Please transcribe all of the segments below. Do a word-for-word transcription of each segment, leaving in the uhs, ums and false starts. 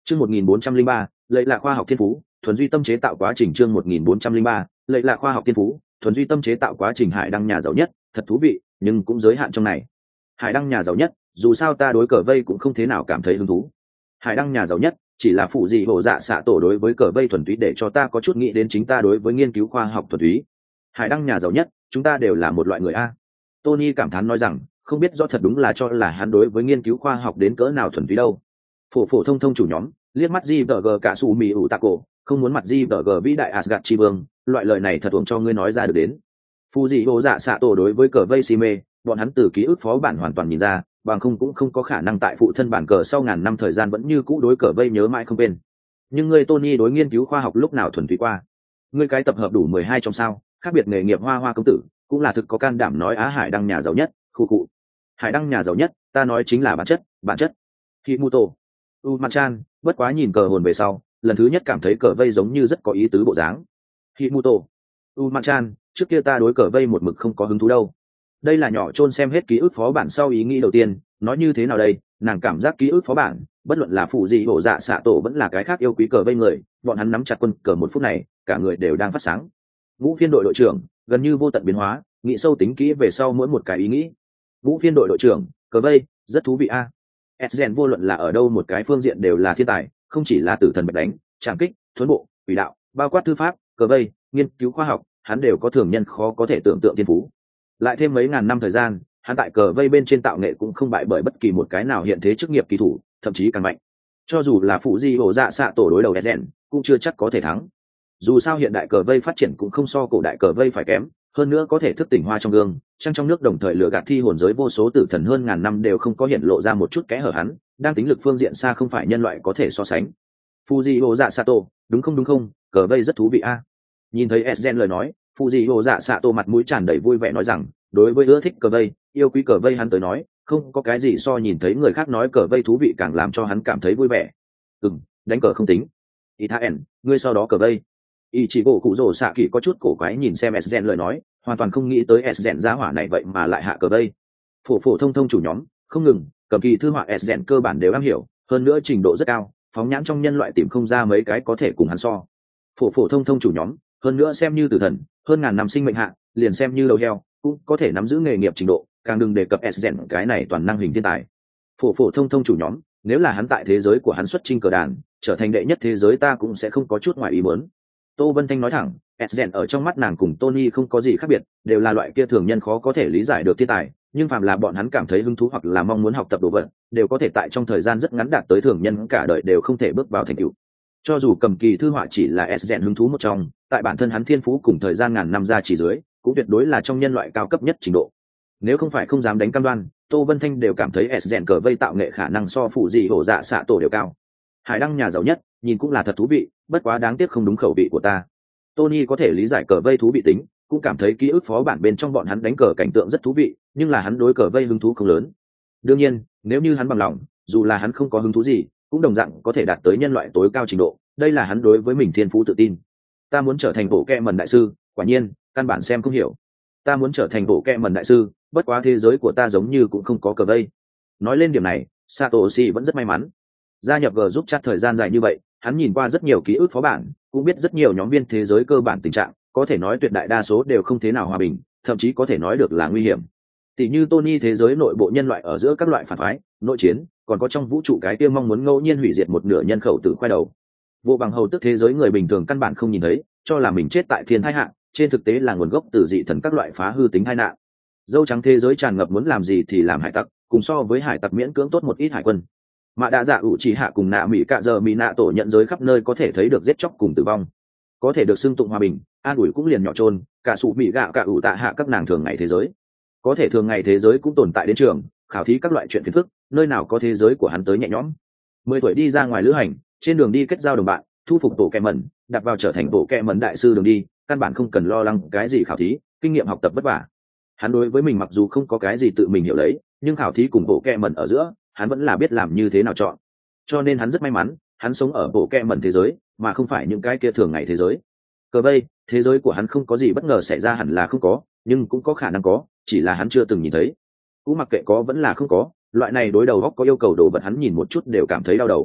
Chương một nghìn bốn trăm linh ba, lợi là khoa học thiên phú, thuần duy tâm chế tạo quá trình. Chương một nghìn bốn trăm linh ba, lợi là khoa học thiên phú, thuần duy tâm chế tạo quá trình. Hải đăng nhà giàu nhất, thật thú vị, nhưng cũng giới hạn trong này. Hải đăng nhà giàu nhất, dù sao ta đối cờ vây cũng không thế nào cảm thấy hứng thú. Hải đăng nhà giàu nhất, chỉ là phụ gì hổ dạ xạ tổ đối với cờ vây thuần túy để cho ta có chút nghĩ đến chính ta đối với nghiên cứu khoa học thuần túy. Hải đăng nhà giàu nhất, chúng ta đều là một loại người a. Tony cảm thán nói rằng, không biết do thật đúng là cho là hắn đối với nghiên cứu khoa học đến cỡ nào thuần túy đâu. Phổ phổ thông thông chủ nhóm, liếc mắt gi vê giê cả sủ mì ủ tạ cổ, không muốn mặt gi vê giê vĩ đại Asgard chi vương, loại lời này thật uổng cho ngươi nói ra được đến. Phụ gì hổ dạ xạ tổ đối với cờ vây si mê, bọn hắn từ ký ức phó bản hoàn toàn nhìn ra, bằng không cũng không có khả năng tại phụ thân bản cờ sau ngàn năm thời gian vẫn như cũ đối cờ vây nhớ mãi không quên. Nhưng ngươi Tony đối nghiên cứu khoa học lúc nào thuần túy qua? Ngươi cái tập hợp đủ mười hai trong sao, khác biệt nghề nghiệp hoa hoa công tử, cũng là thực có can đảm nói Á Hải đăng nhà giàu nhất, khu cụ. Hải đăng nhà giàu nhất, ta nói chính là bản chất, bản chất. Himuto, Umachan, bất quá nhìn cờ hồn về sau, lần thứ nhất cảm thấy cờ vây giống như rất có ý tứ bộ dáng. Himuto, Umachan, trước kia ta đối cờ vây một mực không có hứng thú đâu. Đây là nhỏ chôn xem hết ký ức phó bản sau ý nghĩ đầu tiên, nói như thế nào đây, nàng cảm giác ký ức phó bản, bất luận là phụ gì hổ dạ xạ tổ vẫn là cái khác yêu quý cờ vây người, bọn hắn nắm chặt quân cờ một phút này, cả người đều đang phát sáng. Ngũ phiên đội đội trưởng, gần như vô tận biến hóa, nghĩ sâu tính kỹ về sau mỗi một cái ý nghĩ. Ngũ phiên đội đội trưởng, cờ vây, rất thú vị a. Esgen vô luận là ở đâu một cái phương diện đều là thiên tài, không chỉ là tử thần bạch đánh, trảm kích, thuấn bộ, quỷ đạo, bao quát thư pháp, cờ vây, nghiên cứu khoa học, hắn đều có thường nhân khó có thể tưởng tượng thiên phú. Lại thêm mấy ngàn năm thời gian, hắn tại cờ vây bên trên tạo nghệ cũng không bại bởi bất kỳ một cái nào hiện thế chức nghiệp kỳ thủ, thậm chí càng mạnh. Cho dù là phụ di hổ dạ xạ tổ đối đầu Esgen, cũng chưa chắc có thể thắng. Dù sao hiện đại cờ vây phát triển cũng không so cổ đại cờ vây phải kém, hơn nữa có thể thức tỉnh hoa trong gương, trăng trong nước đồng thời lừa gạt thi hồn giới vô số tử thần hơn ngàn năm đều không có hiện lộ ra một chút kẽ hở hắn, đang tính lực phương diện xa không phải nhân loại có thể so sánh. Fujio dạ Sato, đúng không đúng không, cờ vây rất thú vị a. Nhìn thấy Esgen lời nói, Fujio dạ Sato mặt mũi tràn đầy vui vẻ nói rằng, đối với ưa thích cờ vây, yêu quý cờ vây hắn tới nói, không có cái gì so nhìn thấy người khác nói cờ vây thú vị càng làm cho hắn cảm thấy vui vẻ. Ừm, đánh cờ không tính. Itaen, ngươi sau đó cờ vây. Ý chỉ bộ cụ rồ xạ kỳ có chút cổ quái nhìn xem Esgen lời nói, hoàn toàn không nghĩ tới Esgen giá hỏa này vậy mà lại hạ cờ vây. Phổ phổ thông thông chủ nhóm, không ngừng, cầm kỳ thư họa Esgen cơ bản đều am hiểu, hơn nữa trình độ rất cao, phóng nhãn trong nhân loại tìm không ra mấy cái có thể cùng hắn so. Phổ phổ thông thông chủ nhóm, hơn nữa xem như tử thần, hơn ngàn năm sinh mệnh hạ, liền xem như đầu heo, cũng có thể nắm giữ nghề nghiệp trình độ, càng đừng đề cập Esgen cái này toàn năng hình thiên tài. Phổ phổ thông thông chủ nhóm, nếu là hắn tại thế giới của hắn xuất chinh cờ đàn, trở thành đệ nhất thế giới ta cũng sẽ không có chút ngoài ý muốn. Tô Vân Thanh nói thẳng, Esgen ở trong mắt nàng cùng Tony không có gì khác biệt, đều là loại kia thường nhân khó có thể lý giải được thiên tài, nhưng phàm là bọn hắn cảm thấy hứng thú hoặc là mong muốn học tập đồ vật, đều có thể tại trong thời gian rất ngắn đạt tới thường nhân cả đời đều không thể bước vào thành tựu. Cho dù cầm kỳ thư họa chỉ là Esgen hứng thú một trong, tại bản thân hắn thiên phú cùng thời gian ngàn năm ra chỉ dưới, cũng tuyệt đối là trong nhân loại cao cấp nhất trình độ. Nếu không phải không dám đánh cam đoan, Tô Vân Thanh đều cảm thấy Esgen cờ vây tạo nghệ khả năng so phụ gì hổ dạ xạ tổ đều cao. Hải đăng nhà giàu nhất, nhìn cũng là thật thú vị, bất quá đáng tiếc không đúng khẩu vị của ta. Tony có thể lý giải cờ vây thú vị tính, cũng cảm thấy ký ức phó bản bên trong bọn hắn đánh cờ cảnh tượng rất thú vị, nhưng là hắn đối cờ vây hứng thú không lớn. Đương nhiên, nếu như hắn bằng lòng, dù là hắn không có hứng thú gì, cũng đồng dạng có thể đạt tới nhân loại tối cao trình độ, đây là hắn đối với mình thiên phú tự tin. Ta muốn trở thành bộ kẹ mần đại sư, quả nhiên, căn bản xem không hiểu. Ta muốn trở thành bộ kẹ mần đại sư, bất quá thế giới của ta giống như cũng không có cờ vây. Nói lên điểm này, Satoshi vẫn rất may mắn. Gia nhập G giúp chat thời gian dài như vậy, hắn nhìn qua rất nhiều ký ức phó bản, cũng biết rất nhiều nhóm viên thế giới cơ bản tình trạng, có thể nói tuyệt đại đa số đều không thế nào hòa bình, thậm chí có thể nói được là nguy hiểm. Tỷ như Tony thế giới nội bộ nhân loại ở giữa các loại phản phái, nội chiến, còn có trong vũ trụ cái kia mong muốn ngẫu nhiên hủy diệt một nửa nhân khẩu tử khoe đầu. Vô bằng hầu tức thế giới người bình thường căn bản không nhìn thấy, cho là mình chết tại thiên tai hạn, trên thực tế là nguồn gốc từ dị thần các loại phá hư tính tai nạn. Dâu trắng thế giới tràn ngập muốn làm gì thì làm hải tặc, cùng so với hải tặc miễn cưỡng tốt một ít hải quân. Mà đã dạ ủ chỉ hạ cùng nạ mỹ cạ giờ mỹ nạ tổ nhận giới khắp nơi có thể thấy được giết chóc cùng tử vong, có thể được xưng tụng hòa bình, an ủi cũng liền nhỏ trôn, cả sụ mỹ gạo cả ủ tạ hạ các nàng thường ngày thế giới, có thể thường ngày thế giới cũng tồn tại đến trường khảo thí các loại chuyện phiền phức, nơi nào có thế giới của hắn tới nhẹ nhõm. Mười tuổi đi ra ngoài lữ hành, trên đường đi kết giao đồng bạn, thu phục tổ kẹ mẩn, đặt vào trở thành bộ kẹ mẩn đại sư đường đi, căn bản không cần lo lắng cái gì khảo thí, kinh nghiệm học tập vất vả. Hắn đối với mình mặc dù không có cái gì tự mình hiểu lấy, nhưng khảo thí cùng bộ kẹ mẩn ở giữa, hắn vẫn là biết làm như thế nào chọn. Cho nên hắn rất may mắn, hắn sống ở bộ kẹ mẩn thế giới, mà không phải những cái kia thường ngày thế giới. Cờ vây, thế giới của hắn không có gì bất ngờ xảy ra hẳn là không có, nhưng cũng có khả năng có, chỉ là hắn chưa từng nhìn thấy. Cũng mặc kệ có vẫn là không có, loại này đối đầu góc có yêu cầu đồ vật hắn nhìn một chút đều cảm thấy đau đầu.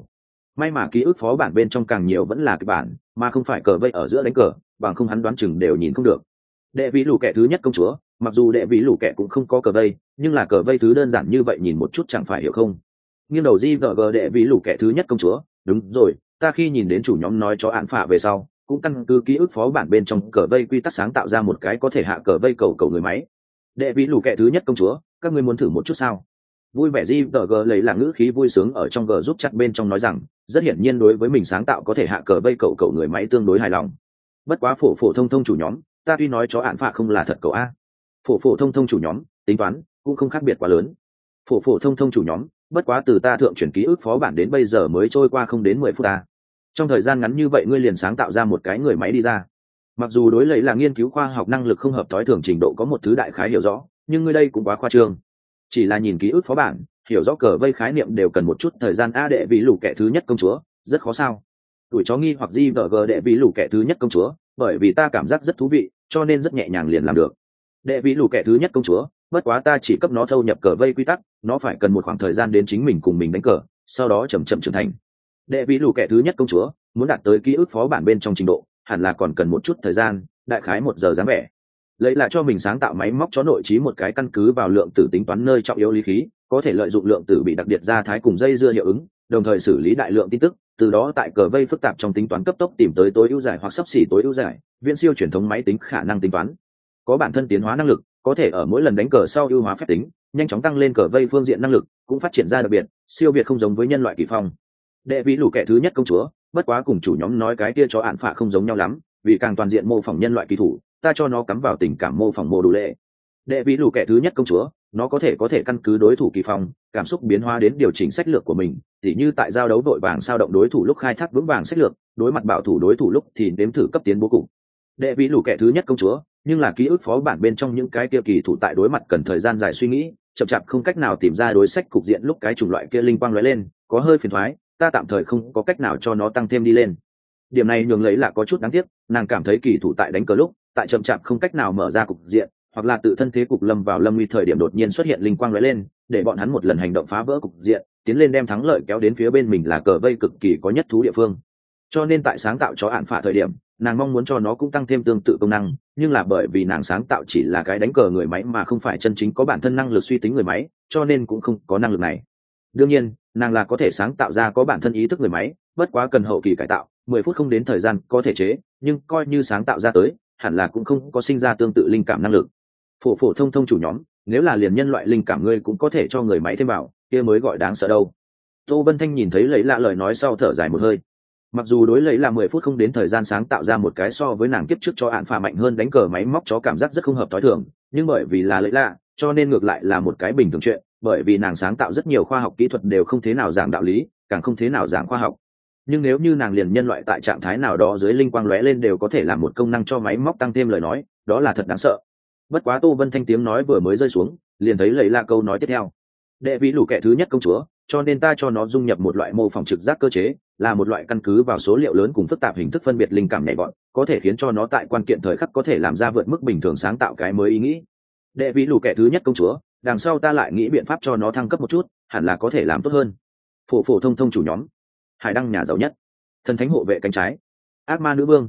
May mà ký ức phó bản bên trong càng nhiều vẫn là kịch bản mà không phải cờ vây ở giữa đánh cờ, bằng không hắn đoán chừng đều nhìn không được. Đệ vĩ lũ kẻ thứ nhất công chúa, mặc dù đệ vĩ lũ kẻ cũng không có cờ vây, nhưng là cờ vây thứ đơn giản như vậy nhìn một chút chẳng phải hiểu không. Nghiêng đầu di vợ gờ đệ vĩ lũ kẻ thứ nhất công chúa, đúng rồi, ta khi nhìn đến chủ nhóm nói cho án phạ về sau, cũng căn cứ ký ức phó bản bên trong cờ vây quy tắc sáng tạo ra một cái có thể hạ cờ vây cầu cầu người máy. Đệ vĩ lũ kẻ thứ nhất công chúa, các ngươi muốn thử một chút sao? Vui vẻ di vợ gờ lấy là ngữ khí vui sướng ở trong gờ giúp chặt bên trong nói rằng, rất hiển nhiên đối với mình sáng tạo có thể hạ cờ vây cầu cầu người máy tương đối hài lòng. Bất quá phổ phổ thông thông chủ nhóm, ta tuy nói cho án phạ không là thật cậu a. Phổ phổ thông thông chủ nhóm, tính toán cũng không khác biệt quá lớn. Phổ phổ thông thông chủ nhóm, bất quá từ ta thượng chuyển ký ức phó bản đến bây giờ mới trôi qua không đến mười phút ta. Trong thời gian ngắn như vậy ngươi liền sáng tạo ra một cái người máy đi ra. Mặc dù đối lấy là nghiên cứu khoa học năng lực không hợp thói thường trình độ có một thứ đại khái hiểu rõ, nhưng ngươi đây cũng quá khoa trương. Chỉ là nhìn ký ức phó bản, hiểu rõ cờ vây khái niệm đều cần một chút thời gian a. Đệ vĩ lũ kẻ thứ nhất công chúa, rất khó sao? Tuổi chó nghi hoặc di vợ gờ đệ vĩ lũ kẻ thứ nhất công chúa, bởi vì ta cảm giác rất thú vị, cho nên rất nhẹ nhàng liền làm được. Đệ vĩ lũ kẻ thứ nhất công chúa, bất quá ta chỉ cấp nó thâu nhập cờ vây quy tắc, nó phải cần một khoảng thời gian đến chính mình cùng mình đánh cờ, sau đó chậm chậm trưởng thành. Đệ vĩ lũ kẻ thứ nhất công chúa, muốn đạt tới ký ức phó bản bên trong trình độ, hẳn là còn cần một chút thời gian, đại khái một giờ dáng vẻ. Lấy lại cho mình sáng tạo máy móc chó nội trí một cái căn cứ vào lượng tử tính toán nơi trọng yếu lý khí, có thể lợi dụng lượng tử bị đặc biệt ra thái cùng dây dưa hiệu ứng, đồng thời xử lý đại lượng tin tức, từ đó tại cờ vây phức tạp trong tính toán cấp tốc tìm tới tối ưu giải hoặc sắp xỉ tối ưu giải, viễn siêu truyền thống máy tính khả năng tính toán. Có bản thân tiến hóa năng lực, có thể ở mỗi lần đánh cờ sau ưu hóa phép tính, nhanh chóng tăng lên cờ vây phương diện năng lực, cũng phát triển ra đặc biệt, siêu việt không giống với nhân loại kỳ phong. Đệ vĩ lũ kẻ thứ nhất công chúa, bất quá cùng chủ nhóm nói cái kia cho án phạ không giống nhau lắm, vì càng toàn diện mô phỏng nhân loại kỳ thủ, ta cho nó cắm vào tình cảm mô phỏng mô đủ lệ. Đệ vĩ lũ kẻ thứ nhất công chúa, nó có thể có thể căn cứ đối thủ kỳ phong, cảm xúc biến hóa đến điều chỉnh sách lược của mình, tỉ như tại giao đấu vội vàng sao động đối thủ lúc khai thác vững vàng sách lược, đối mặt bảo thủ đối thủ lúc thì nếm thử cấp tiến bố cục. Đệ vĩ lũ kẻ thứ nhất công chúa, nhưng là ký ức phó bản bên trong những cái kia kỳ thủ tại đối mặt cần thời gian dài suy nghĩ, chậm chạp không cách nào tìm ra đối sách cục diện lúc cái chủng loại kia linh quang lóe lên, có hơi phiền toái, ta tạm thời không có cách nào cho nó tăng thêm đi lên. Điểm này nhường lấy là có chút đáng tiếc, nàng cảm thấy kỳ thủ tại đánh cờ lúc, tại chậm chạp không cách nào mở ra cục diện, hoặc là tự thân thế cục lâm vào lâm nguy thời điểm đột nhiên xuất hiện linh quang lóe lên, để bọn hắn một lần hành động phá vỡ cục diện, tiến lên đem thắng lợi kéo đến phía bên mình là cờ vây cực kỳ có nhất thú địa phương. Cho nên tại sáng tạo cho án phạ thời điểm, nàng mong muốn cho nó cũng tăng thêm tương tự công năng, nhưng là bởi vì nàng sáng tạo chỉ là cái đánh cờ người máy mà không phải chân chính có bản thân năng lực suy tính người máy, cho nên cũng không có năng lực này. Đương nhiên, nàng là có thể sáng tạo ra có bản thân ý thức người máy, bất quá cần hậu kỳ cải tạo, mười phút không đến thời gian có thể chế, nhưng coi như sáng tạo ra tới, hẳn là cũng không có sinh ra tương tự linh cảm năng lực. Phổ phổ thông thông chủ nhóm, nếu là liền nhân loại linh cảm ngươi cũng có thể cho người máy thêm vào, kia mới gọi đáng sợ đâu. Tô Vân Thanh nhìn thấy lấy lạ lời nói sau thở dài một hơi. Mặc dù đối lấy là mười phút không đến thời gian sáng tạo ra một cái so với nàng kiếp trước cho án phạ mạnh hơn đánh cờ máy móc chó cảm giác rất không hợp tối thường, nhưng bởi vì là lấy lạ, cho nên ngược lại là một cái bình thường chuyện, bởi vì nàng sáng tạo rất nhiều khoa học kỹ thuật đều không thế nào giảng đạo lý, càng không thế nào giảng khoa học. Nhưng nếu như nàng liền nhân loại tại trạng thái nào đó dưới linh quang lóe lên đều có thể làm một công năng cho máy móc tăng thêm lời nói, đó là thật đáng sợ. Bất quá Tô Vân Thanh tiếng nói vừa mới rơi xuống, liền thấy lấy lạ câu nói tiếp theo. Đệ vĩ lũ kẻ thứ nhất công chúa, cho nên ta cho nó dung nhập một loại mô phỏng trực giác cơ chế, là một loại căn cứ vào số liệu lớn cùng phức tạp hình thức phân biệt linh cảm nhạy gọn, có thể khiến cho nó tại quan kiện thời khắc có thể làm ra vượt mức bình thường sáng tạo cái mới ý nghĩ. Đệ vĩ lũ kẻ thứ nhất công chúa, đằng sau ta lại nghĩ biện pháp cho nó thăng cấp một chút, hẳn là có thể làm tốt hơn. Phổ phổ thông thông chủ nhóm, hải đăng nhà giàu nhất, thần thánh hộ vệ cánh trái, ác ma nữ vương,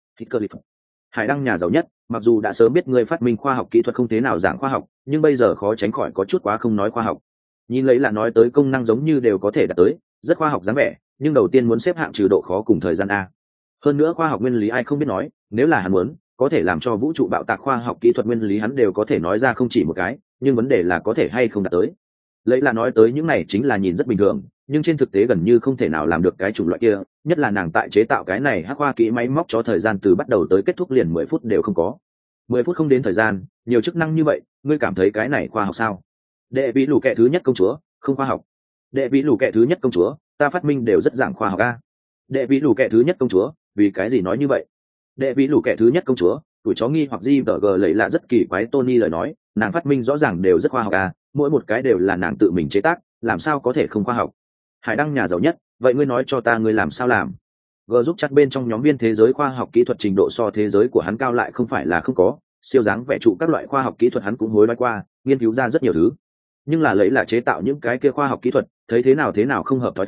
hải đăng nhà giàu nhất. Mặc dù đã sớm biết người phát minh khoa học kỹ thuật không thế nào giảng khoa học, nhưng bây giờ khó tránh khỏi có chút quá không nói khoa học. Nhìn lấy là nói tới công năng giống như đều có thể đạt tới, rất khoa học dáng vẻ, nhưng đầu tiên muốn xếp hạng trừ độ khó cùng thời gian a. Hơn nữa khoa học nguyên lý ai không biết nói, nếu là hắn muốn, có thể làm cho vũ trụ bạo tạc khoa học kỹ thuật nguyên lý hắn đều có thể nói ra không chỉ một cái, nhưng vấn đề là có thể hay không đạt tới. Lấy là nói tới những này chính là nhìn rất bình thường, nhưng trên thực tế gần như không thể nào làm được cái chủng loại kia, nhất là nàng tại chế tạo cái này hắc khoa kỹ máy móc cho thời gian từ bắt đầu tới kết thúc liền mười phút đều không có. mười phút không đến thời gian, nhiều chức năng như vậy, ngươi cảm thấy cái này khoa học sao? Đệ vĩ lũ kẻ thứ nhất công chúa, không khoa học. Đệ vĩ lũ kẻ thứ nhất công chúa, ta phát minh đều rất giảng khoa học a. Đệ vĩ lũ kẻ thứ nhất công chúa, vì cái gì nói như vậy? Đệ vĩ lũ kẻ thứ nhất công chúa, tuổi chó nghi hoặc di vợ gờ lấy là rất kỳ quái. Tony lời nói, nàng phát minh rõ ràng đều rất khoa học a, mỗi một cái đều là nàng tự mình chế tác, làm sao có thể không khoa học? Hải đăng nhà giàu nhất, vậy ngươi nói cho ta ngươi làm sao làm? G giúp chắc bên trong nhóm viên thế giới khoa học kỹ thuật trình độ so thế giới của hắn cao lại không phải là không có, siêu dáng vẽ trụ các loại khoa học kỹ thuật hắn cũng hối đoái qua, nghiên cứu ra rất nhiều thứ. Nhưng là lấy là chế tạo những cái kia khoa học kỹ thuật, thấy thế nào thế nào không hợp thói thường,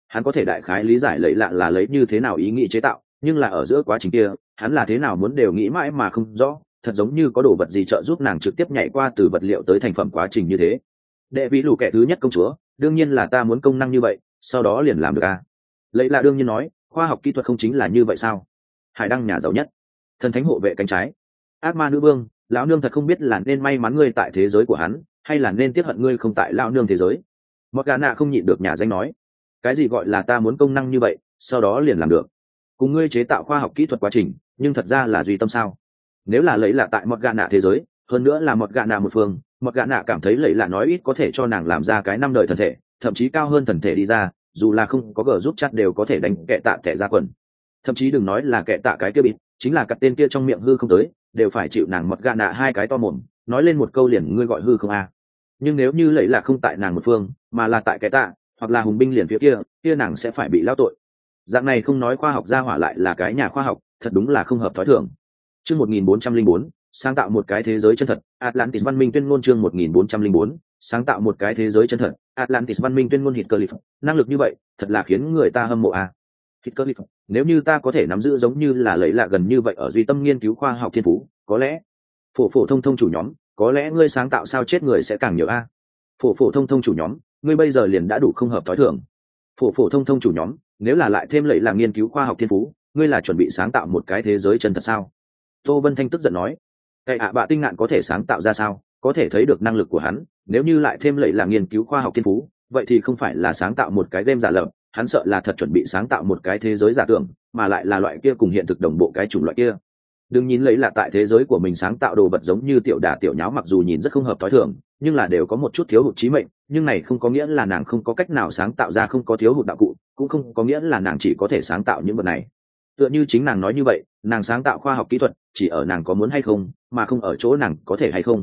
hắn có thể đại khái lý giải lấy lạ là lấy như thế nào ý nghĩ chế tạo, nhưng là ở giữa quá trình kia hắn là thế nào muốn đều nghĩ mãi mà không rõ, thật giống như có đồ vật gì trợ giúp nàng trực tiếp nhảy qua từ vật liệu tới thành phẩm quá trình như thế. Đệ vị lù kẻ thứ nhất công chúa, đương nhiên là ta muốn công năng như vậy, sau đó liền làm được a. Lấy lạ đương nhiên nói, khoa học kỹ thuật không chính là như vậy sao? Hải đăng nhà giàu nhất, thần thánh hộ vệ cánh trái, ác ma nữ vương, lão nương thật không biết là nên may mắn ngươi tại thế giới của hắn, hay là nên tiếc hận ngươi không tại lão nương thế giới. Morgana không nhịn được nhà danh nói, cái gì gọi là ta muốn công năng như vậy, sau đó liền làm được? Cùng ngươi chế tạo khoa học kỹ thuật quá trình, nhưng thật ra là duy tâm sao? Nếu là lấy là tại Morgana thế giới, hơn nữa là Morgana một phương, Morgana cảm thấy lấy là nói ít có thể cho nàng làm ra cái năm đời thần thể, thậm chí cao hơn thần thể đi ra, dù là không có gờ giúp chat đều có thể đánh kệ tạ kẻ ra quần. Thậm chí đừng nói là kệ tạ cái kia bịt, chính là cặp tên kia trong miệng hư không tới, đều phải chịu nàng Morgana hai cái to mồm, nói lên một câu liền ngươi gọi hư không a. À. Nhưng nếu như lấy là không tại nàng một phương, mà là tại kệ tạ, hoặc là hùng binh liền phía kia, kia nàng sẽ phải bị lao tội. Dạng này không nói khoa học gia hỏa lại là cái nhà khoa học, thật đúng là không hợp thói thường. Chương một nghìn bốn trăm lẻ bốn, sáng tạo một cái thế giới chân thật, Atlantis văn minh tuyên ngôn chương một nghìn bốn trăm lẻ bốn, sáng tạo một cái thế giới chân thật, Atlantis văn minh tuyên ngôn Hitcliffe, năng lực như vậy, thật là khiến người ta hâm mộ a. À. Hitcliffe, nếu như ta có thể nắm giữ giống như là lấy lạ gần như vậy ở duy tâm nghiên cứu khoa học thiên phú, có lẽ phổ phổ thông thông chủ nhóm, có lẽ ngươi sáng tạo sao chết người sẽ càng nhiều a. À. Phổ phổ thông thông chủ nhóm, ngươi bây giờ liền đã đủ không hợp thói thường. Phổ phổ thông thông chủ nhóm, nếu là lại thêm lấy là nghiên cứu khoa học thiên phú, ngươi là chuẩn bị sáng tạo một cái thế giới chân thật sao? Tô Vân Thanh tức giận nói, cái ạ bạ tinh ngạn có thể sáng tạo ra sao, có thể thấy được năng lực của hắn, nếu như lại thêm lấy là nghiên cứu khoa học thiên phú, vậy thì không phải là sáng tạo một cái game giả lập, hắn sợ là thật chuẩn bị sáng tạo một cái thế giới giả tưởng, mà lại là loại kia cùng hiện thực đồng bộ cái chủng loại kia. Đừng nhìn lấy là tại thế giới của mình sáng tạo đồ vật giống như tiểu đả tiểu nháo, mặc dù nhìn rất không hợp thói thường, nhưng là đều có một chút thiếu hụt trí mệnh, nhưng này không có nghĩa là nàng không có cách nào sáng tạo ra không có thiếu hụt đạo cụ, cũng không có nghĩa là nàng chỉ có thể sáng tạo những vật này. Tựa như chính nàng nói như vậy, nàng sáng tạo khoa học kỹ thuật chỉ ở nàng có muốn hay không, mà không ở chỗ nàng có thể hay không.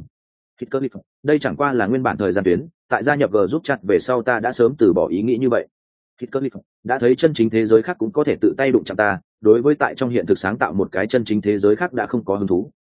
Đây chẳng qua là nguyên bản thời gian tuyến, tại gia nhập G giúp chặt về sau ta đã sớm từ bỏ ý nghĩ như vậy. Đã thấy chân chính thế giới khác cũng có thể tự tay đụng chạm ta, đối với tại trong hiện thực sáng tạo một cái chân chính thế giới khác đã không có hứng thú.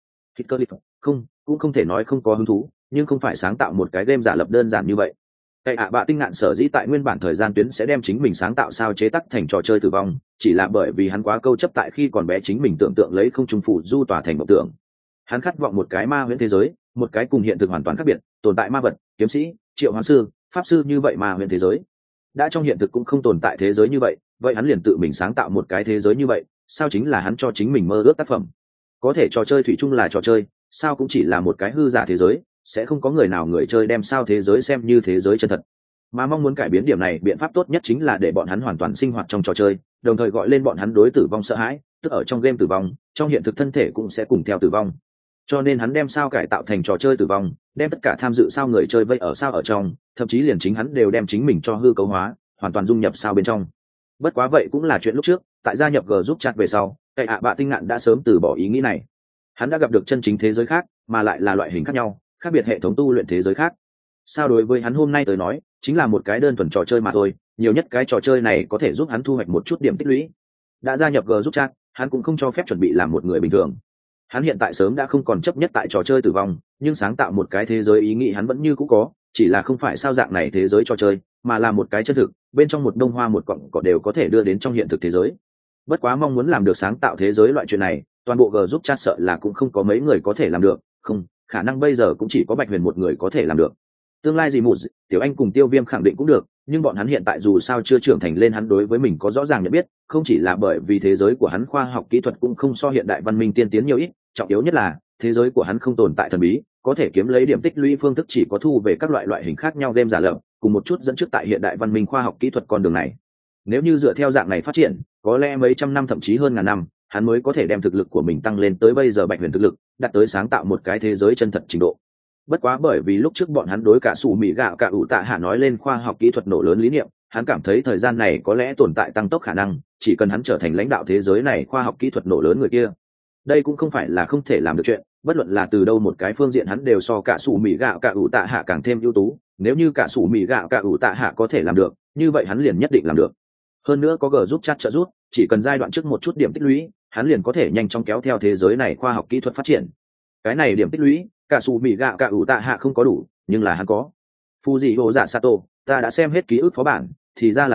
Không, cũng không thể nói không có hứng thú, nhưng không phải sáng tạo một cái game giả lập đơn giản như vậy. Cái ạ bạ tinh ngạn sở dĩ tại nguyên bản thời gian tuyến sẽ đem chính mình sáng tạo sao chế tác thành trò chơi tử vong, chỉ là bởi vì hắn quá câu chấp tại khi còn bé chính mình tưởng tượng lấy không trung phủ du tỏa thành mộng tưởng. Hắn khát vọng một cái ma huyễn thế giới, một cái cùng hiện thực hoàn toàn khác biệt, tồn tại ma vật, kiếm sĩ, triệu hoán sư, pháp sư như vậy ma huyễn thế giới. Đã trong hiện thực cũng không tồn tại thế giới như vậy, vậy hắn liền tự mình sáng tạo một cái thế giới như vậy, sao chính là hắn cho chính mình mơ ước tác phẩm. Có thể trò chơi thủy chung là trò chơi, sao cũng chỉ là một cái hư giả thế giới, sẽ không có người nào người chơi đem sao thế giới xem như thế giới chân thật. Mà mong muốn cải biến điểm này, biện pháp tốt nhất chính là để bọn hắn hoàn toàn sinh hoạt trong trò chơi, đồng thời gọi lên bọn hắn đối tử vong sợ hãi, tức ở trong game tử vong, trong hiện thực thân thể cũng sẽ cùng theo tử vong. Cho nên hắn đem sao cải tạo thành trò chơi tử vong, đem tất cả tham dự sao người chơi vây ở sao ở trong, thậm chí liền chính hắn đều đem chính mình cho hư cấu hóa, hoàn toàn dung nhập sao bên trong. Bất quá vậy cũng là chuyện lúc trước, tại gia nhập G giúp chat về sau, cái ạ bạ tinh ngạn đã sớm từ bỏ ý nghĩ này. Hắn đã gặp được chân chính thế giới khác, mà lại là loại hình khác nhau, khác biệt hệ thống tu luyện thế giới khác. Sao đối với hắn hôm nay tới nói, chính là một cái đơn thuần trò chơi mà thôi, nhiều nhất cái trò chơi này có thể giúp hắn thu hoạch một chút điểm tích lũy. Đã gia nhập G giúp chat, hắn cũng không cho phép chuẩn bị làm một người bình thường. Hắn hiện tại sớm đã không còn chấp nhất tại trò chơi tử vong, nhưng sáng tạo một cái thế giới ý nghĩ hắn vẫn như cũ có, chỉ là không phải sao dạng này thế giới trò chơi, mà là một cái chân thực, bên trong một đông hoa một cọng cỏ đều có thể đưa đến trong hiện thực thế giới. Bất quá mong muốn làm được sáng tạo thế giới loại chuyện này, toàn bộ G giúp chat sợ là cũng không có mấy người có thể làm được, không, khả năng bây giờ cũng chỉ có Bạch Huyền một người có thể làm được. Tương lai gì một Tiểu Anh cùng Tiêu Viêm khẳng định cũng được, nhưng bọn hắn hiện tại dù sao chưa trưởng thành lên, hắn đối với mình có rõ ràng nhận biết, không chỉ là bởi vì thế giới của hắn khoa học kỹ thuật cũng không so hiện đại văn minh tiên tiến nhiều ít, trọng yếu nhất là thế giới của hắn không tồn tại thần bí, có thể kiếm lấy điểm tích lũy phương thức chỉ có thu về các loại loại hình khác nhau game giả lập, cùng một chút dẫn trước tại hiện đại văn minh khoa học kỹ thuật con đường này. Nếu như dựa theo dạng này phát triển, có lẽ mấy trăm năm thậm chí hơn ngàn năm, hắn mới có thể đem thực lực của mình tăng lên tới bây giờ Bạch Huyền thực lực, đạt tới sáng tạo một cái thế giới chân thật trình độ. Bất quá bởi vì lúc trước bọn hắn đối cả sủ mỹ gạo cả ủ tạ hạ nói lên khoa học kỹ thuật nổ lớn lý niệm, hắn cảm thấy thời gian này có lẽ tồn tại tăng tốc khả năng, chỉ cần hắn trở thành lãnh đạo thế giới này khoa học kỹ thuật nổ lớn người kia. Đây cũng không phải là không thể làm được chuyện, bất luận là từ đâu một cái phương diện hắn đều so cả sủ mỹ gạo cả ủ tạ hạ càng thêm ưu tú, nếu như cả sủ mỹ gạo cả ủ tạ hạ có thể làm được, như vậy hắn liền nhất định làm được. Hơn nữa có G giúp chat trợ giúp, chỉ cần giai đoạn trước một chút điểm tích lũy, hắn liền có thể nhanh chóng kéo theo thế giới này khoa học kỹ thuật phát triển. Cái này điểm tích lũy, cả sủ mỹ gạo cả ủ tạ hạ không có đủ, nhưng là hắn có. Fujio Dạ Sato, ta đã xem hết ký ức phó bản, thì ra là thế,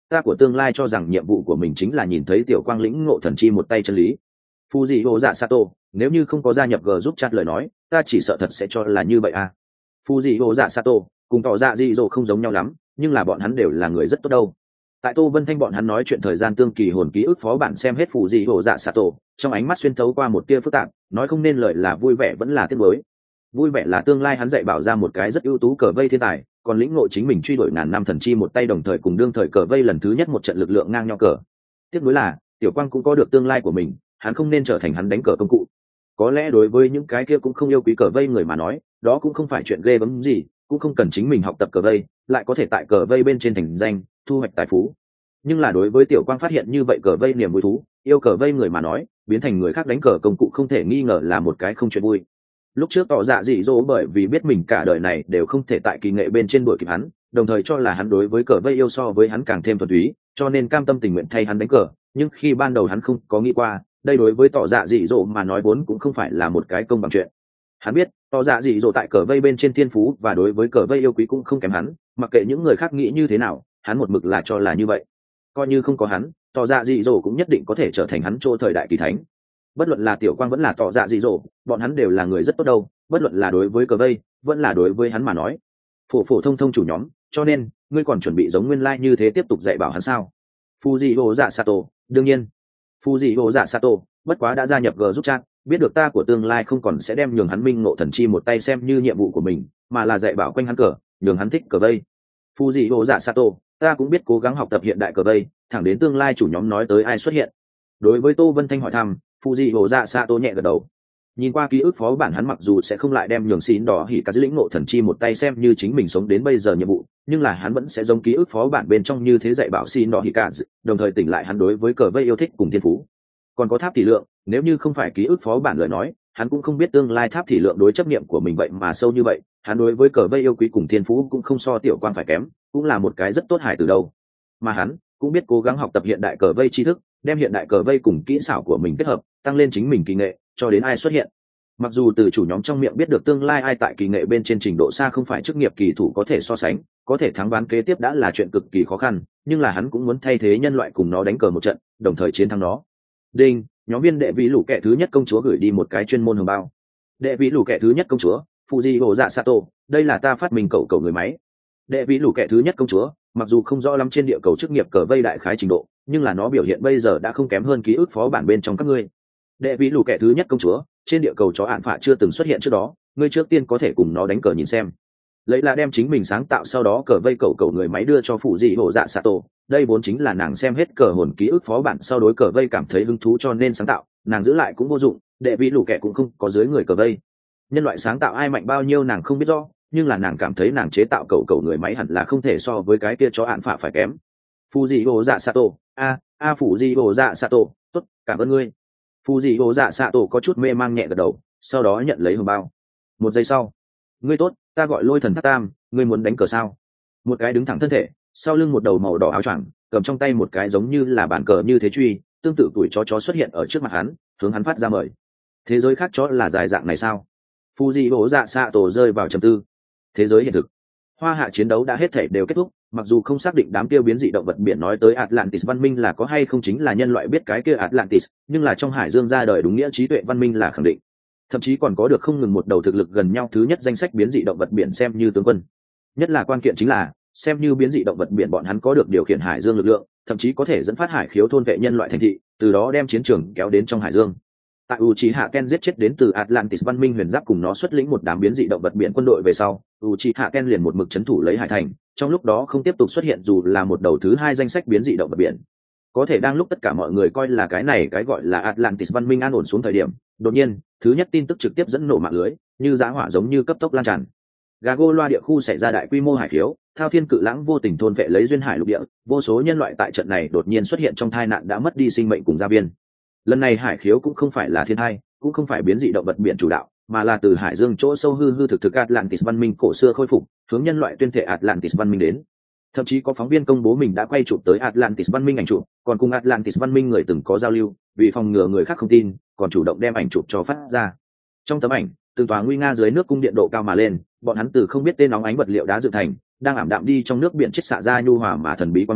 ta của tương lai cho rằng nhiệm vụ của mình chính là nhìn thấy tiểu quang lĩnh ngộ thần chi một tay chân lý. Fujio dạ Sato, nếu như không có gia nhập G giúp chat lời nói, ta chỉ sợ thật sẽ cho là như vậy à. Fujio dạ Sato, cùng tỏ dạ dị dỗ không giống nhau lắm, nhưng là bọn hắn đều là người rất tốt đâu. Tại Tô Vân Thanh bọn hắn nói chuyện thời gian tương kỳ hồn ký ức phó bản xem hết Fujio dạ Sato, trong ánh mắt xuyên thấu qua một tia phức tạp, nói không nên lời là vui vẻ vẫn là tiếc nuối. Vui vẻ là tương lai hắn dạy bảo ra một cái rất ưu tú cờ vây thiên tài, còn lĩnh ngộ chính mình truy đuổi ngàn năm thần chi một tay đồng thời cùng đương thời cờ vây lần thứ nhất một trận lực lượng ngang nhau cờ. Tiếc nuối là tiểu quang cũng có được tương lai của mình, hắn không nên trở thành hắn đánh cờ công cụ. Có lẽ đối với những cái kia cũng không yêu quý cờ vây người mà nói, đó cũng không phải chuyện ghê gớm gì, cũng không cần chính mình học tập cờ vây, lại có thể tại cờ vây bên trên thành danh, thu hoạch tài phú. Nhưng là đối với tiểu quang phát hiện như vậy cờ vây niềm vui thú, yêu cờ vây người mà nói, biến thành người khác đánh cờ công cụ không thể nghi ngờ là một cái không chuyện vui. Lúc trước tỏ dạ dị dỗ bởi vì biết mình cả đời này đều không thể tại kỳ nghệ bên trên đuổi kịp hắn, đồng thời cho là hắn đối với cờ vây yêu so với hắn càng thêm thuần túy, cho nên cam tâm tình nguyện thay hắn đánh cờ. Nhưng khi ban đầu hắn không có nghĩ qua, đây đối với tỏ dạ dị dỗ mà nói vốn cũng không phải là một cái công bằng chuyện. Hắn biết tỏ dạ dị dỗ tại cờ vây bên trên thiên phú và đối với cờ vây yêu quý cũng không kém hắn, mặc kệ những người khác nghĩ như thế nào, hắn một mực là cho là như vậy. Coi như không có hắn, tỏ dạ dị dỗ cũng nhất định có thể trở thành hắn chỗ thời đại kỳ thánh. Bất luận là tiểu quang vẫn là tỏ dạ dị dỗ, bọn hắn đều là người rất tốt đâu, bất luận là đối với cờ vây vẫn là đối với hắn mà nói. Phổ phổ thông thông chủ nhóm, cho nên ngươi còn chuẩn bị giống nguyên lai như thế tiếp tục dạy bảo hắn sao? Fujio dạ Sato, đương nhiên. Fujio dạ Sato, bất quá đã gia nhập G giúp chat, biết được ta của tương lai không còn sẽ đem nhường hắn minh ngộ thần chi một tay xem như nhiệm vụ của mình, mà là dạy bảo quanh hắn cờ, nhường hắn thích cờ vây. Fujio dạ Sato, ta cũng biết cố gắng học tập hiện đại cờ vây, thẳng đến tương lai chủ nhóm nói tới ai xuất hiện. Đối với Tô Vân Thanh hỏi thăm, Fujio dạ Sato nhẹ gật đầu. Nhìn qua ký ức phó bản hắn mặc dù sẽ không lại đem nhường xín đỏ hỉ cả dữ lĩnh ngộ thần chi một tay xem như chính mình sống đến bây giờ nhiệm vụ, nhưng là hắn vẫn sẽ giống ký ức phó bản bên trong như thế dạy bảo xín đỏ hỉ cả, đồng thời tỉnh lại hắn đối với cờ vây yêu thích cùng thiên phú. Còn có tháp tỷ lượng, nếu như không phải ký ức phó bản lời nói, hắn cũng không biết tương lai tháp tỷ lượng đối chấp niệm của mình vậy mà sâu như vậy, hắn đối với cờ vây yêu quý cùng thiên phú cũng không so tiểu quang phải kém, cũng là một cái rất tốt hải từ đầu. Mà hắn cũng biết cố gắng học tập hiện đại cờ vây tri thức, đem hiện đại cờ vây cùng kỹ xảo của mình kết hợp, tăng lên chính mình kỳ nghệ, cho đến ai xuất hiện. Mặc dù từ chủ nhóm trong miệng biết được tương lai ai tại kỳ nghệ bên trên trình độ xa không phải chức nghiệp kỳ thủ có thể so sánh, có thể thắng ván kế tiếp đã là chuyện cực kỳ khó khăn, nhưng là hắn cũng muốn thay thế nhân loại cùng nó đánh cờ một trận, đồng thời chiến thắng nó. Đinh, nhóm viên đệ vị lũ kẻ thứ nhất công chúa gửi đi một cái chuyên môn hồng bao. Đệ vị lũ kẻ thứ nhất công chúa, Fujio dạ Sato, đây là ta phát minh cậu cậu người máy. Đệ vị lũ kẻ thứ nhất công chúa, mặc dù không rõ lắm trên địa cầu chức nghiệp cờ vây đại khái trình độ, nhưng là nó biểu hiện bây giờ đã không kém hơn ký ức phó bản bên trong các ngươi. Đệ vị lũ kẻ thứ nhất công chúa, trên địa cầu chó ạn phạ chưa từng xuất hiện trước đó, ngươi trước tiên có thể cùng nó đánh cờ nhìn xem. Lấy là đem chính mình sáng tạo sau đó cờ vây cậu cậu người máy đưa cho phụ dị hổ dạ Sato, đây vốn chính là nàng xem hết cờ hồn ký ức phó bản sau đối cờ vây cảm thấy hứng thú cho nên sáng tạo, nàng giữ lại cũng vô dụng, đệ vị lũ kẻ cũng không có dưới người cờ vây. Nhân loại sáng tạo ai mạnh bao nhiêu nàng không biết rõ, nhưng là nàng cảm thấy nàng chế tạo cậu cậu người máy hẳn là không thể so với cái kia chó ạn phạ phải kém. Phụ dị hổ dạ Sato, a a phụ dị hổ dạ Sato, tốt, cảm ơn ngươi. Fujio dạ Sato có chút mê mang nhẹ gật đầu, sau đó nhận lấy hồng bao. Một giây sau, ngươi tốt, ta gọi Lôi Thần Thác Tam, ngươi muốn đánh cờ sao? Một cái đứng thẳng thân thể, sau lưng một đầu màu đỏ áo choàng, cầm trong tay một cái giống như là bàn cờ như thế truy, tương tự tuổi chó chó xuất hiện ở trước mặt hắn, hướng hắn phát ra mời. Thế giới khác chó là dài dạng này sao? Fujio dạ Sato rơi vào trầm tư. Thế giới hiện thực, hoa hạ chiến đấu đã hết thể đều kết thúc, mặc dù không xác định đám kia biến dị động vật biển nói tới Atlantis văn minh là có hay không chính là nhân loại biết cái kia Atlantis, nhưng là trong hải dương ra đời đúng nghĩa trí tuệ văn minh là khẳng định. Thậm chí còn có được không ngừng một đầu thực lực gần nhau thứ nhất danh sách biến dị động vật biển xem như tướng quân. Nhất là quan kiện chính là, xem như biến dị động vật biển bọn hắn có được điều khiển hải dương lực lượng, thậm chí có thể dẫn phát hải khiếu thôn vệ nhân loại thành thị, từ đó đem chiến trường kéo đến trong hải dương. Tại Uchiha Ken giết chết đến từ Atlantis văn minh huyền giáp cùng nó xuất lĩnh một đám biến dị động vật biển quân đội về sau, Uchiha Ken liền một mực trấn thủ lấy hải thành, trong lúc đó không tiếp tục xuất hiện dù là một đầu thứ hai danh sách biến dị động vật biển. Có thể đang lúc tất cả mọi người coi là cái này cái gọi là Atlantis văn minh an ổn xuống thời điểm, đột nhiên, thứ nhất tin tức trực tiếp dẫn nổ mạng lưới, như dã hỏa giống như cấp tốc lan tràn. Gago loa địa khu xảy ra đại quy mô hải khiếu, thao thiên cự lãng vô tình thôn vệ lấy duyên hải lục địa, vô số nhân loại tại trận này đột nhiên xuất hiện trong tai nạn đã mất đi sinh mệnh cùng gia viên. Lần này hải khiếu cũng không phải là thiên tai, cũng không phải biến dị động vật biển chủ đạo, mà là từ hải dương chỗ sâu hư hư thực thực Atlantis văn minh cổ xưa khôi phục, hướng nhân loại tuyên thể Atlantis văn minh đến. Thậm chí có phóng viên công bố mình đã quay chụp tới Atlantis văn minh ảnh chụp, còn cùng Atlantis văn minh người từng có giao lưu, vì phòng ngừa người khác không tin, còn chủ động đem ảnh chụp cho phát ra. Trong tấm ảnh, từng tòa nguy nga dưới nước cung điện độ cao mà lên, bọn hắn từ không biết tên nóng ánh vật liệu đá dựng thành, đang ảm đạm đi trong nước biển chết xạ ra nhu hòa mà thần bí quan mang,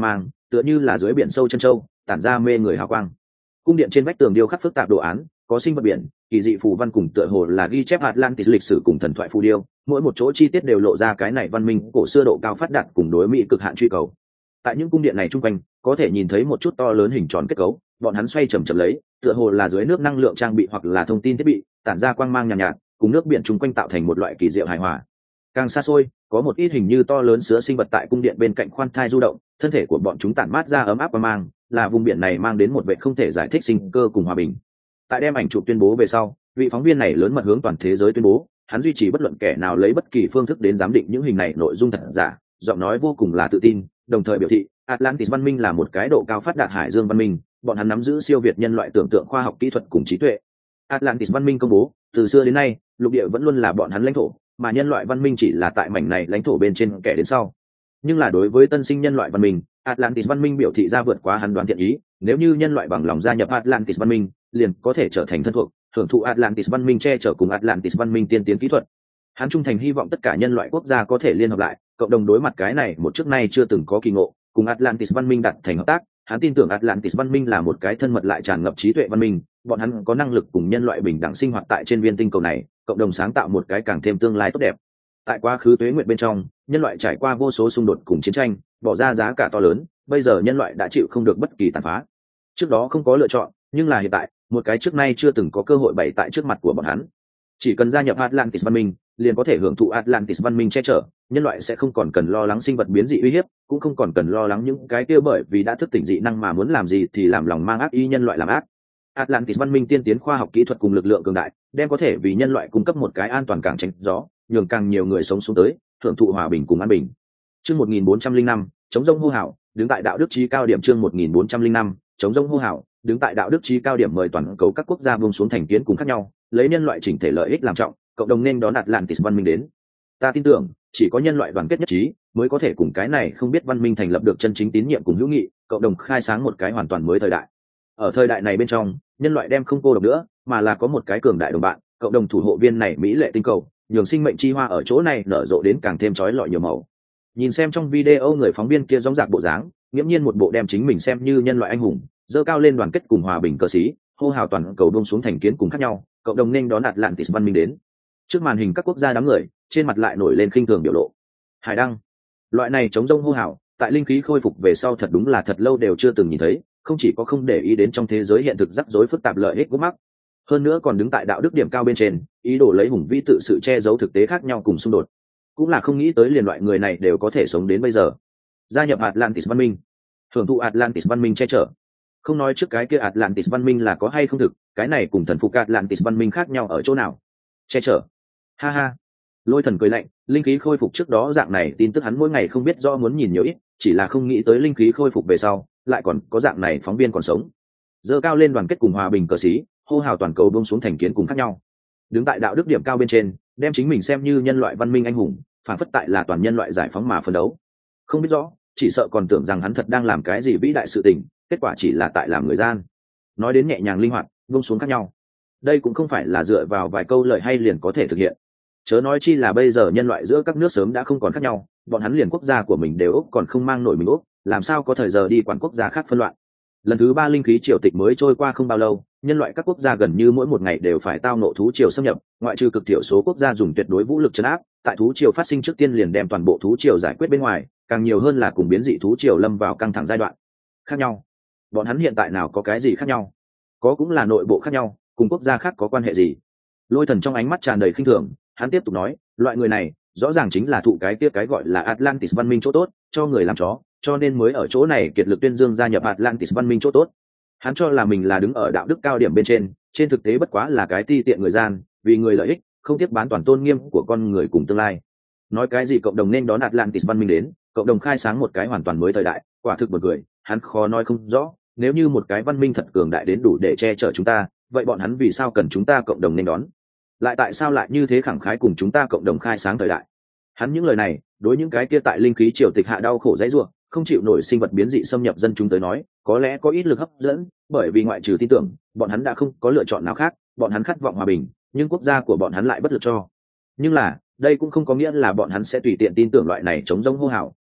tựa như là dưới biển sâu chân châu tản ra mê người hào quang. Cung điện trên vách tường điêu khắc phức tạp đồ án, có sinh vật biển, kỳ dị phù văn cùng tựa hồ là ghi chép Atlantis lịch sử cùng thần thoại phù điêu, mỗi một chỗ chi tiết đều lộ ra cái này văn minh cổ xưa độ cao phát đạt cùng đối mỹ cực hạn truy cầu. Tại những cung điện này trung quanh, có thể nhìn thấy một chút to lớn hình tròn kết cấu, bọn hắn xoay chậm chậm lấy, tựa hồ là dưới nước năng lượng trang bị hoặc là thông tin thiết bị, tản ra quang mang nhàn nhạt, nhạt, cùng nước biển trung quanh tạo thành một loại kỳ diệu hài hòa. Càng xa xôi, có một ít hình như to lớn sứa sinh vật tại cung điện bên cạnh khoan thai du động, thân thể của bọn chúng tản mát ra ấm áp và mang, là vùng biển này mang đến một vệ không thể giải thích sinh cơ cùng hòa bình. Tại đem ảnh chụp tuyên bố về sau, vị phóng viên này lớn mật hướng toàn thế giới tuyên bố, hắn duy trì bất luận kẻ nào lấy bất kỳ phương thức đến giám định những hình này nội dung thật giả, giọng nói vô cùng là tự tin, đồng thời biểu thị Atlantis văn minh là một cái độ cao phát đạt hải dương văn minh, bọn hắn nắm giữ siêu việt nhân loại tưởng tượng khoa học kỹ thuật cùng trí tuệ. Atlantis văn minh công bố, từ xưa đến nay, lục địa vẫn luôn là bọn hắn lãnh thổ, mà nhân loại văn minh chỉ là tại mảnh này lãnh thổ bên trên kẻ đến sau. Nhưng là đối với tân sinh nhân loại văn minh, Atlantis văn minh biểu thị ra vượt quá hắn đoán thiện ý, nếu như nhân loại bằng lòng gia nhập Atlantis văn minh, liền có thể trở thành thân thuộc, hưởng thụ Atlantis văn minh che chở cùng Atlantis văn minh tiên tiến kỹ thuật. Hắn trung thành hy vọng tất cả nhân loại quốc gia có thể liên hợp lại, cộng đồng đối mặt cái này một trước nay chưa từng có kỳ ngộ, cùng Atlantis văn minh đặt thành hợp tác. Hắn tin tưởng Atlantis văn minh là một cái thân mật lại tràn ngập trí tuệ văn minh, bọn hắn có năng lực cùng nhân loại bình đẳng sinh hoạt tại trên viên tinh cầu này, cộng đồng sáng tạo một cái càng thêm tương lai tốt đẹp. Tại quá khứ tuế nguyệt bên trong, nhân loại trải qua vô số xung đột cùng chiến tranh, bỏ ra giá cả to lớn, bây giờ nhân loại đã chịu không được bất kỳ tàn phá. Trước đó không có lựa chọn, nhưng là hiện tại, một cái trước nay chưa từng có cơ hội bày tại trước mặt của bọn hắn. Chỉ cần gia nhập Atlantis văn minh, liền có thể hưởng thụ Atlantis văn minh che chở, nhân loại sẽ không còn cần lo lắng sinh vật biến dị uy hiếp, cũng không còn cần lo lắng những cái kia bởi vì đã thức tỉnh dị năng mà muốn làm gì thì làm lòng mang ác ý nhân loại làm ác. Atlantis văn minh tiên tiến khoa học kỹ thuật cùng lực lượng cường đại, đem có thể vì nhân loại cung cấp một cái an toàn cảng tránh gió, nhường càng nhiều người sống xuống tới, hưởng thụ hòa bình cùng an bình. Chương một nghìn bốn trăm lẻ năm, chống rông hô hào, đứng tại đạo đức chí cao điểm. Chương một nghìn bốn trăm lẻ năm, chống rông hô hào, đứng tại đạo đức chí cao điểm, mời toàn cầu các quốc gia buông xuống thành kiến cùng khác nhau, lấy nhân loại chỉnh thể lợi ích làm trọng, cộng đồng nên đón Atlantis văn minh đến. Ta tin tưởng, chỉ có nhân loại đoàn kết nhất trí, mới có thể cùng cái này không biết văn minh thành lập được chân chính tín nhiệm cùng hữu nghị, cộng đồng khai sáng một cái hoàn toàn mới thời đại. Ở thời đại này bên trong, nhân loại đem không cô độc nữa, mà là có một cái cường đại đồng bạn, cộng đồng thủ hộ viên này mỹ lệ tinh cầu, nhường sinh mệnh chi hoa ở chỗ này nở rộ đến càng thêm chói lọi nhiều màu. Nhìn xem trong video người phóng viên kia dõng dạc bộ dáng, nghiễm nhiên một bộ đem chính mình xem như nhân loại anh hùng, dơ cao lên đoàn kết cùng hòa bình cờ xí, hô hào toàn cầu buông xuống thành kiến cùng khác nhau, cộng đồng nên đón Atlantis văn minh đến. Trước màn hình các quốc gia đám người, trên mặt lại nổi lên khinh thường biểu lộ. Hải đăng, loại này chống rông hô hào, tại linh khí khôi phục về sau thật đúng là thật lâu đều chưa từng nhìn thấy, không chỉ có không để ý đến trong thế giới hiện thực rắc rối phức tạp lợi ích gút mắc, hơn nữa còn đứng tại đạo đức điểm cao bên trên, ý đồ lấy hùng vĩ tự sự che giấu thực tế khác nhau cùng xung đột, cũng là không nghĩ tới liền loại người này đều có thể sống đến bây giờ. Gia nhập Atlantis văn minh, hưởng thụ Atlantis văn minh che chở. Không nói trước cái kia Atlantis văn minh là có hay không thực, cái này cùng thần phục Atlantis văn minh khác nhau ở chỗ nào? Che chở. Ha ha. Lôi Thần cười lạnh, linh khí khôi phục trước đó dạng này tin tức hắn mỗi ngày không biết do muốn nhìn nhiều ít, chỉ là không nghĩ tới linh khí khôi phục về sau, lại còn có dạng này phóng viên còn sống. Dơ cao lên đoàn kết cùng hòa bình cờ xí, hô hào toàn cầu buông xuống thành kiến cùng khác nhau. Đứng tại đạo đức điểm cao bên trên, đem chính mình xem như nhân loại văn minh anh hùng, phản phất tại là toàn nhân loại giải phóng mà phấn đấu. Không biết rõ, chỉ sợ còn tưởng rằng hắn thật đang làm cái gì vĩ đại sự tình, kết quả chỉ là tại làm người gian. Nói đến nhẹ nhàng linh hoạt, buông xuống khác nhau. Đây cũng không phải là dựa vào vài câu lời hay liền có thể thực hiện. Chớ nói chi là bây giờ nhân loại giữa các nước sớm đã không còn khác nhau, bọn hắn liền quốc gia của mình đều Úc còn không mang nổi mình Úc, làm sao có thời giờ đi quản quốc gia khác phân loạn. Lần thứ ba linh khí triều tịch mới trôi qua không bao lâu, nhân loại các quốc gia gần như mỗi một ngày đều phải tao nộ thú triều xâm nhập, ngoại trừ cực thiểu số quốc gia dùng tuyệt đối vũ lực trấn áp, tại thú triều phát sinh trước tiên liền đem toàn bộ thú triều giải quyết bên ngoài, càng nhiều hơn là cùng biến dị thú triều lâm vào căng thẳng giai đoạn. Khác nhau. Bọn hắn hiện tại nào có cái gì khác nhau? Có cũng là nội bộ khác nhau, cùng quốc gia khác có quan hệ gì? Lôi Thần trong ánh mắt tràn đầy khinh thường, hắn tiếp tục nói, loại người này rõ ràng chính là thụ cái kia cái gọi là Atlantis văn minh chỗ tốt, cho người làm chó, cho nên mới ở chỗ này kiệt lực tuyên dương gia nhập Atlantis văn minh chỗ tốt. Hắn cho là mình là đứng ở đạo đức cao điểm bên trên, trên thực tế bất quá là cái ti tiện người gian, vì người lợi ích, không tiếp bán toàn tôn nghiêm của con người cùng tương lai. Nói cái gì cộng đồng nên đón Atlantis văn minh đến, cộng đồng khai sáng một cái hoàn toàn mới thời đại, quả thực buồn cười, hắn khó nói không rõ, nếu như một cái văn minh thật cường đại đến đủ để che chở chúng ta, vậy bọn hắn vì sao cần chúng ta cộng đồng nên đón? Lại tại sao lại như thế khẳng khái cùng chúng ta cộng đồng khai sáng thời đại? Hắn những lời này, đối những cái kia tại linh khí triều tịch hạ đau khổ dãy rủa, không chịu nổi sinh vật biến dị xâm nhập dân chúng tới nói, có lẽ có ít lực hấp dẫn, bởi vì ngoại trừ tin tưởng, bọn hắn đã không có lựa chọn nào khác, bọn hắn khát vọng hòa bình, nhưng quốc gia của bọn hắn lại bất lực cho. Nhưng là, đây cũng không có nghĩa là bọn hắn sẽ tùy tiện tin tưởng loại này chống rông hô hào,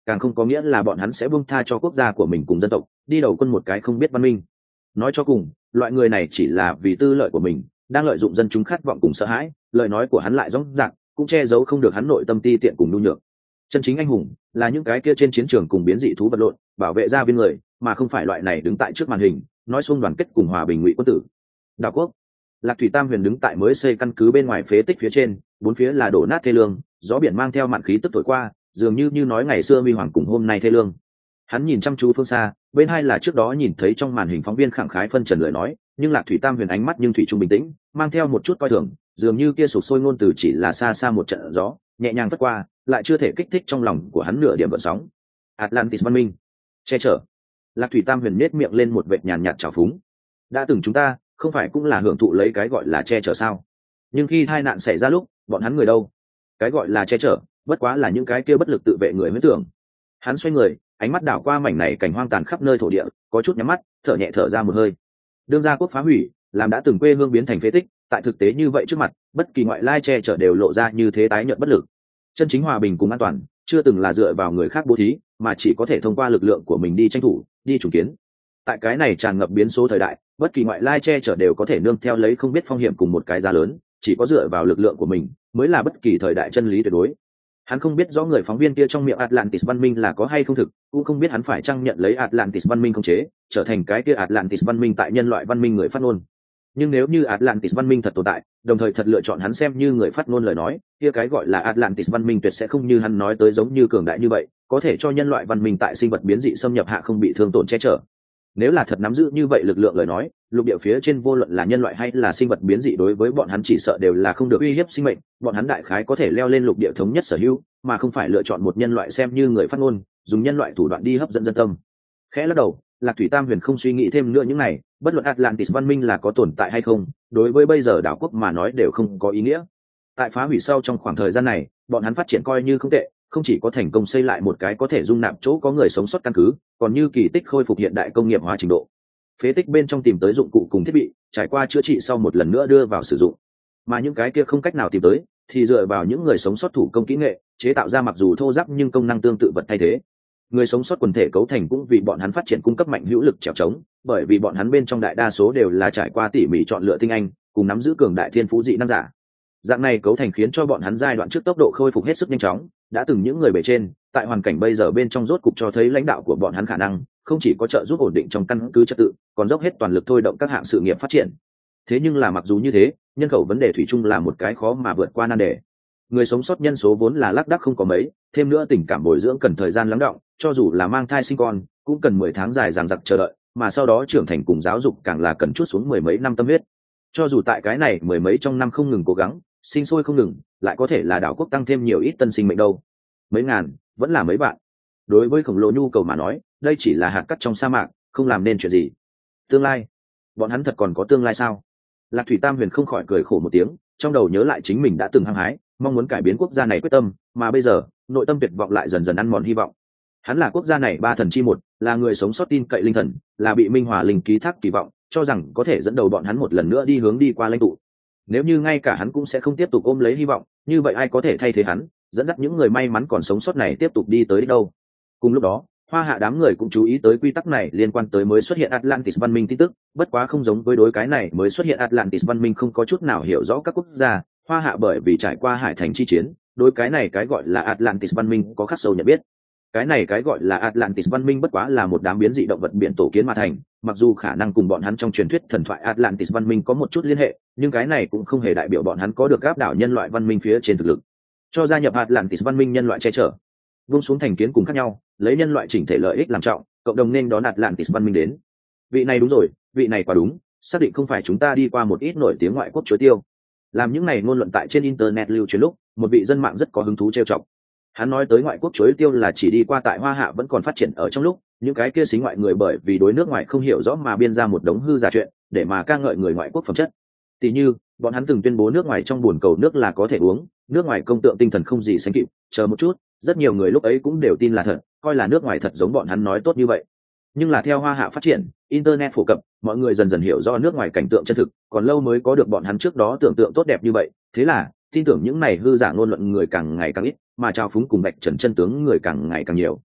càng không có nghĩa là bọn hắn sẽ buông tha cho quốc gia của mình cùng dân tộc đi đầu quân một cái không biết văn minh. Nói cho cùng loại người này chỉ là vì tư lợi của mình, đang lợi dụng dân chúng khát vọng cùng sợ hãi. Lời nói của hắn lại rõ ràng, cũng che giấu không được hắn nội tâm ti tiện cùng nhu nhược. Chân chính anh hùng là những cái kia trên chiến trường cùng biến dị thú vật lộn, bảo vệ gia viên người, mà không phải loại này đứng tại trước màn hình nói xuông đoàn kết cùng hòa bình ngụy quân tử. Đảo quốc, Lạc Thủy Tam Huyền đứng tại mới xây căn cứ bên ngoài phế tích phía trên, bốn phía là đổ nát thê lương, gió biển mang theo mạn khí tức thổi qua, dường như như nói ngày xưa huy hoàng cùng hôm nay thê lương. Hắn nhìn chăm chú phương xa, bên hai là trước đó nhìn thấy trong màn hình phóng viên khẳng khái phân trần lời nói, nhưng Lạc Thủy Tam Huyền ánh mắt nhưng thủy chung bình tĩnh, mang theo một chút coi thường, dường như kia sụp sôi ngôn từ chỉ là xa xa một trận gió, nhẹ nhàng vất qua, lại chưa thể kích thích trong lòng của hắn nửa điểm gợn sóng. Atlantis văn minh, che chở. Lạc Thủy Tam Huyền nhếch miệng lên một vệt nhàn nhạt trào phúng. Đã từng chúng ta, không phải cũng là hưởng thụ lấy cái gọi là che chở sao? Nhưng khi tai nạn xảy ra lúc, bọn hắn người đâu? Cái gọi là che chở, bất quá là những cái kia bất lực tự vệ người huyễn tưởng. Hắn xoay người, ánh mắt đảo qua mảnh này cảnh hoang tàn khắp nơi thổ địa, có chút nhắm mắt, thở nhẹ thở ra một hơi. Đương gia quốc phá hủy, làm đã từng quê hương biến thành phế tích, tại thực tế như vậy trước mặt, bất kỳ ngoại lai che chở đều lộ ra như thế tái nhợt bất lực. Chân chính hòa bình cùng an toàn, chưa từng là dựa vào người khác bố thí, mà chỉ có thể thông qua lực lượng của mình đi tranh thủ, đi trùng kiến. Tại cái này tràn ngập biến số thời đại, bất kỳ ngoại lai che chở đều có thể nương theo lấy không biết phong hiểm cùng một cái giá lớn, chỉ có dựa vào lực lượng của mình mới là bất kỳ thời đại chân lý tuyệt đối. Hắn không biết rõ người phóng viên kia trong miệng Atlantis văn minh là có hay không thực, cũng không biết hắn phải chăng nhận lấy Atlantis văn minh khống chế, trở thành cái kia Atlantis văn minh tại nhân loại văn minh người phát ngôn. Nhưng nếu như Atlantis văn minh thật tồn tại, đồng thời thật lựa chọn hắn xem như người phát ngôn lời nói, kia cái gọi là Atlantis văn minh tuyệt sẽ không như hắn nói tới giống như cường đại như vậy, có thể cho nhân loại văn minh tại sinh vật biến dị xâm nhập hạ không bị thương tổn che chở. Nếu là thật nắm giữ như vậy lực lượng lời nói, lục địa phía trên vô luận là nhân loại hay là sinh vật biến dị đối với bọn hắn chỉ sợ đều là không được uy hiếp sinh mệnh, bọn hắn đại khái có thể leo lên lục địa thống nhất sở hữu, mà không phải lựa chọn một nhân loại xem như người phát ngôn, dùng nhân loại thủ đoạn đi hấp dẫn dân tâm. Khẽ lắc đầu, Lạc Thủy Tam Huyền không suy nghĩ thêm nữa những này, bất luận Atlantis văn minh là có tồn tại hay không, đối với bây giờ đảo quốc mà nói đều không có ý nghĩa. Tại phá hủy sau trong khoảng thời gian này, bọn hắn phát triển coi như không tệ, không chỉ có thành công xây lại một cái có thể dung nạp chỗ có người sống sót căn cứ, còn như kỳ tích khôi phục hiện đại công nghiệp hóa trình độ. Phế tích bên trong tìm tới dụng cụ cùng thiết bị, trải qua chữa trị sau một lần nữa đưa vào sử dụng. Mà những cái kia không cách nào tìm tới, thì dựa vào những người sống sót thủ công kỹ nghệ, chế tạo ra mặc dù thô ráp nhưng công năng tương tự vật thay thế. Người sống sót quần thể cấu thành cũng vì bọn hắn phát triển cung cấp mạnh hữu lực trèo trống, bởi vì bọn hắn bên trong đại đa số đều là trải qua tỉ mỉ chọn lựa tinh anh, cùng nắm giữ cường đại thiên phú dị năng giả. Dạng này cấu thành khiến cho bọn hắn giai đoạn trước tốc độ khôi phục hết sức nhanh chóng, đã từng những người bề trên, tại hoàn cảnh bây giờ bên trong rốt cục cho thấy lãnh đạo của bọn hắn khả năng, không chỉ có trợ giúp ổn định trong căn cứ trật tự, còn dốc hết toàn lực thôi động các hạng sự nghiệp phát triển. Thế nhưng là mặc dù như thế, nhân khẩu vấn đề thủy chung là một cái khó mà vượt qua nan đề. Người sống sót nhân số vốn là lác đác không có mấy, thêm nữa tình cảm bồi dưỡng cần thời gian lắng đọng, cho dù là mang thai sinh con, cũng cần mười tháng dài dằng dặc chờ đợi, mà sau đó trưởng thành cùng giáo dục càng là cần chút xuống mười mấy năm tâm huyết. Cho dù tại cái này mười mấy trong năm không ngừng cố gắng, sinh sôi không ngừng, lại có thể là đảo quốc tăng thêm nhiều ít tân sinh mệnh đâu. Mấy ngàn, vẫn là mấy vạn. Đối với khổng lồ nhu cầu mà nói, đây chỉ là hạt cát trong sa mạc, không làm nên chuyện gì. Tương lai, bọn hắn thật còn có tương lai sao? Lạc Thủy Tam Huyền không khỏi cười khổ một tiếng, trong đầu nhớ lại chính mình đã từng hăng hái, mong muốn cải biến quốc gia này quyết tâm, mà bây giờ, nội tâm tuyệt vọng lại dần dần ăn mòn hy vọng. Hắn là quốc gia này ba thần chi một, là người sống sót tin cậy linh thần, là bị Minh Hòa linh ký thác kỳ vọng, cho rằng có thể dẫn đầu bọn hắn một lần nữa đi hướng đi qua lãnh tụ. Nếu như ngay cả hắn cũng sẽ không tiếp tục ôm lấy hy vọng, như vậy ai có thể thay thế hắn, dẫn dắt những người may mắn còn sống sót này tiếp tục đi tới đâu? Cùng lúc đó, Hoa Hạ đám người cũng chú ý tới quy tắc này liên quan tới mới xuất hiện Atlantis văn minh tin tức, bất quá không giống với đối cái này mới xuất hiện Atlantis văn minh không có chút nào hiểu rõ các quốc gia, Hoa Hạ bởi vì trải qua hải thành chi chiến, đối cái này cái gọi là Atlantis văn minh có khắc sâu nhận biết. Cái này cái gọi là Atlantis văn minh bất quá là một đám biến dị động vật biển tổ kiến mà thành, mặc dù khả năng cùng bọn hắn trong truyền thuyết thần thoại Atlantis văn minh có một chút liên hệ, nhưng cái này cũng không hề đại biểu bọn hắn có được áp đảo nhân loại văn minh phía trên thực lực. Cho gia nhập Atlantis văn minh nhân loại che chở, vung xuống thành kiến cùng khác nhau, lấy nhân loại chỉnh thể lợi ích làm trọng, cộng đồng nên đón Atlantis văn minh đến. Vị này đúng rồi, vị này quả đúng, xác định không phải chúng ta đi qua một ít nổi tiếng ngoại quốc chuối tiêu. Làm những này ngôn luận tại trên internet lưu truyền lúc, một vị dân mạng rất có hứng thú trêu chọc. Hắn nói tới ngoại quốc chuối tiêu là chỉ đi qua tại Hoa Hạ vẫn còn phát triển ở trong lúc, những cái kia xí ngoại người bởi vì đối nước ngoài không hiểu rõ mà biên ra một đống hư giả chuyện, để mà ca ngợi người ngoại quốc phẩm chất. Tỷ như, bọn hắn từng tuyên bố nước ngoài trong buồn cầu nước là có thể uống, nước ngoài công tượng tinh thần không gì sánh kịp, chờ một chút, rất nhiều người lúc ấy cũng đều tin là thật, coi là nước ngoài thật giống bọn hắn nói tốt như vậy. Nhưng là theo Hoa Hạ phát triển, internet phổ cập, mọi người dần dần hiểu rõ nước ngoài cảnh tượng chân thực, còn lâu mới có được bọn hắn trước đó tưởng tượng tốt đẹp như vậy, thế là tin tưởng những này hư giả ngôn luận người càng ngày càng ít, mà trao phúng cùng bạch trần chân tướng người càng ngày càng nhiều.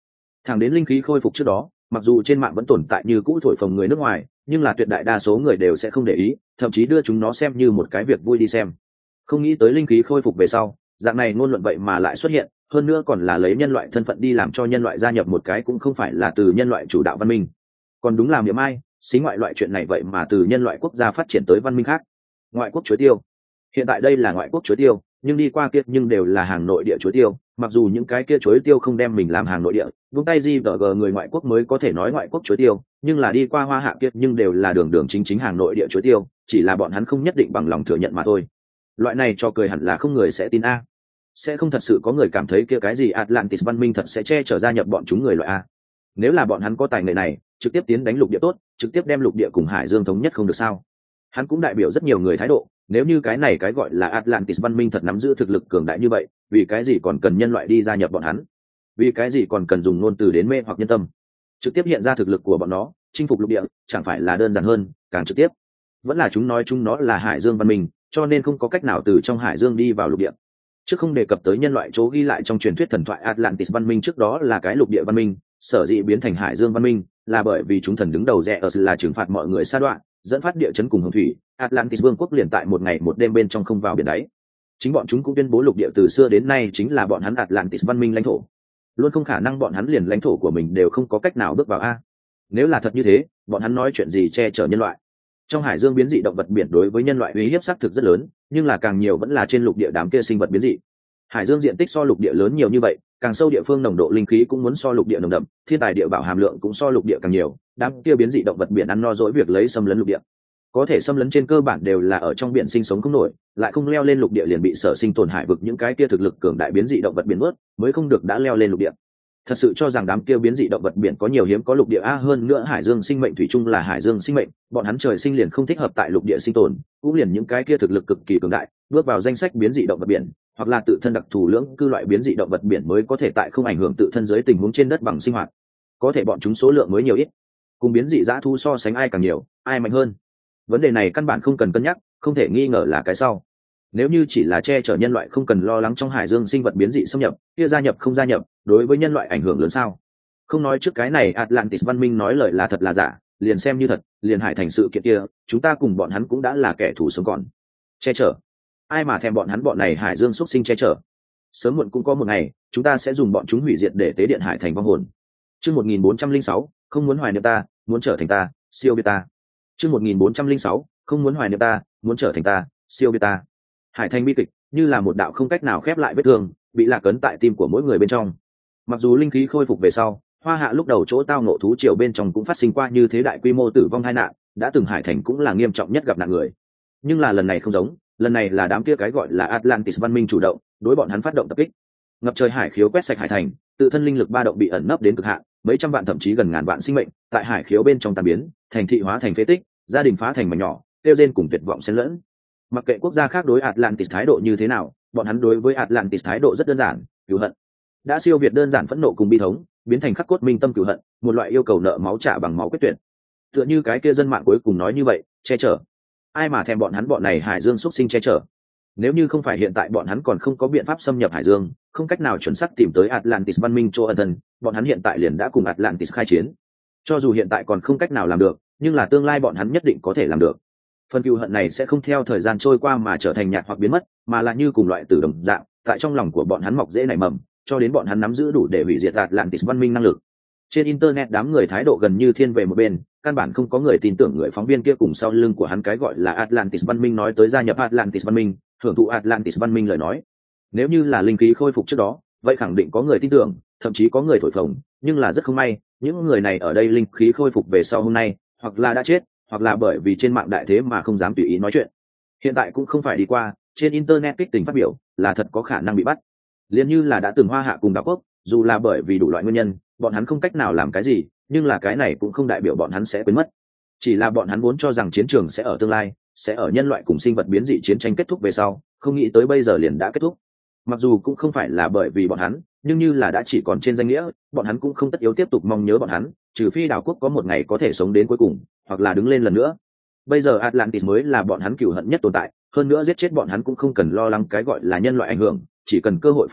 Thẳng đến linh khí khôi phục trước đó, mặc dù trên mạng vẫn tồn tại như cũ thổi phồng người nước ngoài, nhưng là tuyệt đại đa số người đều sẽ không để ý, thậm chí đưa chúng nó xem như một cái việc vui đi xem. Không nghĩ tới linh khí khôi phục về sau, dạng này ngôn luận vậy mà lại xuất hiện, hơn nữa còn là lấy nhân loại thân phận đi làm cho nhân loại gia nhập một cái cũng không phải là từ nhân loại chủ đạo văn minh. Còn đúng là miệng ai, xí ngoại loại chuyện này vậy mà từ nhân loại quốc gia phát triển tới văn minh khác. Ngoại quốc chuối tiêu. Hiện tại đây là ngoại quốc chuối tiêu, nhưng đi qua kia nhưng đều là hàng nội địa chuối tiêu, mặc dù những cái kia chuối tiêu không đem mình làm hàng nội địa, vung tay gì đỡ gờ người ngoại quốc mới có thể nói ngoại quốc chuối tiêu, nhưng là đi qua hoa hạ kia nhưng đều là đường đường chính chính hàng nội địa chuối tiêu, chỉ là bọn hắn không nhất định bằng lòng thừa nhận mà thôi. Loại này cho cười hẳn là không người sẽ tin a. Sẽ không thật sự có người cảm thấy kia cái gì Atlantis văn minh thật sẽ che chở gia nhập bọn chúng người loại a. Nếu là bọn hắn có tài nghệ này, trực tiếp tiến đánh lục địa tốt, trực tiếp đem lục địa cùng hải dương thống nhất không được sao? Hắn cũng đại biểu rất nhiều người thái độ, nếu như cái này cái gọi là Atlantis văn minh thật nắm giữ thực lực cường đại như vậy, vì cái gì còn cần nhân loại đi gia nhập bọn hắn? Vì cái gì còn cần dùng ngôn từ đến mê hoặc nhân tâm? Trực tiếp hiện ra thực lực của bọn nó, chinh phục lục địa, chẳng phải là đơn giản hơn, càng trực tiếp. Vẫn là chúng nói chúng nó là hải dương văn minh, cho nên không có cách nào từ trong hải dương đi vào lục địa. Chứ không đề cập tới nhân loại chỗ ghi lại trong truyền thuyết thần thoại Atlantis văn minh trước đó là cái lục địa văn minh, sở dĩ biến thành hải dương văn minh là bởi vì chúng thần đứng đầu rẻ ở là trừng phạt mọi người sa đoạn, dẫn phát địa chấn cùng hồng thủy, Atlantis vương quốc liền tại một ngày một đêm bên trong không vào biển đáy. Chính bọn chúng cũng tuyên bố lục địa từ xưa đến nay chính là bọn hắn Atlantis văn minh lãnh thổ, luôn không khả năng bọn hắn liền lãnh thổ của mình đều không có cách nào bước vào a. Nếu là thật như thế, bọn hắn nói chuyện gì che chở nhân loại? Trong hải dương biến dị động vật biển đối với nhân loại uy hiếp xác thực rất lớn, nhưng là càng nhiều vẫn là trên lục địa đám kia sinh vật biến dị. Hải dương diện tích so lục địa lớn nhiều như vậy, càng sâu địa phương nồng độ linh khí cũng muốn so lục địa nồng đậm, thiên tài địa bảo hàm lượng cũng so lục địa càng nhiều, đám kia biến dị động vật biển ăn no dỗi việc lấy xâm lấn lục địa. Có thể xâm lấn trên cơ bản đều là ở trong biển sinh sống không nổi, lại không leo lên lục địa liền bị sở sinh tồn hải vực những cái kia thực lực cường đại biến dị động vật biển nuốt, mới không được đã leo lên lục địa. Thật sự cho rằng đám kia biến dị động vật biển có nhiều hiếm có lục địa a, hơn nữa hải dương sinh mệnh thủy chung là hải dương sinh mệnh, bọn hắn trời sinh liền không thích hợp tại lục địa sinh tồn, cũng liền những cái kia thực lực cực kỳ cường đại, bước vào danh sách biến dị động vật biển, hoặc là tự thân đặc thù lưỡng cư loại biến dị động vật biển mới có thể tại không ảnh hưởng tự thân dưới tình huống trên đất bằng sinh hoạt. Có thể bọn chúng số lượng mới nhiều ít, cùng biến dị dã thu so sánh ai càng nhiều, ai mạnh hơn. Vấn đề này căn bản không cần cân nhắc, không thể nghi ngờ là cái sau. Nếu như chỉ là che chở nhân loại không cần lo lắng trong hải dương sinh vật biến dị xâm nhập, kia gia nhập không gia nhập, đối với nhân loại ảnh hưởng lớn sao? Không nói trước cái này Atlantis văn minh nói lời là thật là giả, liền xem như thật, liền hải thành sự kiện kia, chúng ta cùng bọn hắn cũng đã là kẻ thù sống còn. Che chở? Ai mà thèm bọn hắn bọn này hải dương xuất sinh che chở? Sớm muộn cũng có một ngày, chúng ta sẽ dùng bọn chúng hủy diệt để tế điện hải thành vong hồn. Chương một nghìn bốn trăm lẻ sáu, không muốn hoài niệm ta, muốn trở thành ta, siêu biết ta. Chương một nghìn bốn trăm lẻ sáu, không muốn hoài niệm ta, muốn trở thành ta, siêu biết ta. Hải thành bi kịch như là một đạo không cách nào khép lại vết thương, bị lạc ấn tại tim của mỗi người bên trong. Mặc dù linh khí khôi phục về sau, hoa hạ lúc đầu chỗ tao nộ thú triều bên trong cũng phát sinh qua như thế đại quy mô tử vong tai nạn, đã từng hải thành cũng là nghiêm trọng nhất gặp nạn người. Nhưng là lần này không giống, lần này là đám kia cái gọi là Atlantis văn minh chủ động đối bọn hắn phát động tập kích. Ngập trời hải khiếu quét sạch hải thành, tự thân linh lực ba động bị ẩn nấp đến cực hạn, mấy trăm vạn thậm chí gần ngàn vạn sinh mệnh tại hải khiếu bên trong tan biến, thành thị hóa thành phế tích, gia đình phá thành mảnh nhỏ, tiêu rên cùng tuyệt vọng xen lẫn. Mặc kệ quốc gia khác đối Atlantis thái độ như thế nào, bọn hắn đối với Atlantis thái độ rất đơn giản, cừu hận. Đã siêu việt đơn giản phẫn nộ cùng bi thống, biến thành khắc cốt minh tâm cừu hận, một loại yêu cầu nợ máu trả bằng máu quyết tuyệt. Tựa như cái kia dân mạng cuối cùng nói như vậy, che chở. Ai mà thèm bọn hắn bọn này hải dương xuất sinh che chở. Nếu như không phải hiện tại bọn hắn còn không có biện pháp xâm nhập hải dương, không cách nào chuẩn xác tìm tới Atlantis văn minh chỗ ẩn thân, bọn hắn hiện tại liền đã cùng Atlantis khai chiến. Cho dù hiện tại còn không cách nào làm được, nhưng là tương lai bọn hắn nhất định có thể làm được. Phần cừu hận này sẽ không theo thời gian trôi qua mà trở thành nhạt hoặc biến mất, mà là như cùng loại tử đồng dạng, tại trong lòng của bọn hắn mọc dễ nảy mầm, cho đến bọn hắn nắm giữ đủ để hủy diệt Atlantis văn minh năng lực. Trên internet đám người thái độ gần như thiên về một bên, căn bản không có người tin tưởng người phóng viên kia cùng sau lưng của hắn cái gọi là Atlantis văn minh nói tới gia nhập Atlantis văn minh, hưởng thụ Atlantis văn minh lời nói. Nếu như là linh khí khôi phục trước đó, vậy khẳng định có người tin tưởng, thậm chí có người thổi phồng, nhưng là rất không may, những người này ở đây linh khí khôi phục về sau hôm nay, hoặc là đã chết, hoặc là bởi vì trên mạng đại thế mà không dám tùy ý nói chuyện. Hiện tại cũng không phải đi qua, trên internet kích tình phát biểu, là thật có khả năng bị bắt. Liên như là đã từng Hoa Hạ cùng Đảo Quốc, dù là bởi vì đủ loại nguyên nhân, bọn hắn không cách nào làm cái gì, nhưng là cái này cũng không đại biểu bọn hắn sẽ quên mất. Chỉ là bọn hắn muốn cho rằng chiến trường sẽ ở tương lai, sẽ ở nhân loại cùng sinh vật biến dị chiến tranh kết thúc về sau, không nghĩ tới bây giờ liền đã kết thúc. Mặc dù cũng không phải là bởi vì bọn hắn, nhưng như là đã chỉ còn trên danh nghĩa, bọn hắn cũng không tất yếu tiếp tục mong nhớ bọn hắn, trừ phi Đảo Quốc có một ngày có thể sống đến cuối cùng, hoặc là đứng lên lần nữa. Bây giờ Atlantis mới là bọn hắn cừu hận nhất tồn tại, hơn nữa giết chết bọn hắn cũng không cần lo lắng cái gọi là nhân loại ảnh hưởng, chỉ cần cơ hội phù hợp,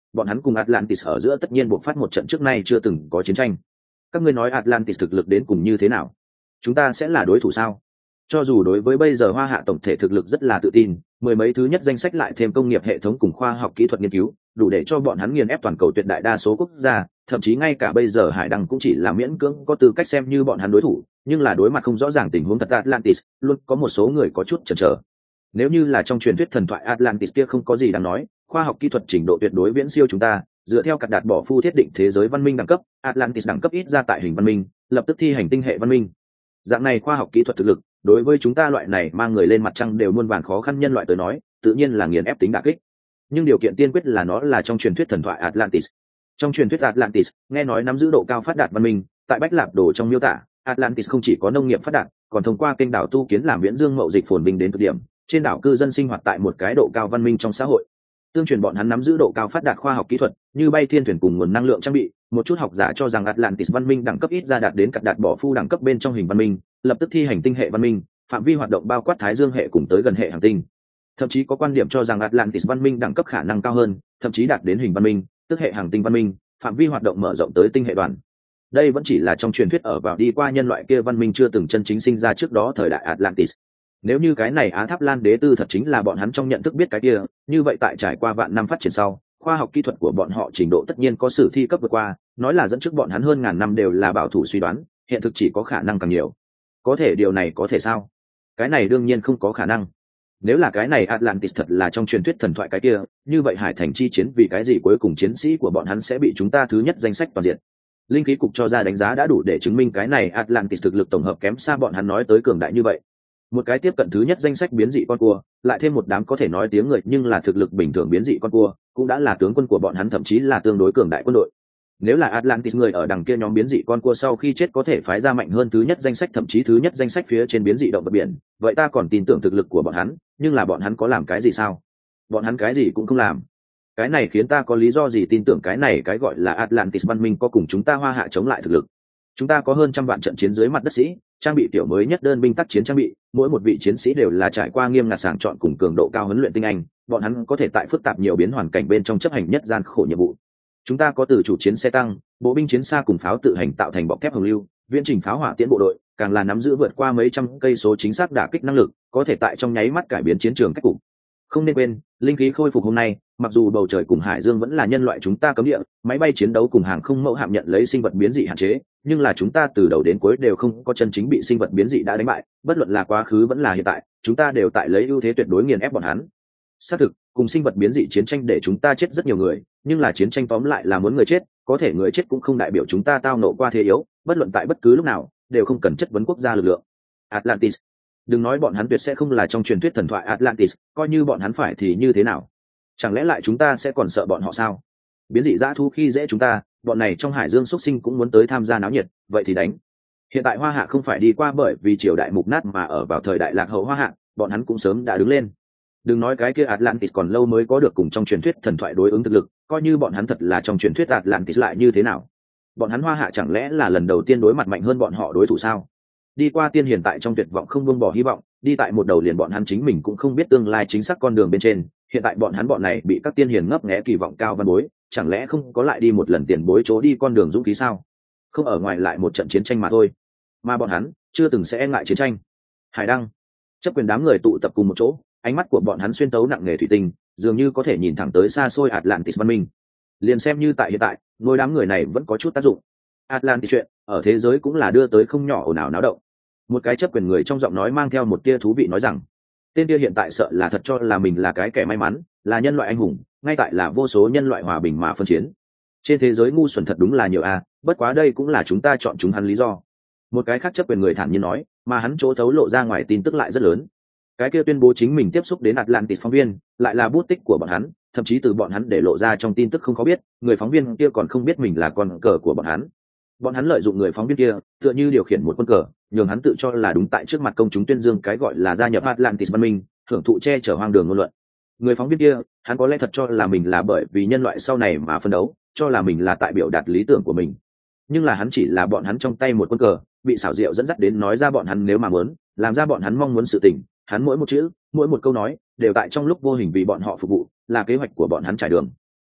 bọn hắn cùng Atlantis ở giữa tất nhiên buộc phát một trận trước nay chưa từng có chiến tranh. Các ngươi nói Atlantis thực lực đến cùng như thế nào? Chúng ta sẽ là đối thủ sao? Cho dù đối với bây giờ Hoa Hạ tổng thể thực lực rất là tự tin, mười mấy thứ nhất danh sách lại thêm công nghiệp hệ thống cùng khoa học kỹ thuật nghiên cứu, đủ để cho bọn hắn nghiền ép toàn cầu tuyệt đại đa số quốc gia, thậm chí ngay cả bây giờ Hải Đăng cũng chỉ là miễn cưỡng có tư cách xem như bọn hắn đối thủ, nhưng là đối mặt không rõ ràng tình huống thật Atlantis, luôn có một số người có chút chần chờ. Nếu như là trong truyền thuyết thần thoại Atlantis kia không có gì đáng nói, khoa học kỹ thuật trình độ tuyệt đối viễn siêu chúng ta, dựa theo cặt đạt bỏ phu thiết định thế giới văn minh đẳng cấp, Atlantis đẳng cấp ít ra tại hình văn minh, lập tức thi hành tinh hệ văn minh. Dạng này khoa học kỹ thuật thực lực, đối với chúng ta loại này mang người lên mặt trăng đều muôn vàn khó khăn nhân loại tới nói, tự nhiên là nghiền ép tính đả kích. Nhưng điều kiện tiên quyết là nó là trong truyền thuyết thần thoại Atlantis. Trong truyền thuyết Atlantis, nghe nói nắm giữ độ cao phát đạt văn minh, tại Bách Lạp Đồ trong miêu tả, Atlantis không chỉ có nông nghiệp phát đạt, còn thông qua kênh đảo tu kiến làm viễn dương mậu dịch phồn vinh đến cực điểm, trên đảo cư dân sinh hoạt tại một cái độ cao văn minh trong xã hội. Tương truyền bọn hắn nắm giữ độ cao phát đạt khoa học kỹ thuật, như bay thiên thuyền cùng nguồn năng lượng trang bị, một chút học giả cho rằng Atlantis văn minh đẳng cấp ít ra đạt đến cặt đạt bỏ phu đẳng cấp bên trong hình văn minh, lập tức thi hành tinh hệ văn minh, phạm vi hoạt động bao quát Thái Dương hệ cùng tới gần hệ hành tinh. Thậm chí có quan điểm cho rằng Atlantis văn minh đẳng cấp khả năng cao hơn, thậm chí đạt đến hình văn minh, tức hệ hành tinh văn minh, phạm vi hoạt động mở rộng tới tinh hệ đoàn. Đây vẫn chỉ là trong truyền thuyết ở vào đi qua nhân loại kia văn minh chưa từng chân chính sinh ra trước đó thời đại Atlantis. Nếu như cái này Á Tháp Lan Đế Tư thật chính là bọn hắn trong nhận thức biết cái kia, như vậy tại trải qua vạn năm phát triển sau, khoa học kỹ thuật của bọn họ trình độ tất nhiên có sử thi cấp vượt qua, nói là dẫn trước bọn hắn hơn ngàn năm đều là bảo thủ suy đoán, hiện thực chỉ có khả năng càng nhiều. Có thể điều này có thể sao? Cái này đương nhiên không có khả năng. Nếu là cái này Atlantis thật là trong truyền thuyết thần thoại cái kia, như vậy Hải Thành chi chiến vì cái gì cuối cùng chiến sĩ của bọn hắn sẽ bị chúng ta thứ nhất danh sách toàn diện? Linh khí cục cho ra đánh giá đã đủ để chứng minh cái này Atlantis thực lực tổng hợp kém xa bọn hắn nói tới cường đại như vậy. Một cái tiếp cận thứ nhất danh sách biến dị con cua, lại thêm một đám có thể nói tiếng người nhưng là thực lực bình thường biến dị con cua, cũng đã là tướng quân của bọn hắn, thậm chí là tương đối cường đại quân đội. Nếu là Atlantis người ở đằng kia nhóm biến dị con cua sau khi chết có thể phái ra mạnh hơn thứ nhất danh sách thậm chí thứ nhất danh sách phía trên biến dị động vật biển, vậy ta còn tin tưởng thực lực của bọn hắn, nhưng là bọn hắn có làm cái gì sao? Bọn hắn cái gì cũng không làm. Cái này khiến ta có lý do gì tin tưởng cái này cái gọi là Atlantis văn minh có cùng chúng ta Hoa Hạ chống lại thực lực. Chúng ta có hơn trăm vạn trận chiến dưới mặt đất sĩ, trang bị tiểu mới nhất đơn binh tác chiến trang bị, mỗi một vị chiến sĩ đều là trải qua nghiêm ngặt sàng chọn cùng cường độ cao huấn luyện tinh anh, bọn hắn có thể tại phức tạp nhiều biến hoàn cảnh bên trong chấp hành nhất gian khổ nhiệm vụ. Chúng ta có từ chủ chiến xe tăng, bộ binh chiến xa cùng pháo tự hành tạo thành bọc thép hồng lưu, viễn trình pháo hỏa tiễn bộ đội, càng là nắm giữ vượt qua mấy trăm cây số chính xác đả kích năng lực, có thể tại trong nháy mắt cải biến chiến trường cách cục. Không nên quên, linh khí khôi phục hôm nay, mặc dù bầu trời cùng hải dương vẫn là nhân loại chúng ta cấm địa, máy bay chiến đấu cùng hàng không mẫu hạm nhận lấy sinh vật biến dị hạn chế, nhưng là chúng ta từ đầu đến cuối đều không có chân chính bị sinh vật biến dị đã đánh bại, bất luận là quá khứ vẫn là hiện tại, chúng ta đều tại lấy ưu thế tuyệt đối nghiền ép bọn hắn. Xác thực, cùng sinh vật biến dị chiến tranh để chúng ta chết rất nhiều người, nhưng là chiến tranh tóm lại là muốn người chết, có thể người chết cũng không đại biểu chúng ta tao nộ qua thế yếu, bất luận tại bất cứ lúc nào, đều không cần chất vấn quốc gia lực lượng. Atlantis. Đừng nói bọn hắn tuyệt sẽ không là trong truyền thuyết thần thoại Atlantis, coi như bọn hắn phải thì như thế nào? Chẳng lẽ lại chúng ta sẽ còn sợ bọn họ sao? Biến dị dã thú khi dễ chúng ta, bọn này trong hải dương xuất sinh cũng muốn tới tham gia náo nhiệt, vậy thì đánh. Hiện tại Hoa Hạ không phải đi qua bởi vì triều đại mục nát mà ở vào thời đại lạc hậu Hoa Hạ, bọn hắn cũng sớm đã đứng lên. Đừng nói cái kia Atlantis còn lâu mới có được cùng trong truyền thuyết thần thoại đối ứng thực lực, coi như bọn hắn thật là trong truyền thuyết Atlantis lại như thế nào? Bọn hắn Hoa Hạ chẳng lẽ là lần đầu tiên đối mặt mạnh hơn bọn họ đối thủ sao? Đi qua tiên hiền tại trong tuyệt vọng không buông bỏ hy vọng, đi tại một đầu liền bọn hắn chính mình cũng không biết tương lai chính xác con đường bên trên, hiện tại bọn hắn bọn này bị các tiên hiền ngấp nghé kỳ vọng cao văn bối, chẳng lẽ không có lại đi một lần tiền bối chỗ đi con đường dũng khí sao? Không ở ngoài lại một trận chiến tranh mà thôi. Mà bọn hắn chưa từng sẽ e ngại chiến tranh. Hải Đăng, chấp quyền đám người tụ tập cùng một chỗ, ánh mắt của bọn hắn xuyên tấu nặng nề thủy tinh, dường như có thể nhìn thẳng tới xa xôi Atlantis văn minh. Liền xem như tại hiện tại, ngôi đám người này vẫn có chút tác dụng. Atlantis chuyện ở thế giới cũng là đưa tới không nhỏ ồn ào náo động. Một cái chấp quyền người trong giọng nói mang theo một tia thú vị nói rằng, tên kia hiện tại sợ là thật cho là mình là cái kẻ may mắn, là nhân loại anh hùng, ngay tại là vô số nhân loại hòa bình mà phân chiến. Trên thế giới ngu xuẩn thật đúng là nhiều a, bất quá đây cũng là chúng ta chọn chúng hắn lý do. Một cái khác chấp quyền người thản nhiên nói, mà hắn chỗ thấu lộ ra ngoài tin tức lại rất lớn. Cái kia tuyên bố chính mình tiếp xúc đến Atlantis phóng viên, lại là bút tích của bọn hắn, thậm chí từ bọn hắn để lộ ra trong tin tức không có biết, người phóng viên kia còn không biết mình là con cờ của bọn hắn. Bọn hắn lợi dụng người phóng viên kia, tựa như điều khiển một quân cờ, nhường hắn tự cho là đúng tại trước mặt công chúng tuyên dương cái gọi là gia nhập Atlantis văn minh, hưởng thụ che chở hoang đường ngôn luận. Người phóng viên kia, hắn có lẽ thật cho là mình là bởi vì nhân loại sau này mà phân đấu, cho là mình là tại biểu đạt lý tưởng của mình. Nhưng là hắn chỉ là bọn hắn trong tay một quân cờ, bị xảo diệu dẫn dắt đến nói ra bọn hắn nếu mà muốn, làm ra bọn hắn mong muốn sự tình, hắn mỗi một chữ, mỗi một câu nói, đều tại trong lúc vô hình vì bọn họ phục vụ, là kế hoạch của bọn hắn trải đường.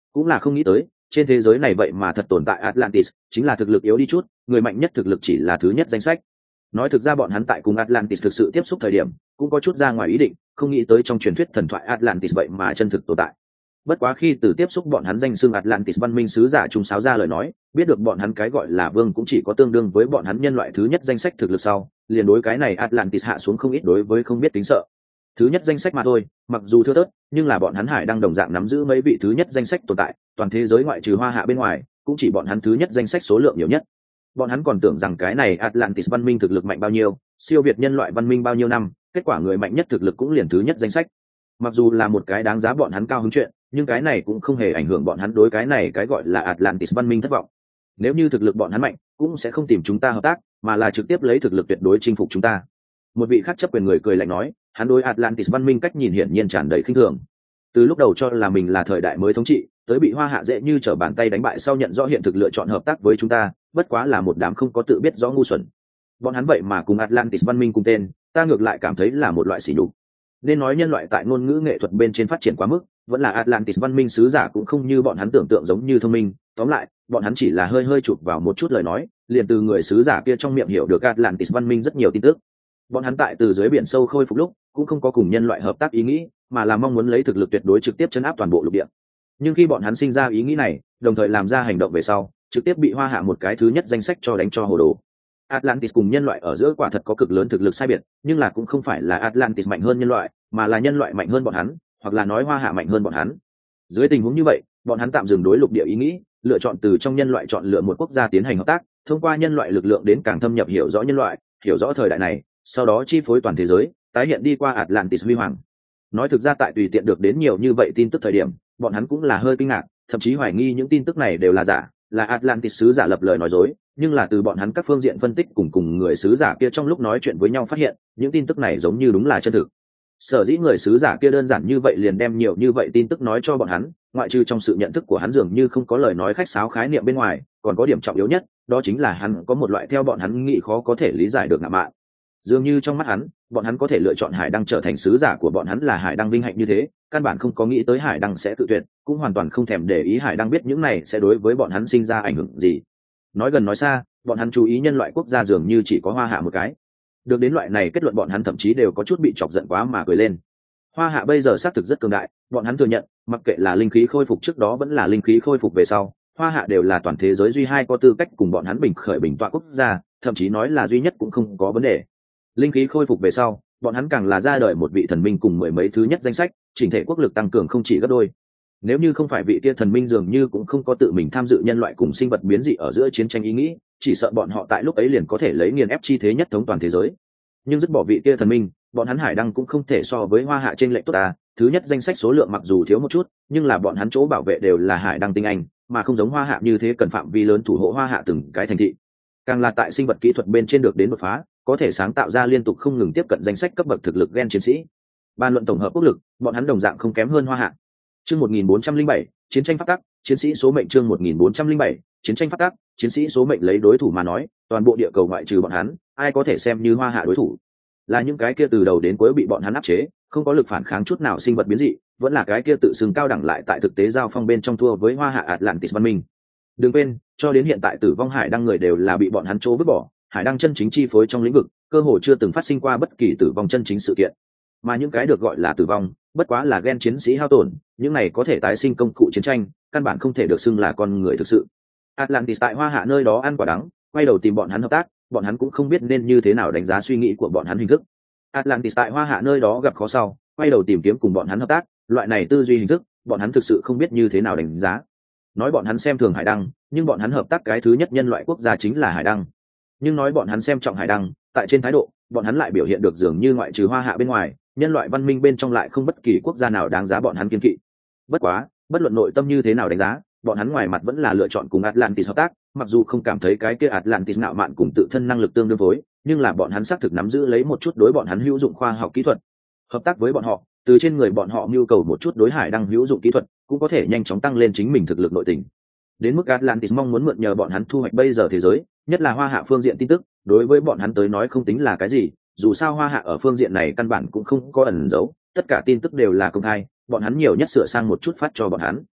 cũng là không nghĩ tới trên thế giới này vậy mà thật tồn tại Atlantis, chính là thực lực yếu đi chút, người mạnh nhất thực lực chỉ là thứ nhất danh sách. Nói thực ra bọn hắn tại cùng Atlantis thực sự tiếp xúc thời điểm cũng có chút ra ngoài ý định, không nghĩ tới trong truyền thuyết thần thoại Atlantis vậy mà chân thực tồn tại. Bất quá khi từ tiếp xúc bọn hắn danh xưng Atlantis văn minh sứ giả trung sáo ra lời nói, biết được bọn hắn cái gọi là vương cũng chỉ có tương đương với bọn hắn nhân loại thứ nhất danh sách thực lực sau, liền đối cái này Atlantis hạ xuống không ít đối với không biết tính sợ. Thứ nhất danh sách mà thôi, mặc dù thưa thớt, nhưng là bọn hắn hải đang đồng dạng nắm giữ mấy vị thứ nhất danh sách tồn tại, toàn thế giới ngoại trừ Hoa Hạ bên ngoài, cũng chỉ bọn hắn thứ nhất danh sách số lượng nhiều nhất. Bọn hắn còn tưởng rằng cái này Atlantis văn minh thực lực mạnh bao nhiêu, siêu việt nhân loại văn minh bao nhiêu năm, kết quả người mạnh nhất thực lực cũng liền thứ nhất danh sách. Mặc dù là một cái đáng giá bọn hắn cao hứng chuyện, nhưng cái này cũng không hề ảnh hưởng bọn hắn đối cái này cái gọi là Atlantis văn minh thất vọng. Nếu như thực lực bọn hắn mạnh, cũng sẽ không tìm chúng ta hợp tác, mà là trực tiếp lấy thực lực tuyệt đối chinh phục chúng ta. Một vị khác chấp quyền người cười lạnh nói, hắn đối Atlantis văn minh cách nhìn hiển nhiên tràn đầy khinh thường. Từ lúc đầu cho là mình là thời đại mới thống trị, tới bị Hoa Hạ dễ như trở bàn tay đánh bại sau nhận rõ hiện thực lựa chọn hợp tác với chúng ta, bất quá là một đám không có tự biết rõ ngu xuẩn. Bọn hắn vậy mà cùng Atlantis văn minh cùng tên, ta ngược lại cảm thấy là một loại sỉ nhục. Nên nói nhân loại tại ngôn ngữ nghệ thuật bên trên phát triển quá mức, vẫn là Atlantis văn minh sứ giả cũng không như bọn hắn tưởng tượng giống như thông minh, tóm lại, bọn hắn chỉ là hơi hơi chụp vào một chút lời nói, liền từ người sứ giả kia trong miệng hiểu được Atlantis văn minh rất nhiều tin tức. Bọn hắn tại từ dưới biển sâu khôi phục lúc, cũng không có cùng nhân loại hợp tác ý nghĩ, mà là mong muốn lấy thực lực tuyệt đối trực tiếp chấn áp toàn bộ lục địa. Nhưng khi bọn hắn sinh ra ý nghĩ này, đồng thời làm ra hành động về sau, trực tiếp bị Hoa Hạ một cái thứ nhất danh sách cho đánh cho hồ đồ. Atlantis cùng nhân loại ở giữa quả thật có cực lớn thực lực sai biệt, nhưng là cũng không phải là Atlantis mạnh hơn nhân loại, mà là nhân loại mạnh hơn bọn hắn, hoặc là nói Hoa Hạ mạnh hơn bọn hắn. Dưới tình huống như vậy, bọn hắn tạm dừng đối lục địa ý nghĩ, lựa chọn từ trong nhân loại chọn lựa một quốc gia tiến hành hợp tác, thông qua nhân loại lực lượng đến càng thâm nhập hiểu rõ nhân loại, hiểu rõ thời đại này, sau đó chi phối toàn thế giới, tái hiện đi qua Atlantis huy hoàng. Nói thực ra tại tùy tiện được đến nhiều như vậy tin tức thời điểm, bọn hắn cũng là hơi kinh ngạc, thậm chí hoài nghi những tin tức này đều là giả, là Atlantis sứ giả lập lời nói dối, nhưng là từ bọn hắn các phương diện phân tích cùng cùng người sứ giả kia trong lúc nói chuyện với nhau phát hiện, những tin tức này giống như đúng là chân thực. Sở dĩ người sứ giả kia đơn giản như vậy liền đem nhiều như vậy tin tức nói cho bọn hắn, ngoại trừ trong sự nhận thức của hắn dường như không có lời nói khách sáo khái niệm bên ngoài, còn có điểm trọng yếu nhất, đó chính là hắn có một loại theo bọn hắn nghĩ khó có thể lý giải được ngạo mạn. Dường như trong mắt hắn, bọn hắn có thể lựa chọn Hải Đăng trở thành sứ giả của bọn hắn là Hải Đăng vinh hạnh như thế, căn bản không có nghĩ tới Hải Đăng sẽ tự tuyệt, cũng hoàn toàn không thèm để ý Hải Đăng biết những này sẽ đối với bọn hắn sinh ra ảnh hưởng gì. Nói gần nói xa, bọn hắn chú ý nhân loại quốc gia dường như chỉ có Hoa Hạ một cái. Được đến loại này kết luận bọn hắn thậm chí đều có chút bị chọc giận quá mà cười lên. Hoa Hạ bây giờ xác thực rất cường đại, bọn hắn thừa nhận, mặc kệ là linh khí khôi phục trước đó vẫn là linh khí khôi phục về sau, Hoa Hạ đều là toàn thế giới duy hai có tư cách cùng bọn hắn bình khởi bình tọa quốc gia, thậm chí nói là duy nhất cũng không có vấn đề. Linh khí khôi phục về sau, bọn hắn càng là ra đời một vị thần minh cùng mười mấy thứ nhất danh sách, chỉnh thể quốc lực tăng cường không chỉ gấp đôi. Nếu như không phải vị kia thần minh dường như cũng không có tự mình tham dự nhân loại cùng sinh vật biến dị ở giữa chiến tranh ý nghĩ, chỉ sợ bọn họ tại lúc ấy liền có thể lấy nghiền ép chi thế nhất thống toàn thế giới. Nhưng dứt bỏ vị kia thần minh, bọn hắn Hải Đăng cũng không thể so với Hoa Hạ trên lệnh tốt ta. Thứ nhất danh sách số lượng mặc dù thiếu một chút, nhưng là bọn hắn chỗ bảo vệ đều là Hải Đăng tinh anh, mà không giống Hoa Hạ như thế cần phạm vi lớn thủ hộ Hoa Hạ từng cái thành thị. Càng là tại sinh vật kỹ thuật bên trên được đến đột phá, có thể sáng tạo ra liên tục không ngừng tiếp cận danh sách cấp bậc thực lực gen chiến sĩ. Ban luận tổng hợp quốc lực, bọn hắn đồng dạng không kém hơn Hoa Hạ. Chương một nghìn bốn trăm lẻ bảy, chiến tranh phát tác, chiến sĩ số mệnh chương một nghìn bốn trăm lẻ bảy, chiến tranh phát tác, chiến sĩ số mệnh lấy đối thủ mà nói, toàn bộ địa cầu ngoại trừ bọn hắn, ai có thể xem như Hoa Hạ đối thủ? Là những cái kia từ đầu đến cuối bị bọn hắn áp chế, không có lực phản kháng chút nào sinh vật biến dị, vẫn là cái kia tự xưng cao đẳng lại tại thực tế giao phong bên trong thua với Hoa Hạ Atlantis văn minh. Đừng quên, cho đến hiện tại tử vong Hải Đăng người đều là bị bọn hắn trố vứt bỏ, Hải Đăng chân chính chi phối trong lĩnh vực, cơ hồ chưa từng phát sinh qua bất kỳ tử vong chân chính sự kiện. Mà những cái được gọi là tử vong, bất quá là gen chiến sĩ hao tổn, những này có thể tái sinh công cụ chiến tranh, căn bản không thể được xưng là con người thực sự. Atlantis tại Hoa Hạ nơi đó ăn quả đắng, quay đầu tìm bọn hắn hợp tác, bọn hắn cũng không biết nên như thế nào đánh giá suy nghĩ của bọn hắn hình thức. Atlantis tại Hoa Hạ nơi đó gặp khó sau, quay đầu tìm kiếm cùng bọn hắn hợp tác, loại này tư duy hình thức, bọn hắn thực sự không biết như thế nào đánh giá. Nói bọn hắn xem thường Hải Đăng, nhưng bọn hắn hợp tác cái thứ nhất nhân loại quốc gia chính là Hải Đăng. Nhưng nói bọn hắn xem trọng Hải Đăng, tại trên thái độ, bọn hắn lại biểu hiện được dường như ngoại trừ Hoa Hạ bên ngoài, nhân loại văn minh bên trong lại không bất kỳ quốc gia nào đáng giá bọn hắn kiên kỵ. Bất quá, bất luận nội tâm như thế nào đánh giá, bọn hắn ngoài mặt vẫn là lựa chọn cùng Atlantis hợp tác, mặc dù không cảm thấy cái kia Atlantis ngạo mạn cùng tự thân năng lực tương đương với, nhưng là bọn hắn xác thực nắm giữ lấy một chút đối bọn hắn hữu dụng khoa học kỹ thuật. Hợp tác với bọn họ, từ trên người bọn họ nhu cầu một chút đối Hải Đăng hữu dụng kỹ thuật, cũng có thể nhanh chóng tăng lên chính mình thực lực nội tình. Đến mức Atlantis mong muốn mượn nhờ bọn hắn thu hoạch bây giờ thế giới, nhất là Hoa Hạ phương diện tin tức, đối với bọn hắn tới nói không tính là cái gì, dù sao Hoa Hạ ở phương diện này căn bản cũng không có ẩn giấu, tất cả tin tức đều là công khai, bọn hắn nhiều nhất sửa sang một chút phát cho bọn hắn.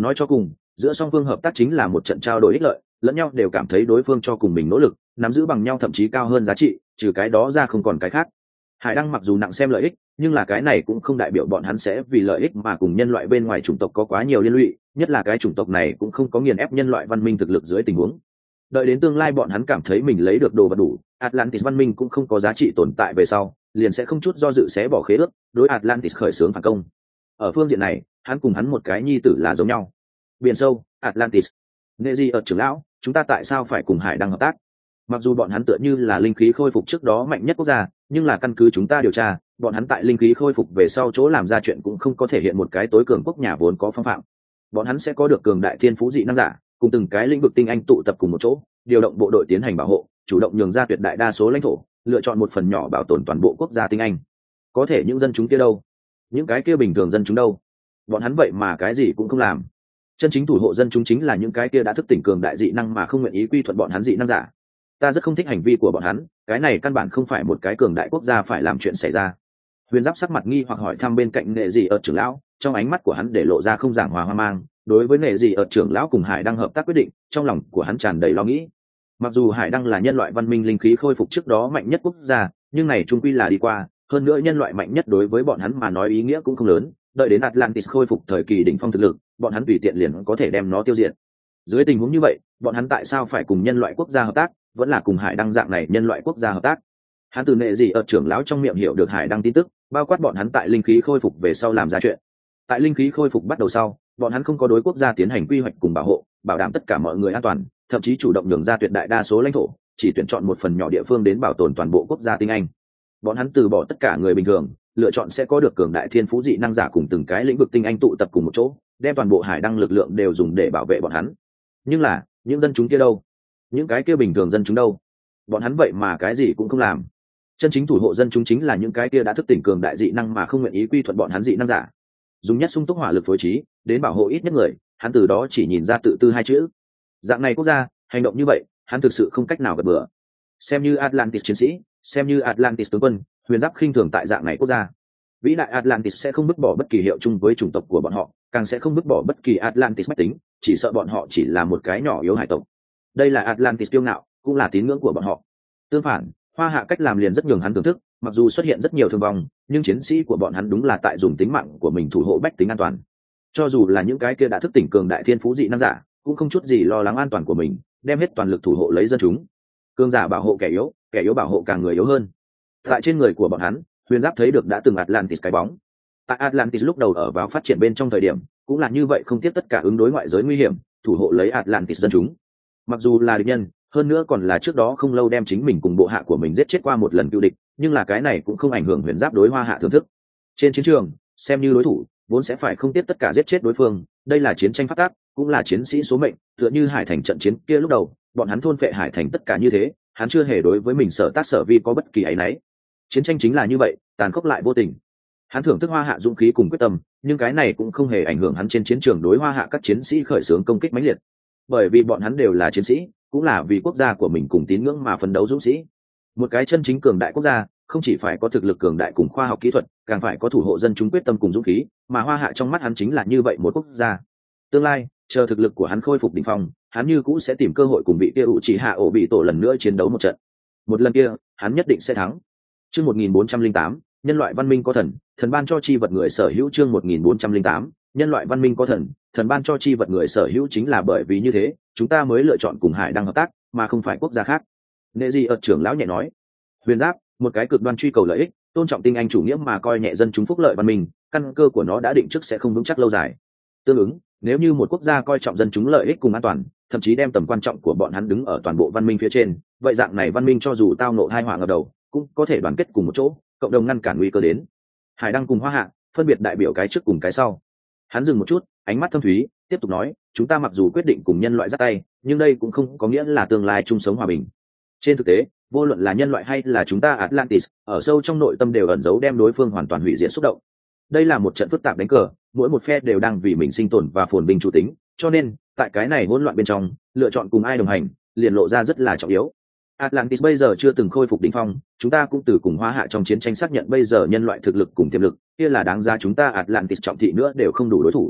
Nói cho cùng, giữa song phương hợp tác chính là một trận trao đổi ích lợi, lẫn nhau đều cảm thấy đối phương cho cùng mình nỗ lực, nắm giữ bằng nhau thậm chí cao hơn giá trị, trừ cái đó ra không còn cái khác. Hải Đăng mặc dù nặng xem lợi ích, nhưng là cái này cũng không đại biểu bọn hắn sẽ vì lợi ích mà cùng nhân loại bên ngoài chủng tộc có quá nhiều liên lụy, nhất là cái chủng tộc này cũng không có nghiền ép nhân loại văn minh thực lực dưới tình huống. Đợi đến tương lai bọn hắn cảm thấy mình lấy được đồ vật đủ, Atlantis văn minh cũng không có giá trị tồn tại về sau, liền sẽ không chút do dự xé bỏ khế ước, đối Atlantis khởi xướng phản công. Ở phương diện này, hắn cùng hắn một cái nhi tử là giống nhau. Biển sâu, Atlantis. Neji ở trưởng lão, chúng ta tại sao phải cùng Hải Đăng hợp tác? Mặc dù bọn hắn tựa như là linh khí khôi phục trước đó mạnh nhất quốc gia, nhưng là căn cứ chúng ta điều tra, bọn hắn tại linh khí khôi phục về sau chỗ làm ra chuyện cũng không có thể hiện một cái tối cường quốc nhà vốn có phong phạm. Bọn hắn sẽ có được cường đại thiên phú dị năng giả, cùng từng cái lĩnh vực tinh anh tụ tập cùng một chỗ, điều động bộ đội tiến hành bảo hộ, chủ động nhường ra tuyệt đại đa số lãnh thổ, lựa chọn một phần nhỏ bảo tồn toàn bộ quốc gia tinh anh. Có thể những dân chúng kia đâu? Những cái kia bình thường dân chúng đâu? Bọn hắn vậy mà cái gì cũng không làm. Chân chính thủ hộ dân chúng chính là những cái kia đã thức tỉnh cường đại dị năng mà không nguyện ý quy thuận bọn hắn dị năng giả. Ta rất không thích hành vi của bọn hắn, cái này căn bản không phải một cái cường đại quốc gia phải làm chuyện xảy ra. Huyền Giáp sắc mặt nghi hoặc hỏi thăm bên cạnh Nệ Dị ở trưởng lão, trong ánh mắt của hắn để lộ ra không giảng hòa hoang mang. Đối với Nệ Dị ở trưởng lão cùng Hải Đăng hợp tác quyết định, trong lòng của hắn tràn đầy lo nghĩ. Mặc dù Hải Đăng là nhân loại văn minh linh khí khôi phục trước đó mạnh nhất quốc gia, nhưng này chung quy là đi qua, hơn nữa nhân loại mạnh nhất đối với bọn hắn mà nói ý nghĩa cũng không lớn. Đợi đến Atlantis khôi phục thời kỳ đỉnh phong thực lực, bọn hắn tùy tiện liền có thể đem nó tiêu diệt. Dưới tình huống như vậy, bọn hắn tại sao phải cùng nhân loại quốc gia hợp tác, vẫn là cùng Hải Đăng dạng này nhân loại quốc gia hợp tác? Hắn từ Nệ Dị ở trưởng lão trong miệng hiểu được Hải Đăng tin tức, bao quát bọn hắn tại linh khí khôi phục về sau làm ra chuyện. Tại linh khí khôi phục bắt đầu sau, bọn hắn không có đối quốc gia tiến hành quy hoạch cùng bảo hộ, bảo đảm tất cả mọi người an toàn, thậm chí chủ động nhường ra tuyệt đại đa số lãnh thổ, chỉ tuyển chọn một phần nhỏ địa phương đến bảo tồn toàn bộ quốc gia tinh anh. Bọn hắn từ bỏ tất cả người bình thường, lựa chọn sẽ có được cường đại thiên phú dị năng giả cùng từng cái lĩnh vực tinh anh tụ tập cùng một chỗ, đem toàn bộ Hải Đăng lực lượng đều dùng để bảo vệ bọn hắn. Nhưng là, những dân chúng kia đâu? Những cái kia bình thường dân chúng đâu? Bọn hắn vậy mà cái gì cũng không làm. Chân chính thủ hộ dân chúng chính là những cái kia đã thức tỉnh cường đại dị năng mà không nguyện ý quy thuận bọn hắn dị năng giả. Dùng nhất sung túc hỏa lực phối trí, đến bảo hộ ít nhất người, hắn từ đó chỉ nhìn ra tự tư hai chữ. Dạng này quốc gia, hành động như vậy, hắn thực sự không cách nào gật bừa. Xem như Atlantis chiến sĩ, xem như Atlantis tướng quân, Huyền Giáp khinh thường tại dạng này quốc gia. Vĩ đại Atlantis sẽ không vứt bỏ bất kỳ hiệu chung với chủng tộc của bọn họ, càng sẽ không vứt bỏ bất kỳ Atlantis mách tính, chỉ sợ bọn họ chỉ là một cái nhỏ yếu hải tộc. Đây là Atlantis kiêu ngạo, cũng là tín ngưỡng của bọn họ. Tương phản, Hoa Hạ cách làm liền rất nhường hắn thưởng thức, mặc dù xuất hiện rất nhiều thương vong, nhưng chiến sĩ của bọn hắn đúng là tại dùng tính mạng của mình thủ hộ bách tính an toàn. Cho dù là những cái kia đã thức tỉnh cường đại thiên phú dị năng giả, cũng không chút gì lo lắng an toàn của mình, đem hết toàn lực thủ hộ lấy dân chúng. Cường giả bảo hộ kẻ yếu, kẻ yếu bảo hộ càng người yếu hơn. Tại trên người của bọn hắn, Huyền Giáp thấy được đã từng Atlantis cái bóng. Tại Atlantis lúc đầu ở vào phát triển bên trong thời điểm, cũng là như vậy, không tiếp tất cả ứng đối ngoại giới nguy hiểm, thủ hộ lấy Atlantis dân chúng. Mặc dù là địch nhân, hơn nữa còn là trước đó không lâu đem chính mình cùng bộ hạ của mình giết chết qua một lần cựu địch, nhưng là cái này cũng không ảnh hưởng Huyền Giáp đối Hoa Hạ thưởng thức. Trên chiến trường, xem như đối thủ, vốn sẽ phải không tiếp tất cả giết chết đối phương, đây là chiến tranh phát tác, cũng là chiến sĩ số mệnh, tựa như Hải Thành trận chiến kia lúc đầu, bọn hắn thôn phệ Hải Thành tất cả như thế, hắn chưa hề đối với mình sở tác sở vi có bất kỳ áy náy. Chiến tranh chính là như vậy, tàn khốc lại vô tình. Hắn thưởng thức Hoa Hạ dũng khí cùng quyết tâm, nhưng cái này cũng không hề ảnh hưởng hắn trên chiến trường đối Hoa Hạ các chiến sĩ khởi xướng công kích mãnh liệt, bởi vì bọn hắn đều là chiến sĩ, cũng là vì quốc gia của mình cùng tín ngưỡng mà phấn đấu dũng sĩ. Một cái chân chính cường đại quốc gia, không chỉ phải có thực lực cường đại cùng khoa học kỹ thuật, càng phải có thủ hộ dân chúng quyết tâm cùng dũng khí, mà Hoa Hạ trong mắt hắn chính là như vậy một quốc gia. Tương lai, chờ thực lực của hắn khôi phục đỉnh phong, hắn như cũ sẽ tìm cơ hội cùng vị kia Uchiha Obito lần nữa chiến đấu một trận. Một lần kia, hắn nhất định sẽ thắng. Chương một nghìn bốn trăm lẻ tám, nhân loại văn minh có thần, thần ban cho chi vật người sở hữu. Chương một nghìn bốn trăm lẻ tám, nhân loại văn minh có thần, thần ban cho chi vật người sở hữu. Chính là bởi vì như thế, chúng ta mới lựa chọn cùng Hải Đăng hợp tác, mà không phải quốc gia khác. Nệ Dị ợt trưởng lão nhẹ nói. Huyền Giáp, một cái cực đoan truy cầu lợi ích, tôn trọng tinh anh chủ nghĩa mà coi nhẹ dân chúng phúc lợi văn minh, căn cơ của nó đã định trước sẽ không vững chắc lâu dài. Tương ứng, nếu như một quốc gia coi trọng dân chúng lợi ích cùng an toàn, thậm chí đem tầm quan trọng của bọn hắn đứng ở toàn bộ văn minh phía trên, vậy dạng này văn minh cho dù tao ngộ hai họa ngập đầu, cũng có thể đoàn kết cùng một chỗ, cộng đồng ngăn cản nguy cơ đến. Hải Đăng cùng Hoa Hạ phân biệt đại biểu cái trước cùng cái sau. Hắn dừng một chút, ánh mắt thâm thúy, tiếp tục nói, chúng ta mặc dù quyết định cùng nhân loại giắt tay, nhưng đây cũng không có nghĩa là tương lai chung sống hòa bình. Trên thực tế, vô luận là nhân loại hay là chúng ta Atlantis, ở sâu trong nội tâm đều ẩn giấu đem đối phương hoàn toàn hủy diệt xúc động. Đây là một trận phức tạp đánh cờ, mỗi một phe đều đang vì mình sinh tồn và phồn vinh chủ tính, cho nên tại cái này hỗn loạn bên trong, lựa chọn cùng ai đồng hành liền lộ ra rất là trọng yếu. Atlantis bây giờ chưa từng khôi phục đỉnh phong, chúng ta cũng từ cùng Hoa Hạ trong chiến tranh xác nhận bây giờ nhân loại thực lực cùng tiềm lực, kia là đáng giá chúng ta Atlantis trọng thị nữa đều không đủ đối thủ.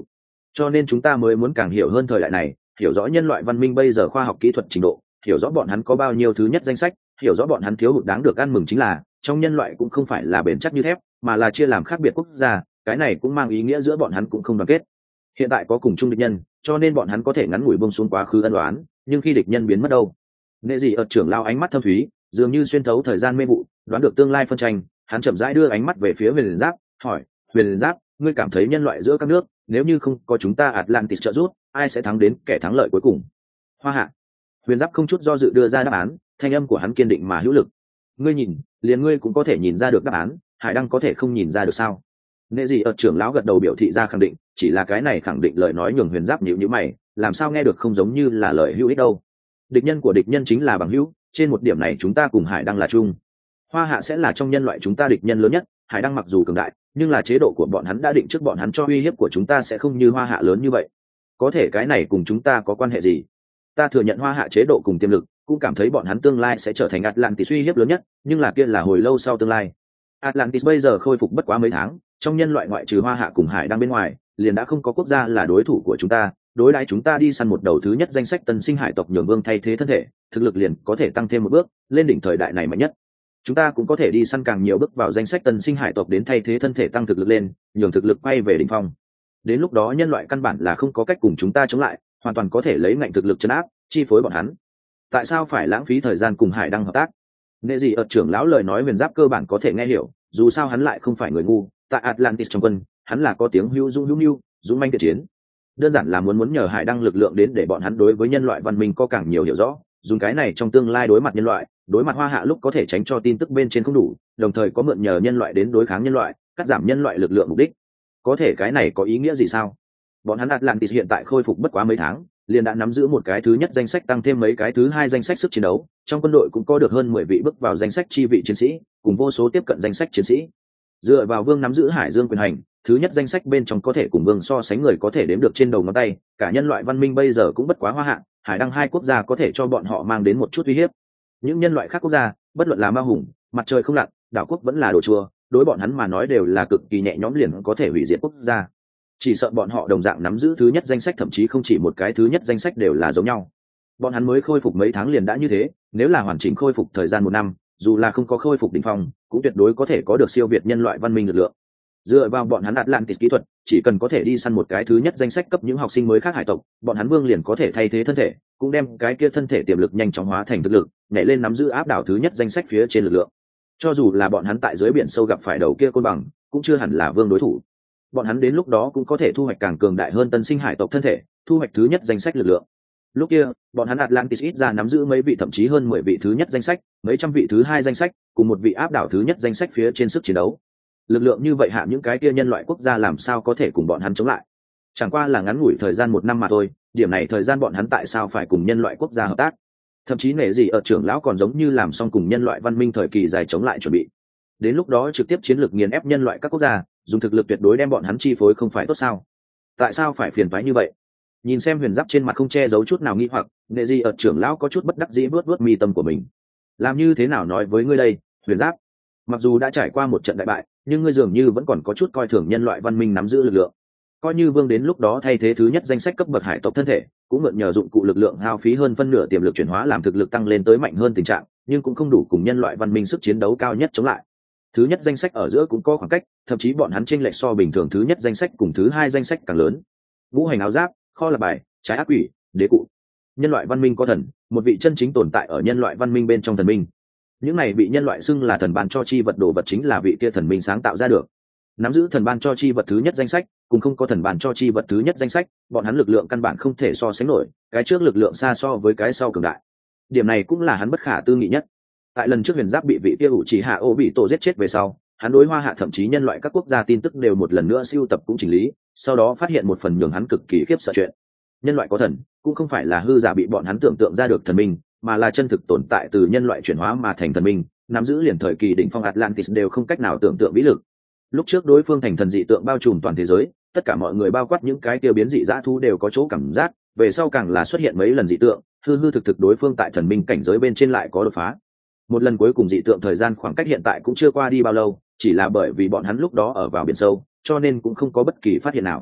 cho nên chúng ta mới muốn càng hiểu hơn thời đại này, hiểu rõ nhân loại văn minh bây giờ khoa học kỹ thuật trình độ, hiểu rõ bọn hắn có bao nhiêu thứ nhất danh sách, hiểu rõ bọn hắn thiếu hụt đáng được ăn mừng chính là trong nhân loại cũng không phải là bền chắc như thép, mà là chia làm khác biệt quốc gia. Cái này cũng mang ý nghĩa giữa bọn hắn cũng không đoàn kết. Hiện tại có cùng chung địch nhân, cho nên bọn hắn có thể ngắn ngủi buông xuống quá khứ ân oán, nhưng khi địch nhân biến mất đâu? Nghệ gì ở trưởng lao ánh mắt thâm thúy, dường như xuyên thấu thời gian mê vụ, đoán được tương lai phân tranh. Hắn chậm rãi đưa ánh mắt về phía Huyền Giáp, hỏi: Huyền Giáp, ngươi cảm thấy nhân loại giữa các nước, nếu như không có chúng ta Atlantis trợ giúp, ai sẽ thắng đến kẻ thắng lợi cuối cùng? Hoa Hạ. Huyền Giáp không chút do dự đưa ra đáp án, thanh âm của hắn kiên định mà hữu lực. Ngươi nhìn, liền ngươi cũng có thể nhìn ra được đáp án, Hải Đăng có thể không nhìn ra được sao? Nghệ gì ở trưởng lão gật đầu biểu thị ra khẳng định, chỉ là cái này khẳng định lời nói nhường Huyền Giáp nhíu nhíu mày, làm sao nghe được không giống như là lời hữu ích đâu? Địch nhân của địch nhân chính là bằng hữu, trên một điểm này chúng ta cùng Hải Đăng là chung. Hoa Hạ sẽ là trong nhân loại chúng ta địch nhân lớn nhất, Hải Đăng mặc dù cường đại, nhưng là chế độ của bọn hắn đã định trước bọn hắn cho uy hiếp của chúng ta sẽ không như Hoa Hạ lớn như vậy. Có thể cái này cùng chúng ta có quan hệ gì? Ta thừa nhận Hoa Hạ chế độ cùng tiềm lực, cũng cảm thấy bọn hắn tương lai sẽ trở thành Atlantis uy hiếp lớn nhất, nhưng là kia là hồi lâu sau tương lai. Atlantis bây giờ khôi phục bất quá mấy tháng, trong nhân loại ngoại trừ Hoa Hạ cùng Hải Đăng bên ngoài, liền đã không có quốc gia là đối thủ của chúng ta. Đối đãi chúng ta đi săn một đầu thứ nhất danh sách tân sinh hải tộc nhường vương thay thế thân thể, thực lực liền có thể tăng thêm một bước, lên đỉnh thời đại này mạnh nhất. Chúng ta cũng có thể đi săn càng nhiều bước vào danh sách tân sinh hải tộc đến thay thế thân thể tăng thực lực lên, nhường thực lực quay về đỉnh phong. Đến lúc đó nhân loại căn bản là không có cách cùng chúng ta chống lại, hoàn toàn có thể lấy ngạnh thực lực trấn áp, chi phối bọn hắn. Tại sao phải lãng phí thời gian cùng Hải Đăng hợp tác? Nghệ gì ở trưởng lão lời nói Huyền Giáp cơ bản có thể nghe hiểu, dù sao hắn lại không phải người ngu, tại Atlantis trong quân, hắn là có tiếng hữu dũng hữu nhu, dũng manh thiện chiến. Đơn giản là muốn muốn nhờ Hải Đăng lực lượng đến để bọn hắn đối với nhân loại văn minh có càng nhiều hiểu rõ, dùng cái này trong tương lai đối mặt nhân loại, đối mặt Hoa Hạ lúc có thể tránh cho tin tức bên trên không đủ, đồng thời có mượn nhờ nhân loại đến đối kháng nhân loại, cắt giảm nhân loại lực lượng mục đích. Có thể cái này có ý nghĩa gì sao? Bọn hắn Atlantis hiện tại khôi phục bất quá mấy tháng, liền đã nắm giữ một cái thứ nhất danh sách tăng thêm mấy cái thứ hai danh sách sức chiến đấu, trong quân đội cũng có được hơn mười vị bước vào danh sách chi vị chiến sĩ, cùng vô số tiếp cận danh sách chiến sĩ. Dựa vào vương nắm giữ Hải Dương quyền hành, thứ nhất danh sách bên trong có thể cùng vương so sánh người có thể đếm được trên đầu ngón tay, cả nhân loại văn minh bây giờ cũng bất quá Hoa Hạ, Hải Đăng hai quốc gia có thể cho bọn họ mang đến một chút uy hiếp. Những nhân loại khác quốc gia, bất luận là ma hùng, mặt trời không lặn, đảo quốc vẫn là đồ chua, đối bọn hắn mà nói đều là cực kỳ nhẹ nhõm liền có thể hủy diệt quốc gia. Chỉ sợ bọn họ đồng dạng nắm giữ thứ nhất danh sách, thậm chí không chỉ một cái thứ nhất danh sách đều là giống nhau. Bọn hắn mới khôi phục mấy tháng liền đã như thế, nếu là hoàn chỉnh khôi phục thời gian một năm, dù là không có khôi phục đỉnh phong, cũng tuyệt đối có thể có được siêu việt nhân loại văn minh lực lượng. Dựa vào bọn hắn Atlantis kỹ thuật, chỉ cần có thể đi săn một cái thứ nhất danh sách cấp những học sinh mới khác hải tộc, bọn hắn vương liền có thể thay thế thân thể, cũng đem cái kia thân thể tiềm lực nhanh chóng hóa thành thực lực, nhảy lên nắm giữ áp đảo thứ nhất danh sách phía trên lực lượng. Cho dù là bọn hắn tại dưới biển sâu gặp phải đầu kia côn bằng, cũng chưa hẳn là vương đối thủ. Bọn hắn đến lúc đó cũng có thể thu hoạch càng cường đại hơn tân sinh hải tộc thân thể, thu hoạch thứ nhất danh sách lực lượng. Lúc kia, bọn hắn Atlantis ít ra nắm giữ mấy vị thậm chí hơn mười vị thứ nhất danh sách, mấy trăm vị thứ hai danh sách, cùng một vị áp đảo thứ nhất danh sách phía trên sức chiến đấu. Lực lượng như vậy hạ những cái kia nhân loại quốc gia làm sao có thể cùng bọn hắn chống lại? Chẳng qua là ngắn ngủi thời gian một năm mà thôi, điểm này thời gian bọn hắn tại sao phải cùng nhân loại quốc gia hợp tác? Thậm chí nể gì ở trưởng lão còn giống như làm xong cùng nhân loại văn minh thời kỳ dài chống lại chuẩn bị. Đến lúc đó trực tiếp chiến lược nghiền ép nhân loại các quốc gia, dùng thực lực tuyệt đối đem bọn hắn chi phối không phải tốt sao? Tại sao phải phiền toái như vậy? Nhìn xem Huyền Giáp trên mặt không che giấu chút nào nghi hoặc, nệ gì ở trưởng lão có chút bất đắc dĩ vuốt vuốt mi tâm của mình. Làm như thế nào nói với ngươi đây, Huyền Giáp? Mặc dù đã trải qua một trận đại bại, nhưng ngươi dường như vẫn còn có chút coi thường nhân loại văn minh nắm giữ lực lượng. Coi như vương đến lúc đó thay thế thứ nhất danh sách cấp bậc hải tộc thân thể, cũng mượn nhờ dụng cụ lực lượng hao phí hơn phân nửa tiềm lực chuyển hóa làm thực lực tăng lên tới mạnh hơn tình trạng, nhưng cũng không đủ cùng nhân loại văn minh sức chiến đấu cao nhất chống lại. Thứ nhất danh sách ở giữa cũng có khoảng cách, thậm chí bọn hắn chênh lệch so bình thường thứ nhất danh sách cùng thứ hai danh sách càng lớn. Ngũ hành áo giáp, kho là bài, trái ác quỷ, đế cụ. Nhân loại văn minh có thần, một vị chân chính tồn tại ở nhân loại văn minh bên trong thần minh. Những này bị nhân loại xưng là thần ban cho chi vật đồ vật chính là vị kia thần minh sáng tạo ra được. Nắm giữ thần ban cho chi vật thứ nhất danh sách, cùng không có thần ban cho chi vật thứ nhất danh sách, bọn hắn lực lượng căn bản không thể so sánh nổi, cái trước lực lượng xa so với cái sau cường đại. Điểm này cũng là hắn bất khả tư nghị nhất. Tại lần trước Huyền Giáp bị vị kia ủ chỉ hạ ô bị tổ giết chết về sau, hắn đối Hoa Hạ thậm chí nhân loại các quốc gia tin tức đều một lần nữa siêu tập cũng chỉnh lý, sau đó phát hiện một phần nhường hắn cực kỳ khiếp sợ chuyện. Nhân loại có thần, cũng không phải là hư giả bị bọn hắn tưởng tượng ra được thần minh, mà là chân thực tồn tại từ nhân loại chuyển hóa mà thành thần minh, nắm giữ liền thời kỳ đỉnh phong Atlantis đều không cách nào tưởng tượng vĩ lực. Lúc trước đối phương thành thần dị tượng bao trùm toàn thế giới, tất cả mọi người bao quát những cái tiêu biến dị dã thú đều có chỗ cảm giác, về sau càng là xuất hiện mấy lần dị tượng, hư hư thực thực đối phương tại thần minh cảnh giới bên trên lại có đột phá. Một lần cuối cùng dị tượng thời gian khoảng cách hiện tại cũng chưa qua đi bao lâu, chỉ là bởi vì bọn hắn lúc đó ở vào biển sâu, cho nên cũng không có bất kỳ phát hiện nào.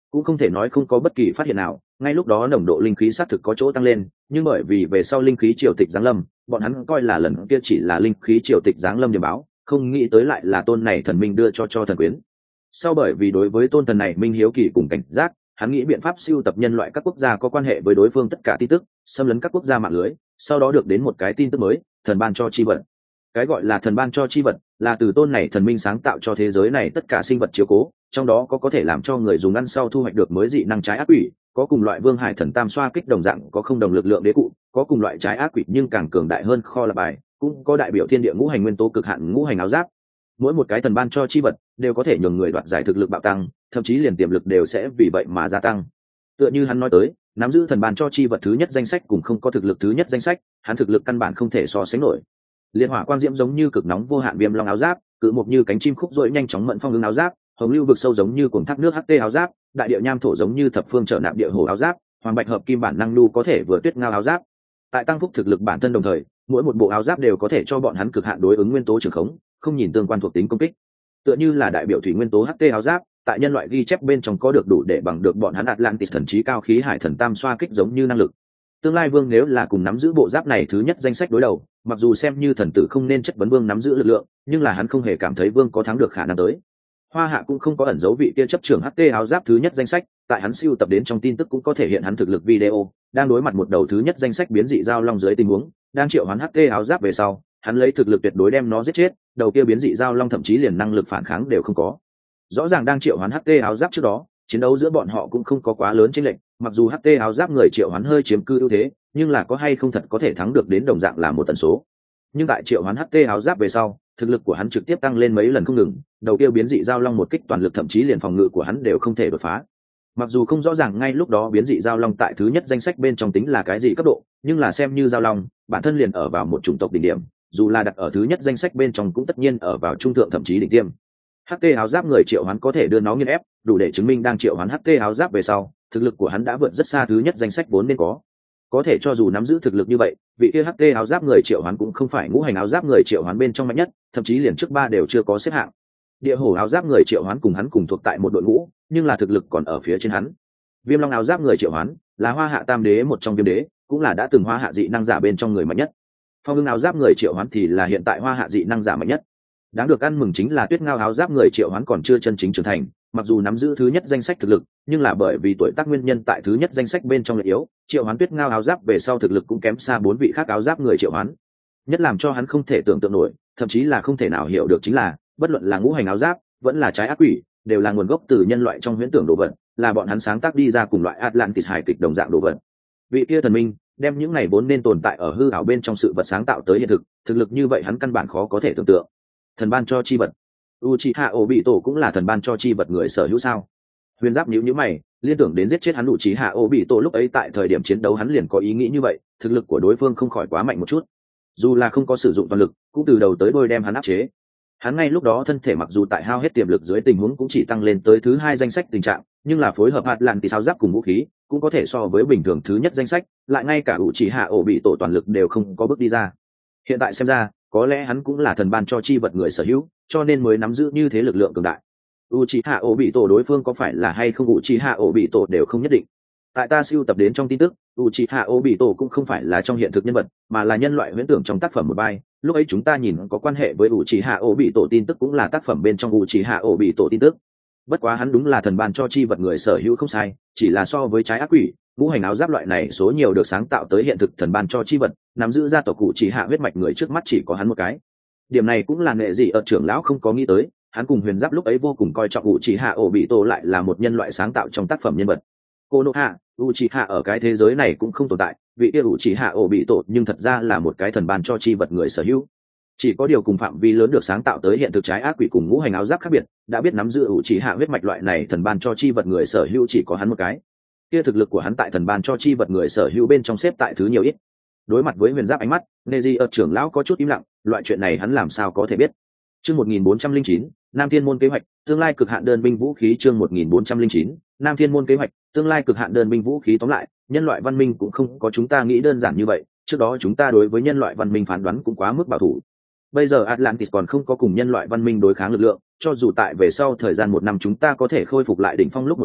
cũng không thể nói không có bất kỳ phát hiện nào. Ngay lúc đó nồng độ linh khí xác thực có chỗ tăng lên, nhưng bởi vì về sau linh khí triều tịch giáng lâm, bọn hắn coi là lần kia chỉ là linh khí triều tịch giáng lâm điểm báo, không nghĩ tới lại là tôn này thần minh đưa cho cho thần quyến. Sau bởi vì đối với tôn thần này minh hiếu kỳ cùng cảnh giác, hắn nghĩ biện pháp siêu tập nhân loại các quốc gia có quan hệ với đối phương tất cả tin tức, xâm lấn các quốc gia mạng lưới, sau đó được đến một cái tin tức mới, thần ban cho chi vật. Cái gọi là thần ban cho chi vật là từ tôn này thần minh sáng tạo cho thế giới này tất cả sinh vật chiếu cố, trong đó có có thể làm cho người dùng ăn sau thu hoạch được mới dị năng trái ác quỷ, có cùng loại vương hải thần tam xoa kích đồng dạng có không đồng lực lượng đế cụ, có cùng loại trái ác quỷ nhưng càng cường đại hơn kho là bài, cũng có đại biểu thiên địa ngũ hành nguyên tố cực hạn ngũ hành áo giáp. Mỗi một cái thần ban cho chi vật đều có thể nhường người đoạt giải thực lực bạo tăng, thậm chí liền tiềm lực đều sẽ vì vậy mà gia tăng. Tựa như hắn nói tới, nắm giữ thần ban cho chi vật thứ nhất danh sách cùng không có thực lực thứ nhất danh sách, hắn thực lực căn bản không thể so sánh nổi. Liên hỏa quang diễm giống như cực nóng vô hạn viêm long áo giáp, cự mục như cánh chim khúc rỗi nhanh chóng mẫn phong ứng áo giáp, hồng lưu vực sâu giống như cuồng thác nước hát tê áo giáp, đại địa nham thổ giống như thập phương trợ nạp địa hồ áo giáp, hoàng bạch hợp kim bản năng lưu có thể vừa tuyết ngao áo giáp. Tại tăng phúc thực lực bản thân đồng thời, mỗi một bộ áo giáp đều có thể cho bọn hắn cực hạn đối ứng nguyên tố trường khống, không nhìn tương quan thuộc tính công kích. Tựa như là đại biểu thủy nguyên tố hát tê áo giáp, tại nhân loại ghi chép bên trong có được đủ để bằng được bọn hắn Atlantis thần trí cao khí hải thần tam xoa kích giống như năng lực. Tương lai vương nếu là cùng nắm giữ bộ giáp này thứ nhất danh sách đối đầu, mặc dù xem như thần tử không nên chất vấn vương nắm giữ lực lượng, nhưng là hắn không hề cảm thấy vương có thắng được khả năng tới. Hoa Hạ cũng không có ẩn dấu vị kia chấp trưởng hát tê áo giáp thứ nhất danh sách, tại hắn siêu tập đến trong tin tức cũng có thể hiện hắn thực lực video, đang đối mặt một đầu thứ nhất danh sách biến dị giao long dưới tình huống, đang triệu hoán hát tê áo giáp về sau, hắn lấy thực lực tuyệt đối đem nó giết chết, đầu kia biến dị giao long thậm chí liền năng lực phản kháng đều không có. Rõ ràng đang triệu hoán hát tê áo giáp trước đó, chiến đấu giữa bọn họ cũng không có quá lớn chênh lệch, mặc dù hát tê áo giáp người triệu hoán hơi chiếm cư ưu thế, nhưng là có hay không thật có thể thắng được đến đồng dạng là một tần số. Nhưng tại triệu hoán hát tê áo giáp về sau, thực lực của hắn trực tiếp tăng lên mấy lần không ngừng, đầu kia biến dị giao long một kích toàn lực thậm chí liền phòng ngự của hắn đều không thể đột phá. Mặc dù không rõ ràng ngay lúc đó biến dị giao long tại thứ nhất danh sách bên trong tính là cái gì cấp độ, nhưng là xem như giao long, bản thân liền ở vào một chủng tộc đỉnh điểm, dù là đặt ở thứ nhất danh sách bên trong cũng tất nhiên ở vào trung thượng thậm chí đỉnh tiêm. hát tê áo giáp người triệu hoán có thể đưa nó nghiền ép, đủ để chứng minh đang triệu hoán hát tê áo giáp về sau, thực lực của hắn đã vượt rất xa thứ nhất danh sách vốn nên có. Có thể cho dù nắm giữ thực lực như vậy, vị kia hát tê áo giáp người triệu hoán cũng không phải ngũ hành áo giáp người triệu hoán bên trong mạnh nhất, thậm chí liền trước ba đều chưa có xếp hạng. Địa hổ áo giáp người triệu hoán cùng hắn cùng thuộc tại một đội ngũ, nhưng là thực lực còn ở phía trên hắn. Viêm long áo giáp người triệu hoán là Hoa Hạ tam đế một trong viêm đế, cũng là đã từng Hoa Hạ dị năng giả bên trong người mạnh nhất. Phong ưng áo giáp người triệu hoán thì là hiện tại Hoa Hạ dị năng giả mạnh nhất. Đáng được ăn mừng chính là tuyết ngao áo giáp người triệu hoán còn chưa chân chính trưởng thành, mặc dù nắm giữ thứ nhất danh sách thực lực, nhưng là bởi vì tuổi tác nguyên nhân tại thứ nhất danh sách bên trong lại yếu, triệu hoán tuyết ngao áo giáp về sau thực lực cũng kém xa bốn vị khác áo giáp người triệu hoán. Nhất làm cho hắn không thể tưởng tượng nổi, thậm chí là không thể nào hiểu được chính là, bất luận là ngũ hành áo giáp, vẫn là trái ác quỷ, đều là nguồn gốc từ nhân loại trong huyễn tưởng đồ vật, là bọn hắn sáng tác đi ra cùng loại Atlantis hài kịch đồng dạng đồ vật. Vị kia thần minh đem những này vốn nên tồn tại ở hư ảo bên trong sự vật sáng tạo tới hiện thực, thực lực như vậy hắn căn bản khó có thể tưởng tượng. Thần ban cho chi vật, Uchiha Obito cũng là thần ban cho chi vật người sở hữu sao? Huyền Giáp nhíu nhíu mày, liên tưởng đến giết chết hắn Uchiha Obito lúc ấy tại thời điểm chiến đấu hắn liền có ý nghĩ như vậy, thực lực của đối phương không khỏi quá mạnh một chút. Dù là không có sử dụng toàn lực, cũng từ đầu tới đuôi đem hắn áp chế. Hắn ngay lúc đó thân thể mặc dù tại hao hết tiềm lực dưới tình huống cũng chỉ tăng lên tới thứ hai danh sách tình trạng, nhưng là phối hợp Atlantis áo giáp cùng vũ khí, cũng có thể so với bình thường thứ nhất danh sách, lại ngay cả Uchiha Obito toàn lực đều không có bước đi ra. Hiện tại xem ra, có lẽ hắn cũng là thần ban cho chi vật người sở hữu, cho nên mới nắm giữ như thế lực lượng cường đại. Uchiha Obito đối phương có phải là hay không Uchiha Obito đều không nhất định. Tại ta siêu tập đến trong tin tức, Uchiha Obito cũng không phải là trong hiện thực nhân vật, mà là nhân loại huyễn tưởng trong tác phẩm một bài. Lúc ấy chúng ta nhìn có quan hệ với Uchiha Obito tin tức cũng là tác phẩm bên trong Uchiha Obito tin tức. Bất quá hắn đúng là thần ban cho chi vật người sở hữu không sai, chỉ là so với trái ác quỷ, ngũ hành áo giáp loại này số nhiều được sáng tạo tới hiện thực thần ban cho chi vật, nắm giữ gia tộc Uchiha huyết mạch người trước mắt chỉ có hắn một cái. Điểm này cũng là nghệ gì ở trưởng lão không có nghĩ tới, hắn cùng Huyền Giáp lúc ấy vô cùng coi trọng Uchiha Obito lại là một nhân loại sáng tạo trong tác phẩm nhân vật. Konoha, Uchiha ở cái thế giới này cũng không tồn tại, vị kia Uchiha Obito nhưng thật ra là một cái thần ban cho chi vật người sở hữu. Chỉ có điều cùng phạm vi lớn được sáng tạo tới hiện thực trái ác quỷ cùng ngũ hành áo giáp khác biệt, đã biết nắm giữ Uchiha huyết mạch loại này thần ban cho chi vật người sở hữu chỉ có hắn một cái. Kia thực lực của hắn tại thần ban cho chi vật người sở hữu bên trong xếp tại thứ nhiều ít. Đối mặt với Huyền Giáp ánh mắt, Neji ở trưởng lão có chút im lặng, loại chuyện này hắn làm sao có thể biết. Chương một nghìn bốn trăm lẻ chín, Nam Thiên môn kế hoạch, tương lai cực hạn đơn binh vũ khí chương một nghìn bốn trăm lẻ chín, Nam Thiên môn kế hoạch, tương lai cực hạn đơn binh vũ khí tóm lại, nhân loại văn minh cũng không có chúng ta nghĩ đơn giản như vậy, trước đó chúng ta đối với nhân loại văn minh phán đoán cũng quá mức bảo thủ. Bây giờ Atlantis còn không có cùng nhân loại văn minh đối kháng lực lượng, cho dù tại về sau thời gian một năm chúng ta có thể khôi phục lại đỉnh phong lúc một nửa,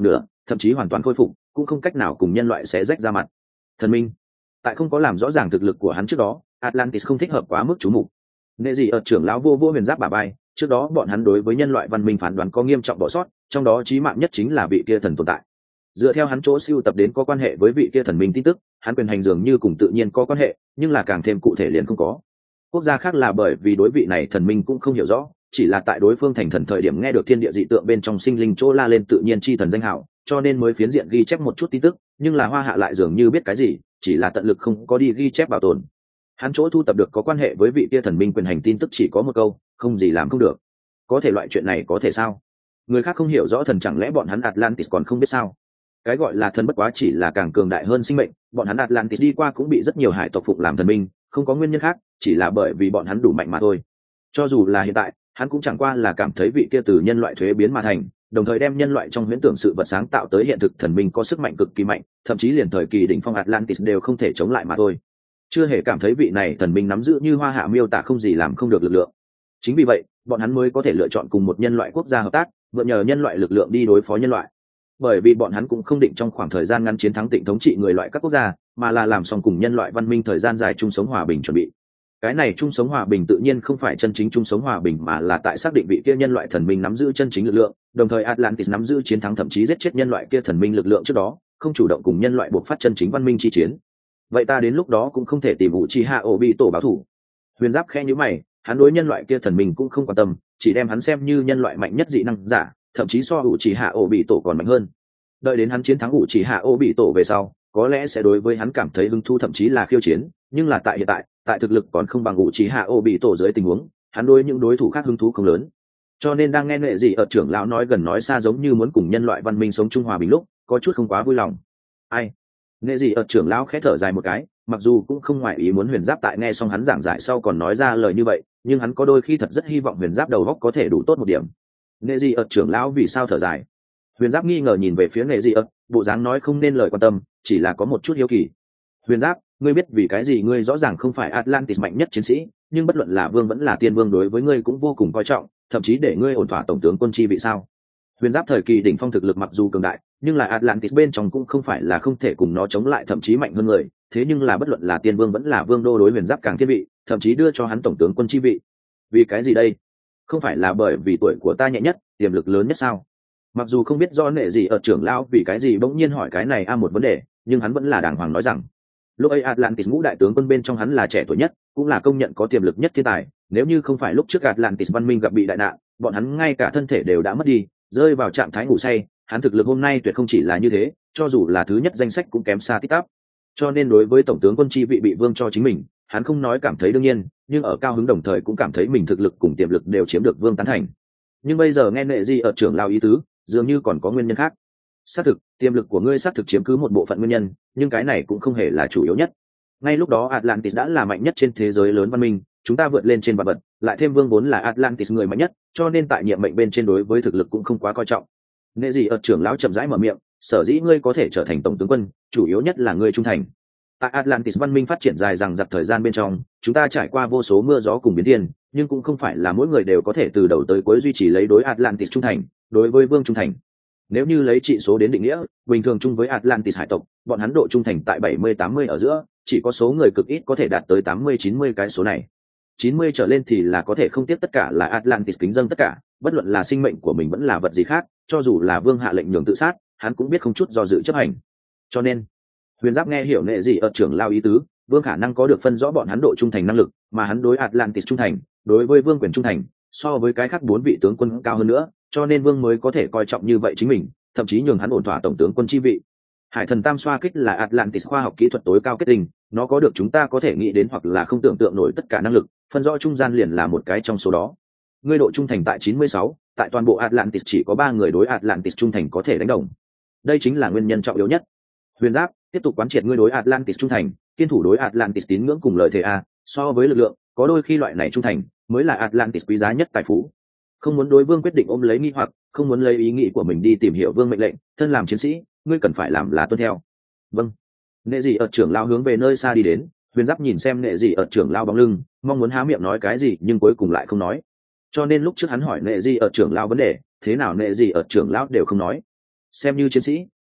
thậm chí hoàn toàn khôi phục cũng không cách nào cùng nhân loại xé rách ra mặt. Thần minh tại không có làm rõ ràng thực lực của hắn trước đó, Atlantis không thích hợp quá mức chú mục. Nệ gì ở trưởng lão vô vô huyền giáp bà bay, trước đó bọn hắn đối với nhân loại văn minh phán đoán có nghiêm trọng bỏ sót, trong đó chí mạng nhất chính là vị kia thần tồn tại. Dựa theo hắn chỗ siêu tập đến có quan hệ với vị kia thần minh tin tức, hắn quyền hành dường như cùng tự nhiên có quan hệ, nhưng là càng thêm cụ thể liền không có. Quốc gia khác là bởi vì đối vị này thần minh cũng không hiểu rõ, chỉ là tại đối phương thành thần thời điểm nghe được thiên địa dị tượng bên trong sinh linh chỗ la lên tự nhiên chi thần danh hào, cho nên mới phiến diện ghi chép một chút tin tức, nhưng là Hoa Hạ lại dường như biết cái gì, chỉ là tận lực không có đi ghi chép bảo tồn. Hắn chỗ thu tập được có quan hệ với vị kia thần minh quyền hành tin tức chỉ có một câu, không gì làm không được. Có thể loại chuyện này có thể sao? Người khác không hiểu rõ thần, chẳng lẽ bọn hắn Atlantis còn không biết sao? Cái gọi là thần bất quá chỉ là càng cường đại hơn sinh mệnh, bọn hắn Atlantis đi qua cũng bị rất nhiều hải tộc phụng làm thần minh, không có nguyên nhân khác, chỉ là bởi vì bọn hắn đủ mạnh mà thôi. Cho dù là hiện tại, hắn cũng chẳng qua là cảm thấy vị kia từ nhân loại thuế biến mà thành, đồng thời đem nhân loại trong huyễn tưởng sự vật sáng tạo tới hiện thực thần minh có sức mạnh cực kỳ mạnh, thậm chí liền thời kỳ đỉnh phong Atlantis đều không thể chống lại mà thôi. Chưa hề cảm thấy vị này thần minh nắm giữ như Hoa Hạ miêu tả không gì làm không được lực lượng. Chính vì vậy, bọn hắn mới có thể lựa chọn cùng một nhân loại quốc gia hợp tác, mượn nhờ nhân loại lực lượng đi đối phó nhân loại. Bởi vì bọn hắn cũng không định trong khoảng thời gian ngắn chiến thắng Tịnh thống trị người loại các quốc gia, mà là làm xong cùng nhân loại văn minh thời gian dài chung sống hòa bình chuẩn bị. Cái này chung sống hòa bình tự nhiên không phải chân chính chung sống hòa bình, mà là tại xác định vị kia nhân loại thần minh nắm giữ chân chính lực lượng, đồng thời Atlantis nắm giữ chiến thắng thậm chí giết chết nhân loại kia thần minh lực lượng trước đó, không chủ động cùng nhân loại buộc phát chân chính văn minh chi chiến. Vậy ta đến lúc đó cũng không thể tìm Uchiha Obito báo thủ. Huyền Giáp khẽ nhíu mày, hắn đối nhân loại kia thần minh cũng không quan tâm, chỉ đem hắn xem như nhân loại mạnh nhất dị năng giả, thậm chí so Uchiha Obito còn mạnh hơn. Đợi đến hắn chiến thắng Uchiha Obito về sau, có lẽ sẽ đối với hắn cảm thấy hứng thú thậm chí là khiêu chiến, nhưng là tại hiện tại, tại thực lực còn không bằng Uchiha Obito dưới tình huống, hắn đối những đối thủ khác hứng thú không lớn. Cho nên đang nghe Nệ gì ở trưởng lão nói gần nói xa giống như muốn cùng nhân loại văn minh sống chung hòa bình lúc, có chút không quá vui lòng. Ai? Nệ gì ở trưởng lão khẽ thở dài một cái, mặc dù cũng không ngoại ý muốn Huyền Giáp tại nghe xong hắn giảng giải sau còn nói ra lời như vậy, nhưng hắn có đôi khi thật rất hy vọng Huyền Giáp đầu óc có thể đủ tốt một điểm. Nệ gì ở trưởng lão vì sao thở dài? Huyền Giáp nghi ngờ nhìn về phía Nệ gì ở, bộ dáng nói không nên lời quan tâm, chỉ là có một chút hiếu kỳ. Huyền Giáp, ngươi biết vì cái gì ngươi rõ ràng không phải Atlantis mạnh nhất chiến sĩ, nhưng bất luận là vương vẫn là tiên vương đối với ngươi cũng vô cùng coi trọng, thậm chí để ngươi ổn thỏa tổng tướng quân chi vị sao? Huyền Giáp thời kỳ đỉnh phong thực lực mặc dù cường đại, nhưng là Atlantis bên trong cũng không phải là không thể cùng nó chống lại, thậm chí mạnh hơn người, thế nhưng là bất luận là tiên vương vẫn là vương đô đối Huyền Giáp càng thiên vị, thậm chí đưa cho hắn tổng tướng quân chi vị. Vì cái gì đây? Không phải là bởi vì tuổi của ta nhẹ nhất, tiềm lực lớn nhất sao? Mặc dù không biết do Nệ gì ở trưởng lão vì cái gì bỗng nhiên hỏi cái này a một vấn đề, nhưng hắn vẫn là đàng hoàng nói rằng lúc ấy Atlantis ngũ đại tướng quân bên trong hắn là trẻ tuổi nhất, cũng là công nhận có tiềm lực nhất thiên tài. Nếu như không phải lúc trước Atlantis văn minh gặp bị đại nạn, bọn hắn ngay cả thân thể đều đã mất đi, rơi vào trạng thái ngủ say, hắn thực lực hôm nay tuyệt không chỉ là như thế, cho dù là thứ nhất danh sách cũng kém xa tít tắp. Cho nên đối với tổng tướng quân chi vị bị vương cho chính mình, hắn không nói cảm thấy đương nhiên, nhưng ở cao hứng đồng thời cũng cảm thấy mình thực lực cùng tiềm lực đều chiếm được vương tán thành. Nhưng bây giờ nghe Nệ gì ở trưởng lao ý tứ, dường như còn có nguyên nhân khác. Xác thực, tiềm lực của ngươi xác thực chiếm cứ một bộ phận nguyên nhân, nhưng cái này cũng không hề là chủ yếu nhất. Ngay lúc đó Atlantis đã là mạnh nhất trên thế giới lớn văn minh, chúng ta vượt lên trên vạn vật, lại thêm vương vốn là Atlantis người mạnh nhất, cho nên tại nhiệm mệnh bên trên đối với thực lực cũng không quá coi trọng. Nệ gì ở trưởng lão chậm rãi mở miệng, sở dĩ ngươi có thể trở thành tổng tướng quân, chủ yếu nhất là ngươi trung thành. Tại Atlantis văn minh phát triển dài dằng dặc thời gian bên trong, chúng ta trải qua vô số mưa gió cùng biến thiên, nhưng cũng không phải là mỗi người đều có thể từ đầu tới cuối duy trì lấy đối Atlantis trung thành, đối với vương trung thành. Nếu như lấy trị số đến định nghĩa, bình thường chung với Atlantis hải tộc, bọn hắn độ trung thành tại bảy mươi tám mươi ở giữa, chỉ có số người cực ít có thể đạt tới tám mươi chín mươi cái số này. chín mươi trở lên thì là có thể không tiếc tất cả là Atlantis kính dâng tất cả, bất luận là sinh mệnh của mình vẫn là vật gì khác, cho dù là vương hạ lệnh nhường tự sát, hắn cũng biết không chút do dự chấp hành. Cho nên, Huyền Giáp nghe hiểu Nệ gì ở trưởng lao ý tứ, vương khả năng có được phân rõ bọn hắn độ trung thành năng lực, mà hắn đối Atlantis trung thành, đối với vương quyền trung thành, so với cái khác bốn vị tướng quân cao hơn nữa, cho nên vương mới có thể coi trọng như vậy chính mình, thậm chí nhường hắn ổn thỏa tổng tướng quân chi vị. Hải thần tam xoa kích là Atlantis khoa học kỹ thuật tối cao kết tinh, nó có được chúng ta có thể nghĩ đến hoặc là không tưởng tượng nổi tất cả năng lực, phân rõ trung gian liền là một cái trong số đó. Ngươi độ trung thành tại chín mươi sáu, tại toàn bộ Atlantis chỉ có ba người đối Atlantis trung thành có thể đánh đồng. Đây chính là nguyên nhân trọng yếu nhất. Huyền Giáp, tiếp tục quán triệt ngươi đối Atlantis trung thành, kiên thủ đối Atlantis tín ngưỡng cùng lời thề a, so với lực lượng, có đôi khi loại này trung thành mới là Atlantis quý giá nhất tài phú. Không muốn đối vương quyết định ôm lấy nghi hoặc, không muốn lấy ý nghĩ của mình đi tìm hiểu vương mệnh lệnh, thân làm chiến sĩ, ngươi cần phải làm là tuân theo. Vâng. Nệ gì ở trưởng lao hướng về nơi xa đi đến, Huyền Giáp nhìn xem Nệ gì ở trưởng lao bóng lưng, mong muốn há miệng nói cái gì nhưng cuối cùng lại không nói. Cho nên lúc trước hắn hỏi Nệ gì ở trưởng lao vấn đề, thế nào Nệ gì ở trưởng lao đều không nói. Xem như chiến sĩ,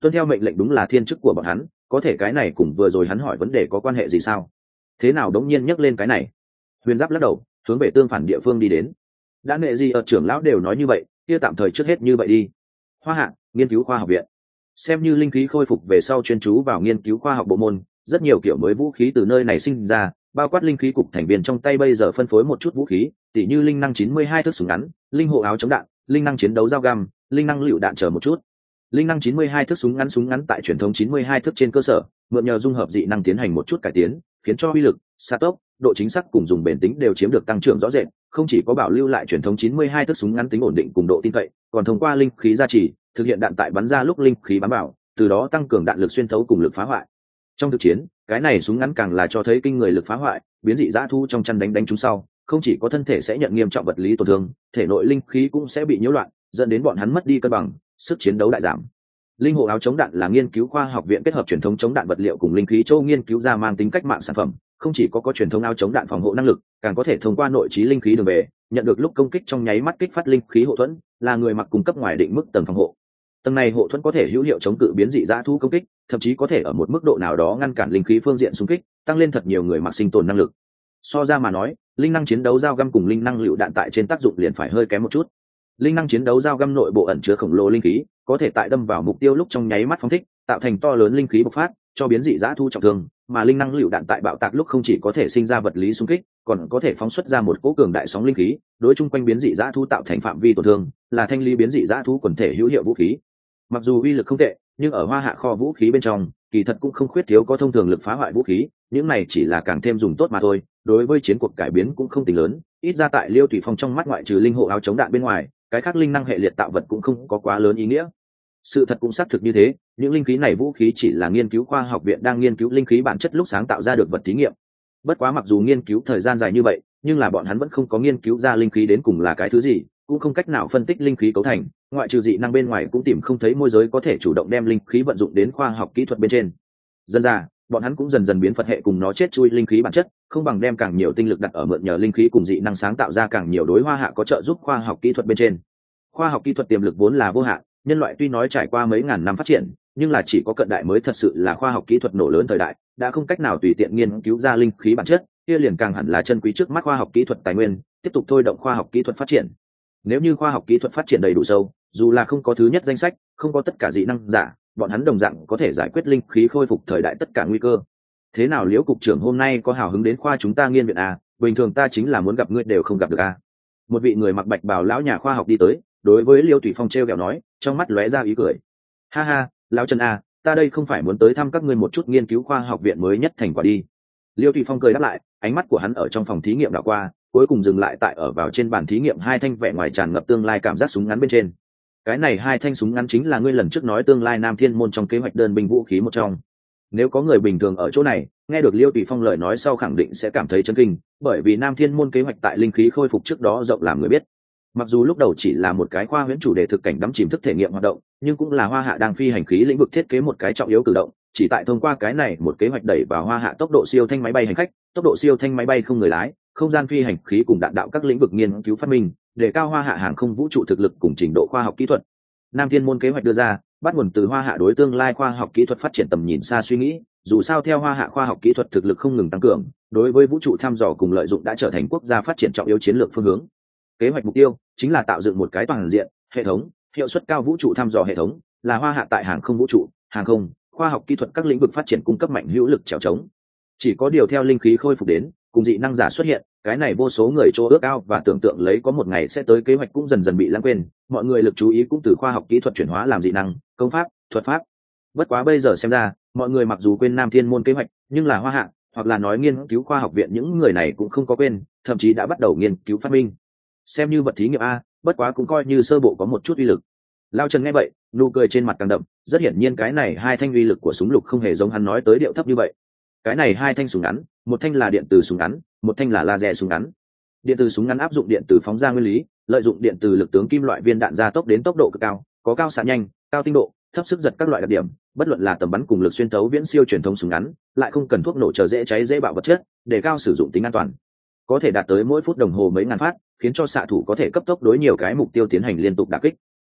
tuân theo mệnh lệnh đúng là thiên chức của bọn hắn, có thể cái này cùng vừa rồi hắn hỏi vấn đề có quan hệ gì sao? Thế nào đống nhiên nhắc lên cái này? Huyền Giáp lắc đầu, hướng về tương phản địa phương đi đến. Đã nệ gì ở trưởng lão đều nói như vậy, kia tạm thời trước hết như vậy đi. Hoa Hạ nghiên cứu khoa học viện, xem như linh khí khôi phục về sau chuyên chú vào nghiên cứu khoa học bộ môn, rất nhiều kiểu mới vũ khí từ nơi này sinh ra, bao quát linh khí cục thành viên trong tay bây giờ phân phối một chút vũ khí, tỉ như linh năng chín mươi hai thước súng ngắn, linh hộ áo chống đạn, linh năng chiến đấu dao găm, linh năng lựu đạn chờ một chút. Linh năng chín mươi hai thước súng ngắn súng ngắn tại truyền thống chín mươi hai thước trên cơ sở, mượn nhờ dung hợp dị năng tiến hành một chút cải tiến, khiến cho uy lực, xạ tốc, độ chính xác cùng dùng bền tính đều chiếm được tăng trưởng rõ rệt, không chỉ có bảo lưu lại truyền thống chín mươi hai thước súng ngắn tính ổn định cùng độ tin cậy, còn thông qua linh khí gia trì, thực hiện đạn tại bắn ra lúc linh khí bám vào, từ đó tăng cường đạn lực xuyên thấu cùng lực phá hoại. Trong thực chiến, cái này súng ngắn càng là cho thấy kinh người lực phá hoại, biến dị dã thu trong chăn đánh đánh chúng sau, không chỉ có thân thể sẽ nhận nghiêm trọng vật lý tổn thương, thể nội linh khí cũng sẽ bị nhiễu loạn, dẫn đến bọn hắn mất đi cân bằng, sức chiến đấu đại giảm. Linh hộ áo chống đạn là nghiên cứu khoa học viện kết hợp truyền thống chống đạn vật liệu cùng linh khí châu nghiên cứu ra mang tính cách mạng sản phẩm, không chỉ có có truyền thống áo chống đạn phòng hộ năng lực, càng có thể thông qua nội trí linh khí đường về, nhận được lúc công kích trong nháy mắt kích phát linh khí hộ thuẫn, là người mặc cung cấp ngoài định mức tầng phòng hộ. Tầng này hộ thuẫn có thể hữu hiệu chống cự biến dị dã thú công kích, thậm chí có thể ở một mức độ nào đó ngăn cản linh khí phương diện xung kích, tăng lên thật nhiều người mặc sinh tồn năng lực. So ra mà nói, linh năng chiến đấu dao găm cùng linh năng lựu đạn tại trên tác dụng liền phải hơi kém một chút. Linh năng chiến đấu dao găm nội bộ ẩn chứa khổng lồ linh khí, có thể tại đâm vào mục tiêu lúc trong nháy mắt phóng thích, tạo thành to lớn linh khí bộc phát, cho biến dị dã thu trọng thương, mà linh năng lựu đạn tại bạo tạc lúc không chỉ có thể sinh ra vật lý xung kích, còn có thể phóng xuất ra một cỗ cường đại sóng linh khí, đối chung quanh biến dị dã thu tạo thành phạm vi tổn thương, là thanh lý biến dị dã thu quần thể hữu hiệu vũ khí. Mặc dù uy lực không tệ, nhưng ở Hoa Hạ kho vũ khí bên trong, kỳ thật cũng không khuyết thiếu có thông thường lực phá hoại vũ khí, những này chỉ là càng thêm dùng tốt mà thôi, đối với chiến cuộc cải biến cũng không tính lớn, ít ra tại Liêu Tùy Phong trong mắt ngoại trừ linh hộ áo chống đạn bên ngoài, cái khác linh năng hệ liệt tạo vật cũng không có quá lớn ý nghĩa. Sự thật cũng xác thực như thế, những linh khí này vũ khí chỉ là nghiên cứu khoa học viện đang nghiên cứu linh khí bản chất lúc sáng tạo ra được vật thí nghiệm. Bất quá mặc dù nghiên cứu thời gian dài như vậy, nhưng là bọn hắn vẫn không có nghiên cứu ra linh khí đến cùng là cái thứ gì, cũng không cách nào phân tích linh khí cấu thành, ngoại trừ dị năng bên ngoài cũng tìm không thấy môi giới có thể chủ động đem linh khí vận dụng đến khoa học kỹ thuật bên trên. Dần ra, bọn hắn cũng dần dần biến Phật hệ cùng nó chết chui linh khí bản chất, không bằng đem càng nhiều tinh lực đặt ở mượn nhờ linh khí cùng dị năng sáng tạo ra càng nhiều đối Hoa Hạ có trợ giúp khoa học kỹ thuật bên trên. Khoa học kỹ thuật tiềm lực vốn là vô hạn, nhân loại tuy nói trải qua mấy ngàn năm phát triển, nhưng là chỉ có cận đại mới thật sự là khoa học kỹ thuật nổ lớn thời đại, đã không cách nào tùy tiện nghiên cứu ra linh khí bản chất, kia liền càng hẳn là chân quý trước mắt khoa học kỹ thuật tài nguyên, tiếp tục thôi động khoa học kỹ thuật phát triển. Nếu như khoa học kỹ thuật phát triển đầy đủ sâu, dù là không có thứ nhất danh sách, không có tất cả dị năng giả, bọn hắn đồng dạng có thể giải quyết linh khí khôi phục thời đại tất cả nguy cơ. Thế nào Liễu cục trưởng hôm nay có hào hứng đến khoa chúng ta nghiên viện à, bình thường ta chính là muốn gặp ngươi đều không gặp được à. Một vị người mặc bạch bào lão nhà khoa học đi tới, đối với Liêu Tùy Phong treo kẹo nói, trong mắt lóe ra ý cười. Ha ha, lão Trần à, ta đây không phải muốn tới thăm các ngươi một chút nghiên cứu khoa học viện mới nhất thành quả đi. Liêu Tùy Phong cười đáp lại, ánh mắt của hắn ở trong phòng thí nghiệm đảo qua, cuối cùng dừng lại tại ở vào trên bàn thí nghiệm hai thanh vẻ ngoài tràn ngập tương lai cảm giác súng ngắn bên trên. Cái này hai thanh súng ngắn chính là ngươi lần trước nói tương lai Nam Thiên môn trong kế hoạch đơn binh vũ khí một trong. Nếu có người bình thường ở chỗ này, nghe được Liêu Tùy Phong lời nói sau khẳng định sẽ cảm thấy chấn kinh, bởi vì Nam Thiên môn kế hoạch tại linh khí khôi phục trước đó rộng làm người biết. Mặc dù lúc đầu chỉ là một cái khoa huyễn chủ đề thực cảnh đắm chìm thức thể nghiệm hoạt động, nhưng cũng là Hoa Hạ đang phi hành khí lĩnh vực thiết kế một cái trọng yếu cử động, chỉ tại thông qua cái này một kế hoạch đẩy vào Hoa Hạ tốc độ siêu thanh máy bay hành khách, tốc độ siêu thanh máy bay không người lái, không gian phi hành khí cùng đạn đạo các lĩnh vực nghiên cứu phát minh, để cao Hoa Hạ hàng không vũ trụ thực lực cùng trình độ khoa học kỹ thuật. Nam Thiên môn kế hoạch đưa ra, bắt nguồn từ Hoa Hạ đối tương lai khoa học kỹ thuật phát triển tầm nhìn xa suy nghĩ, dù sao theo Hoa Hạ khoa học kỹ thuật thực lực không ngừng tăng cường, đối với vũ trụ thăm dò cùng lợi dụng đã trở thành quốc gia phát triển trọng yếu chiến lược phương hướng. Kế hoạch mục tiêu chính là tạo dựng một cái toàn diện, hệ thống, hiệu suất cao vũ trụ thăm dò hệ thống, là Hoa Hạ tại hàng không vũ trụ, hàng không, khoa học kỹ thuật các lĩnh vực phát triển cung cấp mạnh hữu lực trèo trống. Chỉ có điều theo linh khí khôi phục đến, cùng dị năng giả xuất hiện, cái này vô số người chỗ ước ao và tưởng tượng lấy có một ngày sẽ tới kế hoạch cũng dần dần bị lãng quên, mọi người lực chú ý cũng từ khoa học kỹ thuật chuyển hóa làm dị năng, công pháp, thuật pháp. Bất quá bây giờ xem ra, mọi người mặc dù quên Nam Thiên môn kế hoạch, nhưng là Hoa Hạ, hoặc là nói nghiên cứu khoa học viện những người này cũng không có quên, thậm chí đã bắt đầu nghiên cứu phát minh. Xem như vật thí nghiệm a, bất quá cũng coi như sơ bộ có một chút uy lực. Lao Trần nghe vậy, nụ cười trên mặt càng đậm, rất hiển nhiên cái này hai thanh uy lực của súng lục không hề giống hắn nói tới điệu thấp như vậy. Cái này hai thanh súng ngắn, một thanh là điện từ súng ngắn, một thanh là laser súng ngắn. Điện từ súng ngắn áp dụng điện từ phóng ra nguyên lý, lợi dụng điện từ lực tướng kim loại viên đạn gia tốc đến tốc độ cực cao, có cao xạ nhanh, cao tinh độ, thấp sức giật các loại đặc điểm, bất luận là tầm bắn cùng lực xuyên thấu viễn siêu truyền thống súng ngắn, lại không cần thuốc nổ chờ dễ cháy dễ bạo vật chất, để cao sử dụng tính an toàn. Có thể đạt tới mỗi phút đồng hồ mấy ngàn phát, khiến cho xạ thủ có thể cấp tốc đối nhiều cái mục tiêu tiến hành liên tục đả kích.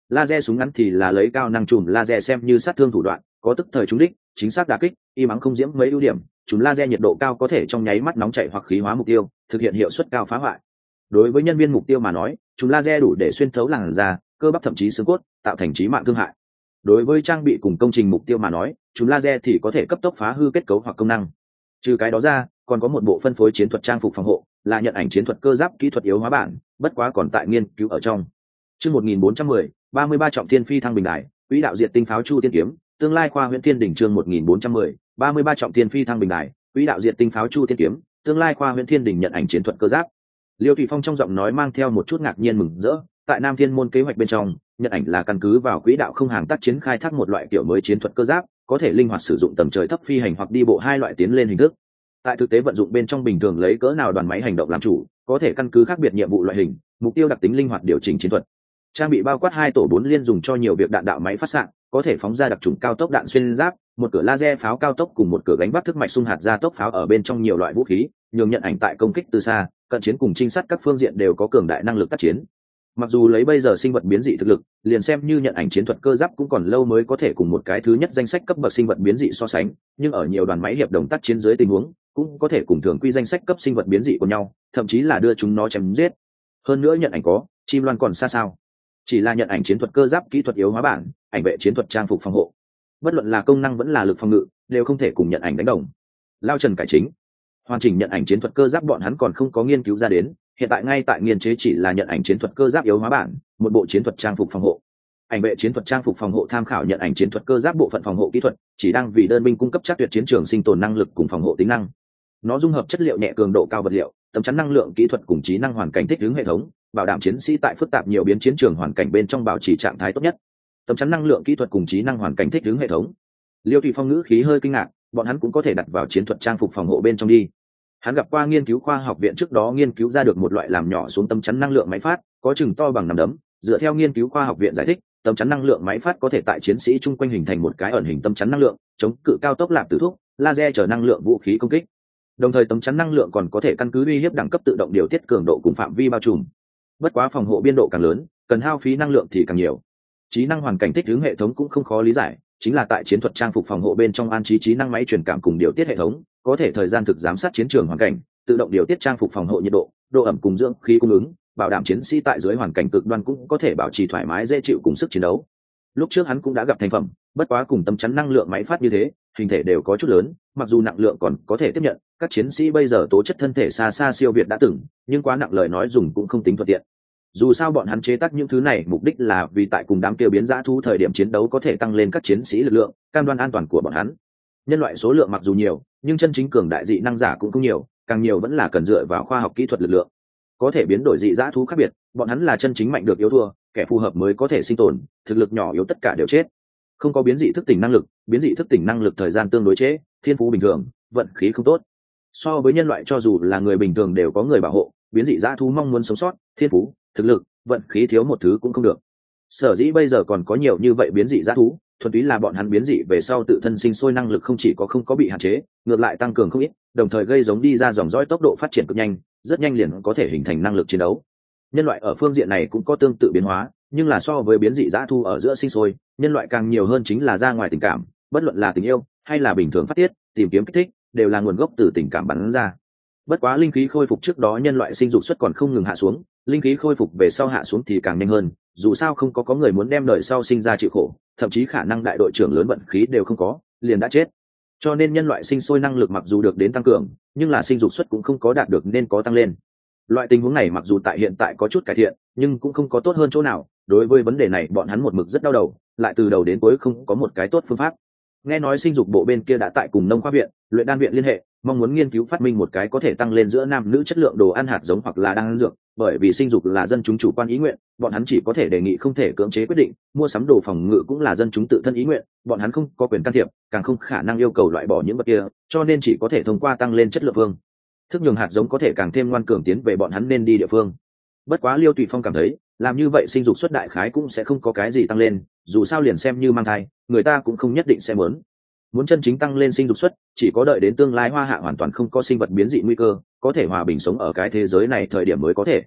laser súng ngắn thì là lấy cao năng chùm laser xem như sát thương thủ đoạn, có tức thời trúng đích, chính xác đả kích, im ắng không diễm mấy ưu điểm. Chùm laser nhiệt độ cao có thể trong nháy mắt nóng chảy hoặc khí hóa mục tiêu, thực hiện hiệu suất cao phá hoại. Đối với nhân viên mục tiêu mà nói, chùm laser đủ để xuyên thấu làn da, cơ bắp thậm chí xương cốt, tạo thành chí mạng thương hại. Đối với trang bị cùng công trình mục tiêu mà nói, chùm laser thì có thể cấp tốc phá hư kết cấu hoặc công năng. Trừ cái đó ra, còn có một bộ phân phối chiến thuật trang phục phòng hộ, là nhận ảnh chiến thuật cơ giáp kỹ thuật yếu hóa bản, bất quá còn tại nghiên cứu ở trong. Chương một nghìn bốn trăm mười, ba mươi ba trọng thiên phi thăng bình đài, quỹ đạo diệt tinh pháo chu tiên kiếm, tương lai khoa huyễn thiên đỉnh. Chương một nghìn bốn trăm mười, ba mươi ba trọng thiên phi thăng bình đài, quỹ đạo diệt tinh pháo chu tiên kiếm, tương lai khoa huyễn thiên đỉnh nhận ảnh chiến thuật cơ giáp. Liêu Thủy Phong trong giọng nói mang theo một chút ngạc nhiên mừng rỡ, tại Nam Thiên môn kế hoạch bên trong, nhận ảnh là căn cứ vào quỹ đạo không hàng tác chiến khai thác một loại kiểu mới chiến thuật cơ giáp, có thể linh hoạt sử dụng tầm trời thấp phi hành hoặc đi bộ hai loại tiến lên hình thức. Tại thực tế vận dụng bên trong bình thường lấy cỡ nào đoàn máy hành động làm chủ, có thể căn cứ khác biệt nhiệm vụ loại hình, mục tiêu đặc tính linh hoạt điều chỉnh chiến thuật. Trang bị bao quát hai tổ bốn liên dùng cho nhiều việc đạn đạo máy phát xạ, có thể phóng ra đặc trùng cao tốc đạn xuyên giáp, một cửa laser pháo cao tốc cùng một cửa gánh vác thức mạch xung hạt ra tốc pháo ở bên trong nhiều loại vũ khí, nhường nhận ảnh tại công kích từ xa, cận chiến cùng trinh sát các phương diện đều có cường đại năng lực tác chiến. Mặc dù lấy bây giờ sinh vật biến dị thực lực, liền xem như nhận ảnh chiến thuật cơ giáp cũng còn lâu mới có thể cùng một cái thứ nhất danh sách cấp bậc sinh vật biến dị so sánh, nhưng ở nhiều đoàn máy hiệp đồng tác chiến dưới tình huống, cũng có thể cùng thường quy danh sách cấp sinh vật biến dị của nhau, thậm chí là đưa chúng nó chém giết. Hơn nữa nhận ảnh có, chim loan còn xa sao? Chỉ là nhận ảnh chiến thuật cơ giáp kỹ thuật yếu hóa bản, ảnh vệ chiến thuật trang phục phòng hộ. Bất luận là công năng vẫn là lực phòng ngự, đều không thể cùng nhận ảnh đánh đồng. Lao Trần cải chính. Hoàn chỉnh nhận ảnh chiến thuật cơ giáp bọn hắn còn không có nghiên cứu ra đến, hiện tại ngay tại nghiên chế chỉ là nhận ảnh chiến thuật cơ giáp yếu hóa bản, một bộ chiến thuật trang phục phòng hộ. Ảnh vệ chiến thuật trang phục phòng hộ tham khảo nhận ảnh chiến thuật cơ giáp bộ phận phòng hộ kỹ thuật, chỉ đang vì đơn binh cung cấp chắc tuyệt chiến trường sinh tồn năng lực cùng phòng hộ tính năng. Nó dung hợp chất liệu nhẹ cường độ cao vật liệu, tấm chắn năng lượng kỹ thuật cùng trí năng hoàn cảnh thích ứng hệ thống, bảo đảm chiến sĩ tại phức tạp nhiều biến chiến trường hoàn cảnh bên trong bảo trì trạng thái tốt nhất. Tấm chắn năng lượng kỹ thuật cùng trí năng hoàn cảnh thích ứng hệ thống. Liêu Thủy Phong ngữ khí hơi kinh ngạc, bọn hắn cũng có thể đặt vào chiến thuật trang phục phòng hộ bên trong đi. Hắn gặp qua nghiên cứu khoa học viện trước đó nghiên cứu ra được một loại làm nhỏ xuống tấm chắn năng lượng máy phát, có chừng to bằng nắm đấm. Dựa theo nghiên cứu khoa học viện giải thích, tấm chắn năng lượng máy phát có thể tại chiến sĩ chung quanh hình thành một cái ẩn hình tấm chắn năng lượng, chống cự cao tốc lạp tử thuốc, laser trở năng lượng vũ khí công kích. Đồng thời tấm chắn năng lượng còn có thể căn cứ uy hiếp đẳng cấp tự động điều tiết cường độ cùng phạm vi bao trùm. Bất quá phòng hộ biên độ càng lớn, cần hao phí năng lượng thì càng nhiều. Trí năng hoàn cảnh thích ứng hệ thống cũng không khó lý giải, chính là tại chiến thuật trang phục phòng hộ bên trong an trí trí năng máy truyền cảm cùng điều tiết hệ thống, có thể thời gian thực giám sát chiến trường hoàn cảnh, tự động điều tiết trang phục phòng hộ nhiệt độ, độ ẩm cùng dưỡng khí cung ứng, bảo đảm chiến sĩ tại dưới hoàn cảnh cực đoan cũng có thể bảo trì thoải mái dễ chịu cùng sức chiến đấu. Lúc trước hắn cũng đã gặp thành phẩm, bất quá cùng tấm chắn năng lượng máy phát như thế, hình thể đều có chút lớn, mặc dù nặng lượng còn có thể tiếp nhận, các chiến sĩ bây giờ tố chất thân thể xa xa siêu việt đã từng, nhưng quá nặng lời nói dùng cũng không tính thuận tiện. Dù sao bọn hắn chế tác những thứ này mục đích là vì tại cùng đám kia biến dã thú thời điểm chiến đấu có thể tăng lên các chiến sĩ lực lượng, cam đoan an toàn của bọn hắn. Nhân loại số lượng mặc dù nhiều, nhưng chân chính cường đại dị năng giả cũng không nhiều, càng nhiều vẫn là cần dựa vào khoa học kỹ thuật lực lượng. Có thể biến đổi dị dã thú khác biệt, bọn hắn là chân chính mạnh được yếu thua, kẻ phù hợp mới có thể sinh tồn, thực lực nhỏ yếu tất cả đều chết. Không có biến dị thức tỉnh năng lực, biến dị thức tỉnh năng lực thời gian tương đối trễ, thiên phú bình thường, vận khí không tốt. So với nhân loại cho dù là người bình thường đều có người bảo hộ, biến dị dã thú mong muốn sống sót, thiên phú, thực lực, vận khí thiếu một thứ cũng không được. Sở dĩ bây giờ còn có nhiều như vậy biến dị dã thú, thuần túy là bọn hắn biến dị về sau tự thân sinh sôi năng lực không chỉ có không có bị hạn chế, ngược lại tăng cường không ít, đồng thời gây giống đi ra dòng dõi tốc độ phát triển cực nhanh, rất nhanh liền có thể hình thành năng lực chiến đấu. Nhân loại ở phương diện này cũng có tương tự biến hóa, nhưng là so với biến dị dã thu ở giữa sinh sôi, nhân loại càng nhiều hơn chính là ra ngoài tình cảm, bất luận là tình yêu hay là bình thường phát tiết, tìm kiếm kích thích, đều là nguồn gốc từ tình cảm bắn ra. Bất quá linh khí khôi phục trước đó nhân loại sinh dục suất còn không ngừng hạ xuống, linh khí khôi phục về sau hạ xuống thì càng nhanh hơn, dù sao không có có người muốn đem đời sau sinh ra chịu khổ, thậm chí khả năng đại đội trưởng lớn vận khí đều không có, liền đã chết. Cho nên nhân loại sinh sôi năng lực mặc dù được đến tăng cường, nhưng là sinh dục suất cũng không có đạt được nên có tăng lên. Loại tình huống này mặc dù tại hiện tại có chút cải thiện, nhưng cũng không có tốt hơn chỗ nào. Đối với vấn đề này bọn hắn một mực rất đau đầu, lại từ đầu đến cuối không có một cái tốt phương pháp. Nghe nói sinh dục bộ bên kia đã tại cùng nông khoa viện, luyện đan viện liên hệ, mong muốn nghiên cứu phát minh một cái có thể tăng lên giữa nam nữ chất lượng đồ ăn hạt giống hoặc là đan dược, bởi vì sinh dục là dân chúng chủ quan ý nguyện, bọn hắn chỉ có thể đề nghị không thể cưỡng chế quyết định, mua sắm đồ phòng ngự cũng là dân chúng tự thân ý nguyện, bọn hắn không có quyền can thiệp, càng không khả năng yêu cầu loại bỏ những vật kia, cho nên chỉ có thể thông qua tăng lên chất lượng phương thức nhường hạt giống có thể càng thêm ngoan cường tiến về bọn hắn nên đi địa phương. Bất quá Liêu Tùy Phong cảm thấy, làm như vậy sinh dục suất đại khái cũng sẽ không có cái gì tăng lên, dù sao liền xem như mang thai, người ta cũng không nhất định sẽ muốn. Muốn chân chính tăng lên sinh dục suất, chỉ có đợi đến tương lai Hoa Hạ hoàn toàn không có sinh vật biến dị nguy cơ, có thể hòa bình sống ở cái thế giới này thời điểm mới có thể.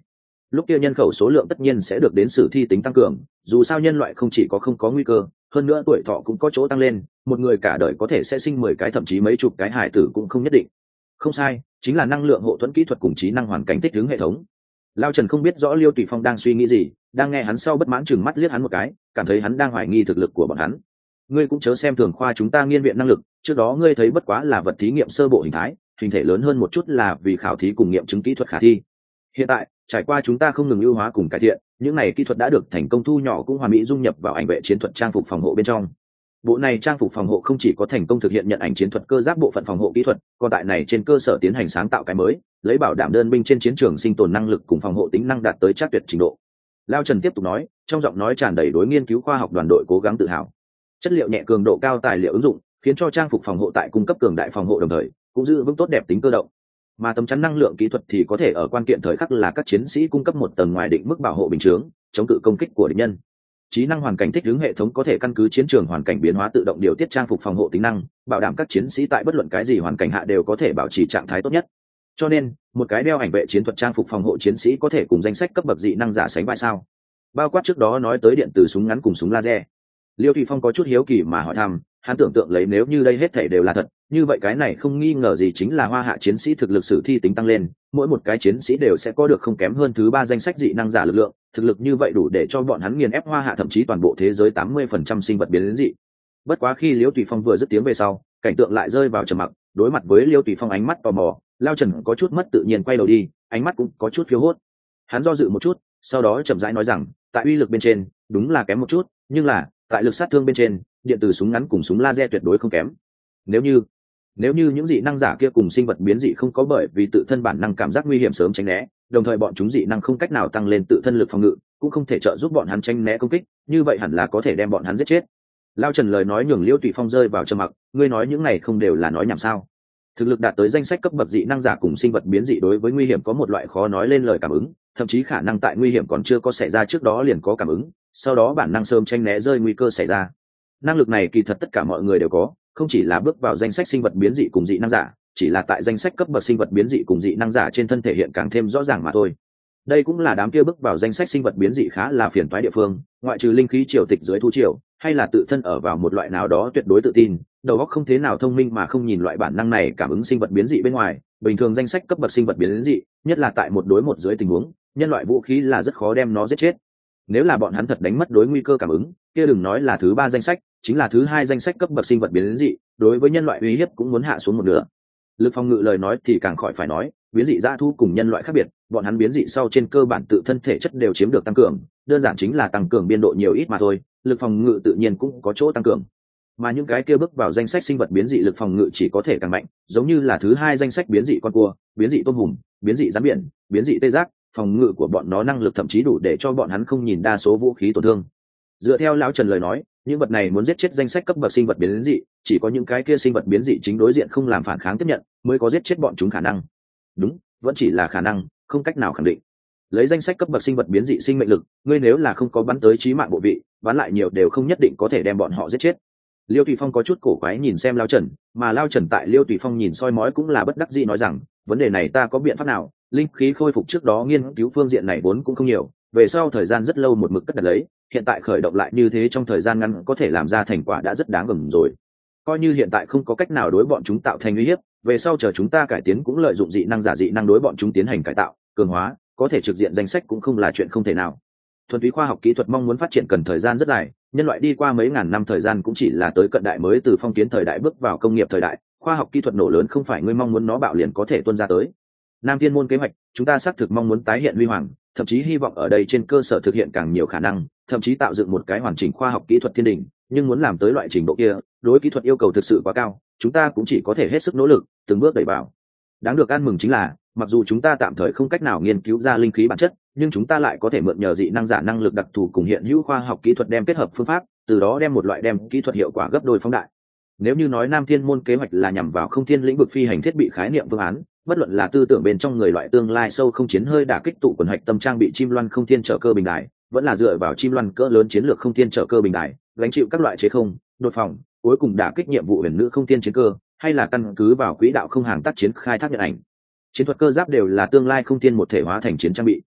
lúc kia nhân khẩu số lượng tất nhiên sẽ được đến sử thi tính tăng cường, dù sao nhân loại không chỉ có không có nguy cơ, hơn nữa tuổi thọ cũng có chỗ tăng lên, một người cả đời có thể sẽ sinh mười cái thậm chí mấy chục cái hài tử cũng không nhất định. Không sai, chính là năng lượng hộ thuẫn kỹ thuật cùng trí năng hoàn cảnh thích ứng hệ thống. Lao Trần không biết rõ Liêu Tùy Phong đang suy nghĩ gì, đang nghe hắn sau bất mãn chừng mắt liếc hắn một cái, cảm thấy hắn đang hoài nghi thực lực của bọn hắn. Ngươi cũng chớ xem thường khoa chúng ta nghiên viện năng lực, trước đó ngươi thấy bất quá là vật thí nghiệm sơ bộ hình thái, hình thể lớn hơn một chút là vì khảo thí cùng nghiệm chứng kỹ thuật khả thi. Hiện tại, trải qua chúng ta không ngừng ưu hóa cùng cải thiện, những này kỹ thuật đã được thành công thu nhỏ cũng hoàn mỹ dung nhập vào ảnh vệ chiến thuật trang phục phòng hộ bên trong. Bộ này trang phục phòng hộ không chỉ có thành công thực hiện nhận ảnh chiến thuật cơ giáp bộ phận phòng hộ kỹ thuật, còn tại này trên cơ sở tiến hành sáng tạo cái mới, lấy bảo đảm đơn binh trên chiến trường sinh tồn năng lực cùng phòng hộ tính năng đạt tới chắc tuyệt trình độ. Lao Trần tiếp tục nói, trong giọng nói tràn đầy đối nghiên cứu khoa học đoàn đội cố gắng tự hào. Chất liệu nhẹ cường độ cao tài liệu ứng dụng, khiến cho trang phục phòng hộ tại cung cấp cường đại phòng hộ đồng thời, cũng giữ vững tốt đẹp tính cơ động. Mà tấm chắn năng lượng kỹ thuật thì có thể ở quan kiện thời khắc là các chiến sĩ cung cấp một tầng ngoài định mức bảo hộ bình chướng, chống cự công kích của địch nhân. Trí năng hoàn cảnh thích ứng hệ thống có thể căn cứ chiến trường hoàn cảnh biến hóa tự động điều tiết trang phục phòng hộ tính năng, bảo đảm các chiến sĩ tại bất luận cái gì hoàn cảnh hạ đều có thể bảo trì trạng thái tốt nhất. Cho nên, một cái đeo ảnh vệ chiến thuật trang phục phòng hộ chiến sĩ có thể cùng danh sách cấp bậc dị năng giả sánh vai sao? Bao quát trước đó nói tới điện từ súng ngắn cùng súng laser. Liêu Thụy Phong có chút hiếu kỳ mà hỏi thăm, hắn tưởng tượng lấy nếu như đây hết thảy đều là thật, như vậy cái này không nghi ngờ gì chính là Hoa Hạ chiến sĩ thực lực sử thi tính tăng lên, mỗi một cái chiến sĩ đều sẽ có được không kém hơn thứ ba danh sách dị năng giả lực lượng, thực lực như vậy đủ để cho bọn hắn nghiền ép Hoa Hạ thậm chí toàn bộ thế giới tám mươi phần trăm sinh vật biến dị. Bất quá khi Liêu Thụy Phong vừa dứt tiếng về sau, cảnh tượng lại rơi vào trầm mặc, đối mặt với Liêu Thụy Phong ánh mắt tò mò, Lao Trần có chút mất tự nhiên quay đầu đi, ánh mắt cũng có chút phiêu hốt. Hắn do dự một chút, sau đó chậm rãi nói rằng, tại uy lực bên trên, đúng là kém một chút, nhưng là tại lực sát thương bên trên, điện từ súng ngắn cùng súng laser tuyệt đối không kém. Nếu như nếu như những dị năng giả kia cùng sinh vật biến dị không có bởi vì tự thân bản năng cảm giác nguy hiểm sớm tránh né, đồng thời bọn chúng dị năng không cách nào tăng lên tự thân lực phòng ngự, cũng không thể trợ giúp bọn hắn tránh né công kích, như vậy hẳn là có thể đem bọn hắn giết chết. Lao Trần lời nói nhường Liêu Tụy Phong rơi vào trầm mặc, ngươi nói những này không đều là nói nhảm sao? Thực lực đạt tới danh sách cấp bậc dị năng giả cùng sinh vật biến dị đối với nguy hiểm có một loại khó nói lên lời cảm ứng, thậm chí khả năng tại nguy hiểm còn chưa có xảy ra trước đó liền có cảm ứng, sau đó bản năng sớm tránh né rơi nguy cơ xảy ra. Năng lực này kỳ thật tất cả mọi người đều có, không chỉ là bước vào danh sách sinh vật biến dị cùng dị năng giả, chỉ là tại danh sách cấp bậc sinh vật biến dị cùng dị năng giả trên thân thể hiện càng thêm rõ ràng mà thôi. Đây cũng là đám kia bước vào danh sách sinh vật biến dị khá là phiền toái địa phương, ngoại trừ linh khí triều tịch dưới thu triều, hay là tự thân ở vào một loại nào đó tuyệt đối tự tin, đầu óc không thế nào thông minh mà không nhìn loại bản năng này cảm ứng sinh vật biến dị bên ngoài, bình thường danh sách cấp bậc sinh vật biến dị, nhất là tại một đối một dưới tình huống, nhân loại vũ khí là rất khó đem nó giết chết. Nếu là bọn hắn thật đánh mất đối nguy cơ cảm ứng, kia đừng nói là thứ ba danh sách, chính là thứ hai danh sách cấp bậc sinh vật biến dị, đối với nhân loại uy hiếp cũng muốn hạ xuống một nửa. Lực phòng ngự lời nói thì càng khỏi phải nói, biến dị dã thu cùng nhân loại khác biệt, bọn hắn biến dị sau trên cơ bản tự thân thể chất đều chiếm được tăng cường, đơn giản chính là tăng cường biên độ nhiều ít mà thôi, lực phòng ngự tự nhiên cũng có chỗ tăng cường. Mà những cái kia bước vào danh sách sinh vật biến dị lực phòng ngự chỉ có thể càng mạnh, giống như là thứ hai danh sách biến dị con cua, biến dị tôm hùm, biến dị rắn biển, biến dị tê giác, phòng ngự của bọn nó năng lực thậm chí đủ để cho bọn hắn không nhìn đa số vũ khí tổn thương. Dựa theo lão Trần lời nói, những vật này muốn giết chết danh sách cấp bậc sinh vật biến dị, chỉ có những cái kia sinh vật biến dị chính đối diện không làm phản kháng tiếp nhận, mới có giết chết bọn chúng khả năng. Đúng, vẫn chỉ là khả năng, không cách nào khẳng định. Lấy danh sách cấp bậc sinh vật biến dị sinh mệnh lực, ngươi nếu là không có bắn tới chí mạng bộ vị, bắn lại nhiều đều không nhất định có thể đem bọn họ giết chết. Liêu Tùy Phong có chút cổ quái nhìn xem Lao Trần, mà Lao Trần tại Liêu Tùy Phong nhìn soi mói cũng là bất đắc dĩ nói rằng, vấn đề này ta có biện pháp nào? Linh khí khôi phục trước đó nghiên cứu phương diện này vốn cũng không nhiều, về sau thời gian rất lâu một mực cất đặt lấy, hiện tại khởi động lại như thế trong thời gian ngắn có thể làm ra thành quả đã rất đáng gờm rồi. Coi như hiện tại không có cách nào đối bọn chúng tạo thành uy hiếp, về sau chờ chúng ta cải tiến cũng lợi dụng dị năng giả dị năng đối bọn chúng tiến hành cải tạo, cường hóa, có thể trực diện danh sách cũng không là chuyện không thể nào. Thuần túy khoa học kỹ thuật mong muốn phát triển cần thời gian rất dài, nhân loại đi qua mấy ngàn năm thời gian cũng chỉ là tới cận đại mới từ phong kiến thời đại bước vào công nghiệp thời đại, khoa học kỹ thuật nổ lớn không phải ngươi mong muốn nó bạo liền có thể tuôn ra tới. Nam Thiên môn kế hoạch, chúng ta xác thực mong muốn tái hiện huy hoàng, thậm chí hy vọng ở đây trên cơ sở thực hiện càng nhiều khả năng, thậm chí tạo dựng một cái hoàn chỉnh khoa học kỹ thuật thiên đỉnh, nhưng muốn làm tới loại trình độ kia, đối kỹ thuật yêu cầu thực sự quá cao, chúng ta cũng chỉ có thể hết sức nỗ lực, từng bước đẩy vào. Đáng được ăn mừng chính là, mặc dù chúng ta tạm thời không cách nào nghiên cứu ra linh khí bản chất, nhưng chúng ta lại có thể mượn nhờ dị năng giả năng lực đặc thù cùng hiện hữu khoa học kỹ thuật đem kết hợp phương pháp, từ đó đem một loại đem kỹ thuật hiệu quả gấp đôi phóng đại. Nếu như nói Nam Thiên môn kế hoạch là nhằm vào không thiên lĩnh vực phi hành thiết bị khái niệm phương án, bất luận là tư tưởng bên trong người loại tương lai sâu không chiến hơi đả kích tụ quần hạch tâm trang bị chim loan không thiên trở cơ bình đài, vẫn là dựa vào chim loan cỡ lớn chiến lược không thiên trở cơ bình đài, gánh chịu các loại chế không, đột phòng, cuối cùng đả kích nhiệm vụ huyền nữ không thiên chiến cơ, hay là căn cứ vào quỹ đạo không hàng tác chiến khai thác nhận ảnh. Chiến thuật cơ giáp đều là tương lai không thiên một thể hóa thành chiến trang bị.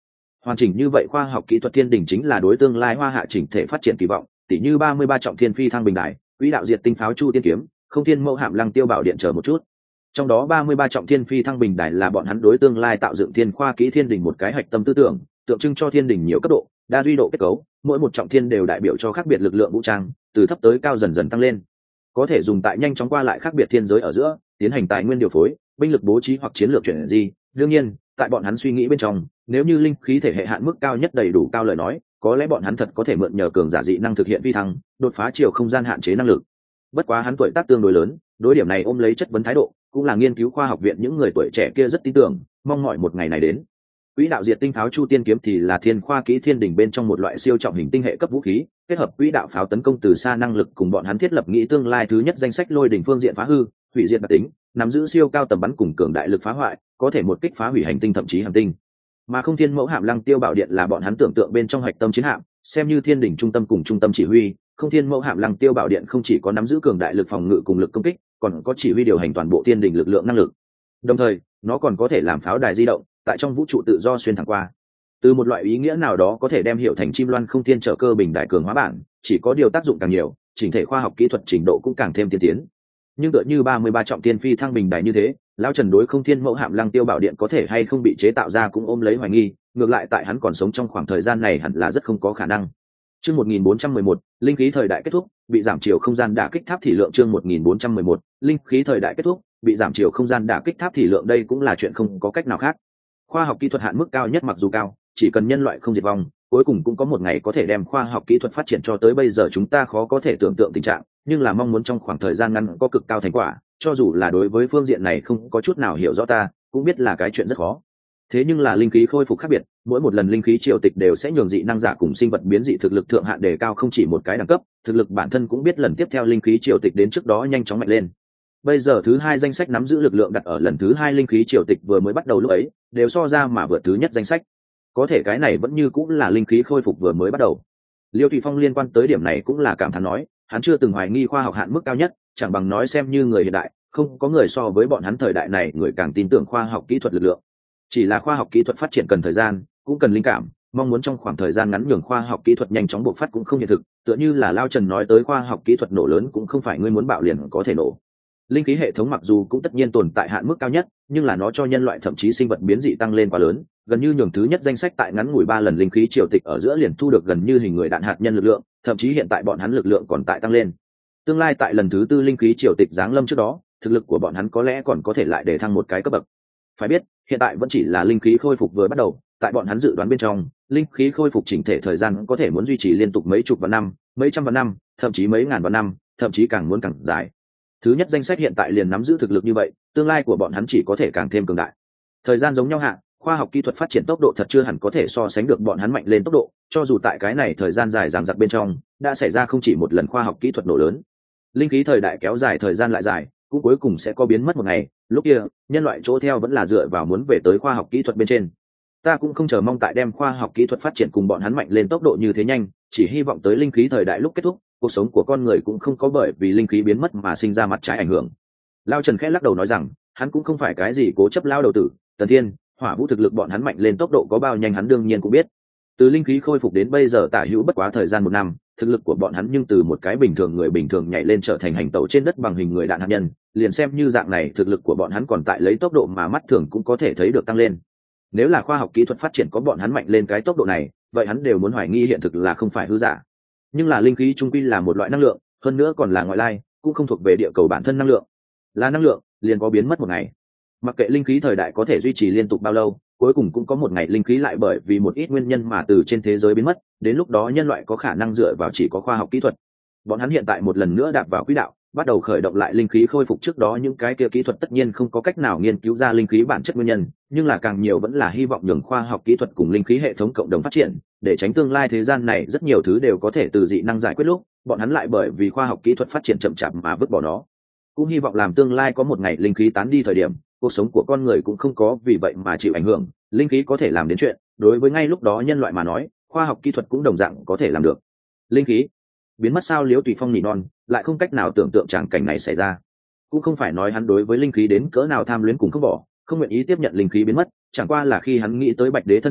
hoàn chỉnh như vậy khoa học kỹ thuật thiên đình chính là đối tương lai hoa hạ chỉnh thể phát triển kỳ vọng, tỷ như ba mươi ba trọng thiên phi thăng bình đài, quỹ đạo diệt tinh pháo chu tiên kiếm, không thiên mẫu hạm lăng tiêu bảo điện chờ một chút. Trong đó ba mươi ba trọng thiên phi thăng bình đài là bọn hắn đối tương lai tạo dựng thiên khoa kỹ thiên đình một cái hạch tâm tư tưởng, tượng trưng cho thiên đình nhiều cấp độ, đa duy độ kết cấu, mỗi một trọng thiên đều đại biểu cho khác biệt lực lượng vũ trang, từ thấp tới cao dần dần tăng lên, có thể dùng tại nhanh chóng qua lại khác biệt thiên giới ở giữa, tiến hành tài nguyên điều phối, binh lực bố trí hoặc chiến lược chuyển gì. Đương nhiên, tại bọn hắn suy nghĩ bên trong, nếu như linh khí thể hệ hạn mức cao nhất đầy đủ cao lời nói, có lẽ bọn hắn thật có thể mượn nhờ cường giả dị năng thực hiện phi thăng, đột phá chiều không gian hạn chế năng lực. Bất quá hắn tuổi tác tương đối lớn, đối điểm này ôm lấy chất vấn thái độ, cũng là nghiên cứu khoa học viện những người tuổi trẻ kia rất tin tưởng, mong mỏi một ngày này đến. Quỹ đạo diệt tinh pháo chu tiên kiếm thì là thiên khoa kỹ thiên đình bên trong một loại siêu trọng hình tinh hệ cấp vũ khí, kết hợp quỹ đạo pháo tấn công từ xa năng lực cùng bọn hắn thiết lập nghĩ tương lai thứ nhất danh sách lôi đỉnh phương diện phá hư, hủy diệt đặc tính, nắm giữ siêu cao tầm bắn cùng cường đại lực phá hoại, có thể một kích phá hủy hành tinh thậm chí hành tinh. Mà không thiên mẫu hạm lăng tiêu bảo điện là bọn hắn tưởng tượng bên trong hạch tâm chiến hạm, xem như thiên đình trung tâm cùng trung tâm chỉ huy. Không thiên mẫu hạm lăng tiêu bảo điện không chỉ có nắm giữ cường đại lực phòng ngự cùng lực công kích, còn có chỉ huy điều hành toàn bộ thiên đình lực lượng năng lực. Đồng thời, nó còn có thể làm pháo đài di động, tại trong vũ trụ tự do xuyên thẳng qua. Từ một loại ý nghĩa nào đó có thể đem hiểu thành chim loan không thiên trở cơ bình đại cường hóa bản, chỉ có điều tác dụng càng nhiều, chỉnh thể khoa học kỹ thuật trình độ cũng càng thêm tiên tiến. Nhưng tựa như ba mươi ba trọng thiên phi thăng bình đại như thế, lão Trần đối không thiên mẫu hạm lăng tiêu bảo điện có thể hay không bị chế tạo ra cũng ôm lấy hoài nghi, ngược lại tại hắn còn sống trong khoảng thời gian này hẳn là rất không có khả năng. Chương một nghìn bốn trăm mười một, linh khí thời đại kết thúc, bị giảm chiều không gian đả kích tháp thị lượng. Chương một nghìn bốn trăm mười một, linh khí thời đại kết thúc, bị giảm chiều không gian đả kích tháp thị lượng. Đây cũng là chuyện không có cách nào khác. Khoa học kỹ thuật hạn mức cao nhất mặc dù cao, chỉ cần nhân loại không diệt vong, cuối cùng cũng có một ngày có thể đem khoa học kỹ thuật phát triển cho tới bây giờ chúng ta khó có thể tưởng tượng tình trạng, nhưng là mong muốn trong khoảng thời gian ngắn có cực cao thành quả, cho dù là đối với phương diện này không có chút nào hiểu rõ ta, cũng biết là cái chuyện rất khó. Thế nhưng là linh khí khôi phục khác biệt, mỗi một lần linh khí triều tịch đều sẽ nhường dị năng giả cùng sinh vật biến dị thực lực thượng hạn đề cao không chỉ một cái đẳng cấp, thực lực bản thân cũng biết lần tiếp theo linh khí triều tịch đến trước đó nhanh chóng mạnh lên. Bây giờ thứ hai danh sách nắm giữ lực lượng đặt ở lần thứ hai linh khí triều tịch vừa mới bắt đầu lúc ấy, đều so ra mà vượt thứ nhất danh sách. Có thể cái này vẫn như cũng là linh khí khôi phục vừa mới bắt đầu. Liêu Thụy Phong liên quan tới điểm này cũng là cảm thán nói, hắn chưa từng hoài nghi khoa học hạn mức cao nhất, chẳng bằng nói xem như người hiện đại, không có người so với bọn hắn thời đại này người càng tin tưởng khoa học kỹ thuật lực lượng. Chỉ là khoa học kỹ thuật phát triển cần thời gian, cũng cần linh cảm, mong muốn trong khoảng thời gian ngắn nhường khoa học kỹ thuật nhanh chóng bộc phát cũng không hiện thực, tựa như là Lao Trần nói tới khoa học kỹ thuật nổ lớn cũng không phải ngươi muốn bạo liền có thể nổ. Linh khí hệ thống mặc dù cũng tất nhiên tồn tại hạn mức cao nhất, nhưng là nó cho nhân loại thậm chí sinh vật biến dị tăng lên quá lớn, gần như nhường thứ nhất danh sách tại ngắn ngủi ba lần linh khí triều tịch ở giữa liền thu được gần như hình người đạn hạt nhân lực lượng, thậm chí hiện tại bọn hắn lực lượng còn tại tăng lên. Tương lai tại lần thứ tư linh khí triều tịch giáng lâm trước đó, thực lực của bọn hắn có lẽ còn có thể lại để thăng một cái cấp bậc. Phải biết, hiện tại vẫn chỉ là linh khí khôi phục vừa bắt đầu, tại bọn hắn dự đoán bên trong, linh khí khôi phục chỉnh thể thời gian có thể muốn duy trì liên tục mấy chục vạn năm, mấy trăm vạn năm, thậm chí mấy ngàn vạn năm, thậm chí càng muốn càng dài. Thứ nhất danh sách hiện tại liền nắm giữ thực lực như vậy, tương lai của bọn hắn chỉ có thể càng thêm cường đại. Thời gian giống nhau hạ, khoa học kỹ thuật phát triển tốc độ thật chưa hẳn có thể so sánh được bọn hắn mạnh lên tốc độ, cho dù tại cái này thời gian dài dằng dặc bên trong, đã xảy ra không chỉ một lần khoa học kỹ thuật nổ lớn. Linh khí thời đại kéo dài thời gian lại dài, cũng cuối cùng sẽ có biến mất một ngày, lúc kia, nhân loại chỗ theo vẫn là dựa vào muốn về tới khoa học kỹ thuật bên trên. Ta cũng không chờ mong tại đem khoa học kỹ thuật phát triển cùng bọn hắn mạnh lên tốc độ như thế nhanh, chỉ hy vọng tới linh khí thời đại lúc kết thúc, cuộc sống của con người cũng không có bởi vì linh khí biến mất mà sinh ra mặt trái ảnh hưởng. Lao Trần khẽ lắc đầu nói rằng, hắn cũng không phải cái gì cố chấp lao đầu tử, Tần Thiên, Hỏa Vũ thực lực bọn hắn mạnh lên tốc độ có bao nhanh hắn đương nhiên cũng biết. Từ linh khí khôi phục đến bây giờ tả hữu bất quá thời gian một năm, thực lực của bọn hắn nhưng từ một cái bình thường người bình thường nhảy lên trở thành hành tẩu trên đất bằng hình người đạn hạt nhân, liền xem như dạng này thực lực của bọn hắn còn tại lấy tốc độ mà mắt thường cũng có thể thấy được tăng lên. Nếu là khoa học kỹ thuật phát triển có bọn hắn mạnh lên cái tốc độ này, vậy hắn đều muốn hoài nghi hiện thực là không phải hư giả. Nhưng là linh khí trung quy là một loại năng lượng, hơn nữa còn là ngoại lai, cũng không thuộc về địa cầu bản thân năng lượng. Là năng lượng, liền có biến mất một ngày. Mặc kệ linh khí thời đại có thể duy trì liên tục bao lâu, cuối cùng cũng có một ngày linh khí lại bởi vì một ít nguyên nhân mà từ trên thế giới biến mất, đến lúc đó nhân loại có khả năng dựa vào chỉ có khoa học kỹ thuật. Bọn hắn hiện tại một lần nữa đạp vào quỹ đạo, bắt đầu khởi động lại linh khí khôi phục trước đó những cái kia kỹ thuật tất nhiên không có cách nào nghiên cứu ra linh khí bản chất nguyên nhân, nhưng là càng nhiều vẫn là hy vọng nhường khoa học kỹ thuật cùng linh khí hệ thống cộng đồng phát triển, để tránh tương lai thế gian này rất nhiều thứ đều có thể từ dị năng giải quyết lúc, bọn hắn lại bởi vì khoa học kỹ thuật phát triển chậm chạp mà vứt bỏ nó. Cũng hy vọng làm tương lai có một ngày linh khí tán đi thời điểm, cuộc sống của con người cũng không có vì vậy mà chịu ảnh hưởng, linh khí có thể làm đến chuyện, đối với ngay lúc đó nhân loại mà nói, khoa học kỹ thuật cũng đồng dạng có thể làm được. Linh khí biến mất sao? Liễu Tùy Phong nỉ non, lại không cách nào tưởng tượng tràng cảnh này xảy ra. Cũng không phải nói hắn đối với linh khí đến cỡ nào tham luyến cùng không bỏ, không nguyện ý tiếp nhận linh khí biến mất, chẳng qua là khi hắn nghĩ tới Bạch Đế thân ảnh lúc,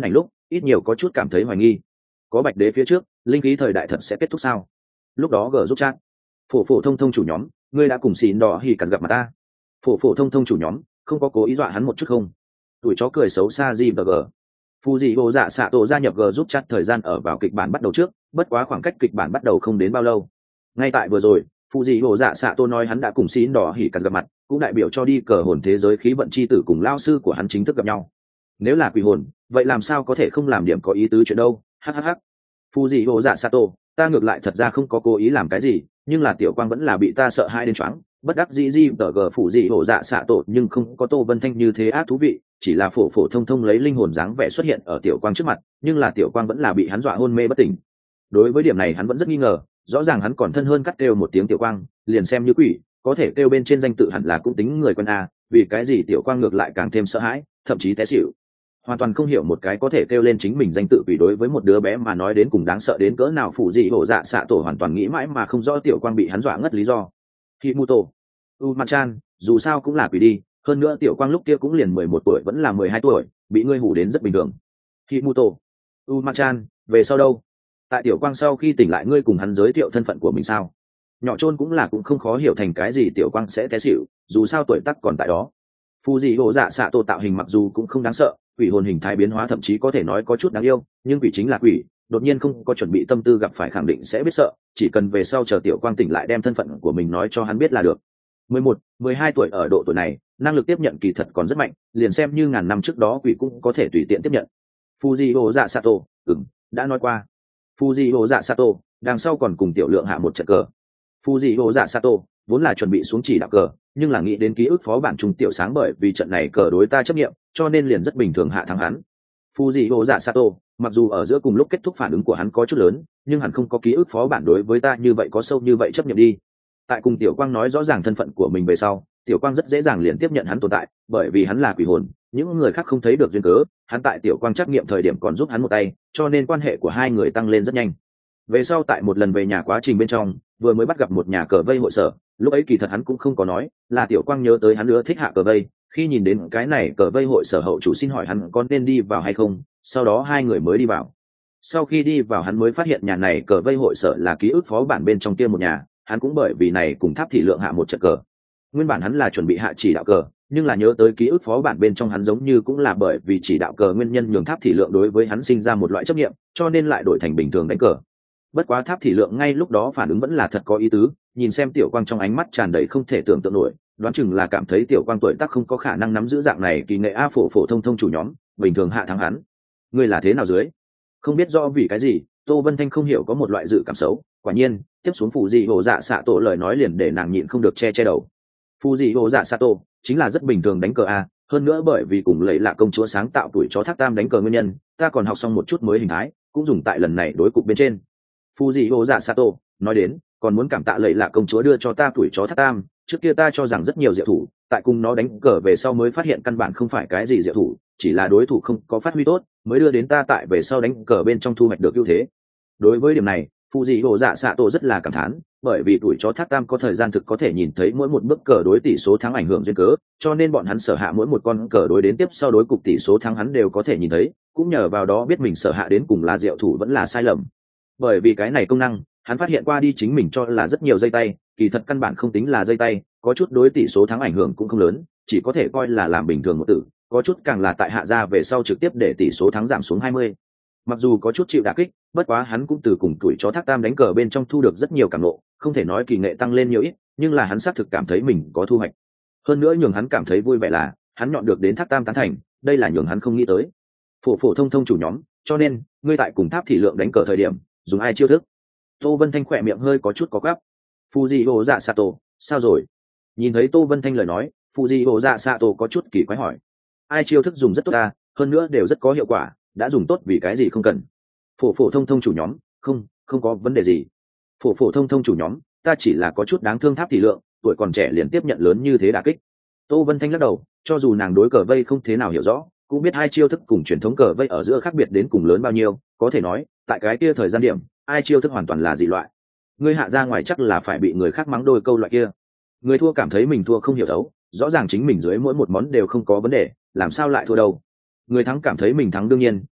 ít nhiều có chút cảm thấy hoài nghi. Có bạch đế phía trước, linh khí thời đại thật sẽ kết thúc sao? Lúc đó gờ giúp chat, phổ phổ thông thông chủ nhóm, ngươi đã cùng xỉn đỏ hỉ cả gặp mặt ta. Phổ phổ thông thông chủ nhóm, không có cố ý dọa hắn một chút không? Tuổi chó cười xấu xa gì bờ gờ. Phu dị bộ dạ xạ tổ gia nhập gờ giúp chat thời gian ở vào kịch bản bắt đầu trước, bất quá khoảng cách kịch bản bắt đầu không đến bao lâu. Ngay tại vừa rồi, Phu dị bộ dạ xạ tổ nói hắn đã cùng xỉn đỏ hỉ cả gặp mặt, cũng đại biểu cho đi cờ hồn thế giới khí vận chi tử cùng lao sư của hắn chính thức gặp nhau. Nếu là quỷ hồn, vậy làm sao có thể không làm điểm có ý tứ chuyện đâu? Hhh. Phu dị bộ dạ xạ tổ, ta ngược lại thật ra không có cố ý làm cái gì, nhưng là tiểu quang vẫn là bị ta sợ hãi đến choáng, bất đắc dĩ di tờ gờ phủ dị bộ dạ xạ tổ, nhưng không có Tô Vân Thanh như thế ác thú vị, chỉ là phổ phổ thông thông lấy linh hồn dáng vẻ xuất hiện ở tiểu quang trước mặt, nhưng là tiểu quang vẫn là bị hắn dọa hôn mê bất tỉnh. Đối với điểm này hắn vẫn rất nghi ngờ, rõ ràng hắn còn thân hơn cắt kêu một tiếng tiểu quang, liền xem như quỷ, có thể kêu bên trên danh tự hẳn là cũng tính người quân a, vì cái gì tiểu quang ngược lại càng thêm sợ hãi, thậm chí té xỉu. Hoàn toàn không hiểu một cái có thể kêu lên chính mình danh tự quỷ đối với một đứa bé mà nói đến cùng đáng sợ đến cỡ nào. Phụ dị hổ dạ xạ tổ hoàn toàn nghĩ mãi mà không rõ tiểu quang bị hắn dọa ngất lý do. Himuto, Umachan, dù sao cũng là quỷ đi, hơn nữa tiểu quang lúc kia cũng liền mười một tuổi vẫn là mười hai tuổi, bị ngươi hù đến rất bình thường. Himuto, Umachan, về sau đâu? Tại tiểu quang sau khi tỉnh lại ngươi cùng hắn giới thiệu thân phận của mình sao? Nhỏ trôn cũng là cũng không khó hiểu thành cái gì tiểu quang sẽ té xỉu, dù sao tuổi tác còn tại đó. Phụ dị hổ dạ xạ tổ tạo hình mặc dù cũng không đáng sợ, quỷ hồn hình thái biến hóa thậm chí có thể nói có chút đáng yêu, nhưng quỷ chính là quỷ, đột nhiên không có chuẩn bị tâm tư gặp phải khẳng định sẽ biết sợ, chỉ cần về sau chờ tiểu quang tỉnh lại đem thân phận của mình nói cho hắn biết là được. mười một, mười hai tuổi ở độ tuổi này, năng lực tiếp nhận kỳ thật còn rất mạnh, liền xem như ngàn năm trước đó quỷ cũng có thể tùy tiện tiếp nhận. Fujio dạ Sato, ừm, đã nói qua. Fujio dạ Sato, đằng sau còn cùng tiểu lượng hạ một trận cờ. Fujio dạ Sato vốn là chuẩn bị xuống chỉ đạo cờ, nhưng là nghĩ đến ký ức phó bản trung tiểu sáng bởi vì trận này cờ đối ta chấp nghiệm, cho nên liền rất bình thường hạ thắng hắn. Fujio dạ Sato, mặc dù ở giữa cùng lúc kết thúc phản ứng của hắn có chút lớn, nhưng hắn không có ký ức phó bản đối với ta như vậy có sâu như vậy chấp nhận đi. Tại cùng tiểu quang nói rõ ràng thân phận của mình về sau, tiểu quang rất dễ dàng liền tiếp nhận hắn tồn tại, bởi vì hắn là quỷ hồn, những người khác không thấy được duyên cớ, hắn tại tiểu quang trắc nghiệm thời điểm còn giúp hắn một tay, cho nên quan hệ của hai người tăng lên rất nhanh. Về sau tại một lần về nhà quá trình bên trong, vừa mới bắt gặp một nhà cờ vây hội sở, lúc ấy kỳ thật hắn cũng không có nói, là tiểu quang nhớ tới hắn nữa thích hạ cờ vây, khi nhìn đến cái này cờ vây hội sở hậu chủ xin hỏi hắn có nên đi vào hay không, sau đó hai người mới đi vào. Sau khi đi vào hắn mới phát hiện nhà này cờ vây hội sở là ký ức phó bản bên trong kia một nhà, hắn cũng bởi vì này cùng Tháp Thị Lượng hạ một trận cờ. Nguyên bản hắn là chuẩn bị hạ chỉ đạo cờ, nhưng là nhớ tới ký ức phó bản bên trong hắn giống như cũng là bởi vì chỉ đạo cờ nguyên nhân nhường Tháp Thị Lượng đối với hắn sinh ra một loại chấp niệm, cho nên lại đổi thành bình thường đánh cờ. Bất quá Tháp Thị Lượng ngay lúc đó phản ứng vẫn là thật có ý tứ, nhìn xem tiểu quang trong ánh mắt tràn đầy không thể tưởng tượng nổi, đoán chừng là cảm thấy tiểu quang tuổi tác không có khả năng nắm giữ dạng này kỳ nghệ a phổ phổ thông thông chủ nhóm, bình thường hạ thắng hắn. Ngươi là thế nào dưới? Không biết do vì cái gì, Tô Vân Thanh không hiểu có một loại dự cảm xấu, quả nhiên, tiếp xuống Phù Dị Hồ Dạ Xạ Tổ lời nói liền để nàng nhịn không được che che đầu. Phù Dị Hồ Dạ Xạ Tổ chính là rất bình thường đánh cờ a, hơn nữa bởi vì cùng Lệ Lạ công chúa sáng tạo tuổi chó thác tam đánh cờ nguyên nhân, ta còn học xong một chút mới hình thái, cũng dùng tại lần này đối cục bên trên. Phù Dị Hồ Dạ Xạ Tổ nói đến, còn muốn cảm tạ Lệ Lạ công chúa đưa cho ta tuổi chó thác tam, trước kia ta cho rằng rất nhiều diệu thủ, tại cùng nó đánh cờ về sau mới phát hiện căn bản không phải cái gì diệu thủ, chỉ là đối thủ không có phát huy tốt, mới đưa đến ta tại về sau đánh cờ bên trong thu hoạch được ưu thế. Đối với điểm này, Phụ Dị Hồ Dạ Xạ Tổ rất là cảm thán, bởi vì tuổi chó thác tam có thời gian thực có thể nhìn thấy mỗi một bước cờ đối tỷ số thắng ảnh hưởng duyên cớ, cho nên bọn hắn sở hạ mỗi một con cờ đối đến tiếp sau đối cục tỷ số thắng hắn đều có thể nhìn thấy, cũng nhờ vào đó biết mình sở hạ đến cùng là diệu thủ vẫn là sai lầm. Bởi vì cái này công năng, hắn phát hiện qua đi chính mình cho là rất nhiều dây tay, kỳ thật căn bản không tính là dây tay, có chút đối tỷ số thắng ảnh hưởng cũng không lớn, chỉ có thể coi là làm bình thường một tử, có chút càng là tại hạ ra về sau trực tiếp để tỷ số thắng giảm xuống hai mươi. Mặc dù có chút chịu đả kích, bất quá hắn cũng từ cùng tuổi chó thác tam đánh cờ bên trong thu được rất nhiều cảm ngộ, không thể nói kỳ nghệ tăng lên nhiều ít, nhưng là hắn xác thực cảm thấy mình có thu hoạch. Hơn nữa nhường hắn cảm thấy vui vẻ là, hắn nhọn được đến thác tam tán thành, đây là nhường hắn không nghĩ tới. Phổ phổ thông thông chủ nhóm, cho nên, ngươi tại cùng Tháp Thị Lượng đánh cờ thời điểm, dùng ai chiêu thức? Tô Vân Thanh khỏe miệng hơi có chút có gắp. Fujio Dạ Sato, sao rồi? Nhìn thấy Tô Vân Thanh lời nói, Fujio Dạ Sato có chút kỳ quái hỏi. Ai chiêu thức dùng rất tốt ta, hơn nữa đều rất có hiệu quả, đã dùng tốt vì cái gì không cần. Phổ phổ thông thông chủ nhóm, không, không có vấn đề gì. Phổ phổ thông thông chủ nhóm, ta chỉ là có chút đáng thương Tháp Thị Lượng, tuổi còn trẻ liền tiếp nhận lớn như thế đả kích. Tô Vân Thanh lắc đầu, cho dù nàng đối cờ vây không thế nào hiểu rõ, cũng biết hai chiêu thức cùng truyền thống cờ vây ở giữa khác biệt đến cùng lớn bao nhiêu, có thể nói, tại cái kia thời gian điểm, ai chiêu thức hoàn toàn là dị loại. Ngươi hạ ra ngoài chắc là phải bị người khác mắng đôi câu loại kia. Người thua cảm thấy mình thua không hiểu thấu, rõ ràng chính mình dưới mỗi một món đều không có vấn đề, làm sao lại thua đâu. Người thắng cảm thấy mình thắng đương nhiên,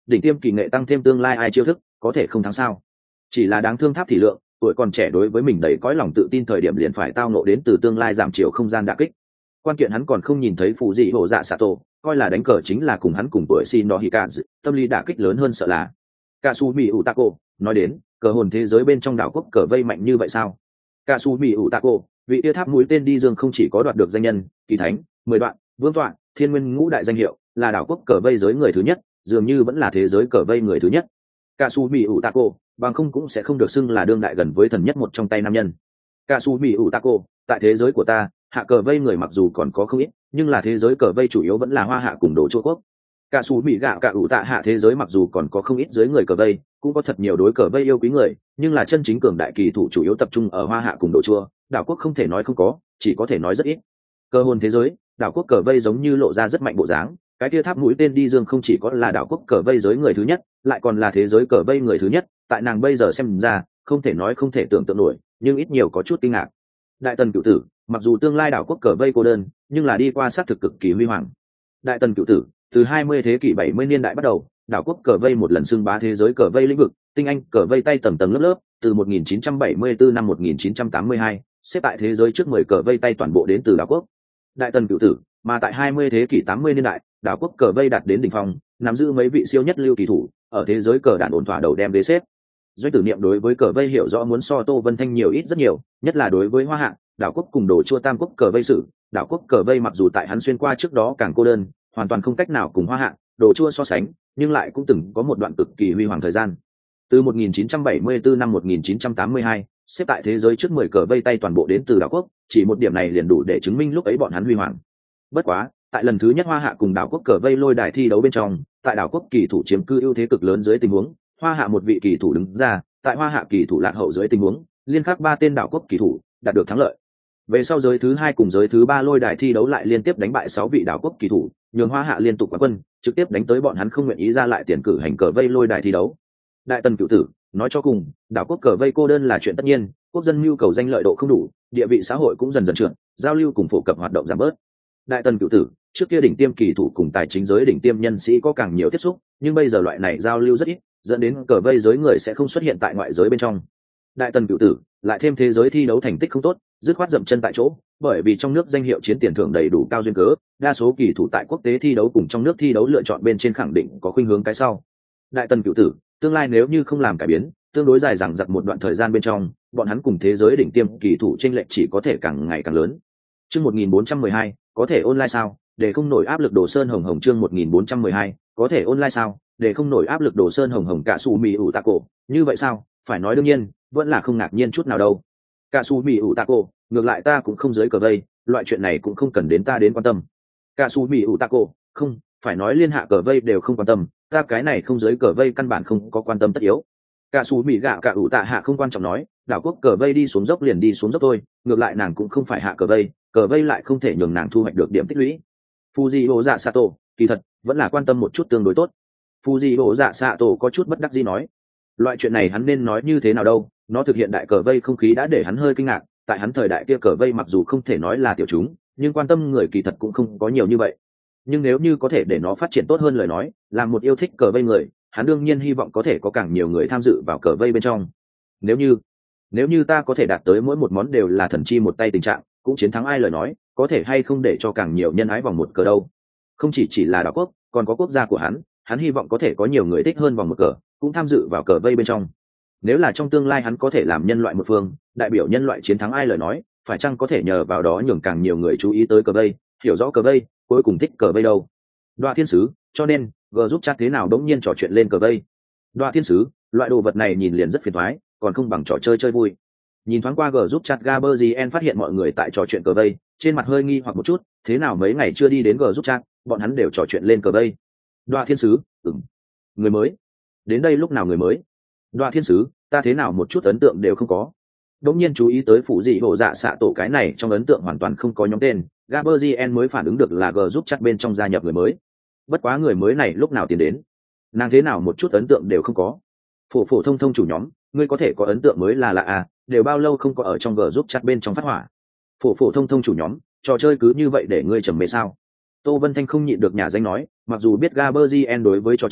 đỉnh tiêm kỳ nghệ tăng thêm tương lai ai chiêu thức có thể không thắng sao? Chỉ là đáng thương Tháp Thị Lượng, tuổi còn trẻ đối với mình đầy cõi lòng tự tin thời điểm liền phải tao nộ đến từ tương lai giảm chiều không gian đả kích. Quan kiện hắn còn không nhìn thấy phụ dị hộ dạ xạ tổ, coi là đánh cờ chính là cùng hắn cùng tuổi xin đó hikazu, tâm lý đả kích lớn hơn sợ là Kasumi Utako. Nói đến cờ hồn thế giới bên trong đảo quốc cờ vây mạnh như vậy sao? Kasumi Utako, vị tia tháp mũi tên đi dương không chỉ có đoạt được danh nhân kỳ thánh mười đoạn vương tọa thiên nguyên ngũ đại danh hiệu, là đảo quốc cờ vây giới người thứ nhất, dường như vẫn là thế giới cờ vây người thứ nhất. Kasumi Utako bằng không cũng sẽ không được xưng là đương đại gần với thần nhất một trong tay nam nhân. Kasumi Utako, tại thế giới của ta, hạ cờ vây người mặc dù còn có không ít, nhưng là thế giới cờ vây chủ yếu vẫn là Hoa Hạ cùng Đồ Châu quốc. Kasumi gạo cả ủ tạ hạ thế giới mặc dù còn có không ít giới người cờ vây, cũng có thật nhiều đối cờ vây yêu quý người, nhưng là chân chính cường đại kỳ thủ chủ yếu tập trung ở Hoa Hạ cùng Đồ Châu, đảo quốc không thể nói không có, chỉ có thể nói rất ít. Cơ hồn thế giới, đảo quốc cờ vây giống như lộ ra rất mạnh bộ dáng, cái kia tháp mũi tên đi dương không chỉ có là đảo quốc cờ vây giới người thứ nhất, lại còn là thế giới cờ vây người thứ nhất, tại nàng bây giờ xem ra, không thể nói không thể tưởng tượng nổi, nhưng ít nhiều có chút kinh ngạc. Đại tần cửu tử, mặc dù tương lai đảo quốc cờ vây cô đơn, nhưng là đi qua sát thực cực kỳ huy hoàng. Đại tần cửu tử, từ hai mươi thế kỷ bảy mươi niên đại bắt đầu, đảo quốc cờ vây một lần xưng bá thế giới cờ vây lĩnh vực, tinh anh cờ vây tay tầng tầng lớp lớp, từ một nghìn chín trăm bảy mươi tư năm một nghìn chín trăm tám mươi hai, xếp tại thế giới trước mười cờ vây tay toàn bộ đến từ đảo quốc. Đại tần cửu tử, mà tại hai mươi thế kỷ tám mươi niên đại, đảo quốc cờ vây đạt đến đỉnh phong, nắm giữ mấy vị siêu nhất lưu kỳ thủ, ở thế giới cờ đạn ổn thỏa đầu đem ghế xếp. Doanh Tử Niệm đối với cờ vây hiểu rõ muốn so Tô Vân Thanh nhiều ít rất nhiều, nhất là đối với Hoa Hạ, đảo quốc cùng Đồ Chua tam quốc cờ vây sự, đảo quốc cờ vây mặc dù tại hắn xuyên qua trước đó càng cô đơn, hoàn toàn không cách nào cùng Hoa Hạ, Đồ Chua so sánh, nhưng lại cũng từng có một đoạn cực kỳ huy hoàng thời gian. Từ một nghìn chín trăm bảy mươi tư năm một nghìn chín trăm tám mươi hai, xếp tại thế giới trước mười cờ vây tay toàn bộ đến từ đảo quốc, chỉ một điểm này liền đủ để chứng minh lúc ấy bọn hắn huy hoàng. Bất quá, tại lần thứ nhất Hoa Hạ cùng đảo quốc cờ vây lôi đài thi đấu bên trong, tại đảo quốc kỳ thủ chiếm cư ưu thế cực lớn dưới tình huống, Hoa Hạ một vị kỳ thủ đứng ra, tại Hoa Hạ kỳ thủ lạc hậu dưới tình huống, liên khắc ba tên đảo quốc kỳ thủ đạt được thắng lợi. Về sau giới thứ hai cùng giới thứ ba lôi đài thi đấu lại liên tiếp đánh bại sáu vị đảo quốc kỳ thủ, nhường Hoa Hạ liên tục quán quân, trực tiếp đánh tới bọn hắn không nguyện ý ra lại tiền cử hành cờ vây lôi đài thi đấu. Đại tần cửu tử, nói cho cùng, đảo quốc cờ vây cô đơn là chuyện tất nhiên, quốc dân nhu cầu danh lợi độ không đủ, địa vị xã hội cũng dần dần trượt, giao lưu cùng phổ cập hoạt động giảm bớt. Đại tần cửu tử, trước kia đỉnh tiêm kỳ thủ cùng tài chính giới đỉnh tiêm nhân sĩ có càng nhiều tiếp xúc, nhưng bây giờ loại này giao lưu rất ít, dẫn đến cờ vây giới người sẽ không xuất hiện tại ngoại giới bên trong. Đại tần cửu tử, lại thêm thế giới thi đấu thành tích không tốt, dứt khoát dậm chân tại chỗ, bởi vì trong nước danh hiệu chiến tiền thưởng đầy đủ cao duyên cớ, đa số kỳ thủ tại quốc tế thi đấu cùng trong nước thi đấu lựa chọn bên trên khẳng định có khuynh hướng cái sau. Đại tần cửu tử, tương lai nếu như không làm cải biến, tương đối dài dằng dặc một đoạn thời gian bên trong, bọn hắn cùng thế giới đỉnh tiêm kỳ thủ chênh lệch chỉ có thể càng ngày càng lớn. Chương một nghìn bốn trăm mười hai, có thể online sao? Để không nổi áp lực Đồ Sơn Hồng Hồng chương một nghìn bốn trăm mười hai, có thể online sao? Để không nổi áp lực Đồ Sơn Hồng Hồng cả su mì ủ tạ cổ, như vậy sao? Phải nói đương nhiên, vẫn là không ngạc nhiên chút nào đâu. Cả su mì ủ tạ cổ, ngược lại ta cũng không dưới cờ vây, loại chuyện này cũng không cần đến ta đến quan tâm. Cả su mì ủ tạ cổ, không, phải nói liên hạ cờ vây đều không quan tâm, ta cái này không dưới cờ vây căn bản không có quan tâm tất yếu. Cả su mì gạo cả ủ tạ hạ không quan trọng nói, đảo quốc cờ vây đi xuống dốc liền đi xuống dốc thôi, ngược lại nàng cũng không phải hạ cờ vây, cờ vây lại không thể nhường nàng thu hoạch được điểm tích lũy. Fuji dạ Sato, kỳ thật vẫn là quan tâm một chút tương đối tốt. Fuji dạ Sato có chút bất đắc dĩ nói, loại chuyện này hắn nên nói như thế nào đâu, nó thực hiện đại cờ vây không khí đã để hắn hơi kinh ngạc, tại hắn thời đại kia cờ vây mặc dù không thể nói là tiểu chúng, nhưng quan tâm người kỳ thật cũng không có nhiều như vậy. Nhưng nếu như có thể để nó phát triển tốt hơn lời nói, làm một yêu thích cờ vây người, hắn đương nhiên hy vọng có thể có càng nhiều người tham dự vào cờ vây bên trong. Nếu như, nếu như ta có thể đạt tới mỗi một món đều là thần chi một tay tình trạng, cũng chiến thắng ai lời nói, có thể hay không để cho càng nhiều nhân ái vòng một cờ đâu. Không chỉ chỉ là đảo quốc, còn có quốc gia của hắn, hắn hy vọng có thể có nhiều người thích hơn vòng một cờ, cũng tham dự vào cờ vây bên trong. Nếu là trong tương lai hắn có thể làm nhân loại một phương, đại biểu nhân loại chiến thắng ai lời nói, phải chăng có thể nhờ vào đó nhường càng nhiều người chú ý tới cờ vây, hiểu rõ cờ vây, cuối cùng thích cờ vây đâu. Đoạ thiên sứ, cho nên g giúp chat thế nào đống nhiên trò chuyện lên cờ vây. Đoạ thiên sứ, loại đồ vật này nhìn liền rất phiền toái, còn không bằng trò chơi chơi vui. Nhìn thoáng qua g giúp chat Gaberzien phát hiện mọi người tại trò chuyện cờ vây, trên mặt hơi nghi hoặc một chút, thế nào mấy ngày chưa đi đến g giúp chat, bọn hắn đều trò chuyện lên cờ vây. Đoạ thiên sứ, ừm, người mới, đến đây lúc nào người mới? Đoạ thiên sứ, ta thế nào một chút ấn tượng đều không có. Đống nhiên chú ý tới phụ dị hộ dạ xạ tổ cái này trong ấn tượng hoàn toàn không có nhóm tên, Gaberzien mới phản ứng được là g giúp chat bên trong gia nhập người mới. Bất quá người mới này lúc nào tiến đến, nàng thế nào một chút ấn tượng đều không có. Phổ phổ thông thông chủ nhóm, ngươi có thể có ấn tượng mới là lạ à, đều bao lâu không có ở trong g giúp chat bên trong phát hỏa. Phổ phổ thông thông chủ nhóm, trò chơi cứ như vậy để ngươi trầm mê sao? Tô Vân Thanh không nhịn được nhà danh nói, mặc dù biết Gaberzien đối với trò chơi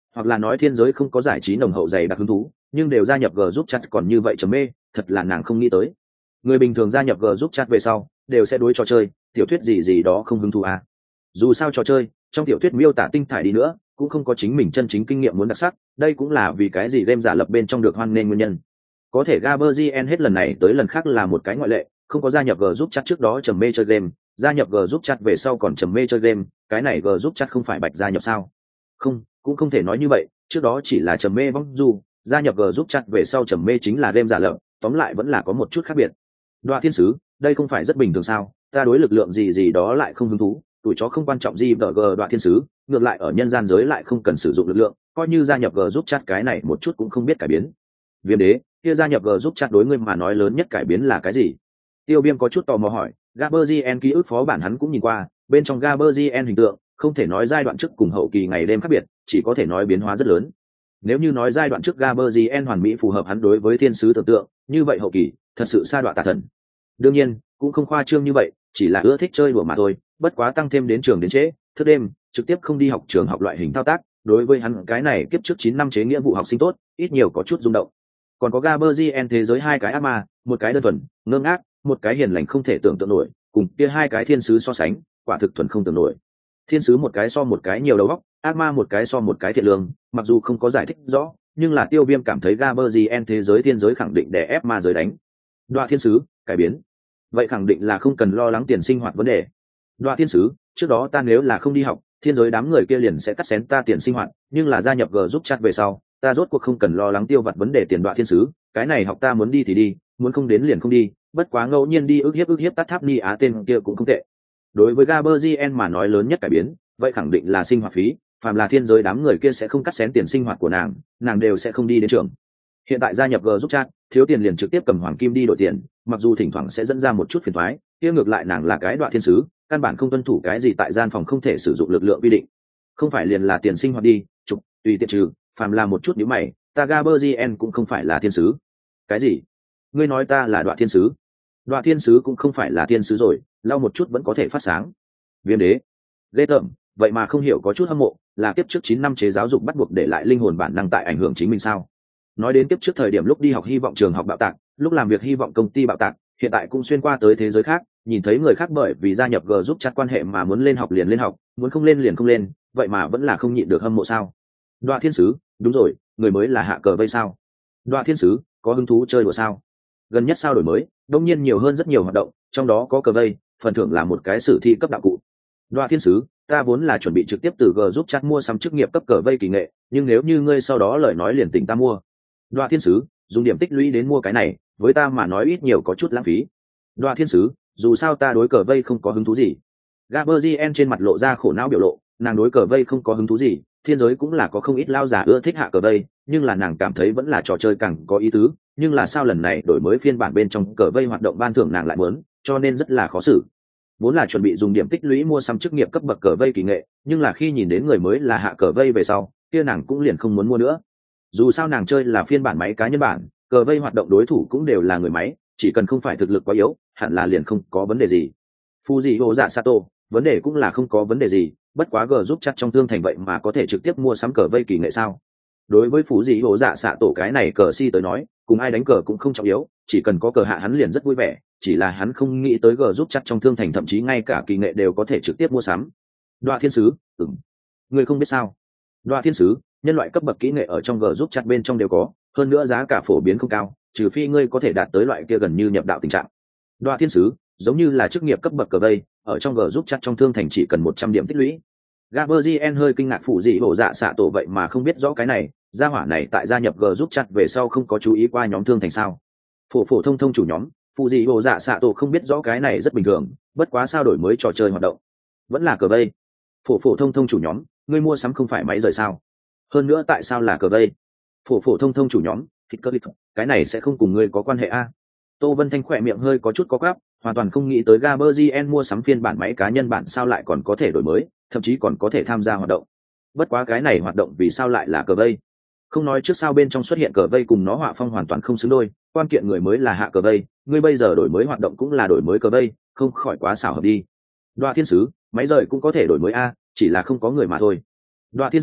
hoặc là nói thiên giới không có giải trí nồng hậu dày đặc hứng thú, nhưng đều gia nhập g giúp chat còn như vậy trầm mê, thật là nàng không nghĩ tới. Người bình thường gia nhập g giúp chat về sau đều sẽ đối trò chơi tiểu thuyết gì gì đó không hứng thú à. Dù sao trò chơi trong tiểu thuyết miêu tả tinh thải đi nữa cũng không có chính mình chân chính kinh nghiệm muốn đặc sắc, đây cũng là vì cái gì game giả lập bên trong được hoan nghênh nguyên nhân. Có thể Gaberzien hết lần này tới lần khác là một cái ngoại lệ, không có gia nhập g giúp chat trước đó trầm mê chơi game, gia nhập g giúp chat về sau còn trầm mê chơi game, cái này g giúp chat không phải bạch gia nhập sao? Không, cũng không thể nói như vậy, trước đó chỉ là trầm mê vong du, gia nhập g giúp chat về sau trầm mê chính là game giả lập, tóm lại vẫn là có một chút khác biệt. Đoạ thiên sứ, đây không phải rất bình thường sao? Ta đối lực lượng gì gì đó lại không hứng thú, tuổi chó không quan trọng gì vờ g Đoạ thiên sứ, ngược lại ở nhân gian giới lại không cần sử dụng lực lượng, coi như gia nhập g giúp chat cái này một chút cũng không biết cải biến. Viêm đế, kia gia nhập g giúp chat đối ngươi mà nói lớn nhất cải biến là cái gì? Tiêu Viêm có chút tò mò hỏi. Gaberzien ký ức phó bản hắn cũng nhìn qua, bên trong Gaberzien hình tượng không thể nói giai đoạn trước cùng hậu kỳ ngày đêm khác biệt, chỉ có thể nói biến hóa rất lớn. Nếu như nói giai đoạn trước Gaberzien hoàn mỹ phù hợp hắn đối với thiên sứ tưởng tượng, như vậy hậu kỳ thật sự sa đọa tà thần. Đương nhiên cũng không khoa trương như vậy, chỉ là ưa thích chơi đùa mà thôi, bất quá tăng thêm đến trường đến trễ thức đêm trực tiếp không đi học trường học loại hình thao tác, đối với hắn cái này kiếp trước chín năm chế nghĩa vụ học sinh tốt ít nhiều có chút rung động. Còn có Gaberzien thế giới hai cái ác ma, một cái đơn thuần ngơ ngác, một cái hiền lành không thể tưởng tượng nổi, cùng kia hai cái thiên sứ so sánh quả thực thuần không tưởng nổi. Thiên sứ một cái so một cái nhiều đầu óc, ác ma một cái so một cái thiện lương, mặc dù không có giải thích rõ, nhưng là Tiêu Viêm cảm thấy Gaberzien thế giới thiên giới khẳng định để ép ma giới đánh. Đoạ thiên sứ cải biến, vậy khẳng định là không cần lo lắng tiền sinh hoạt vấn đề. Đoạ thiên sứ, trước đó ta nếu là không đi học, thiên giới đám người kia liền sẽ cắt xén ta tiền sinh hoạt, nhưng là gia nhập g giúp chat về sau, ta rốt cuộc không cần lo lắng tiêu vặt vấn đề tiền. Đoạ thiên sứ, cái này học ta muốn đi thì đi, muốn không đến liền không đi, bất quá ngẫu nhiên đi ức hiếp ức hiếp tắt tháp ni á tên kia cũng không tệ. Đối với Gaberzien mà nói lớn nhất cải biến, vậy khẳng định là sinh hoạt phí, phàm là thiên giới đám người kia sẽ không cắt xén tiền sinh hoạt của nàng, nàng đều sẽ không đi đến trường. Hiện tại gia nhập g giúp chat, thiếu tiền liền trực tiếp cầm hoàng kim đi đổi tiền, mặc dù thỉnh thoảng sẽ dẫn ra một chút phiền toái, kia ngược lại nàng là cái Đoạ thiên sứ, căn bản không tuân thủ cái gì tại gian phòng không thể sử dụng lực lượng quy định, không phải liền là tiền sinh hoạt đi chụp tùy tiện trừ, phàm là một chút nhíu mày, ta Gaberzien cũng không phải là thiên sứ. Cái gì? Ngươi nói ta là Đoạ thiên sứ? Đoạ thiên sứ cũng không phải là thiên sứ rồi, lau một chút vẫn có thể phát sáng. Viêm đế, ghê tởm, vậy mà không hiểu có chút hâm mộ, là kiếp trước chín năm chế giáo dục bắt buộc để lại linh hồn bản năng tại ảnh hưởng chính mình sao? Nói đến kiếp trước thời điểm lúc đi học hy vọng trường học bạo tạc, lúc làm việc hy vọng công ty bạo tạc, hiện tại cũng xuyên qua tới thế giới khác, nhìn thấy người khác bởi vì gia nhập g giúp chat quan hệ mà muốn lên học liền lên học, muốn không lên liền không lên, vậy mà vẫn là không nhịn được hâm mộ sao? Đoạ thiên sứ, đúng rồi, người mới là hạ cờ vây sao? Đoạ thiên sứ, có hứng thú chơi đùa sao? Gần nhất sao đổi mới, đương nhiên nhiều hơn rất nhiều hoạt động, trong đó có cờ vây, phần thưởng là một cái sử thi cấp đạo cụ. Đoạ thiên sứ, ta vốn là chuẩn bị trực tiếp từ g giúp chat mua sắm chức nghiệp cấp cờ vây kỳ nghệ, nhưng nếu như ngươi sau đó lời nói liền tỉnh ta mua. Đoạ thiên sứ, dùng điểm tích lũy đến mua cái này, với ta mà nói ít nhiều có chút lãng phí. Đoạ thiên sứ, dù sao ta đối cờ vây không có hứng thú gì. Gaberzien trên mặt lộ ra khổ não biểu lộ, nàng đối cờ vây không có hứng thú gì, thiên giới cũng là có không ít lao giả ưa thích hạ cờ vây, nhưng là nàng cảm thấy vẫn là trò chơi càng có ý tứ, nhưng là sao lần này đổi mới phiên bản bên trong cờ vây hoạt động ban thưởng nàng lại muốn, cho nên rất là khó xử. Vốn là chuẩn bị dùng điểm tích lũy mua sắm chức nghiệp cấp bậc cờ vây kỳ nghệ, nhưng là khi nhìn đến người mới là hạ cờ vây về sau, kia nàng cũng liền không muốn mua nữa. Dù sao nàng chơi là phiên bản máy cá nhân bản, cờ vây hoạt động đối thủ cũng đều là người máy, chỉ cần không phải thực lực quá yếu, hẳn là liền không có vấn đề gì. Fujio Dạ Sato, vấn đề cũng là không có vấn đề gì, bất quá g giúp chat trong tương thành vậy mà có thể trực tiếp mua sắm cờ vây kỳ nghệ sao? Đối với Fujio Dạ Sato cái này cờ si tới nói, cùng ai đánh cờ cũng không trọng yếu, chỉ cần có cờ hạ hắn liền rất vui vẻ, chỉ là hắn không nghĩ tới g giúp chat trong thương thành thậm chí ngay cả kỳ nghệ đều có thể trực tiếp mua sắm. Đoạ thiên sứ, ừm, người không biết sao? Đoạ thiên sứ, nhân loại cấp bậc kỹ nghệ ở trong g giúp chat bên trong đều có, hơn nữa giá cả phổ biến không cao, trừ phi ngươi có thể đạt tới loại kia gần như nhập đạo tình trạng. Đoạ thiên sứ, giống như là chức nghiệp cấp bậc cờ vây, ở trong g giúp chat trong thương thành chỉ cần một trăm điểm tích lũy. Gaberzien hơi kinh ngạc, phụ gì hổ dạ xạ tổ vậy mà không biết rõ cái này, gia hỏa này tại gia nhập g giúp chat về sau không có chú ý qua nhóm thương thành sao? Phổ phổ thông thông chủ nhóm, phụ gì hổ dạ xạ tổ không biết rõ cái này rất bình thường, bất quá sao đổi mới trò chơi hoạt động vẫn là cờ vây. Phổ phổ thông thông chủ nhóm, ngươi mua sắm không phải máy rời sao? Hơn nữa tại sao là cờ vây? Phổ phổ thông thông chủ nhóm, thịt cơ lip, cái này sẽ không cùng ngươi có quan hệ a? Tô Vân Thanh khỏe miệng hơi có chút có gắp, hoàn toàn không nghĩ tới Gaberzien mua sắm phiên bản máy cá nhân bản sao lại còn có thể đổi mới, thậm chí còn có thể tham gia hoạt động. Bất quá cái này hoạt động vì sao lại là cờ vây? Không nói trước sao bên trong xuất hiện cờ vây cùng nó họa phong hoàn toàn không xứng đôi, quan kiện người mới là hạ cờ vây, ngươi bây giờ đổi mới hoạt động cũng là đổi mới cờ vây, không khỏi quá xảo hợp đi. Đoạ thiên sứ, máy rời cũng có thể đổi mới a, chỉ là không có người mà thôi. Đoạ thiên sứ,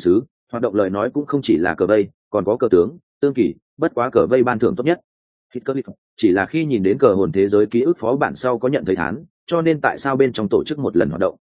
hoạt động lời nói cũng không chỉ là cờ vây, còn có cờ tướng, tương kỳ, bất quá cờ vây ban thưởng tốt nhất. Chỉ là khi nhìn đến cờ hồn thế giới ký ức phó bản sau có nhận thấy thán, cho nên tại sao bên trong tổ chức một lần hoạt động.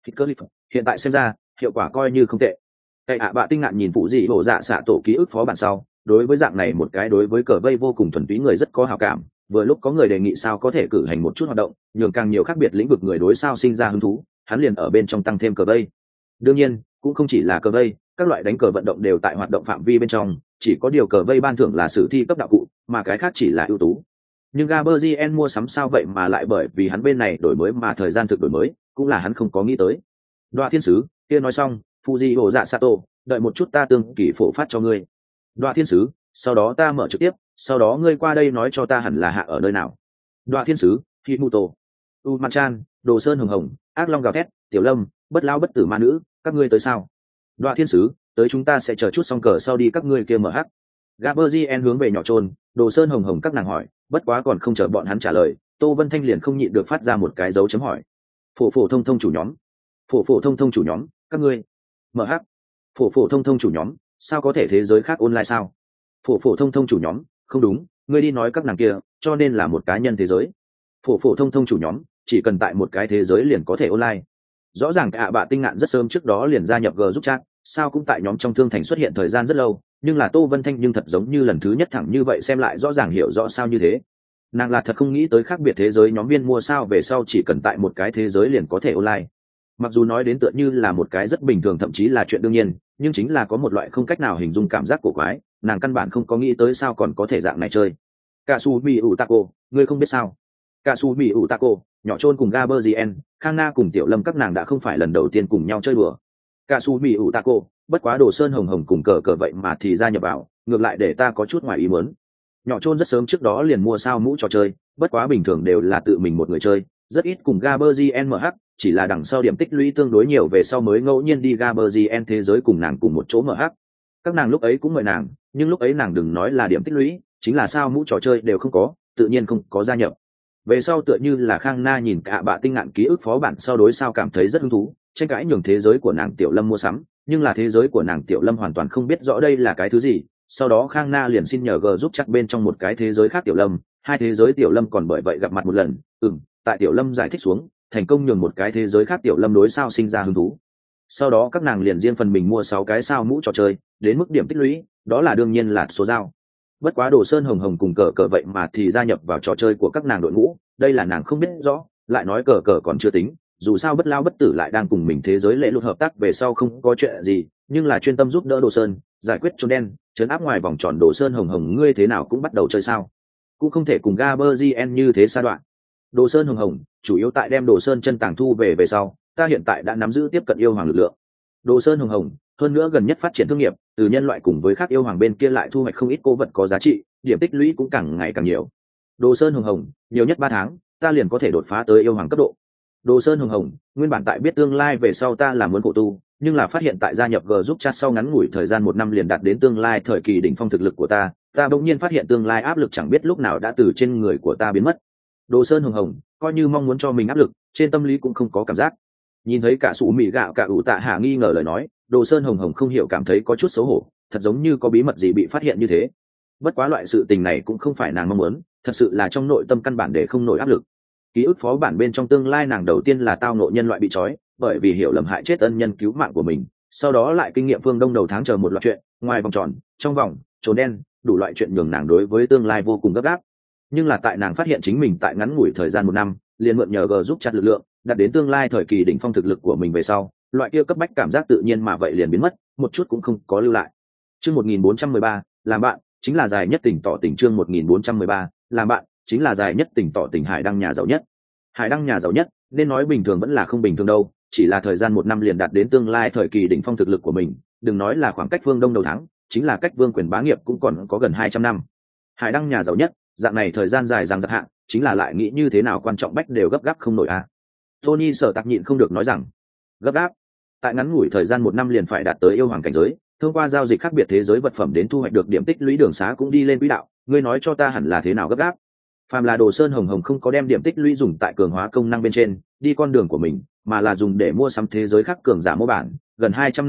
Hiện tại xem ra hiệu quả coi như không tệ. Cậy ạ bạ tinh ngạn nhìn phụ dị bộ dạ xạ tổ ký ức phó bản sau, đối với dạng này một cái đối với cờ vây vô cùng thuần túy người rất có hào cảm. Vừa lúc có người đề nghị sao có thể cử hành một chút hoạt động, nhường càng nhiều khác biệt lĩnh vực người đối sao sinh ra hứng thú, hắn liền ở bên trong tăng thêm cờ vây. Đương nhiên cũng không chỉ là cờ vây, các loại đánh cờ vận động đều tại hoạt động phạm vi bên trong, chỉ có điều cờ vây ban thưởng là sử thi cấp đạo cụ, mà cái khác chỉ là ưu tú. Nhưng Gaberzien mua sắm sao vậy mà lại bởi vì hắn bên này đổi mới mà thời gian thực đổi mới, cũng là hắn không có nghĩ tới. Đoạ thiên sứ kia nói xong, Fuji Hồ Dạ Sato, đợi một chút ta tương kỳ phổ phát cho ngươi. Đoạ thiên sứ, sau đó ta mở trực tiếp, sau đó ngươi qua đây nói cho ta hẳn là hạ ở nơi nào. Đoạ thiên sứ, Himuto, Umachan, Đồ Sơn hồng hồng, Ác Long gào thét, Tiểu Lâm, Bất lão bất tử ma nữ, các ngươi tới sao? Đoạ thiên sứ, tới chúng ta sẽ chờ chút xong cờ sau đi các ngươi kia mở hắc. Gaberzien hướng về nhỏ trôn, Đồ Sơn hồng hồng các nàng hỏi, bất quá còn không chờ bọn hắn trả lời, Tô Vân Thanh liền không nhịn được phát ra một cái dấu chấm hỏi. Phổ phổ thông thông chủ nhóm, phổ phổ thông thông chủ nhóm, các ngươi mở hắc. Phổ phổ thông thông chủ nhóm, sao có thể thế giới khác online sao? Phổ phổ thông thông chủ nhóm, không đúng, ngươi đi nói các nàng kia, cho nên là một cá nhân thế giới. Phổ phổ thông thông chủ nhóm, chỉ cần tại một cái thế giới liền có thể online. Rõ ràng cả bạ tinh ngạn rất sớm trước đó liền gia nhập G giúp chat, sao cũng tại nhóm trong thương thành xuất hiện thời gian rất lâu, nhưng là Tô Vân Thanh nhưng thật giống như lần thứ nhất thẳng như vậy xem lại rõ ràng hiểu rõ sao như thế. Nàng là thật không nghĩ tới khác biệt thế giới nhóm viên mua sao về sau chỉ cần tại một cái thế giới liền có thể online. Mặc dù nói đến tựa như là một cái rất bình thường thậm chí là chuyện đương nhiên, nhưng chính là có một loại không cách nào hình dung cảm giác cổ quái, nàng căn bản không có nghĩ tới sao còn có thể dạng này chơi. Kasumi Utako, ngươi không biết sao? Kasumi Utako, nhỏ trôn cùng Gaberzien, Khang Na cùng Tiểu Lâm các nàng đã không phải lần đầu tiên cùng nhau chơi đùa. Kasumi Utako, bất quá Đồ Sơn hồng hồng cùng cờ cờ vậy mà thì gia nhập vào, ngược lại để ta có chút ngoài ý muốn. Nhỏ trôn rất sớm trước đó liền mua sao mũ trò chơi, bất quá bình thường đều là tự mình một người chơi, rất ít cùng Gaberzien em hát, chỉ là đằng sau điểm tích lũy tương đối nhiều về sau mới ngẫu nhiên đi Gaberzien thế giới cùng nàng cùng một chỗ em hát. Các nàng lúc ấy cũng mời nàng, nhưng lúc ấy nàng đừng nói là điểm tích lũy, chính là sao mũ trò chơi đều không có, tự nhiên không có gia nhập. Về sau tựa như là Khang Na nhìn cả bạ tinh ngạn ký ức phó bản sau đối sao cảm thấy rất hứng thú, tranh cãi nhường thế giới của nàng Tiểu Lâm mua sắm, nhưng là thế giới của nàng Tiểu Lâm hoàn toàn không biết rõ đây là cái thứ gì. Sau đó Khang Na liền xin nhờ G giúp chắc bên trong một cái thế giới khác Tiểu Lâm, hai thế giới Tiểu Lâm còn bởi vậy gặp mặt một lần. Ừm, tại Tiểu Lâm giải thích xuống, thành công nhường một cái thế giới khác Tiểu Lâm đối sao sinh ra hứng thú. Sau đó các nàng liền riêng phần mình mua sáu cái sao mũ trò chơi, đến mức điểm tích lũy, đó là đương nhiên là số dao. Bất quá Đồ Sơn hồng hồng cùng cờ cờ vậy mà thì gia nhập vào trò chơi của các nàng đội ngũ, đây là nàng không biết rõ, lại nói cờ cờ còn chưa tính, dù sao bất lao bất tử lại đang cùng mình thế giới lễ luật hợp tác về sau không có chuyện gì, nhưng là chuyên tâm giúp đỡ Đồ Sơn giải quyết chốn đen, trấn áp ngoài vòng tròn Đồ Sơn hồng hồng ngươi thế nào cũng bắt đầu chơi sao, cũng không thể cùng Gaberzien như thế sa đoạn. Đồ Sơn hồng hồng chủ yếu tại đem Đồ Sơn chân tàng thu về về sau, ta hiện tại đã nắm giữ tiếp cận yêu hoàng lực lượng. Đồ Sơn hồng hồng hơn nữa gần nhất phát triển thương nghiệp, từ nhân loại cùng với khác yêu hoàng bên kia lại thu hoạch không ít cố vật có giá trị, điểm tích lũy cũng càng ngày càng nhiều. Đồ Sơn hồng hồng nhiều nhất ba tháng ta liền có thể đột phá tới yêu hoàng cấp độ. Đồ Sơn hồng hồng nguyên bản tại biết tương lai về sau ta là muốn khổ tu, nhưng là phát hiện tại gia nhập G giúp chat sau ngắn ngủi thời gian một năm liền đạt đến tương lai thời kỳ đỉnh phong thực lực của ta, ta bỗng nhiên phát hiện tương lai áp lực chẳng biết lúc nào đã từ trên người của ta biến mất. Đồ Sơn hồng hồng coi như mong muốn cho mình áp lực, trên tâm lý cũng không có cảm giác. Nhìn thấy cả sủ mì gạo cả ủ tạ hạ nghi ngờ lời nói, Đồ Sơn hồng hồng không hiểu cảm thấy có chút xấu hổ, thật giống như có bí mật gì bị phát hiện như thế. Bất quá loại sự tình này cũng không phải nàng mong muốn, thật sự là trong nội tâm căn bản để không nổi áp lực. Ký ức phó bản bên trong tương lai nàng đầu tiên là tao ngộ nhân loại bị trói, bởi vì hiểu lầm hại chết ân nhân cứu mạng của mình, sau đó lại kinh nghiệm phương đông đầu tháng chờ một loạt chuyện, ngoài vòng tròn, trong vòng, trốn đen, đủ loại chuyện nhường nàng đối với tương lai vô cùng gấp gáp. Nhưng là tại nàng phát hiện chính mình tại ngắn ngủi thời gian một năm, liền mượn nhờ G giúp chặt lực lượng, đạt đến tương lai thời kỳ đỉnh phong thực lực của mình về sau, loại kia cấp bách cảm giác tự nhiên mà vậy liền biến mất, một chút cũng không có lưu lại. Chương một nghìn bốn trăm mười ba, làm bạn chính là dài nhất tình tỏ tình. Chương một nghìn bốn trăm mười ba, làm bạn chính là dài nhất tình tỏ tình. Hải đăng nhà giàu nhất. Hải đăng nhà giàu nhất, nên nói bình thường vẫn là không bình thường đâu, chỉ là thời gian một năm liền đạt đến tương lai thời kỳ đỉnh phong thực lực của mình, đừng nói là khoảng cách phương đông đầu tháng, chính là cách vương quyền bá nghiệp cũng còn có gần hai trăm năm. Hải đăng nhà giàu nhất, dạng này thời gian dài dằng dặc hạn, chính là lại nghĩ như thế nào quan trọng bách đều gấp gáp không nổi à. Tony Sở Tạc nhịn không được nói rằng, gấp gáp. Tại ngắn ngủi thời gian một năm liền phải đạt tới yêu hoàng cảnh giới, thông qua giao dịch khác biệt thế giới vật phẩm đến thu hoạch được điểm tích lũy đường xá cũng đi lên quỹ đạo, ngươi nói cho ta hẳn là thế nào gấp gáp. Phàm là Đồ Sơn hồng hồng không có đem điểm tích lũy dùng tại cường hóa công năng bên trên, đi con đường của mình, mà là dùng để mua sắm thế giới khác cường giả mô bản, gần hai trăm năm hạng,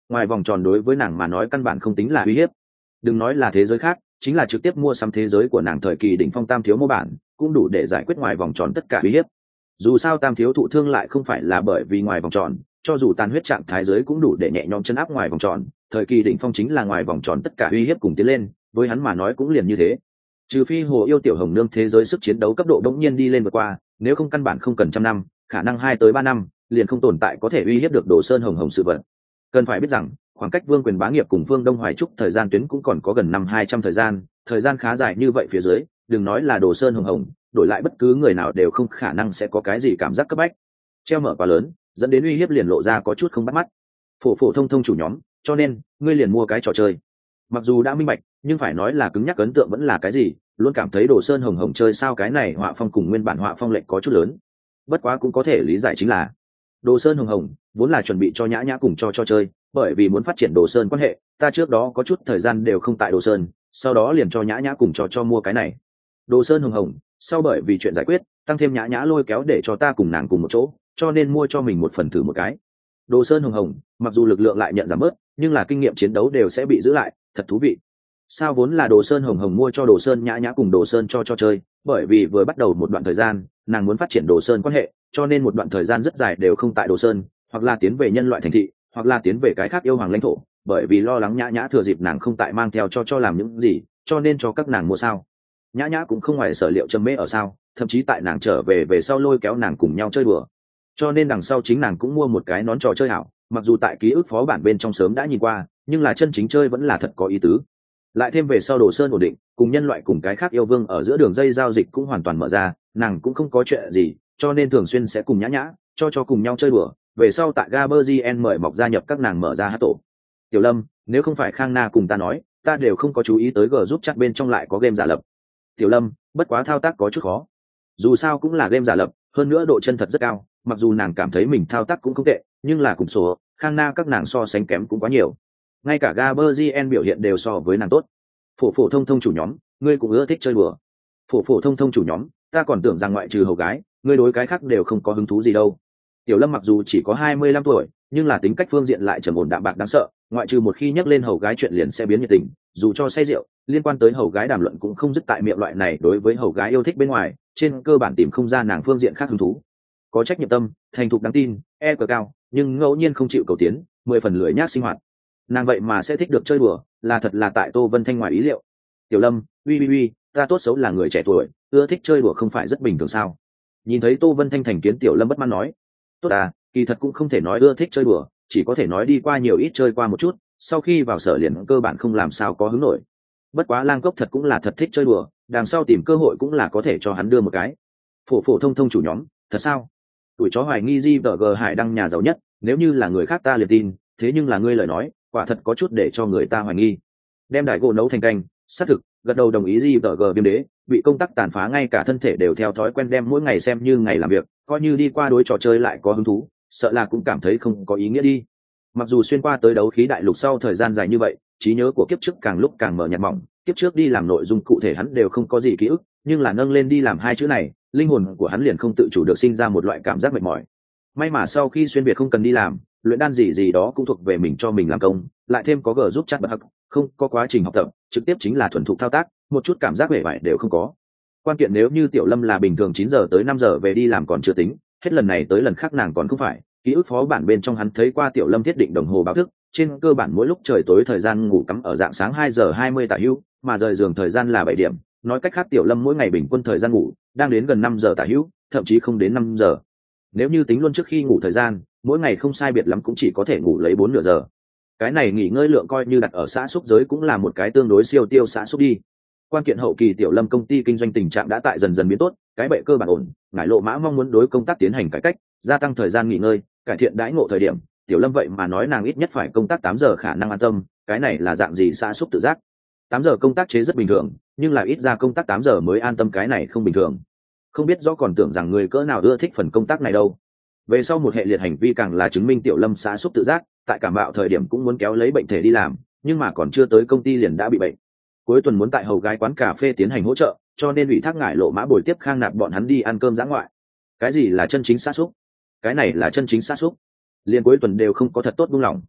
ngoài vòng tròn đối với nàng mà nói căn bản không tính là uy hiếp. Đừng nói là thế giới khác, chính là trực tiếp mua sắm thế giới của nàng thời kỳ đỉnh phong tam thiếu mô bản cũng đủ để giải quyết ngoài vòng tròn tất cả uy hiếp. Dù sao tam thiếu thụ thương lại không phải là bởi vì ngoài vòng tròn, cho dù tàn huyết trạng thái giới cũng đủ để nhẹ nhõm chân áp ngoài vòng tròn, thời kỳ đỉnh phong chính là ngoài vòng tròn tất cả uy hiếp cùng tiến lên, với hắn mà nói cũng liền như thế. Trừ phi hồ yêu tiểu hồng nương thế giới sức chiến đấu cấp độ đống nhiên đi lên vượt qua, nếu không căn bản không cần trăm năm, khả năng hai tới ba năm liền không tồn tại có thể uy hiếp được Đồ Sơn Hồng Hồng sự vật. Cần phải biết rằng khoảng cách Vương Quyền bá nghiệp cùng Phương Đông Hoài Trúc thời gian tuyến cũng còn có gần năm hai trăm thời gian, thời gian khá dài như vậy phía dưới, đừng nói là Đồ Sơn Hồng Hồng, đổi lại bất cứ người nào đều không khả năng sẽ có cái gì cảm giác cấp bách. Treo mở quá lớn, dẫn đến uy hiếp liền lộ ra có chút không bắt mắt. Phổ phổ thông thông chủ nhóm, cho nên ngươi liền mua cái trò chơi. Mặc dù đã minh bạch, nhưng phải nói là cứng nhắc ấn tượng vẫn là cái gì, luôn cảm thấy Đồ Sơn Hồng Hồng chơi sao cái này họa phong cùng nguyên bản họa phong lệch có chút lớn. Bất quá cũng có thể lý giải chính là Đồ Sơn Hồng Hồng vốn là chuẩn bị cho nhã nhã cùng cho cho chơi, bởi vì muốn phát triển Đồ Sơn quan hệ, ta trước đó có chút thời gian đều không tại Đồ Sơn, sau đó liền cho nhã nhã cùng cho cho mua cái này. Đồ Sơn Hồng Hồng sau bởi vì chuyện giải quyết, tăng thêm nhã nhã lôi kéo để cho ta cùng nàng cùng một chỗ, cho nên mua cho mình một phần thử một cái. Đồ Sơn Hồng Hồng mặc dù lực lượng lại nhận giảm bớt, nhưng là kinh nghiệm chiến đấu đều sẽ bị giữ lại, thật thú vị. Sao vốn là Đồ Sơn Hồng Hồng mua cho Đồ Sơn nhã nhã cùng Đồ Sơn cho cho chơi, bởi vì vừa bắt đầu một đoạn thời gian nàng muốn phát triển Đồ Sơn quan hệ, cho nên một đoạn thời gian rất dài đều không tại Đồ Sơn, hoặc là tiến về nhân loại thành thị, hoặc là tiến về cái khác yêu hoàng lãnh thổ, bởi vì lo lắng nhã nhã thừa dịp nàng không tại mang theo cho cho làm những gì, cho nên cho các nàng mua sao. Nhã nhã cũng không ngoài sở liệu châm mê ở sao, thậm chí tại nàng trở về về sau lôi kéo nàng cùng nhau chơi đùa, cho nên đằng sau chính nàng cũng mua một cái nón trò chơi hảo, mặc dù tại ký ức phó bản bên trong sớm đã nhìn qua, nhưng là chân chính chơi vẫn là thật có ý tứ. Lại thêm về sau Đồ Sơn ổn định, cùng nhân loại cùng cái khác yêu vương ở giữa đường dây giao dịch cũng hoàn toàn mở ra, nàng cũng không có chuyện gì, cho nên thường xuyên sẽ cùng nhã nhã cho cho cùng nhau chơi đùa. Về sau tại Gaberzien mời mọc gia nhập các nàng mở ra hát tổ. Tiểu Lâm, nếu không phải Khang Na cùng ta nói, ta đều không có chú ý tới G giúp chat bên trong lại có game giả lập. Tiểu Lâm, bất quá thao tác có chút khó. Dù sao cũng là game giả lập, hơn nữa độ chân thật rất cao, mặc dù nàng cảm thấy mình thao tác cũng không tệ, nhưng là cùng số Khang Na các nàng so sánh kém cũng quá nhiều. Ngay cả Gaberzien biểu hiện đều so với nàng tốt. Phổ phổ thông thông chủ nhóm, ngươi cũng ưa thích chơi đùa. Phổ phổ thông thông chủ nhóm, ta còn tưởng rằng ngoại trừ hầu gái, ngươi đối cái khác đều không có hứng thú gì đâu. Tiểu Lâm mặc dù chỉ có hai mươi lăm tuổi, nhưng là tính cách phương diện lại trầm ổn đạm bạc đáng sợ, ngoại trừ một khi nhắc lên hầu gái chuyện liền sẽ biến nhiệt tình, dù cho say rượu, liên quan tới hầu gái đàm luận cũng không dứt tại miệng loại này. Đối với hầu gái yêu thích bên ngoài, trên cơ bản tìm không ra nàng phương diện khác hứng thú. Có trách nhiệm tâm, thành thục đáng tin, e cờ cao, nhưng ngẫu nhiên không chịu cầu tiến, mười phần lười nhác sinh hoạt. Nàng vậy mà sẽ thích được chơi đùa, là thật là tại Tô Vân Thanh ngoài ý liệu. Tiểu Lâm, uy uy uy, ta tốt xấu là người trẻ tuổi, ưa thích chơi đùa không phải rất bình thường sao? Nhìn thấy Tô Vân Thanh thành kiến, Tiểu Lâm bất mãn nói, tốt à, kỳ thật cũng không thể nói ưa thích chơi đùa, chỉ có thể nói đi qua nhiều ít chơi qua một chút, sau khi vào sở liền cơ bản không làm sao có hứng nổi. Bất quá Lang Cốc thật cũng là thật thích chơi đùa, đằng sau tìm cơ hội cũng là có thể cho hắn đưa một cái. Phổ phổ thông thông chủ nhóm, thật sao? Tuổi chó hoài nghi Di vê giê Hải đăng nhà giàu nhất, nếu như là người khác ta liền tin, thế nhưng là ngươi lời nói, quả thật có chút để cho người ta hoài nghi. Đem đại gỗ nấu thành canh, xác thực, gật đầu đồng ý. Di vê giê viêm đế bị công tác tàn phá, ngay cả thân thể đều theo thói quen đem mỗi ngày xem như ngày làm việc, coi như đi qua đối trò chơi lại có hứng thú, sợ là cũng cảm thấy không có ý nghĩa đi. Mặc dù xuyên qua tới đấu khí đại lục sau thời gian dài như vậy, trí nhớ của kiếp trước càng lúc càng mờ nhạt mỏng, kiếp trước đi làm nội dung cụ thể hắn đều không có gì ký ức, nhưng là nâng lên đi làm hai chữ này, linh hồn của hắn liền không tự chủ được sinh ra một loại cảm giác mệt mỏi. May mà sau khi xuyên việt không cần đi làm, luyện đan gì gì đó cũng thuộc về mình cho mình làm công, lại thêm có G giúp chat bật học, không có quá trình học tập, trực tiếp chính là thuần thục thao tác, một chút cảm giác vẻ vải đều không có. Quan kiện nếu như Tiểu Lâm là bình thường chín giờ tới năm giờ về đi làm còn chưa tính, hết lần này tới lần khác nàng còn không phải. Ký ức phó bản bên trong hắn thấy qua Tiểu Lâm thiết định đồng hồ báo thức, trên cơ bản mỗi lúc trời tối thời gian ngủ cắm ở dạng sáng hai giờ hai mươi tả hữu, mà rời giường thời gian là bảy điểm, nói cách khác Tiểu Lâm mỗi ngày bình quân thời gian ngủ đang đến gần năm giờ tả hữu, thậm chí không đến năm giờ. Nếu như tính luôn trước khi ngủ thời gian, mỗi ngày không sai biệt lắm cũng chỉ có thể ngủ lấy bốn nửa giờ. Cái này nghỉ ngơi lượng coi như đặt ở xã xúc giới cũng là một cái tương đối siêu tiêu xã xúc đi. Quan kiện hậu kỳ Tiểu Lâm công ty kinh doanh tình trạng đã tại dần dần biến tốt, cái bệ cơ bản ổn, ngải lộ mã mong muốn đối công tác tiến hành cải cách, gia tăng thời gian nghỉ ngơi, cải thiện đãi ngộ thời điểm, Tiểu Lâm vậy mà nói nàng ít nhất phải công tác tám giờ khả năng an tâm, cái này là dạng gì xã xúc tự giác. tám giờ công tác chế rất bình thường, nhưng là ít ra công tác tám giờ mới an tâm, cái này không bình thường. Không biết rõ còn tưởng rằng người cỡ nào ưa thích phần công tác này đâu. Về sau một hệ liệt hành vi càng là chứng minh Tiểu Lâm xã xúc tự giác, tại cảm mạo thời điểm cũng muốn kéo lấy bệnh thể đi làm, nhưng mà còn chưa tới công ty liền đã bị bệnh. Cuối tuần muốn tại hầu gái quán cà phê tiến hành hỗ trợ, cho nên ủy thác ngải lộ mã bồi tiếp Khang Nạp bọn hắn đi ăn cơm dã ngoại. Cái gì là chân chính xã xúc? Cái này là chân chính xã xúc. Liên cuối tuần đều không có thật tốt buông lỏng.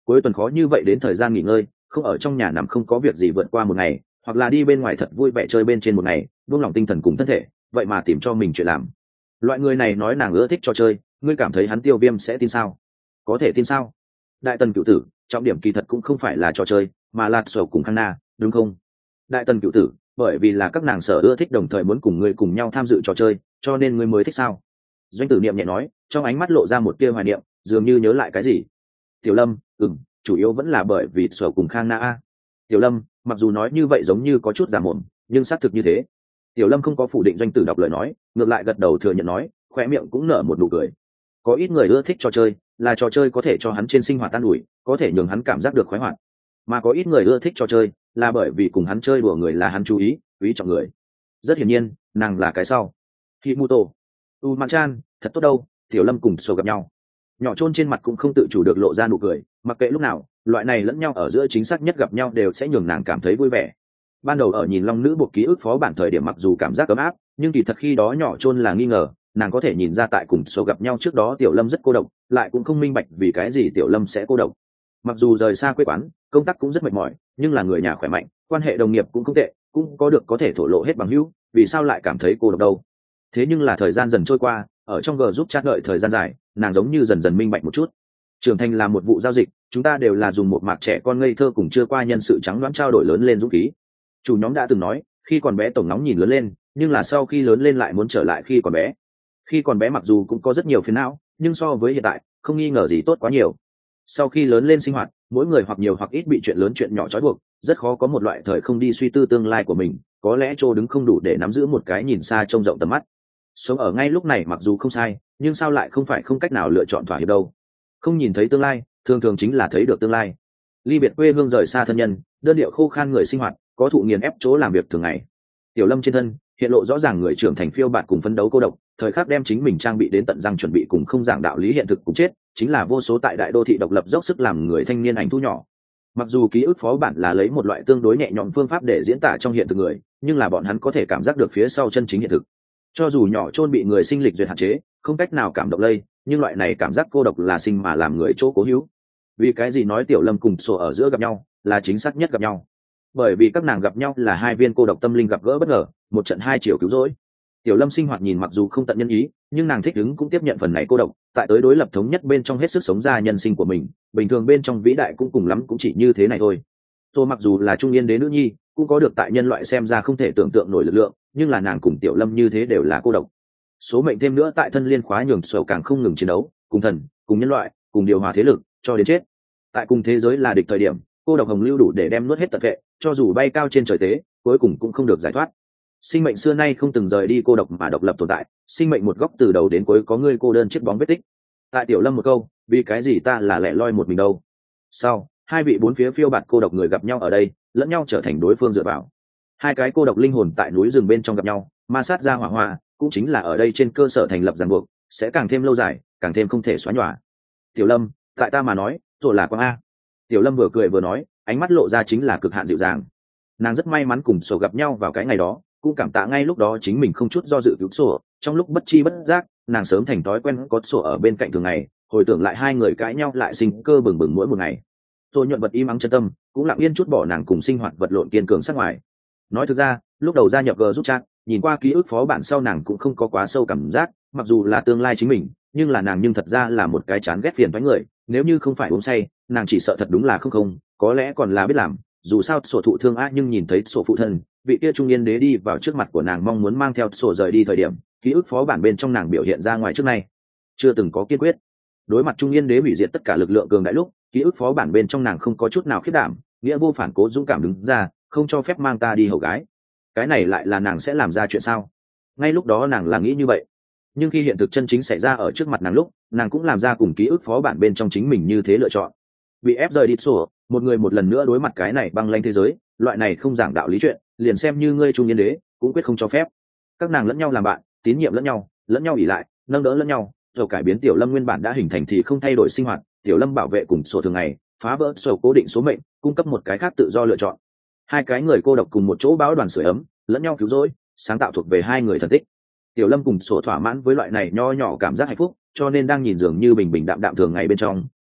cuối tuần khó như vậy đến thời gian nghỉ ngơi, không ở trong nhà nằm không có việc gì vượt qua một ngày, hoặc là đi bên ngoài thật vui vẻ chơi bên trên một ngày, buông lòng tinh thần cùng thân thể, vậy mà tìm cho mình chuyện làm. Loại người này nói nàng ưa thích trò chơi, ngươi cảm thấy hắn Tiêu Viêm sẽ tin sao? Có thể tin sao? Đại Tần cựu tử, trọng điểm kỳ thật cũng không phải là trò chơi, mà là sầu cùng Khang Na, đúng không? Đại Tần cựu tử, bởi vì là các nàng sở ưa thích đồng thời muốn cùng ngươi cùng nhau tham dự trò chơi, cho nên ngươi mới thích sao? Doanh Tử Niệm nhẹ nói, trong ánh mắt lộ ra một tia hoài niệm, dường như nhớ lại cái gì. Tiểu Lâm, ừm, chủ yếu vẫn là bởi vì sở cùng Khang Na a. Tiểu Lâm, mặc dù nói như vậy giống như có chút giả mồm, nhưng xác thực như thế. Tiểu Lâm không có phủ định Doanh Tử đọc lời nói, ngược lại gật đầu thừa nhận nói, khóe miệng cũng nở một nụ cười. Có ít người ưa thích trò chơi, là trò chơi có thể cho hắn trên sinh hoạt tan ủi, có thể nhường hắn cảm giác được khoái hoạt. Mà có ít người ưa thích trò chơi, là bởi vì cùng hắn chơi đùa người là hắn chú ý, quý trọng người. Rất hiển nhiên, nàng là cái sau. Himuto, U-man-chan, thật tốt đâu. Tiểu Lâm cùng Sổ gặp nhau, nhỏ chôn trên mặt cũng không tự chủ được lộ ra nụ cười, mặc kệ lúc nào, loại này lẫn nhau ở giữa chính xác nhất gặp nhau đều sẽ nhường nàng cảm thấy vui vẻ. Ban đầu ở nhìn Long Nữ Bộ ký ức phó bản thời điểm mặc dù cảm giác ấm áp, nhưng kỳ thật khi đó nhỏ chôn là nghi ngờ, nàng có thể nhìn ra tại cùng Sổ gặp nhau trước đó Tiểu Lâm rất cô độc, lại cũng không minh bạch vì cái gì Tiểu Lâm sẽ cô độc. Mặc dù rời xa quê quán, công tác cũng rất mệt mỏi, nhưng là người nhà khỏe mạnh, quan hệ đồng nghiệp cũng không tệ, cũng có được có thể thổ lộ hết bằng hữu, vì sao lại cảm thấy cô độc đâu? Thế nhưng là thời gian dần trôi qua, ở trong G giúp chat đợi thời gian dài, nàng giống như dần dần minh bạch một chút. Trưởng thành là một vụ giao dịch, chúng ta đều là dùng một mạc trẻ con ngây thơ cùng chưa qua nhân sự trắng đoán trao đổi lớn lên dũng khí. Chủ nhóm đã từng nói, khi còn bé tổng nóng nhìn lớn lên, nhưng là sau khi lớn lên lại muốn trở lại khi còn bé. Khi còn bé mặc dù cũng có rất nhiều phiền não, nhưng so với hiện tại, không nghi ngờ gì tốt quá nhiều. Sau khi lớn lên sinh hoạt, mỗi người hoặc nhiều hoặc ít bị chuyện lớn chuyện nhỏ trói buộc, rất khó có một loại thời không đi suy tư tương lai của mình, có lẽ Trô đứng không đủ để nắm giữ một cái nhìn xa trông rộng tầm mắt. Sống ở ngay lúc này mặc dù không sai, nhưng sao lại không phải không cách nào lựa chọn thỏa hiệp đâu? Không nhìn thấy tương lai, thường thường chính là thấy được tương lai. Ly biệt quê hương rời xa thân nhân, đơn điệu khô khan người sinh hoạt, có thụ nghiền ép chỗ làm việc thường ngày. Tiểu Lâm trên thân hiện lộ rõ ràng người trưởng thành phiêu bạt cùng phấn đấu cô độc, thời khắc đem chính mình trang bị đến tận răng chuẩn bị cùng không giảng đạo lý hiện thực cùng chết, chính là vô số tại đại đô thị độc lập dốc sức làm người thanh niên ảnh thu nhỏ. Mặc dù ký ức phó bản là lấy một loại tương đối nhẹ nhõm phương pháp để diễn tả trong hiện thực người, nhưng là bọn hắn có thể cảm giác được phía sau chân chính hiện thực. Cho dù nhỏ chôn bị người sinh lịch duyệt hạn chế, không cách nào cảm động lây, nhưng loại này cảm giác cô độc là sinh mà làm người chỗ cố hữu. Vì cái gì nói Tiểu Lâm cùng Sổ ở giữa gặp nhau là chính xác nhất gặp nhau? Bởi vì các nàng gặp nhau là hai viên cô độc tâm linh gặp gỡ bất ngờ, một trận hai chiều cứu rỗi. Tiểu Lâm sinh hoạt nhìn mặc dù không tận nhân ý, nhưng nàng thích ứng cũng tiếp nhận phần này cô độc, tại tới đối lập thống nhất bên trong hết sức sống ra nhân sinh của mình, bình thường bên trong vĩ đại cũng cùng lắm cũng chỉ như thế này thôi. Tôi mặc dù là trung yên đế nữ nhi, cũng có được tại nhân loại xem ra không thể tưởng tượng nổi lực lượng, nhưng là nàng cùng Tiểu Lâm như thế đều là cô độc. Số mệnh thêm nữa tại thân liên khóa nhường Sầu càng không ngừng chiến đấu, cùng thần, cùng nhân loại, cùng điều hòa thế lực, cho đến chết. Tại cùng thế giới là địch thời điểm, cô độc hồng lưu đủ để đem nuốt hết tận vệ, cho dù bay cao trên trời tế, cuối cùng cũng không được giải thoát. Sinh mệnh xưa nay không từng rời đi cô độc mà độc lập tồn tại, sinh mệnh một góc từ đầu đến cuối có ngươi cô đơn chiếc bóng vết tích. Tại Tiểu Lâm một câu, vì cái gì ta là lẻ loi một mình đâu? Sau, hai vị bốn phía phiêu bạt cô độc người gặp nhau ở đây, lẫn nhau trở thành đối phương dựa vào. Hai cái cô độc linh hồn tại núi rừng bên trong gặp nhau, ma sát ra hỏa hoa, cũng chính là ở đây trên cơ sở thành lập ràng buộc, sẽ càng thêm lâu dài, càng thêm không thể xóa nhòa. Tiểu Lâm, tại ta mà nói, rồi là quang a. Tiểu Lâm vừa cười vừa nói, ánh mắt lộ ra chính là cực hạn dịu dàng. Nàng rất may mắn cùng Sổ gặp nhau vào cái ngày đó, cũng cảm tạ ngay lúc đó chính mình không chút do dự cứu Sổ. Trong lúc bất chi bất giác, nàng sớm thành thói quen có Sổ ở bên cạnh thường ngày, hồi tưởng lại hai người cãi nhau lại sinh cơ bừng bừng mỗi một ngày. Rồi nhuận vật im ắng chân tâm, cũng lặng yên chút bỏ nàng cùng sinh hoạt vật lộn kiên cường sát ngoài. Nói thực ra, lúc đầu gia nhập G giúp chat, nhìn qua ký ức phó bản sau nàng cũng không có quá sâu cảm giác, mặc dù là tương lai chính mình, nhưng là nàng nhưng thật ra là một cái chán ghét phiền toái người, nếu như không phải uống say, nàng chỉ sợ thật đúng là không không, có lẽ còn là biết làm, dù sao Sổ thụ thương á, nhưng nhìn thấy Sổ phụ thân, vị kia trung niên đế đi vào trước mặt của nàng mong muốn mang theo Sổ rời đi thời điểm, ký ức phó bản bên trong nàng biểu hiện ra ngoài trước nay chưa từng có kiên quyết. Đối mặt trung niên đế hủy diệt tất cả lực lượng cường đại lúc, ký ức phó bản bên trong nàng không có chút nào khiết đảm, nghĩa vô phản cố dũng cảm đứng ra, không cho phép mang ta đi hầu gái. Cái này lại là nàng sẽ làm ra chuyện sao? Ngay lúc đó nàng là nghĩ như vậy, nhưng khi hiện thực chân chính xảy ra ở trước mặt nàng lúc, nàng cũng làm ra cùng ký ức phó bản bên trong chính mình như thế lựa chọn. Bị ép rời đi Sổ, một người một lần nữa đối mặt cái này băng lanh thế giới, loại này không giảng đạo lý chuyện, liền xem như ngươi trung niên đế cũng quyết không cho phép. Các nàng lẫn nhau làm bạn, tín nhiệm lẫn nhau, lẫn nhau ỉ lại, nâng đỡ lẫn nhau, rồi cải biến Tiểu Lâm nguyên bản đã hình thành thì không thay đổi sinh hoạt, Tiểu Lâm bảo vệ cùng Sổ thường ngày, phá vỡ Sổ cố định số mệnh, cung cấp một cái khác tự do lựa chọn. Hai cái người cô độc cùng một chỗ báo đoàn sưởi ấm, lẫn nhau cứu rỗi, sáng tạo thuộc về hai người thần tích. Tiểu Lâm cùng Sổ thỏa mãn với loại này nho nhỏ cảm giác hạnh phúc, cho nên đang nhìn dường như bình bình đạm đạm thường ngày bên trong,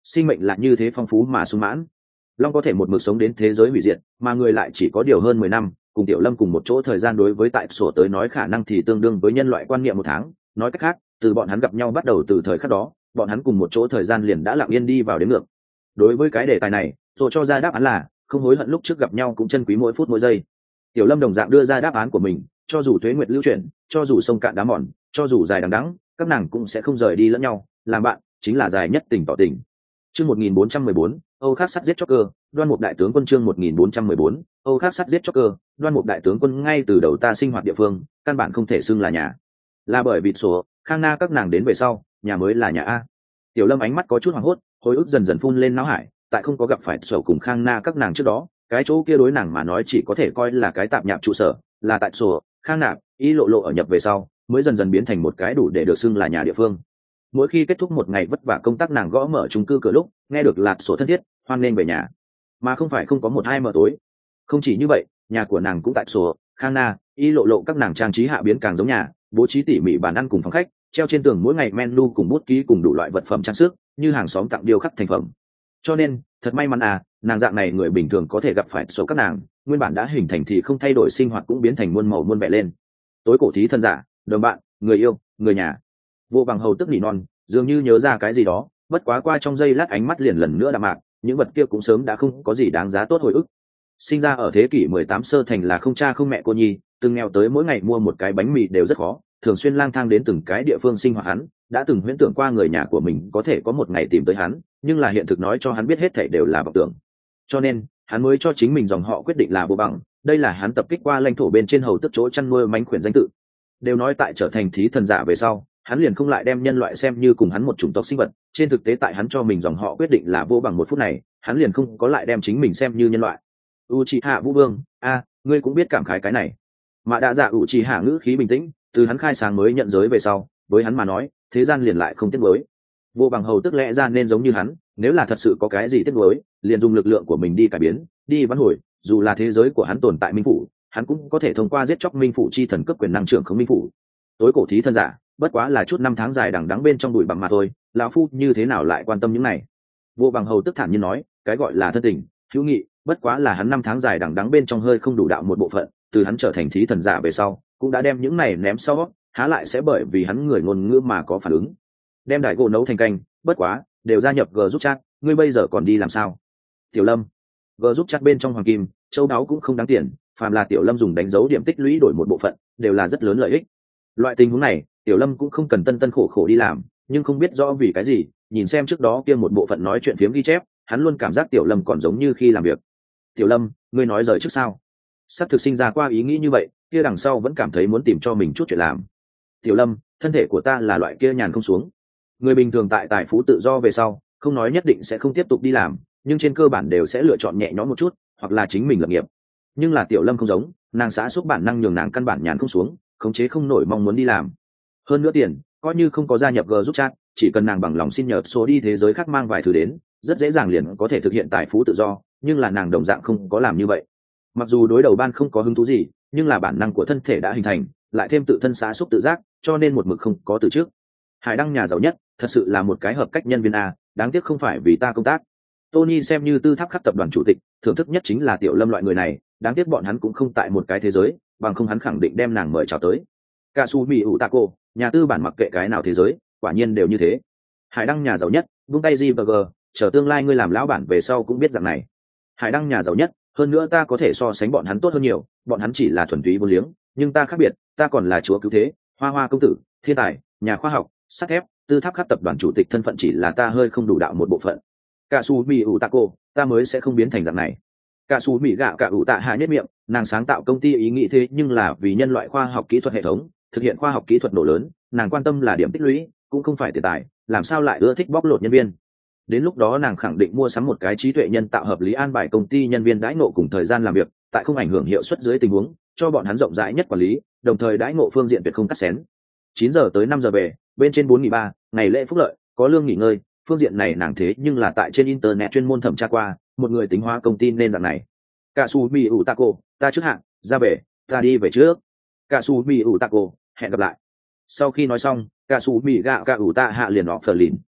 sinh mệnh lại như thế phong phú mà sung mãn. Long có thể một mực sống đến thế giới hủy diệt, mà người lại chỉ có điều hơn mười năm, cùng Tiểu Lâm cùng một chỗ thời gian đối với tại sổ tới nói khả năng thì tương đương với nhân loại quan niệm một tháng. Nói cách khác, từ bọn hắn gặp nhau bắt đầu từ thời khắc đó, bọn hắn cùng một chỗ thời gian liền đã lặng yên đi vào đến ngược. Đối với cái đề tài này, rồi cho ra đáp án là không hối hận lúc trước gặp nhau, cũng trân quý mỗi phút mỗi giây. Tiểu Lâm đồng dạng đưa ra đáp án của mình, cho dù tuế nguyệt lưu chuyển, cho dù sông cạn đá mòn, cho dù dài đằng đẵng, các nàng cũng sẽ không rời đi lẫn nhau, làm bạn chính là dài nhất tình tỏ tình. Chương một nghìn bốn trăm mười bốn, Âu Khắc Sắt giết Joker, Đoan Mục đại tướng quân. Chương một nghìn bốn trăm mười bốn, Âu Khắc Sắt giết Joker, Đoan Mục đại tướng quân. Ngay từ đầu ta sinh hoạt địa phương, căn bản không thể xưng là nhà, là bởi vì sổ Khang Na các nàng đến về sau, nhà mới là nhà a. Tiểu Lâm ánh mắt có chút hoảng hốt, hồi ức dần dần phun lên não hải, tại không có gặp phải sổ cùng Khang Na các nàng trước đó, cái chỗ kia đối nàng mà nói chỉ có thể coi là cái tạp nhạp trụ sở, là tại sổ Khang Nạp ý lộ lộ ở nhập về sau, mới dần dần biến thành một cái đủ để được xưng là nhà địa phương. Mỗi khi kết thúc một ngày vất vả công tác, nàng gõ mở chung cư cửa lúc nghe được lạc sổ thân thiết hoan nghênh về nhà, mà không phải không có một hai mờ tối. Không chỉ như vậy, nhà của nàng cũng tại sổ Khang Na y lộ lộ các nàng trang trí hạ biến càng giống nhà, bố trí tỉ mỉ bàn ăn cùng phòng khách, treo trên tường mỗi ngày menu cùng bút ký cùng đủ loại vật phẩm trang sức như hàng xóm tặng điêu khắc thành phẩm. Cho nên thật may mắn à, nàng dạng này người bình thường có thể gặp phải số các nàng nguyên bản đã hình thành thì không thay đổi sinh hoạt cũng biến thành muôn màu muôn vẻ lên. Tối cổ thí thân giả, đồng bạn, người yêu, người nhà. Vô Bằng Hầu tức nỉ non, dường như nhớ ra cái gì đó, bất quá qua trong giây lát ánh mắt liền lần nữa đạm mạc, những vật kia cũng sớm đã không có gì đáng giá tốt hồi ức. Sinh ra ở thế kỷ mười tám sơ thành là không cha không mẹ cô nhi, từng nghèo tới mỗi ngày mua một cái bánh mì đều rất khó, thường xuyên lang thang đến từng cái địa phương sinh hoạt. Hắn đã từng huyễn tưởng qua người nhà của mình có thể có một ngày tìm tới hắn, nhưng là hiện thực nói cho hắn biết hết thảy đều là vọng tưởng. Cho nên hắn mới cho chính mình dòng họ quyết định là Vô Bằng. Đây là hắn tập kích qua lãnh thổ bên trên hầu tức chỗ chăn nuôi mánh khuyển danh tự. Đều nói tại trở thành thí thần giả về sau, hắn liền không lại đem nhân loại xem như cùng hắn một chủng tộc sinh vật. Trên thực tế tại hắn cho mình dòng họ quyết định là Vô Bằng một phút này, hắn liền không có lại đem chính mình xem như nhân loại. Uchiha Vũ Vương, a, ngươi cũng biết cảm khái cái này. Mà đã dạ Uchiha ngữ khí bình tĩnh, từ hắn khai sáng mới nhận giới về sau, với hắn mà nói, thế gian liền lại không tiếc nuối. Vô Bằng Hầu tức lẽ ra nên giống như hắn, nếu là thật sự có cái gì tiếc nuối, liền dùng lực lượng của mình đi cải biến, đi vãn hồi, dù là thế giới của hắn tồn tại minh phủ, hắn cũng có thể thông qua giết chóc minh phủ chi thần cấp quyền năng trưởng không minh phủ. Tối cổ thí thân giả, bất quá là chút năm tháng dài đằng đẵng bên trong bụi bặm mà thôi, lão phu như thế nào lại quan tâm những này. Vô Bằng Hầu tức thản nhiên nói, cái gọi là thân tình, hữu nghị, bất quá là hắn năm tháng dài đằng đẵng bên trong hơi không đủ đạo một bộ phận, từ hắn trở thành thí thần giả về sau, cũng đã đem những này ném sau, há lại sẽ bởi vì hắn người ngôn ngữ mà có phản ứng. Đem đại gỗ nấu thành canh, bất quá đều gia nhập G giúp chat, ngươi bây giờ còn đi làm sao? Tiểu Lâm, G giúp chat bên trong hoàng kim, châu đáo cũng không đáng tiền, phàm là Tiểu Lâm dùng đánh dấu điểm tích lũy đổi một bộ phận, đều là rất lớn lợi ích. Loại tình huống này, Tiểu Lâm cũng không cần tân tân khổ khổ đi làm, nhưng không biết rõ vì cái gì, nhìn xem trước đó kia một bộ phận nói chuyện phiếm ghi chép, hắn luôn cảm giác Tiểu Lâm còn giống như khi làm việc. Tiểu Lâm, ngươi nói rời trước sao? Sắp thực sinh ra qua ý nghĩ như vậy, kia đằng sau vẫn cảm thấy muốn tìm cho mình chút chuyện làm. Tiểu Lâm, thân thể của ta là loại kia nhàn không xuống. Người bình thường tại tài phú tự do về sau, không nói nhất định sẽ không tiếp tục đi làm, nhưng trên cơ bản đều sẽ lựa chọn nhẹ nhõm một chút, hoặc là chính mình lập nghiệp. Nhưng là Tiểu Lâm không giống, nàng xã xúc bản năng nhường nàng căn bản nhàn không xuống, khống chế không nổi mong muốn đi làm. Hơn nữa tiền, coi như không có gia nhập G giúp chat, chỉ cần nàng bằng lòng xin nhờ số đi thế giới khác mang vài thứ đến, rất dễ dàng liền có thể thực hiện tài phú tự do, nhưng là nàng đồng dạng không có làm như vậy. Mặc dù đối đầu ban không có hứng thú gì, nhưng là bản năng của thân thể đã hình thành, lại thêm tự thân xã xúc tự giác, cho nên một mực không có từ trước. Hải Đăng nhà giàu nhất, thật sự là một cái hợp cách nhân viên a, đáng tiếc không phải vì ta công tác. Tony xem như tư tháp khắp tập đoàn chủ tịch, thưởng thức nhất chính là Tiểu Lâm loại người này, đáng tiếc bọn hắn cũng không tại một cái thế giới, bằng không hắn khẳng định đem nàng mời chào tới. Kasumi Utako, nhà tư bản mặc kệ cái nào thế giới, quả nhiên đều như thế. Hải Đăng nhà giàu nhất, buông tay gi vê giê, chờ tương lai ngươi làm lão bản về sau cũng biết rằng này. Hải Đăng nhà giàu nhất, hơn nữa ta có thể so sánh bọn hắn tốt hơn nhiều, bọn hắn chỉ là thuần túy vô liếng, nhưng ta khác biệt, ta còn là chúa cứu thế, hoa hoa công tử, thiên tài, nhà khoa học, sắt thép, tư tháp khắp tập đoàn chủ tịch, thân phận chỉ là ta hơi không đủ đạo một bộ phận. Kasumi Utako, ta mới sẽ không biến thành dạng này. Kasumi gạo cả ủ tạ hạ nhất miệng, nàng sáng tạo công ty ý nghĩ thế nhưng là vì nhân loại khoa học kỹ thuật hệ thống, thực hiện khoa học kỹ thuật nổ lớn, nàng quan tâm là điểm tích lũy, cũng không phải tiền tài, làm sao lại ưa thích bóc lột nhân viên. Đến lúc đó nàng khẳng định mua sắm một cái trí tuệ nhân tạo hợp lý an bài công ty nhân viên đãi ngộ cùng thời gian làm việc, tại không ảnh hưởng hiệu suất dưới tình huống, cho bọn hắn rộng rãi nhất quản lý, đồng thời đãi ngộ phương diện tuyệt không cắt xén. chín giờ tới năm giờ về, bên trên bốn nghỉ ba, ngày lễ phúc lợi, có lương nghỉ ngơi, phương diện này nàng thế nhưng là tại trên internet chuyên môn thẩm tra qua, một người tính hóa công ty nên dạng này. Kasumi Utako, ta trước hạn, ra về, ta đi về trước. Kasumi Utako, hẹn gặp lại. Sau khi nói xong, Kasumi gạo cả ủ tạ hạ liền offer lìn.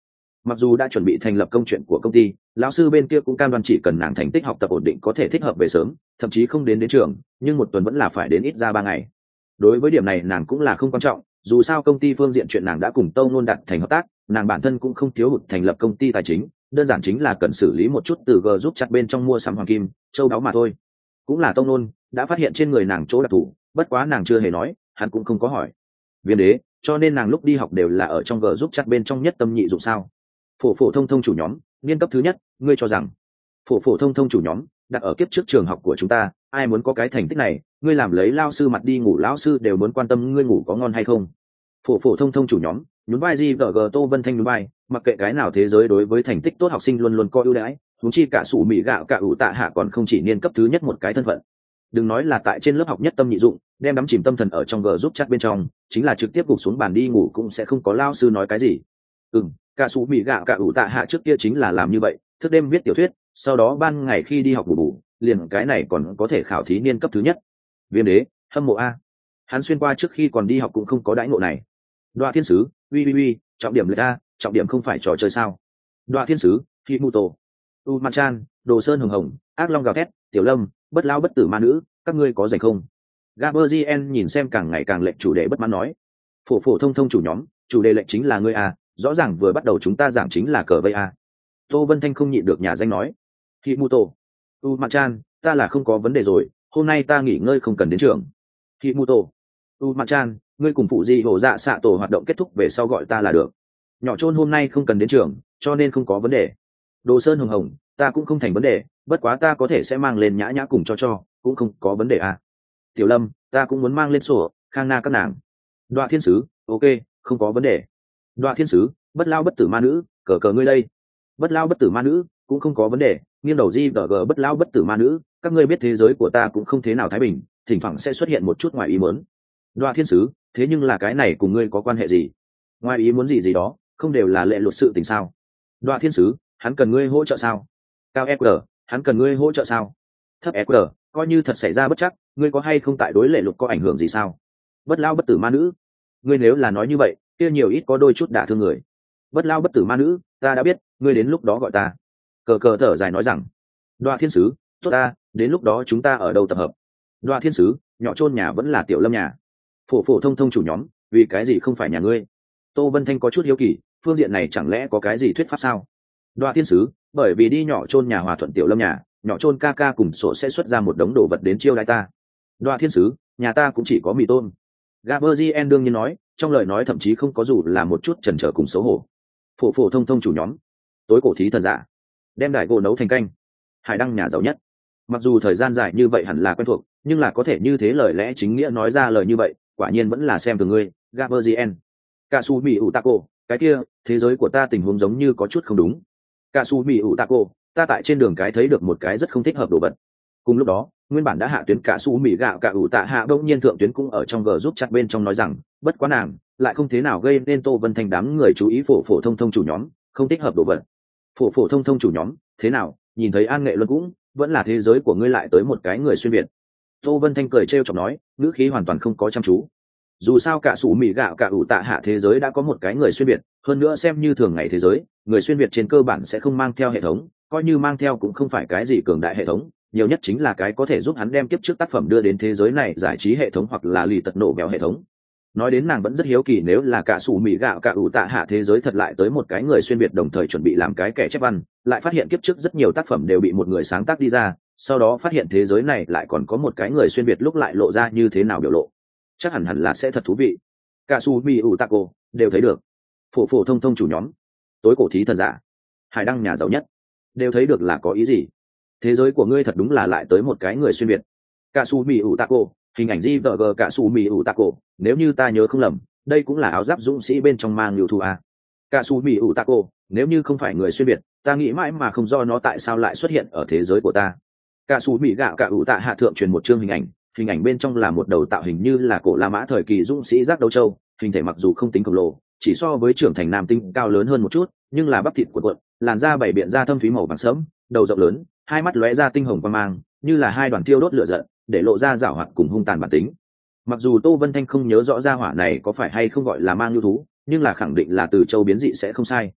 Mặc dù đã chuẩn bị thành lập công chuyện của công ty, lão sư bên kia cũng cam đoan chỉ cần nàng thành tích học tập ổn định có thể thích hợp về sớm, thậm chí không đến đến trường, nhưng một tuần vẫn là phải đến ít ra ba ngày. Đối với điểm này nàng cũng là không quan trọng, dù sao công ty phương diện chuyện nàng đã cùng Tâu Nôn đặt thành hợp tác, nàng bản thân cũng không thiếu hụt thành lập công ty tài chính, đơn giản chính là cần xử lý một chút từ G giúp chặt bên trong mua sắm hoàng kim, châu báu mà thôi. Cũng là Tâu Nôn đã phát hiện trên người nàng chỗ đặc thù, bất quá nàng chưa hề nói, hắn cũng không có hỏi. Viêm đế, cho nên nàng lúc đi học đều là ở trong G giúp chặt bên trong nhất tâm nhị dụng sao? Phổ phổ thông thông chủ nhóm, niên cấp thứ nhất, ngươi cho rằng phổ phổ thông thông chủ nhóm đặt ở kiếp trước trường học của chúng ta, ai muốn có cái thành tích này, ngươi làm lấy lao sư mặt đi ngủ, lão sư đều muốn quan tâm ngươi ngủ có ngon hay không. Phổ phổ thông thông chủ nhóm, nhún vai gì vợ gờ Tô Vân Thanh nhún vai, mặc kệ cái nào thế giới đối với thành tích tốt học sinh luôn luôn có ưu đãi, huống chi cả sủ mỹ gạo cả ủ tạ hạ còn không chỉ niên cấp thứ nhất một cái thân phận. Đừng nói là tại trên lớp học nhất tâm nhị dụng, đem đắm chìm tâm thần ở trong G giúp chat bên trong, chính là trực tiếp gục xuống bàn đi ngủ cũng sẽ không có lao sư nói cái gì. Ừm, cả sủ mỹ gạo cả ủ tạ hạ trước kia chính là làm như vậy, thức đêm viết tiểu thuyết, sau đó ban ngày khi đi học bù bù, liền cái này còn có thể khảo thí niên cấp thứ nhất. Viêm đế, hâm mộ a. Hắn xuyên qua trước khi còn đi học cũng không có đãi ngộ này. Đoạ thiên sứ, uy uy uy, trọng điểm lệch a, trọng điểm không phải trò chơi sao? Đoạ thiên sứ, Himuto, Umachan, Đồ Sơn hồng hồng, Ác Long gào thét, Tiểu Lâm, Bất lão bất tử ma nữ, các ngươi có rảnh không? Gaberzien nhìn xem càng ngày càng lệnh chủ đề bất mãn nói. Phổ phổ thông thông chủ nhóm, chủ đề lệnh chính là ngươi a, rõ ràng vừa bắt đầu chúng ta giảng chính là cờ vây a. Tô Vân Thanh không nhịn được nhà danh nói. Himuto, Umachan, ta là không có vấn đề rồi, hôm nay ta nghỉ ngơi không cần đến trường. Himuto, Umachan, ngươi cùng phụ di hổ dạ xạ tổ hoạt động kết thúc về sau gọi ta là được. Nhỏ Chôn hôm nay không cần đến trường, cho nên không có vấn đề. Đồ Sơn hồng hồng, ta cũng không thành vấn đề, bất quá ta có thể sẽ mang lên nhã nhã cùng cho cho, cũng không có vấn đề à. Tiểu Lâm, ta cũng muốn mang lên sổ, Khang Na các nàng. Đoạ thiên sứ, ok, không có vấn đề. Đoạ thiên sứ, Bất lao bất tử ma nữ, cờ cờ ngươi đây. Bất lao bất tử ma nữ, cũng không có vấn đề, nghiêng đầu di vờ gờ bất lao bất tử ma nữ, các ngươi biết thế giới của ta cũng không thế nào thái bình, thỉnh thoảng sẽ xuất hiện một chút ngoài ý muốn. Đoạ thiên sứ, thế nhưng là cái này cùng ngươi có quan hệ gì? Ngoài ý muốn gì gì đó, không đều là lệ luật sự tình sao? Đoạ thiên sứ, hắn cần ngươi hỗ trợ sao? Cao e quy, hắn cần ngươi hỗ trợ sao? Thấp e quy, coi như thật xảy ra bất chắc, ngươi có hay không tại đối lệ luật có ảnh hưởng gì sao? Bất lao bất tử ma nữ, ngươi nếu là nói như vậy, kia nhiều ít có đôi chút đả thương người. Bất lao bất tử ma nữ, ta đã biết, ngươi đến lúc đó gọi ta. Cờ cờ thở dài nói rằng, Đoạ thiên sứ, tốt ta, đến lúc đó chúng ta ở đâu tập hợp? Đoạ thiên sứ, Nhỏ Chôn nhà vẫn là Tiểu Lâm nhà. Phổ phổ thông thông chủ nhóm, vì cái gì không phải nhà ngươi? Tô Vân Thanh có chút hiếu kỳ, phương diện này chẳng lẽ có cái gì thuyết pháp sao? Đoạ thiên sứ, bởi vì đi Nhỏ Chôn nhà hòa thuận Tiểu Lâm nhà, Nhỏ Chôn ca ca cùng sổ sẽ xuất ra một đống đồ vật đến chiêu đãi ta. Đoạ thiên sứ, nhà ta cũng chỉ có mì tôm. Gaberzien đương nhiên nói, trong lời nói thậm chí không có dù là một chút chần chờ cùng xấu hổ. Phổ phổ thông thông chủ nhóm, tối cổ thí thần giả, đem đại gỗ nấu thành canh. Hải đăng nhà giàu nhất. Mặc dù thời gian dài như vậy hẳn là quen thuộc, nhưng là có thể như thế lời lẽ chính nghĩa nói ra lời như vậy, quả nhiên vẫn là xem từ ngươi, Gaberzien. Kasumi Utako, cái kia, thế giới của ta tình huống giống như có chút không đúng. Kasumi Utako, ta tại trên đường cái thấy được một cái rất không thích hợp đồ vật. Cùng lúc đó, nguyên bản đã hạ tuyến Kasumi gạo cả ủ tạ hạ bỗng nhiên thượng tuyến cũng ở trong G giúp chặt bên trong nói rằng, bất quá nàng, lại không thế nào gây nên Tô Vân Thanh đám người chú ý phổ phổ thông thông chủ nhóm, không thích hợp đồ vật. Phổ phổ thông thông chủ nhóm, thế nào, nhìn thấy An Nghệ Luân cũng, vẫn là thế giới của ngươi lại tới một cái người xuyên việt. Tô Vân Thanh cười trêu chọc nói, ngữ khí hoàn toàn không có chăm chú. Dù sao cả sủ mì gạo cả ủ tạ hạ thế giới đã có một cái người xuyên việt, hơn nữa xem như thường ngày thế giới, người xuyên việt trên cơ bản sẽ không mang theo hệ thống, coi như mang theo cũng không phải cái gì cường đại hệ thống, nhiều nhất chính là cái có thể giúp hắn đem kiếp trước tác phẩm đưa đến thế giới này giải trí hệ thống hoặc là lì tật nổ béo hệ thống. Nói đến nàng vẫn rất hiếu kỳ nếu là cả sủ mì gạo cả ủ tạ hạ thế giới thật lại tới một cái người xuyên việt đồng thời chuẩn bị làm cái kẻ chép văn, lại phát hiện kiếp trước rất nhiều tác phẩm đều bị một người sáng tác đi ra, sau đó phát hiện thế giới này lại còn có một cái người xuyên việt lúc lại lộ ra như thế nào biểu lộ, chắc hẳn hẳn là sẽ thật thú vị. Kasumi Utako đều thấy được, phổ phổ thông thông chủ nhóm, tối cổ thí thần giả, hải đăng nhà giàu nhất, đều thấy được là có ý gì? Thế giới của ngươi thật đúng là lại tới một cái người xuyên việt. Kasumi Utako, hình ảnh gi vê giê Kasumi Utako, nếu như ta nhớ không lầm, đây cũng là áo giáp dũng sĩ bên trong mang lưu thu a. Kasumi Utako, nếu như không phải người xuyên việt, ta nghĩ mãi mà không do nó tại sao lại xuất hiện ở thế giới của ta. Kasumi gạo cả ủ tạ hạ thượng truyền một chương hình ảnh, hình ảnh bên trong là một đầu tạo hình như là cổ La Mã thời kỳ dũng sĩ giác đấu châu, hình thể mặc dù không tính khổng lồ, chỉ so với trưởng thành nam tinh cao lớn hơn một chút, nhưng là bắp thịt của cuộn, làn da bảy biện da thâm thúy màu vàng sẫm, đầu rộng lớn, hai mắt lóe ra tinh hồng quang mang, như là hai đoàn thiêu đốt lửa giận, để lộ ra giảo hoạt cùng hung tàn bản tính. Mặc dù Tô Vân Thanh không nhớ rõ ra hỏa này có phải hay không gọi là mang lưu thú, nhưng là khẳng định là từ châu biến dị sẽ không sai.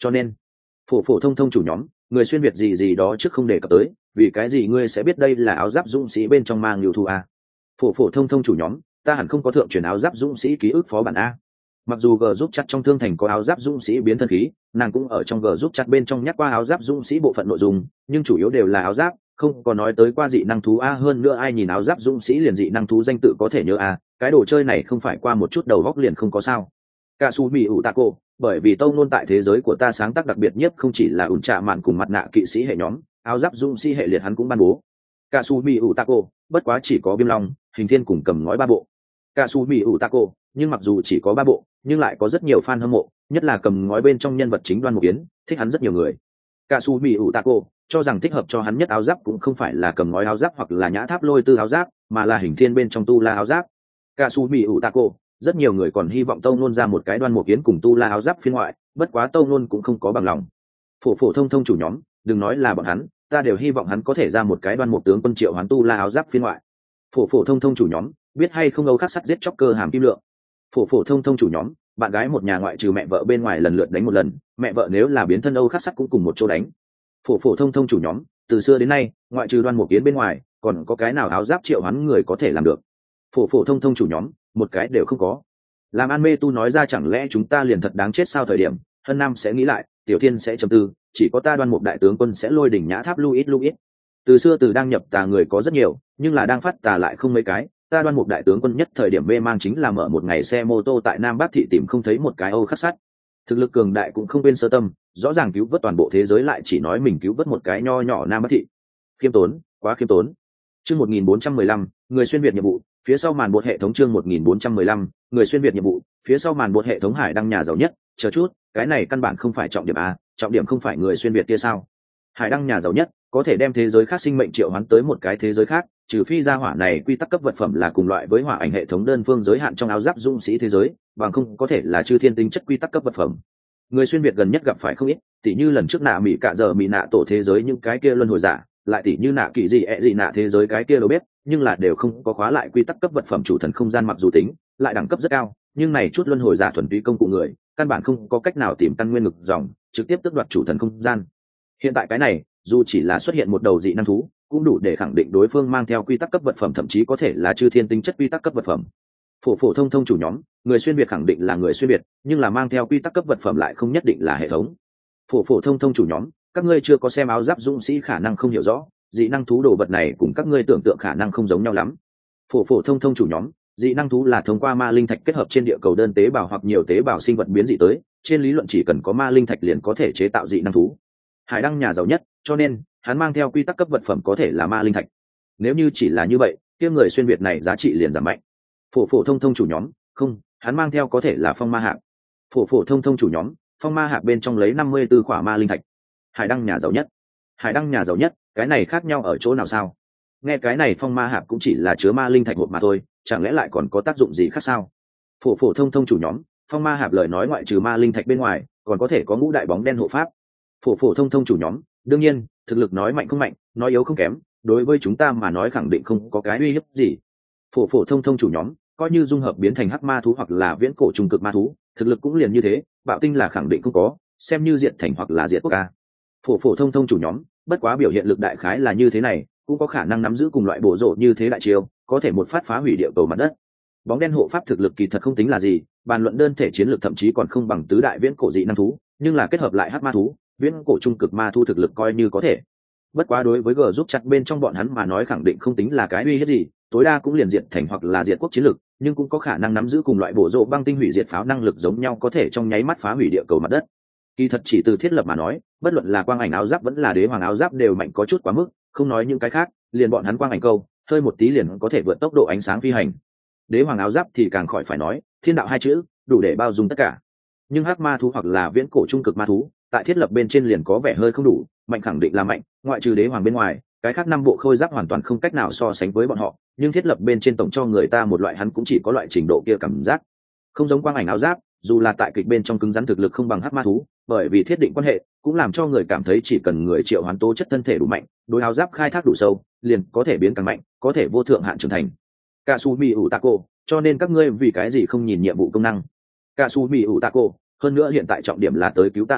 Cho nên phổ phổ thông thông chủ nhóm, người xuyên việt gì gì đó trước không đề cập tới, vì cái gì ngươi sẽ biết đây là áo giáp dũng sĩ bên trong mang nhiều thu a? Phổ phổ thông thông chủ nhóm, ta hẳn không có thượng truyền áo giáp dũng sĩ ký ức phó bản a. Mặc dù g giúp chặt trong thương thành có áo giáp dũng sĩ biến thân khí, nàng cũng ở trong g giúp chặt bên trong nhắc qua áo giáp dũng sĩ bộ phận nội dung, nhưng chủ yếu đều là áo giáp, không có nói tới qua dị năng thú a. Hơn nữa ai nhìn áo giáp dũng sĩ liền dị năng thú danh tự có thể nhớ a, cái đồ chơi này không phải qua một chút đầu góc liền không có sao. Cả su bị ủ tạ cô, bởi vì tâu nôn tại thế giới của ta sáng tác đặc biệt nhất không chỉ là ủn trạ mạn cùng mặt nạ kỵ sĩ hệ nhóm, áo giáp dũng sĩ hệ liệt hắn cũng ban bố. Cả su bị ủ tạ cô, bất quá chỉ có viêm long, hình thiên cùng cầm ngói ba bộ. Cả su bị ủ tạ cô, nhưng mặc dù chỉ có ba bộ, nhưng lại có rất nhiều fan hâm mộ, nhất là cầm ngói bên trong nhân vật chính Đoan Mục Yến, thích hắn rất nhiều người. Cả su bị ủ tạ cô cho rằng thích hợp cho hắn nhất áo giáp cũng không phải là cầm ngói áo giáp hoặc là nhã tháp lôi tư áo giáp, mà là hình thiên bên trong tu la áo giáp. Cả su bị ủ tạ cô, rất nhiều người còn hy vọng Tâu Nôn ra một cái Đoan Mục Yến cùng tu la áo giáp phiên ngoại, bất quá Tâu Nôn cũng không có bằng lòng. Phổ phổ thông thông chủ nhóm, đừng nói là bọn hắn, ta đều hy vọng hắn có thể ra một cái Đoan Mục tướng quân triệu hoán tu la áo giáp phiên ngoại. Phổ phổ thông thông chủ nhóm, biết hay không Âu Khắc Sắt giết chóc cơ hàm kim lượng. Phổ phổ thông thông chủ nhóm, bạn gái một nhà ngoại trừ mẹ vợ bên ngoài lần lượt đánh một lần, mẹ vợ nếu là biến thân Âu Khắc Sắt cũng cùng một chỗ đánh. Phổ phổ thông thông chủ nhóm, từ xưa đến nay ngoại trừ Đoan Mục Yến bên ngoài còn có cái nào áo giáp triệu hoán người có thể làm được? Phổ phổ thông thông chủ nhóm, một cái đều không có. Làm An Mê Tu nói ra chẳng lẽ chúng ta liền thật đáng chết sao? Thời điểm Hân Nam sẽ nghĩ lại, Tiểu Thiên sẽ trầm tư, chỉ có ta Đoan Mục đại tướng quân sẽ lôi đỉnh nhã tháp Louis Louis. Từ xưa từ đang nhập tà người có rất nhiều, nhưng là đang phát tà lại không mấy cái. Ta Đoan Mục đại tướng quân nhất thời điểm mê mang chính là mở một ngày xe mô tô tại Nam Bắc thị tìm không thấy một cái Âu Khắc Sắt. Thực lực cường đại cũng không quên sơ tâm, rõ ràng cứu vớt toàn bộ thế giới lại chỉ nói mình cứu vớt một cái nho nhỏ Nam Bắc thị. Khiêm tốn, quá khiêm tốn. Chương một nghìn bốn trăm mười lăm, người xuyên việt nhiệm vụ, phía sau màn bột hệ thống chương một nghìn bốn trăm mười lăm, người xuyên việt nhiệm vụ, phía sau màn bột hệ thống Hải Đăng nhà giàu nhất, chờ chút, cái này căn bản không phải trọng điểm a, trọng điểm không phải người xuyên việt kia sao? Hải Đăng nhà giàu nhất, có thể đem thế giới khác sinh mệnh triệu hoán tới một cái thế giới khác, trừ phi gia hỏa này quy tắc cấp vật phẩm là cùng loại với hỏa ảnh hệ thống đơn phương giới hạn trong áo giáp dũng sĩ thế giới, bằng không có thể là chư thiên tính chất quy tắc cấp vật phẩm. Người xuyên việt gần nhất gặp phải không ít, tỉ như lần trước nạ mỹ cả giờ mỹ nạ tổ thế giới những cái kia luân hồi giả, lại tỉ như nạ kỳ gì ẹ gì nạ thế giới cái kia đâu biết, nhưng là đều không có khóa lại quy tắc cấp vật phẩm chủ thần không gian mặc dù tính lại đẳng cấp rất cao, nhưng này chút luân hồi giả thuần túy công cụ người, căn bản không có cách nào tìm căn nguyên ngực dòng, trực tiếp tước đoạt chủ thần không gian. Hiện tại cái này, dù chỉ là xuất hiện một đầu dị năng thú, cũng đủ để khẳng định đối phương mang theo quy tắc cấp vật phẩm, thậm chí có thể là chư thiên tính chất quy tắc cấp vật phẩm. Phổ phổ thông thông chủ nhóm, người xuyên việt khẳng định là người xuyên việt, nhưng là mang theo quy tắc cấp vật phẩm lại không nhất định là hệ thống. Phổ phổ thông thông chủ nhóm, các ngươi chưa có xem áo giáp dũng sĩ khả năng không hiểu rõ, dị năng thú đồ vật này cùng các ngươi tưởng tượng khả năng không giống nhau lắm. Phổ phổ thông thông chủ nhóm, dị năng thú là thông qua ma linh thạch kết hợp trên địa cầu đơn tế bào hoặc nhiều tế bào sinh vật biến dị tới, trên lý luận chỉ cần có ma linh thạch liền có thể chế tạo dị năng thú. Hải Đăng nhà giàu nhất, cho nên hắn mang theo quy tắc cấp vật phẩm có thể là ma linh thạch. Nếu như chỉ là như vậy, kia người xuyên việt này giá trị liền giảm mạnh. Phổ phổ thông thông chủ nhóm, không, hắn mang theo có thể là phong ma hạp. Phổ phổ thông thông chủ nhóm, phong ma hạp bên trong lấy năm mươi tư khỏa ma linh thạch. Hải Đăng nhà giàu nhất, Hải Đăng nhà giàu nhất, cái này khác nhau ở chỗ nào sao? Nghe cái này phong ma hạp cũng chỉ là chứa ma linh thạch hộp mà thôi, chẳng lẽ lại còn có tác dụng gì khác sao? Phổ phổ thông thông chủ nhóm, phong ma hạp lời nói ngoại trừ ma linh thạch bên ngoài, còn có thể có ngũ đại bóng đen hộ pháp. Phổ phổ thông thông chủ nhóm, đương nhiên, thực lực nói mạnh không mạnh, nói yếu không kém, đối với chúng ta mà nói khẳng định không có cái uy hiếp gì. Phổ phổ thông thông chủ nhóm, coi như dung hợp biến thành hắc ma thú hoặc là viễn cổ trung cực ma thú, thực lực cũng liền như thế, bạo tinh là khẳng định không có, xem như diện thành hoặc là diệt quốc ca. Phổ phổ thông thông chủ nhóm, bất quá biểu hiện lực đại khái là như thế này, cũng có khả năng nắm giữ cùng loại bổ rộ như thế đại chiêu, có thể một phát phá hủy địa cầu mặt đất. Bóng đen hộ pháp thực lực kỳ thật không tính là gì, bàn luận đơn thể chiến lược thậm chí còn không bằng tứ đại viễn cổ dị năng thú, nhưng là kết hợp lại hắc ma thú, viễn cổ trung cực ma thú thực lực coi như có thể. Bất quá đối với G giúp chặt bên trong bọn hắn mà nói khẳng định không tính là cái uy hiếp gì, tối đa cũng liền diệt thành hoặc là diệt quốc chiến lược, nhưng cũng có khả năng nắm giữ cùng loại bổ rộ băng tinh hủy diệt pháo năng lực giống nhau, có thể trong nháy mắt phá hủy địa cầu mặt đất. Kỳ thật chỉ từ thiết lập mà nói, bất luận là quang ảnh áo giáp vẫn là đế hoàng áo giáp đều mạnh có chút quá mức, không nói những cái khác, liền bọn hắn quang ảnh câu, hơi một tí liền có thể vượt tốc độ ánh sáng phi hành. Đế hoàng áo giáp thì càng khỏi phải nói, thiên đạo hai chữ, đủ để bao dung tất cả. Nhưng hắc ma thú hoặc là viễn cổ trung cực ma thú, tại thiết lập bên trên liền có vẻ hơi không đủ, mạnh khẳng định là mạnh, ngoại trừ đế hoàng bên ngoài, cái khác năm bộ khôi giáp hoàn toàn không cách nào so sánh với bọn họ, nhưng thiết lập bên trên tổng cho người ta một loại hắn cũng chỉ có loại trình độ kia cảm giác. Không giống quang ảnh áo giáp, dù là tại kịch bên trong cứng rắn thực lực không bằng hắc ma thú, bởi vì thiết định quan hệ, cũng làm cho người cảm thấy chỉ cần người triệu hoán tố chất thân thể đủ mạnh, đối áo giáp khai thác đủ sâu, liền có thể biến càng mạnh, có thể vô thượng hạn trưởng thành. Kasumi Utako, cho nên các ngươi vì cái gì không nhìn nhiệm vụ công năng? Kasumi Utako, hơn nữa hiện tại trọng điểm là tới cứu ta à,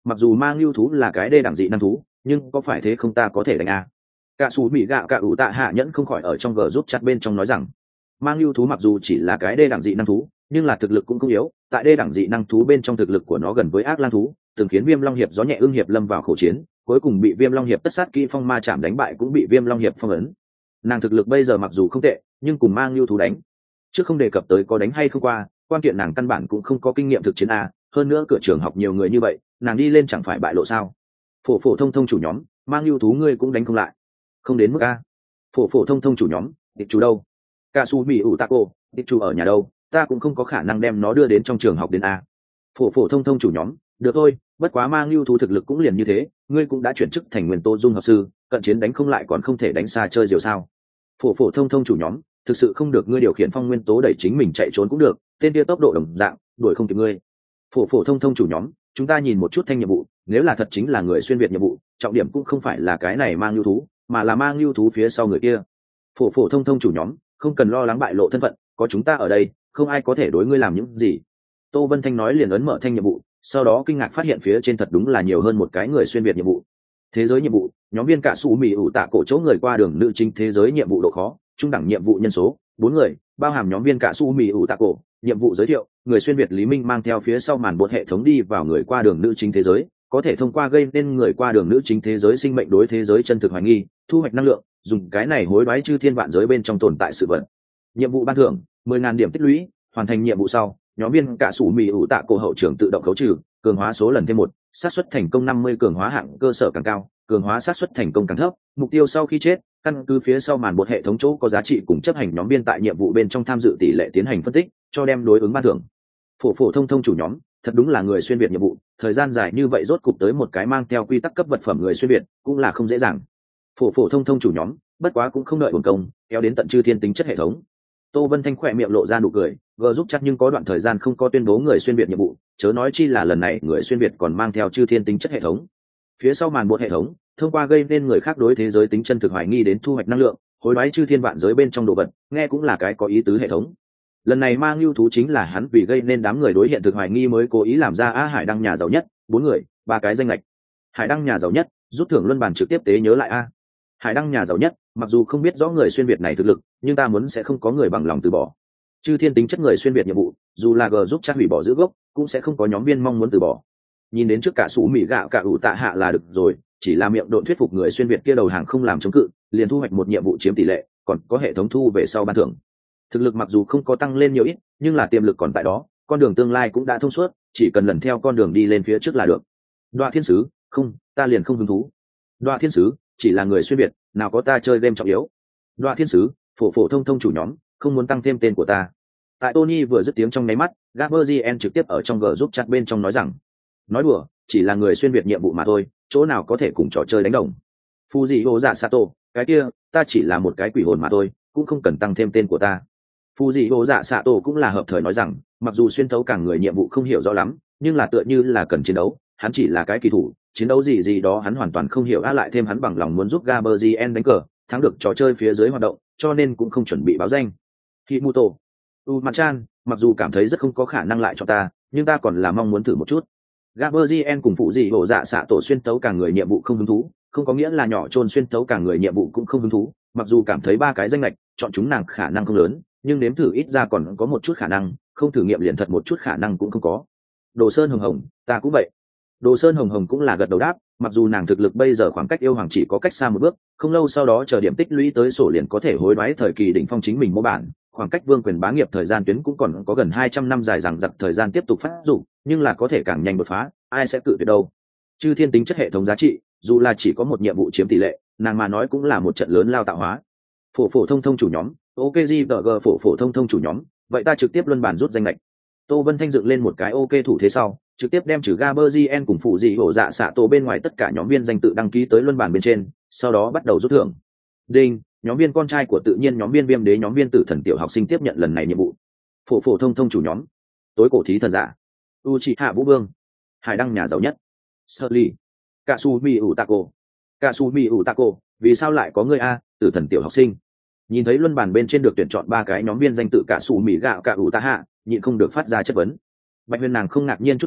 mặc dù mang lưu thú là cái đê đẳng dị năng thú nhưng có phải thế không ta có thể đánh à? Cả xù mỹ gạo cả ủ tạ hạ nhẫn không khỏi ở trong g giúp chặt bên trong nói rằng mang lưu thú mặc dù chỉ là cái đê đẳng dị năng thú nhưng là thực lực cũng không yếu, tại đê đẳng dị năng thú bên trong thực lực của nó gần với ác lang thú, từng khiến Viêm Long hiệp gió nhẹ ương hiệp lâm vào khổ chiến, cuối cùng bị Viêm Long hiệp tất sát kỹ phong ma chạm đánh bại, cũng bị Viêm Long hiệp phong ấn. Nàng thực lực bây giờ mặc dù không tệ nhưng cùng mang lưu thú đánh chứ không đề cập tới có đánh hay không qua, quan kiện nàng căn bản cũng không có kinh nghiệm thực chiến a, hơn nữa cửa trường học nhiều người như vậy nàng đi lên chẳng phải bại lộ sao? Phổ phổ thông thông chủ nhóm, mang lưu thú ngươi cũng đánh không lại, không đến mức a. Phổ phổ thông thông chủ nhóm, địch chủ đâu? Cả su mỹ ủ taco, địch chủ ở nhà đâu? Ta cũng không có khả năng đem nó đưa đến trong trường học đến a. Phổ phổ thông thông chủ nhóm, được thôi, bất quá mang lưu thú thực lực cũng liền như thế, ngươi cũng đã chuyển chức thành nguyên tô dung hợp sư, cận chiến đánh không lại còn không thể đánh xa chơi diều sao? Phổ phổ thông thông chủ nhóm, thực sự không được ngươi điều khiển phong nguyên tố đẩy chính mình chạy trốn cũng được, tên kia tốc độ đồng dạng đuổi không kịp ngươi. Phổ phổ thông thông chủ nhóm, chúng ta nhìn một chút thanh nhiệm vụ, nếu là thật chính là người xuyên việt nhiệm vụ, trọng điểm cũng không phải là cái này mang lưu thú mà là mang lưu thú phía sau người kia. Phổ phổ thông thông chủ nhóm, không cần lo lắng bại lộ thân phận, có chúng ta ở đây không ai có thể đối ngươi làm những gì. Tô Vân Thanh nói liền ấn mở thanh nhiệm vụ, sau đó kinh ngạc phát hiện phía trên thật đúng là nhiều hơn một cái người xuyên việt nhiệm vụ. Thế giới nhiệm vụ, nhóm viên cả sủ mì ủ tạ cổ chỗ người qua đường nữ chính thế giới nhiệm vụ độ khó, trung đẳng nhiệm vụ nhân số bốn người, bao hàm nhóm viên cả su mì ủ tạ cổ. Nhiệm vụ giới thiệu, người xuyên việt Lý Minh mang theo phía sau màn bột hệ thống đi vào người qua đường nữ chính thế giới, có thể thông qua gây nên người qua đường nữ chính thế giới sinh mệnh đối thế giới chân thực hoài nghi, thu hoạch năng lượng, dùng cái này hối đoái chư thiên vạn giới bên trong tồn tại sự vật. Nhiệm vụ ban thưởng mười ngàn điểm tích lũy, hoàn thành nhiệm vụ sau nhóm viên cả sủ mì ủ tạ cổ hậu trưởng tự động khấu trừ, cường hóa số lần thêm một, xác suất thành công năm mươi, cường hóa hạng cơ sở càng cao, cường hóa xác suất thành công càng thấp. Mục tiêu sau khi chết, căn cứ phía sau màn bột hệ thống chỗ có giá trị cùng chấp hành nhóm viên tại nhiệm vụ bên trong tham dự tỷ lệ tiến hành phân tích, cho đem đối ứng ban thưởng. Phổ phổ thông thông chủ nhóm, thật đúng là người xuyên việt nhiệm vụ, thời gian dài như vậy rốt cục tới một cái mang theo quy tắc cấp vật phẩm người xuyên việt, cũng là không dễ dàng. Phổ phổ thông thông chủ nhóm, bất quá cũng không đợi hồn công, kéo đến tận chư thiên tính chất hệ thống. Tô Vân Thanh khỏe miệng lộ ra nụ cười, vừa giúp chắc nhưng có đoạn thời gian không có tuyên bố người xuyên việt nhiệm vụ, chớ nói chi là lần này người xuyên việt còn mang theo chư thiên tính chất hệ thống. Phía sau màn bột hệ thống, thông qua gây nên người khác đối thế giới tính chân thực hoài nghi đến thu hoạch năng lượng, hối đoái chư thiên vạn giới bên trong đồ vật, nghe cũng là cái có ý tứ hệ thống. Lần này mang lưu thú chính là hắn vì gây nên đám người đối hiện thực hoài nghi mới cố ý làm ra a Hải Đăng nhà giàu nhất, bốn người, ba cái danh lệch. Hải Đăng nhà giàu nhất, rút thưởng luân bàn trực tiếp tế nhớ lại a. Hải Đăng nhà giàu nhất, mặc dù không biết rõ người xuyên việt này thực lực, nhưng ta muốn sẽ không có người bằng lòng từ bỏ. Chư thiên tính chất người xuyên việt nhiệm vụ, dù là g giúp chắc hủy bỏ giữ gốc, cũng sẽ không có nhóm viên mong muốn từ bỏ. Nhìn đến trước cả sủ mỹ gạo cả ủ tạ hạ là được rồi, chỉ là miệng độn thuyết phục người xuyên việt kia đầu hàng không làm chống cự, liền thu hoạch một nhiệm vụ chiếm tỷ lệ, còn có hệ thống thu về sau ban thưởng. Thực lực mặc dù không có tăng lên nhiều ít, nhưng là tiềm lực còn tại đó, con đường tương lai cũng đã thông suốt, chỉ cần lần theo con đường đi lên phía trước là được. Đoạ thiên sứ, không, ta liền không hứng thú. Đoạ thiên sứ, chỉ là người xuyên việt, nào có ta chơi game trọng yếu. Đoạ thiên sứ, phổ phổ thông thông chủ nhóm, không muốn tăng thêm tên của ta. Tại Tony vừa dứt tiếng trong nháy mắt, Gabriel trực tiếp ở trong g giúp chat bên trong nói rằng, nói đùa, chỉ là người xuyên việt nhiệm vụ mà thôi, chỗ nào có thể cùng trò chơi đánh đồng. Fujio dạ Sato, cái kia, ta chỉ là một cái quỷ hồn mà thôi, cũng không cần tăng thêm tên của ta. Fujio dạ Sato cũng là hợp thời nói rằng, mặc dù xuyên thấu càng người nhiệm vụ không hiểu rõ lắm, nhưng là tựa như là cần chiến đấu, hắn chỉ là cái kỳ thủ, chiến đấu gì gì đó hắn hoàn toàn không hiểu, á lại thêm hắn bằng lòng muốn giúp Gabriel đánh cờ, thắng được trò chơi phía dưới hoạt động, cho nên cũng không chuẩn bị báo danh. Himuto, Umachan, mặc dù cảm thấy rất không có khả năng lại cho ta, nhưng ta còn là mong muốn thử một chút. Gabriel cùng phụ dị hổ dạ xạ tổ xuyên tấu cả người nhiệm vụ không hứng thú, không có nghĩa là nhỏ trôn xuyên tấu cả người nhiệm vụ cũng không hứng thú, mặc dù cảm thấy ba cái danh lệch, chọn chúng nàng khả năng không lớn, nhưng nếm thử ít ra còn có một chút khả năng, không thử nghiệm liền thật một chút khả năng cũng không có. Đồ Sơn Hồng Hồng, ta cũng vậy. Đồ Sơn Hồng Hồng cũng là gật đầu đáp, mặc dù nàng thực lực bây giờ khoảng cách yêu hoàng chỉ có cách xa một bước, không lâu sau đó chờ điểm tích lũy tới sổ liền có thể hối đoái thời kỳ đỉnh phong chính mình mô bản, khoảng cách vương quyền bá nghiệp thời gian tuyến cũng còn có gần hai trăm năm dài dằng dặc thời gian tiếp tục phát dụng, nhưng là có thể càng nhanh đột phá, ai sẽ cự tuyệt đâu. Chư thiên tính chất hệ thống giá trị, dù là chỉ có một nhiệm vụ chiếm tỷ lệ, nàng mà nói cũng là một trận lớn lao tạo hóa. Phổ phổ thông thông chủ nhóm, ok g phổ phổ thông thông chủ nhóm, vậy ta trực tiếp luân bản rút danh lệch. Tô Vân Thanh dựng lên một cái ok thủ thế sau, trực tiếp đem trừ Gabriel cùng phụ dị hổ dạ xạ tổ bên ngoài tất cả nhóm viên danh tự đăng ký tới luân bản bên trên, sau đó bắt đầu rút thưởng. Đinh, nhóm viên con trai của tự nhiên nhóm viên viêm đế nhóm viên tử thần tiểu học sinh tiếp nhận lần này nhiệm vụ. Phổ phổ thông thông chủ nhóm, tối cổ thí thần giả, Uchiha Vũ Vương, Hải Đăng nhà giàu nhất, Sully, Kasumi Utako, Kasumi Utako, vì sao lại có người a, tử thần tiểu học sinh? Nhìn thấy luân bản bên trên được tuyển chọn ba cái nhóm viên danh tự Kasumi gạo cả Utaha, nhịn không được phát ra chất vấn. Bạch Huyền nàng không ngạc nhiên chút nào,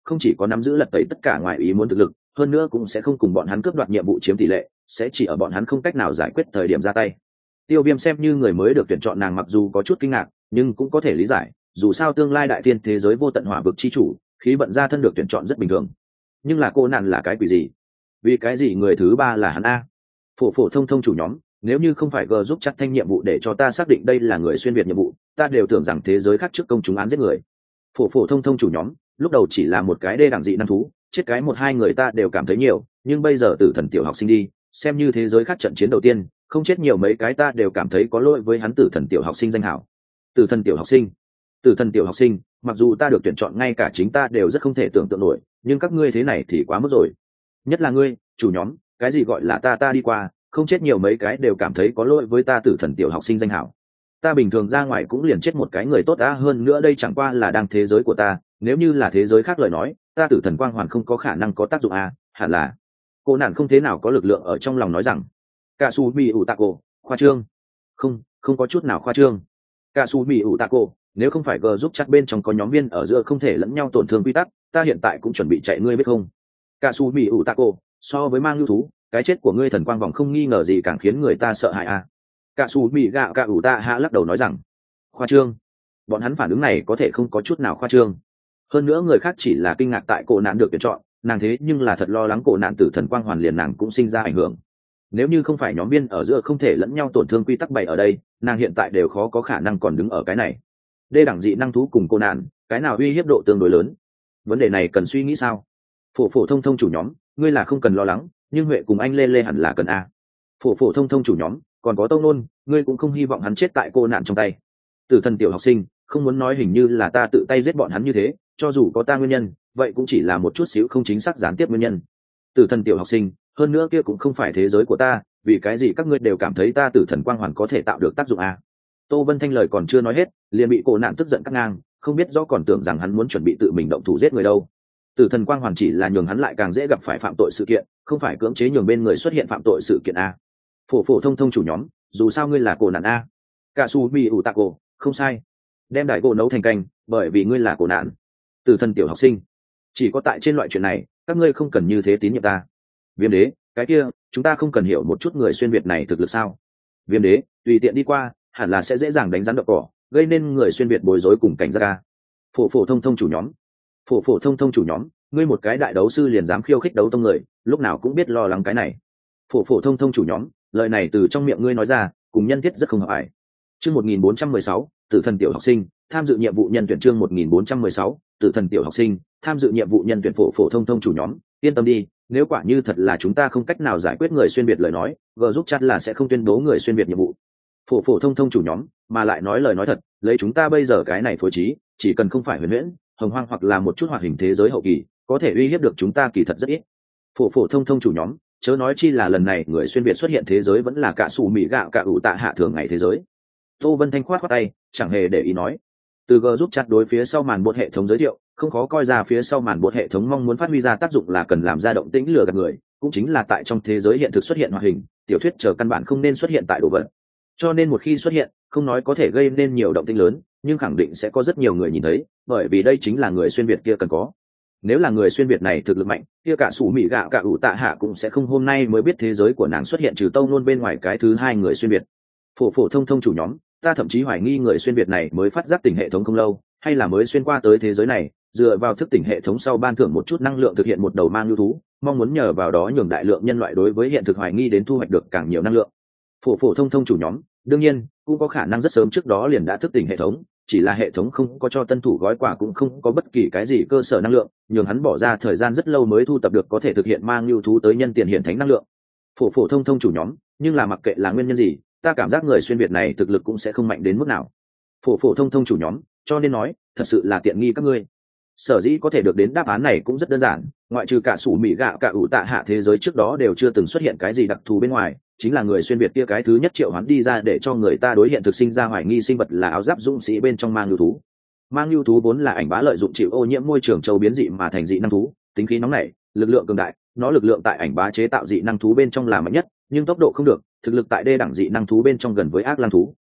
không chỉ có nắm giữ lật tẩy tất cả ngoài ý muốn thực lực, hơn nữa cũng sẽ không cùng bọn hắn cướp đoạt nhiệm vụ chiếm tỷ lệ, sẽ chỉ ở bọn hắn không cách nào giải quyết thời điểm ra tay. Tiêu Viêm xem như người mới được tuyển chọn, nàng mặc dù có chút kinh ngạc nhưng cũng có thể lý giải, dù sao tương lai đại thiên thế giới vô tận hỏa vực chi chủ, khí vận ra thân được tuyển chọn rất bình thường. Nhưng là cô nạn là cái quỷ gì? Vì cái gì người thứ ba là hắn a? Phổ phổ thông thông chủ nhóm, nếu như không phải G giúp chắc thanh nhiệm vụ để cho ta xác định đây là người xuyên việt nhiệm vụ, ta đều tưởng rằng thế giới khác trước công chúng án giết người. Phổ phổ thông thông chủ nhóm, lúc đầu chỉ là một cái đê đẳng dị năng thú, chết cái một hai người ta đều cảm thấy nhiều, nhưng bây giờ tử thần tiểu học sinh đi, xem như thế giới khác trận chiến đầu tiên, không chết nhiều mấy cái ta đều cảm thấy có lỗi với hắn tử thần tiểu học sinh danh hảo. Tử thần tiểu học sinh, tử thần tiểu học sinh, mặc dù ta được tuyển chọn ngay cả chính ta đều rất không thể tưởng tượng nổi, nhưng các ngươi thế này thì quá mức rồi. Nhất là ngươi, chủ nhóm, cái gì gọi là ta ta đi qua, không chết nhiều mấy cái đều cảm thấy có lỗi với ta tử thần tiểu học sinh danh hảo. Ta bình thường ra ngoài cũng liền chết một cái người tốt đã, hơn nữa đây chẳng qua là đang thế giới của ta, nếu như là thế giới khác lời nói, ta tử thần quang hoàn không có khả năng có tác dụng à, hẳn là. Cô nạn không thế nào có lực lượng ở trong lòng nói rằng, cả su mi ủ tạ cổ, khoa trương. Không, không có chút nào khoa trương. Cả su mi ủ tạ cổ, nếu không phải G giúp chắc bên trong có nhóm viên ở giữa không thể lẫn nhau tổn thương quy tắc, ta hiện tại cũng chuẩn bị chạy, ngươi biết không? Cả su mi ủ tạ cổ, so với mang lưu thú, cái chết của ngươi thần quang vòng không nghi ngờ gì càng khiến người ta sợ hãi à. Cả su mi gạo cả ủ tạ hạ lắc đầu nói rằng, khoa trương. Bọn hắn phản ứng này có thể không có chút nào khoa trương. Hơn nữa người khác chỉ là kinh ngạc tại cổ nạn được tuyển chọn, nàng thế nhưng là thật lo lắng cổ nạn tử thần quang hoàn liền nàng cũng sinh ra ảnh hưởng. Nếu như không phải nhóm viên ở giữa không thể lẫn nhau tổn thương quy tắc bày ở đây, nàng hiện tại đều khó có khả năng còn đứng ở cái này. Đê đẳng dị năng thú cùng cô nạn, cái nào uy hiếp độ tương đối lớn? Vấn đề này cần suy nghĩ sao? Phổ phổ thông thông chủ nhóm, ngươi là không cần lo lắng, nhưng Huệ cùng anh lê lê hẳn là cần a. Phổ phổ thông thông chủ nhóm, còn có Tông Nôn, ngươi cũng không hy vọng hắn chết tại cô nạn trong tay. Tử thần tiểu học sinh, không muốn nói hình như là ta tự tay giết bọn hắn như thế, cho dù có ta nguyên nhân, vậy cũng chỉ là một chút xíu không chính xác gián tiếp nguyên nhân. Tử thần tiểu học sinh, hơn nữa kia cũng không phải thế giới của ta, vì cái gì các ngươi đều cảm thấy ta tử thần quang hoàn có thể tạo được tác dụng a? Tô Vân Thanh lời còn chưa nói hết, liền bị cổ nạn tức giận cắt ngang, không biết rõ còn tưởng rằng hắn muốn chuẩn bị tự mình động thủ giết người đâu. Tử thần quang hoàn chỉ là nhường hắn lại càng dễ gặp phải phạm tội sự kiện, không phải cưỡng chế nhường bên người xuất hiện phạm tội sự kiện a. Phổ phổ thông thông chủ nhóm, dù sao ngươi là cổ nạn a. Cả su mi ủ tạ cổ, không sai. Đem đại cổ nấu thành canh, bởi vì ngươi là cổ nạn. Tử thần tiểu học sinh, chỉ có tại trên loại chuyện này, các ngươi không cần như thế tín nhiệm ta. Viêm đế, cái kia, chúng ta không cần hiểu một chút người xuyên việt này thực lực sao? Viêm đế, tùy tiện đi qua, hẳn là sẽ dễ dàng đánh rắn đậu cỏ, gây nên người xuyên việt bối rối cùng cảnh giác ca. Phổ phổ thông thông chủ nhóm, phổ phổ thông thông chủ nhóm, ngươi một cái đại đấu sư liền dám khiêu khích đấu tông người, lúc nào cũng biết lo lắng cái này. Phổ phổ thông thông chủ nhóm, lời này từ trong miệng ngươi nói ra, cùng nhân thiết rất không hợp ải. Chương một nghìn bốn trăm mười sáu, tử thần tiểu học sinh, tham dự nhiệm vụ nhân tuyển. Chương một nghìn bốn trăm mười sáu, tử thần tiểu học sinh, tham dự nhiệm vụ nhân tuyển. Phổ phổ thông thông chủ nhóm, yên tâm đi, nếu quả như thật là chúng ta không cách nào giải quyết người xuyên việt lời nói, vợ giúp chắc là sẽ không tuyên bố người xuyên việt nhiệm vụ. Phổ phổ thông thông chủ nhóm, mà lại nói lời nói thật, lấy chúng ta bây giờ cái này phối trí, chỉ cần không phải huyền huyễn, hồng hoang hoặc là một chút hoạt hình thế giới hậu kỳ, có thể uy hiếp được chúng ta kỳ thật rất ít. Phổ phổ thông thông chủ nhóm, chớ nói chi là lần này người xuyên việt xuất hiện thế giới vẫn là cả sủ mỹ gạo cả ủ tạ hạ thường ngày thế giới. Tô Vân Thanh khoát khoát tay, chẳng hề để ý nói. Từ G giúp chặt đối phía sau màn bột hệ thống giới thiệu, không khó coi ra phía sau màn bột hệ thống mong muốn phát huy ra tác dụng là cần làm ra động tĩnh lừa gạt người, cũng chính là tại trong thế giới hiện thực xuất hiện hoạt hình, tiểu thuyết chờ căn bản không nên xuất hiện tại đồ vật. Cho nên một khi xuất hiện, không nói có thể gây nên nhiều động tĩnh lớn, nhưng khẳng định sẽ có rất nhiều người nhìn thấy, bởi vì đây chính là người xuyên việt kia cần có. Nếu là người xuyên việt này thực lực mạnh, kia cả sủ mỹ gạo cả ủ tạ hạ cũng sẽ không hôm nay mới biết thế giới của nàng xuất hiện trừ Tâu Nôn bên ngoài cái thứ hai người xuyên việt. Phổ phổ thông thông chủ nhóm, ta thậm chí hoài nghi người xuyên việt này mới phát giác tỉnh hệ thống không lâu, hay là mới xuyên qua tới thế giới này, dựa vào thức tỉnh hệ thống sau ban thưởng một chút năng lượng thực hiện một đầu mang lưu thú, mong muốn nhờ vào đó nhường đại lượng nhân loại đối với hiện thực hoài nghi đến thu hoạch được càng nhiều năng lượng. Phổ phổ thông thông chủ nhóm, đương nhiên cũng có khả năng rất sớm trước đó liền đã thức tỉnh hệ thống, chỉ là hệ thống không có cho tân thủ gói quà, cũng không có bất kỳ cái gì cơ sở năng lượng, nhường hắn bỏ ra thời gian rất lâu mới thu tập được có thể thực hiện mang lưu thú tới nhân tiền hiện thánh năng lượng. Phổ phổ thông thông chủ nhóm, nhưng là mặc kệ là nguyên nhân gì, ta cảm giác người xuyên việt này thực lực cũng sẽ không mạnh đến mức nào. Phổ phổ thông thông chủ nhóm, cho nên nói thật sự là tiện nghi các ngươi. Sở dĩ có thể được đến đáp án này cũng rất đơn giản, ngoại trừ cả sủ mỹ gạo cả ủ tạ hạ thế giới trước đó đều chưa từng xuất hiện cái gì đặc thù bên ngoài, chính là người xuyên việt kia cái thứ nhất triệu hắn đi ra để cho người ta đối hiện thực sinh ra hoài nghi sinh vật là áo giáp dũng sĩ bên trong mang lưu thú. Mang lưu thú vốn là ảnh bá lợi dụng chịu ô nhiễm môi trường châu biến dị mà thành dị năng thú, tính khí nóng nảy, lực lượng cường đại, nó lực lượng tại ảnh bá chế tạo dị năng thú bên trong là mạnh nhất, nhưng tốc độ không được, thực lực tại đê đẳng dị năng thú bên trong gần với ác lang thú.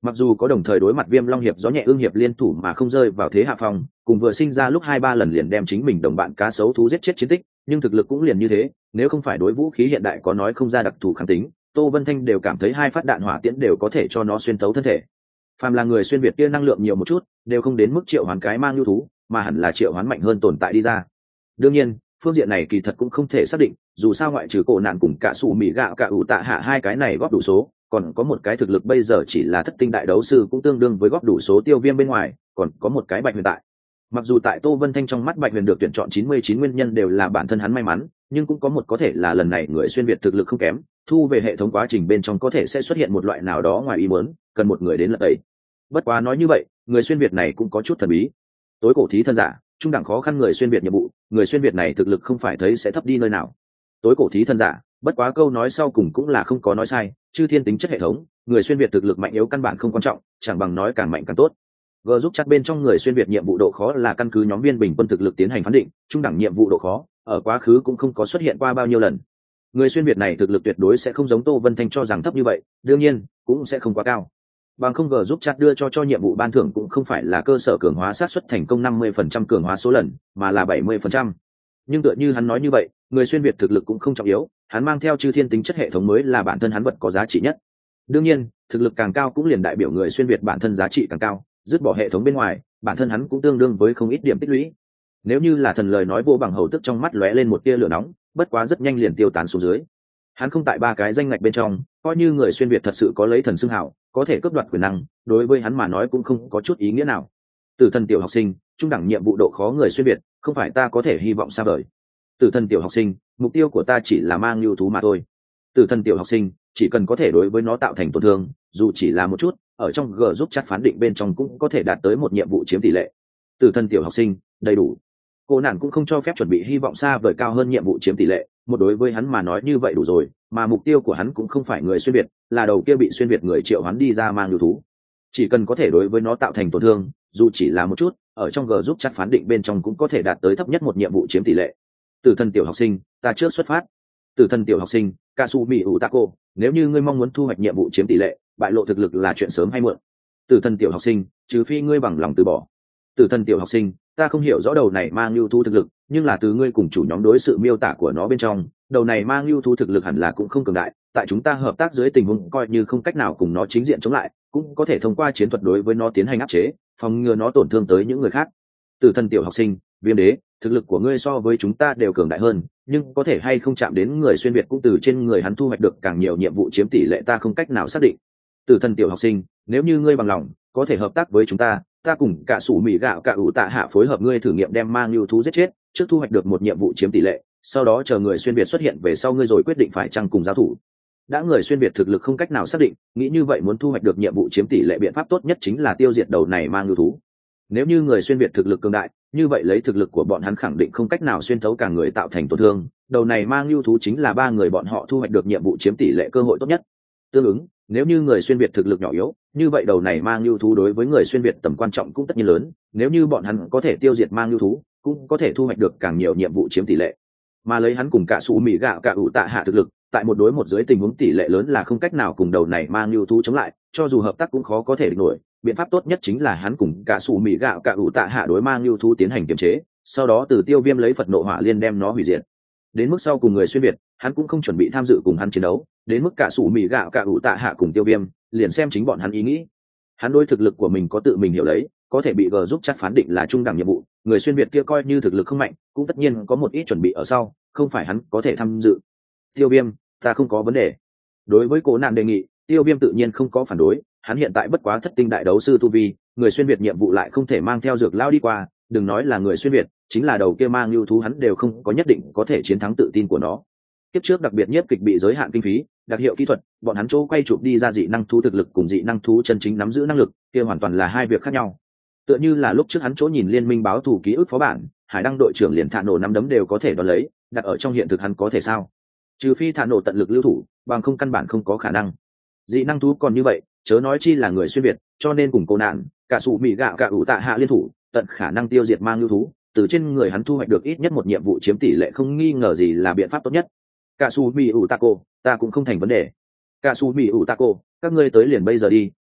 Mặc dù có đồng thời đối mặt Viêm Long hiệp gió nhẹ ương hiệp liên thủ mà không rơi vào thế hạ phong, cùng vừa sinh ra lúc hai ba lần liền đem chính mình đồng bạn cá sấu thú giết chết chiến tích, nhưng thực lực cũng liền như thế, nếu không phải đối vũ khí hiện đại có nói không ra đặc thù kháng tính, Tô Vân Thanh đều cảm thấy hai phát đạn hỏa tiễn đều có thể cho nó xuyên tấu thân thể. Phàm là người xuyên việt kia năng lượng nhiều một chút, đều không đến mức triệu hoán cái mang lưu thú, mà hẳn là triệu hoán mạnh hơn tồn tại đi ra. Đương nhiên, phương diện này kỳ thật cũng không thể xác định, dù sao ngoại trừ cổ nạn cùng cả sủ mì gạo cả ủ tạ hạ hai cái này góp đủ số, còn có một cái thực lực bây giờ chỉ là thất tinh đại đấu sư cũng tương đương với góp đủ số Tiêu Viêm bên ngoài, còn có một cái Bạch Huyền tại. Mặc dù tại Tô Vân Thanh trong mắt Bạch Huyền được tuyển chọn chín mươi chín nguyên nhân đều là bản thân hắn may mắn, nhưng cũng có một có thể là lần này người xuyên việt thực lực không kém, thu về hệ thống quá trình bên trong có thể sẽ xuất hiện một loại nào đó ngoài ý muốn, cần một người đến lật tẩy. Bất quá nói như vậy, người xuyên việt này cũng có chút thần bí. Tối cổ thí thân giả, trung đẳng khó khăn người xuyên việt nhiệm vụ, người xuyên việt này thực lực không phải thấy sẽ thấp đi nơi nào. Tối cổ thí thân giả, bất quá câu nói sau cùng cũng là không có nói sai, chư thiên tính chất hệ thống, người xuyên việt thực lực mạnh yếu căn bản không quan trọng, chẳng bằng nói càng mạnh càng tốt. G giúp chat bên trong người xuyên việt nhiệm vụ độ khó là căn cứ nhóm viên bình quân thực lực tiến hành phán định, trung đẳng nhiệm vụ độ khó, ở quá khứ cũng không có xuất hiện qua bao nhiêu lần. Người xuyên việt này thực lực tuyệt đối sẽ không giống Tô Vân Thanh cho rằng thấp như vậy, đương nhiên, cũng sẽ không quá cao. Bằng không G giúp chat đưa cho cho nhiệm vụ ban thưởng cũng không phải là cơ sở cường hóa xác suất thành công năm mươi phần trăm cường hóa số lần, mà là bảy mươi phần trăm. Nhưng tựa như hắn nói như vậy, người xuyên việt thực lực cũng không trọng yếu, hắn mang theo chư thiên tính chất hệ thống mới là bản thân hắn vật có giá trị nhất. Đương nhiên, thực lực càng cao cũng liền đại biểu người xuyên việt bản thân giá trị càng cao, dứt bỏ hệ thống bên ngoài, bản thân hắn cũng tương đương với không ít điểm tích lũy. Nếu như là thần lời nói vô bằng hầu tức trong mắt lóe lên một tia lửa nóng, bất quá rất nhanh liền tiêu tán xuống dưới. Hắn không tại ba cái danh ngạch bên trong, coi như người xuyên việt thật sự có lấy thần xưng hảo, có thể cướp đoạt quyền năng, đối với hắn mà nói cũng không có chút ý nghĩa nào. Tử thần tiểu học sinh, trung đẳng nhiệm vụ độ khó người xuyên việt, không phải ta có thể hy vọng xa vời. Tử thần tiểu học sinh, mục tiêu của ta chỉ là mang lưu thú mà thôi. Tử thần tiểu học sinh, chỉ cần có thể đối với nó tạo thành tổn thương, dù chỉ là một chút, ở trong G giúp chat phán định bên trong cũng có thể đạt tới một nhiệm vụ chiếm tỷ lệ. Tử thần tiểu học sinh, đầy đủ. Cô nàng cũng không cho phép chuẩn bị hy vọng xa vời cao hơn nhiệm vụ chiếm tỷ lệ, một đối với hắn mà nói như vậy đủ rồi, mà mục tiêu của hắn cũng không phải người xuyên việt, là đầu kia bị xuyên việt người triệu hắn đi ra mang lưu thú. Chỉ cần có thể đối với nó tạo thành tổn thương, dù chỉ là một chút, ở trong G giúp chat phán định bên trong cũng có thể đạt tới thấp nhất một nhiệm vụ chiếm tỷ lệ. Tử thần tiểu học sinh, ta trước xuất phát. Tử thần tiểu học sinh, Kasumi Utako, nếu như ngươi mong muốn thu hoạch nhiệm vụ chiếm tỷ lệ, bại lộ thực lực là chuyện sớm hay muộn. Tử thần tiểu học sinh, trừ phi ngươi bằng lòng từ bỏ. Tử thần tiểu học sinh, ta không hiểu rõ đầu này mang lưu thú thực lực, nhưng là từ ngươi cùng chủ nhóm đối sự miêu tả của nó bên trong, đầu này mang lưu thú thực lực hẳn là cũng không cường đại, tại chúng ta hợp tác dưới tình huống coi như không cách nào cùng nó chính diện chống lại, cũng có thể thông qua chiến thuật đối với nó tiến hành áp chế, phòng ngừa nó tổn thương tới những người khác. Tử thần tiểu học sinh, Viêm đế, thực lực của ngươi so với chúng ta đều cường đại hơn, nhưng có thể hay không chạm đến người xuyên việt cũng từ trên người hắn thu hoạch được càng nhiều nhiệm vụ chiếm tỷ lệ ta không cách nào xác định. Tử thần tiểu học sinh, nếu như ngươi bằng lòng, có thể hợp tác với chúng ta, ta cùng cả sủ mì gạo cả ủ tạ hạ phối hợp ngươi thử nghiệm đem mang lưu thú giết chết, trước thu hoạch được một nhiệm vụ chiếm tỷ lệ, sau đó chờ người xuyên việt xuất hiện về sau ngươi rồi quyết định phải chăng cùng giao thủ. Đã người xuyên việt thực lực không cách nào xác định, nghĩ như vậy muốn thu hoạch được nhiệm vụ chiếm tỷ lệ biện pháp tốt nhất chính là tiêu diệt đầu này mang lưu thú. Nếu như người xuyên việt thực lực cường đại, như vậy lấy thực lực của bọn hắn khẳng định không cách nào xuyên thấu cả người tạo thành tổn thương, đầu này mang lưu thú chính là ba người bọn họ thu hoạch được nhiệm vụ chiếm tỷ lệ cơ hội tốt nhất. Tương ứng, nếu như người xuyên việt thực lực nhỏ yếu, như vậy đầu này mang lưu thú đối với người xuyên việt tầm quan trọng cũng tất nhiên lớn, nếu như bọn hắn có thể tiêu diệt mang lưu thú, cũng có thể thu hoạch được càng nhiều nhiệm vụ chiếm tỷ lệ. Mà lấy hắn cùng cả sủ mì gạo cả ủ tạ hạ thực lực, tại một đối một dưới tình huống tỷ lệ lớn là không cách nào cùng đầu này mang lưu thú chống lại, cho dù hợp tác cũng khó có thể địch nổi. Biện pháp tốt nhất chính là hắn cùng cả sủ mì gạo cả ủ tạ hạ đối mang lưu thú tiến hành kiềm chế, sau đó từ Tiêu Viêm lấy Phật nộ hỏa liên đem nó hủy diệt. Đến mức sau cùng người xuyên việt, hắn cũng không chuẩn bị tham dự cùng hắn chiến đấu, đến mức cả sủ mì gạo cả ủ tạ hạ cùng Tiêu Viêm, liền xem chính bọn hắn ý nghĩ. Hắn đối thực lực của mình có tự mình hiểu lấy, có thể bị G giúp chat phán định là trung đẳng nhiệm vụ, người xuyên việt kia coi như thực lực không mạnh, cũng tất nhiên có một ít chuẩn bị ở sau, không phải hắn có thể tham dự. Tiêu Viêm, ta không có vấn đề. Đối với Cố Nạn đề nghị, Tiêu Viêm tự nhiên không có phản đối, hắn hiện tại bất quá thất tinh đại đấu sư tu vi, người xuyên việt nhiệm vụ lại không thể mang theo dược lao đi qua, đừng nói là người xuyên việt, chính là đầu kia mang lưu thú hắn đều không có nhất định có thể chiến thắng tự tin của nó. Kiếp trước đặc biệt nhất kịch bị giới hạn kinh phí, đặc hiệu kỹ thuật, bọn hắn chỗ quay chụp đi ra dị năng thú thực lực cùng dị năng thú chân chính nắm giữ năng lực, kia hoàn toàn là hai việc khác nhau. Tựa như là lúc trước hắn chỗ nhìn liên minh báo thủ ký ức phó bản, Hải Đăng đội trưởng liền thả nổ năm đấm đều có thể đón lấy, đặt ở trong hiện thực hắn có thể sao? Trừ phi thả nổ tận lực lưu thủ, bằng không căn bản không có khả năng. Dị năng thú còn như vậy, chớ nói chi là người xuyên việt, cho nên cùng Cô Nạn, cả sủ mì gạo cả ủ tạ hạ liên thủ, tận khả năng tiêu diệt mang lưu thú, từ trên người hắn thu hoạch được ít nhất một nhiệm vụ chiếm tỷ lệ không nghi ngờ gì là biện pháp tốt nhất. Cả sủ mì ủ tạ cô, ta cũng không thành vấn đề. Cả sủ mì ủ tạ cô, các ngươi tới liền bây giờ đi,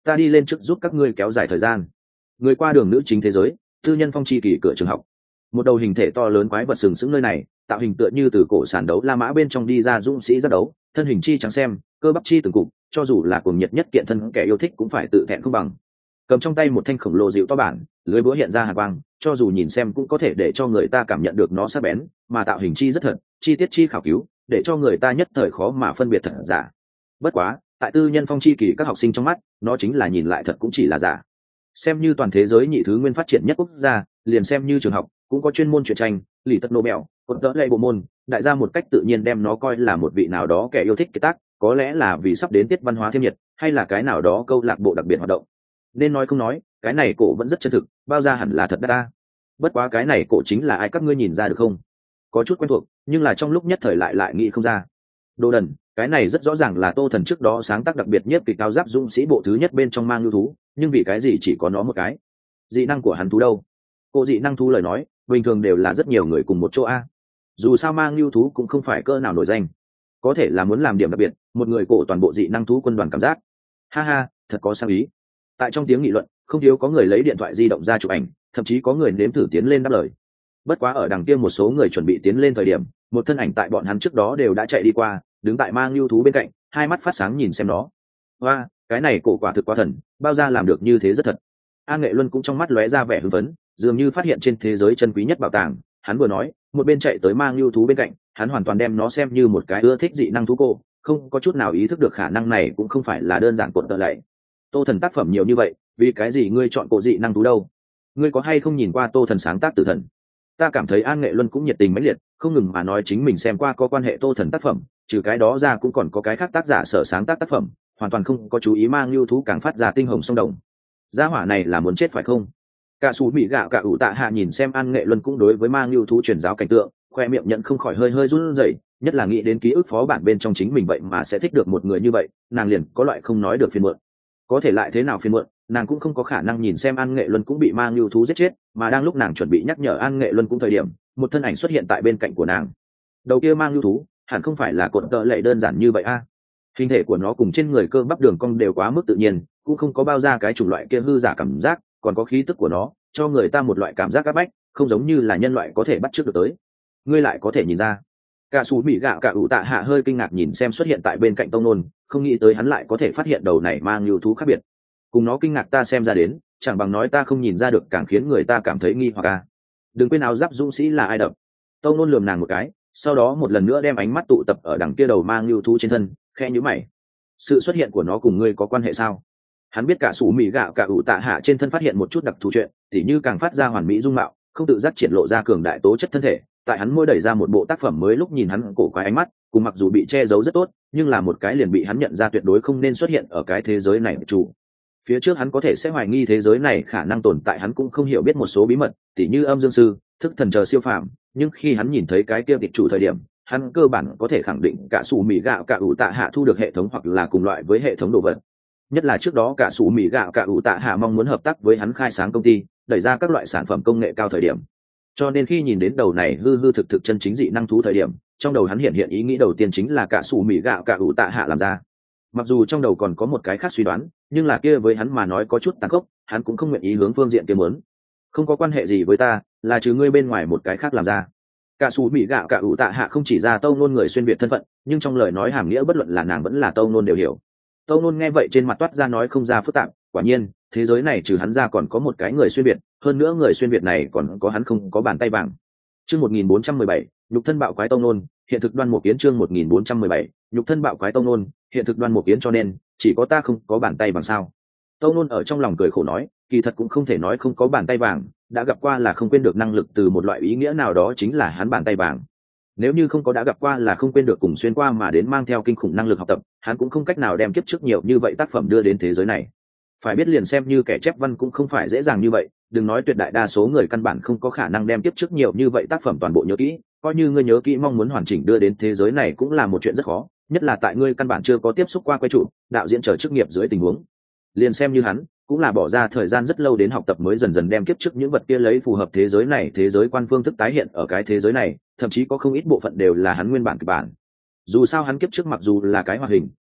ta đi lên trước giúp các ngươi kéo dài thời gian. Người qua đường nữ chính thế giới, tư nhân phong chi kỳ cửa trường học. Một đầu hình thể to lớn quái vật sừng sững nơi này, tạo hình tựa như từ cổ sàn đấu La Mã bên trong đi ra dũng sĩ giác đấu, thân hình chi trắng xem, cơ bắp chi từng cục, cho dù là cuồng nhiệt nhất kiện thân kẻ yêu thích cũng phải tự thẹn không bằng. Cầm trong tay một thanh khổng lồ dịu to bản, lưới búa hiện ra hàn quang, cho dù nhìn xem cũng có thể để cho người ta cảm nhận được nó sắc bén, mà tạo hình chi rất thật, chi tiết chi khảo cứu, để cho người ta nhất thời khó mà phân biệt thật giả. Bất quá, tại tư nhân phong chi kỳ các học sinh trong mắt, nó chính là nhìn lại thật cũng chỉ là giả. Xem như toàn thế giới nhị thứ nguyên phát triển nhất quốc gia, liền xem như trường học cũng có chuyên môn truyện tranh, lì tất Nobel, cột đỡ lệ bộ môn, đại gia một cách tự nhiên đem nó coi là một vị nào đó kẻ yêu thích cái tác, có lẽ là vì sắp đến tiết văn hóa thêm nhiệt, hay là cái nào đó câu lạc bộ đặc biệt hoạt động. Nên nói không nói, cái này cổ vẫn rất chân thực, bao ra hẳn là thật đắt ta. Bất quá cái này cổ chính là ai các ngươi nhìn ra được không? Có chút quen thuộc, nhưng là trong lúc nhất thời lại lại nghĩ không ra. Đồ đần, cái này rất rõ ràng là Tô Thần trước đó sáng tác đặc biệt nhất kịch cao giáp dũng sĩ bộ thứ nhất bên trong mang lưu thú, nhưng vì cái gì chỉ có nó một cái? Dị năng của hắn thú đâu? Cô dị năng thú lời nói, bình thường đều là rất nhiều người cùng một chỗ a. Dù sao mang lưu thú cũng không phải cỡ nào nổi danh, có thể là muốn làm điểm đặc biệt, một người cổ toàn bộ dị năng thú quân đoàn cảm giác. Ha ha, thật có sáng ý. Tại trong tiếng nghị luận, không thiếu có người lấy điện thoại di động ra chụp ảnh, thậm chí có người nếm thử tiến lên đáp lời. Bất quá ở đằng kia một số người chuẩn bị tiến lên thời điểm, một thân ảnh tại bọn hắn trước đó đều đã chạy đi qua, đứng tại mang lưu thú bên cạnh, hai mắt phát sáng nhìn xem nó. Hoa, cái này cổ quả thực quá thần, bao ra làm được như thế rất thật. An Nghệ Luân cũng trong mắt lóe ra vẻ hưng phấn, dường như phát hiện trên thế giới chân quý nhất bảo tàng. Hắn vừa nói, một bên chạy tới mang lưu thú bên cạnh, hắn hoàn toàn đem nó xem như một cái ưa thích dị năng thú cô, không có chút nào ý thức được khả năng này cũng không phải là đơn giản cột tợ lệ. Tô Thần tác phẩm nhiều như vậy, vì cái gì ngươi chọn cổ dị năng thú đâu? Ngươi có hay không nhìn qua Tô Thần sáng tác Tử Thần? Ta cảm thấy An Nghệ Luân cũng nhiệt tình mãnh liệt, không ngừng mà nói chính mình xem qua có quan hệ Tô Thần tác phẩm, trừ cái đó ra cũng còn có cái khác tác giả sở sáng tác tác phẩm, hoàn toàn không có chú ý mang lưu thú càng phát ra tinh hồng sông đồng. Gia hỏa này là muốn chết phải không? Cả Sú Mỹ gạo cả ủ tạ hạ nhìn xem An Nghệ Luân cũng đối với mang lưu thú truyền giáo cảnh tượng, khoe miệng nhận không khỏi hơi hơi run rẩy, nhất là nghĩ đến ký ức phó bản bên trong chính mình vậy mà sẽ thích được một người như vậy, nàng liền có loại không nói được phiền muộn. Có thể lại thế nào phiền muộn, nàng cũng không có khả năng nhìn xem An Nghệ Luân cũng bị mang lưu thú giết chết, mà đang lúc nàng chuẩn bị nhắc nhở An Nghệ Luân cũng thời điểm, một thân ảnh xuất hiện tại bên cạnh của nàng. Đầu kia mang lưu thú, hẳn không phải là cột tợ lệ đơn giản như vậy a. Hình thể của nó cùng trên người cơ bắp đường cong đều quá mức tự nhiên, cũng không có bao ra cái chủng loại kia hư giả cảm giác, còn có khí tức của nó, cho người ta một loại cảm giác áp bách, không giống như là nhân loại có thể bắt chước được tới. Ngươi lại có thể nhìn ra? Cả Sú Mỹ gạo cả ủ tạ hạ hơi kinh ngạc nhìn xem xuất hiện tại bên cạnh Tông Nôn, không nghĩ tới hắn lại có thể phát hiện đầu này mang lưu thú khác biệt. Cùng nó kinh ngạc ta xem ra đến, chẳng bằng nói ta không nhìn ra được càng khiến người ta cảm thấy nghi hoặc a. Đừng quên áo giáp dũng sĩ là ai đập. Tông Nôn lườm nàng một cái, sau đó một lần nữa đem ánh mắt tụ tập ở đằng kia đầu mang lưu thú trên thân, khẽ nhíu mày. Sự xuất hiện của nó cùng ngươi có quan hệ sao? Hắn biết Cả Sú Mỹ gạo cả ủ tạ hạ trên thân phát hiện một chút đặc thù chuyện, tỉ như càng phát ra hoàn mỹ dung mạo, không tự giác triển lộ ra cường đại tố chất thân thể. Tại hắn môi đẩy ra một bộ tác phẩm mới lúc nhìn hắn cổ quái ánh mắt, cùng mặc dù bị che giấu rất tốt, nhưng là một cái liền bị hắn nhận ra tuyệt đối không nên xuất hiện ở cái thế giới này chủ. Phía trước hắn có thể sẽ hoài nghi thế giới này khả năng tồn tại, hắn cũng không hiểu biết một số bí mật, tỉ như âm dương sư, thức thần chờ siêu phàm, nhưng khi hắn nhìn thấy cái kia tịch chủ thời điểm, hắn cơ bản có thể khẳng định Cả Sú Mỹ gạo cả ủ tạ hạ thu được hệ thống hoặc là cùng loại với hệ thống đồ vật. Nhất là trước đó Cả Sú Mỹ gạo cả ủ tạ hạ mong muốn hợp tác với hắn khai sáng công ty, đẩy ra các loại sản phẩm công nghệ cao thời điểm. Cho nên khi nhìn đến đầu này hư hư thực thực chân chính dị năng thú thời điểm, trong đầu hắn hiện hiện ý nghĩ đầu tiên chính là Cả Sú Mỹ gạo cả ủ tạ hạ làm ra. Mặc dù trong đầu còn có một cái khác suy đoán, nhưng là kia với hắn mà nói có chút tàn khốc, hắn cũng không nguyện ý hướng phương diện kia muốn. Không có quan hệ gì với ta, là trừ ngươi bên ngoài một cái khác làm ra. Cả Sú Mỹ gạo cả ủ tạ hạ không chỉ ra Tâu Nôn người xuyên việt thân phận, nhưng trong lời nói hàm nghĩa bất luận là nàng vẫn là Tâu Nôn đều hiểu. Tâu Nôn nghe vậy trên mặt toát ra nói không ra phức tạp, quả nhiên, thế giới này trừ hắn ra còn có một cái người xuyên việt, hơn nữa người xuyên việt này còn có hắn không có bàn tay vàng. Chương một nghìn bốn trăm mười bảy, nhục thân bạo quái Tâu Nôn, hiện thực Đoan Mục Kiến. Chương một nghìn bốn trăm mười bảy, nhục thân bạo quái Tâu Nôn, hiện thực Đoan Mục Kiến. Cho nên, chỉ có ta không có bàn tay vàng sao? Tâu Nôn ở trong lòng cười khổ nói, kỳ thật cũng không thể nói không có bàn tay vàng, đã gặp qua là không quên được năng lực, từ một loại ý nghĩa nào đó chính là hắn bàn tay vàng. Nếu như không có đã gặp qua là không quên được cùng xuyên qua mà đến mang theo kinh khủng năng lực học tập, hắn cũng không cách nào đem kiếp trước nhiều như vậy tác phẩm đưa đến thế giới này. Phải biết liền xem như kẻ chép văn cũng không phải dễ dàng như vậy, đừng nói tuyệt đại đa số người căn bản không có khả năng đem kiếp trước nhiều như vậy tác phẩm toàn bộ nhớ kỹ, coi như ngươi nhớ kỹ mong muốn hoàn chỉnh đưa đến thế giới này cũng là một chuyện rất khó, nhất là tại ngươi căn bản chưa có tiếp xúc qua quay trụ, đạo diễn chờ chức nghiệp dưới tình huống. Liền xem như hắn, cũng là bỏ ra thời gian rất lâu đến học tập mới dần dần đem kiếp trước những vật kia lấy phù hợp thế giới này thế giới quan phương thức tái hiện ở cái thế giới này, thậm chí có không ít bộ phận đều là hắn nguyên bản kịch bản. Dù sao hắn kiếp trước mặc dù là cái hoạt hình,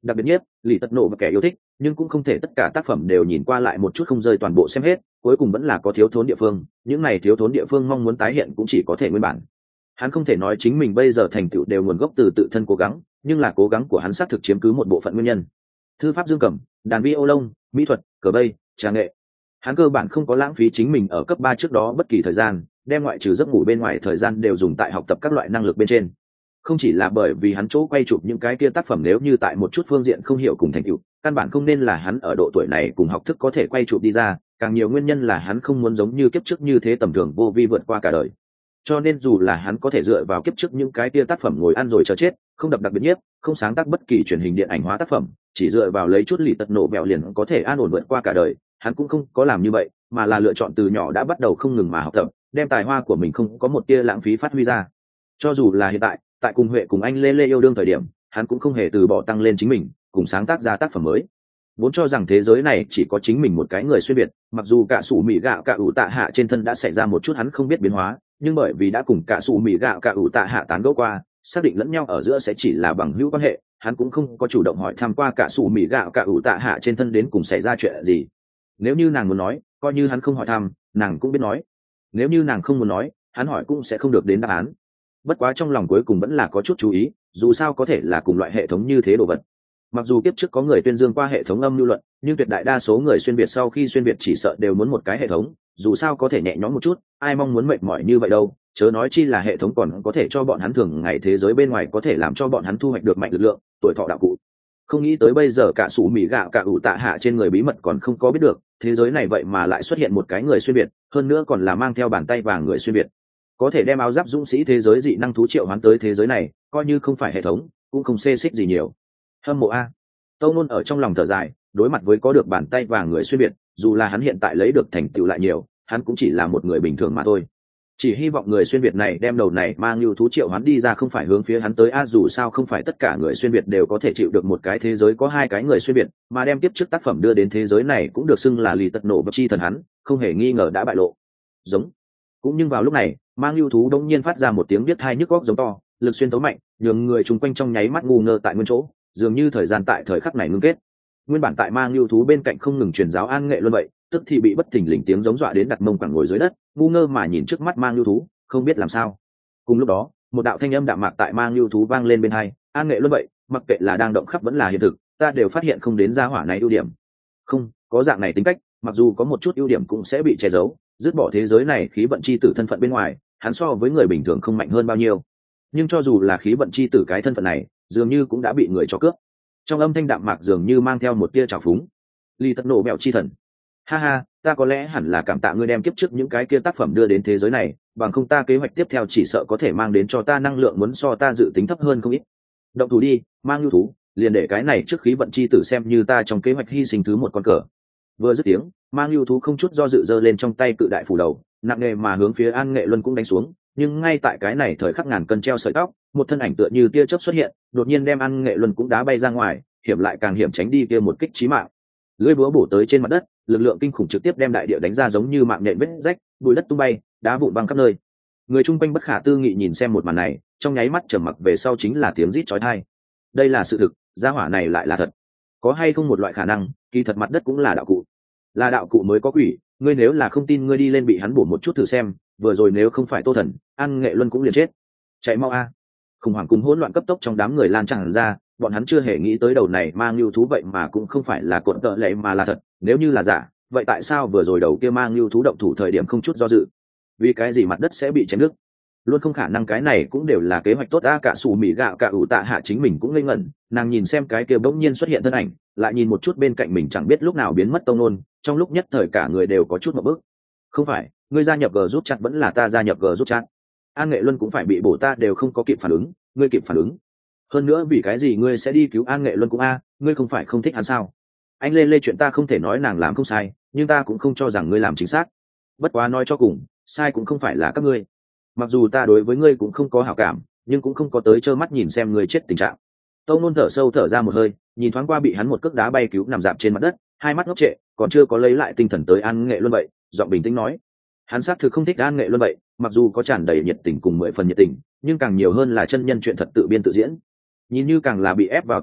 đặc biệt nhất lì tật nổ và kẻ yêu thích, nhưng cũng không thể tất cả tác phẩm đều nhìn qua lại một chút không rơi toàn bộ xem hết, cuối cùng vẫn là có thiếu thốn địa phương, những này thiếu thốn địa phương mong muốn tái hiện cũng chỉ có thể nguyên bản. Hắn không thể nói chính mình bây giờ thành tựu đều nguồn gốc từ tự thân cố gắng, nhưng là cố gắng của hắn xác thực chiếm cứ một bộ phận nguyên nhân. Thư pháp dương cầm, đàn vi ô lông, mỹ thuật, cờ bây, trà nghệ, hắn cơ bản không có lãng phí chính mình ở cấp ba trước đó bất kỳ thời gian, đem ngoại trừ giấc ngủ bên ngoài thời gian đều dùng tại học tập các loại năng lực bên trên. Không chỉ là bởi vì hắn chỗ quay chụp những cái kia tác phẩm nếu như tại một chút phương diện không hiểu cùng thành tựu, căn bản không nên là hắn ở độ tuổi này cùng học thức có thể quay chụp đi ra, càng nhiều nguyên nhân là hắn không muốn giống như kiếp trước như thế tầm thường vô vi vượt qua cả đời. Cho nên dù là hắn có thể dựa vào kiếp trước những cái kia tác phẩm ngồi ăn rồi chờ chết, không đập đặc biệt nhiếp, không sáng tác bất kỳ truyền hình điện ảnh hóa tác phẩm, chỉ dựa vào lấy chút lì tật nổ bẹo liền có thể an ổn vượt qua cả đời, hắn cũng không có làm như vậy, mà là lựa chọn từ nhỏ đã bắt đầu không ngừng mà học tập, đem tài hoa của mình không có một tia lãng phí phát huy ra. Cho dù là hiện tại, tại cùng Huệ cùng anh Lê Lê yêu đương thời điểm, hắn cũng không hề từ bỏ tăng lên chính mình, cùng sáng tác ra tác phẩm mới. Vốn cho rằng thế giới này chỉ có chính mình một cái người xuyên biệt, mặc dù cả sủ mì gạo cả ủ tạ hạ trên thân đã xảy ra một chút hắn không biết biến hóa, nhưng bởi vì đã cùng cả sủ mì gạo cả ủ tạ hạ tán gẫu qua, xác định lẫn nhau ở giữa sẽ chỉ là bằng hữu quan hệ, hắn cũng không có chủ động hỏi thăm qua cả sủ mì gạo cả ủ tạ hạ trên thân đến cùng xảy ra chuyện gì. Nếu như nàng muốn nói, coi như hắn không hỏi thăm, nàng cũng biết nói. Nếu như nàng không muốn nói, hắn hỏi cũng sẽ không được đến đáp án. Bất quá trong lòng cuối cùng vẫn là có chút chú ý, dù sao có thể là cùng loại hệ thống như thế đồ vật. Mặc dù kiếp trước có người tuyên dương qua hệ thống âm lưu luận, nhưng tuyệt đại đa số người xuyên việt sau khi xuyên việt chỉ sợ đều muốn một cái hệ thống, dù sao có thể nhẹ nhõm một chút, ai mong muốn mệt mỏi như vậy đâu, chớ nói chi là hệ thống còn có thể cho bọn hắn thường ngày thế giới bên ngoài có thể làm cho bọn hắn thu hoạch được mạnh lực lượng, tuổi thọ đạo cụ. Không nghĩ tới bây giờ cả sủ mì gạo cả ủ tạ hạ trên người bí mật còn không có biết được, thế giới này vậy mà lại xuất hiện một cái người xuyên việt, hơn nữa còn là mang theo bàn tay vàng người xuyên việt, có thể đem áo giáp dũng sĩ thế giới dị năng thú triệu hoán tới thế giới này, coi như không phải hệ thống cũng không xê xích gì nhiều. Hâm mộ a. Tâu nôn ở trong lòng thở dài, đối mặt với có được bàn tay vàng người xuyên việt, dù là hắn hiện tại lấy được thành tựu lại nhiều, hắn cũng chỉ là một người bình thường mà thôi. Chỉ hy vọng người xuyên việt này đem đầu này mang lưu thú triệu hắn đi ra không phải hướng phía hắn tới a, dù sao không phải tất cả người xuyên việt đều có thể chịu được một cái thế giới có hai cái người xuyên việt, mà đem tiếp trước tác phẩm đưa đến thế giới này cũng được xưng là lì tật nổ bất chi thần hắn, không hề nghi ngờ đã bại lộ. Giống. Cũng nhưng vào lúc này, mang lưu thú đống nhiên phát ra một tiếng biết hai nhức góc giống to, lực xuyên tấu mạnh, nhường người chung quanh trong nháy mắt ngu ngơ tại nguyên chỗ, dường như thời gian tại thời khắc này ngưng kết. Nguyên bản tại mang lưu thú bên cạnh không ngừng truyền giáo an nghệ luôn vậy, tức thì bị bất thình lình tiếng giống dọa đến đặt mông quẳng ngồi dưới đất, ngu ngơ mà nhìn trước mắt mang lưu thú, không biết làm sao. Cùng lúc đó, một đạo thanh âm đạm mạc tại mang lưu thú vang lên bên hai, an nghệ luôn vậy, mặc kệ là đang động khắp vẫn là hiện thực, ta đều phát hiện không đến gia hỏa này ưu điểm. Không, có dạng này tính cách, mặc dù có một chút ưu điểm cũng sẽ bị che giấu, dứt bỏ thế giới này khí vận chi tử thân phận bên ngoài, hắn so với người bình thường không mạnh hơn bao nhiêu. Nhưng cho dù là khí vận chi tử cái thân phận này, dường như cũng đã bị người cho cướp. Trong âm thanh đạm mạc dường như mang theo một tia trào phúng. Ly tật nổ mẹo chi thần. Ha ha, ta có lẽ hẳn là cảm tạ ngươi đem kiếp trước những cái kia tác phẩm đưa đến thế giới này, bằng không ta kế hoạch tiếp theo chỉ sợ có thể mang đến cho ta năng lượng muốn so ta dự tính thấp hơn không ít. Động thủ đi, mang lưu thú, liền để cái này trước khí vận chi tử xem như ta trong kế hoạch hy sinh thứ một con cờ. Vừa dứt tiếng, mang lưu thú không chút do dự giơ lên trong tay cự đại phủ đầu, nặng nề mà hướng phía An Nghệ Luân cũng đánh xuống, nhưng ngay tại cái này thời khắc ngàn cân treo sợi tóc, một thân ảnh tựa như tia chớp xuất hiện, đột nhiên đem An Nghệ Luân cũng đá bay ra ngoài, hiểm lại càng hiểm tránh đi kia một kích chí mạng. Lưỡi búa bổ tới trên mặt đất, lực lượng kinh khủng trực tiếp đem đại địa đánh ra giống như mạng nện vết rách, bụi đất tung bay, đá vụn văng khắp nơi. Người chung quanh bất khả tư nghị nhìn xem một màn này, trong nháy mắt trầm mặc về sau chính là tiếng rít chói tai. Đây là sự thực, gia hỏa này lại là thật. Có hay không một loại khả năng, kỳ thật mặt đất cũng là đạo cụ. Là đạo cụ mới có quỷ, ngươi nếu là không tin ngươi đi lên bị hắn bổ một chút thử xem, vừa rồi nếu không phải Tô Thần, An Nghệ Luân cũng liền chết. Chạy mau a. Khủng hoảng cùng hỗn loạn cấp tốc trong đám người lan tràn ra, bọn hắn chưa hề nghĩ tới đầu này mang lưu thú vậy mà cũng không phải là cuộn tợ lệ mà là thật, nếu như là giả, vậy tại sao vừa rồi đầu kia mang lưu thú động thủ thời điểm không chút do dự? Vì cái gì mặt đất sẽ bị chém nước? Luôn không khả năng cái này cũng đều là kế hoạch tốt a. Cả sủ mì gạo cả ủ tạ hạ chính mình cũng ngây ngẩn, nàng nhìn xem cái kia bỗng nhiên xuất hiện thân ảnh, lại nhìn một chút bên cạnh mình chẳng biết lúc nào biến mất tông nôn, trong lúc nhất thời cả người đều có chút một bước. Không phải, ngươi gia nhập g giúp chặt vẫn là ta gia nhập g giúp chặt? An Nghệ Luân cũng phải bị bổ, ta đều không có kịp phản ứng, ngươi kịp phản ứng. Hơn nữa vì cái gì ngươi sẽ đi cứu An Nghệ Luân cũng a, ngươi không phải không thích hắn sao? Anh lê lê chuyện ta không thể nói nàng làm không sai, nhưng ta cũng không cho rằng ngươi làm chính xác. Bất quá nói cho cùng, sai cũng không phải là các ngươi. Mặc dù ta đối với ngươi cũng không có hảo cảm, nhưng cũng không có tới trơ mắt nhìn xem ngươi chết tình trạng. Tâu Nôn thở sâu thở ra một hơi, nhìn thoáng qua bị hắn một cước đá bay cứu nằm dạp trên mặt đất, hai mắt ngốc trệ, còn chưa có lấy lại tinh thần tới An Nghệ Luân vậy, giọng bình tĩnh nói: hắn xác thực không thích An Nghệ Luân vậy, mặc dù có tràn đầy nhiệt tình cùng mười phần nhiệt tình, nhưng càng nhiều hơn là chân nhân chuyện thật tự biên tự diễn. Nhìn như càng là bị ép vào tuyệt cảnh,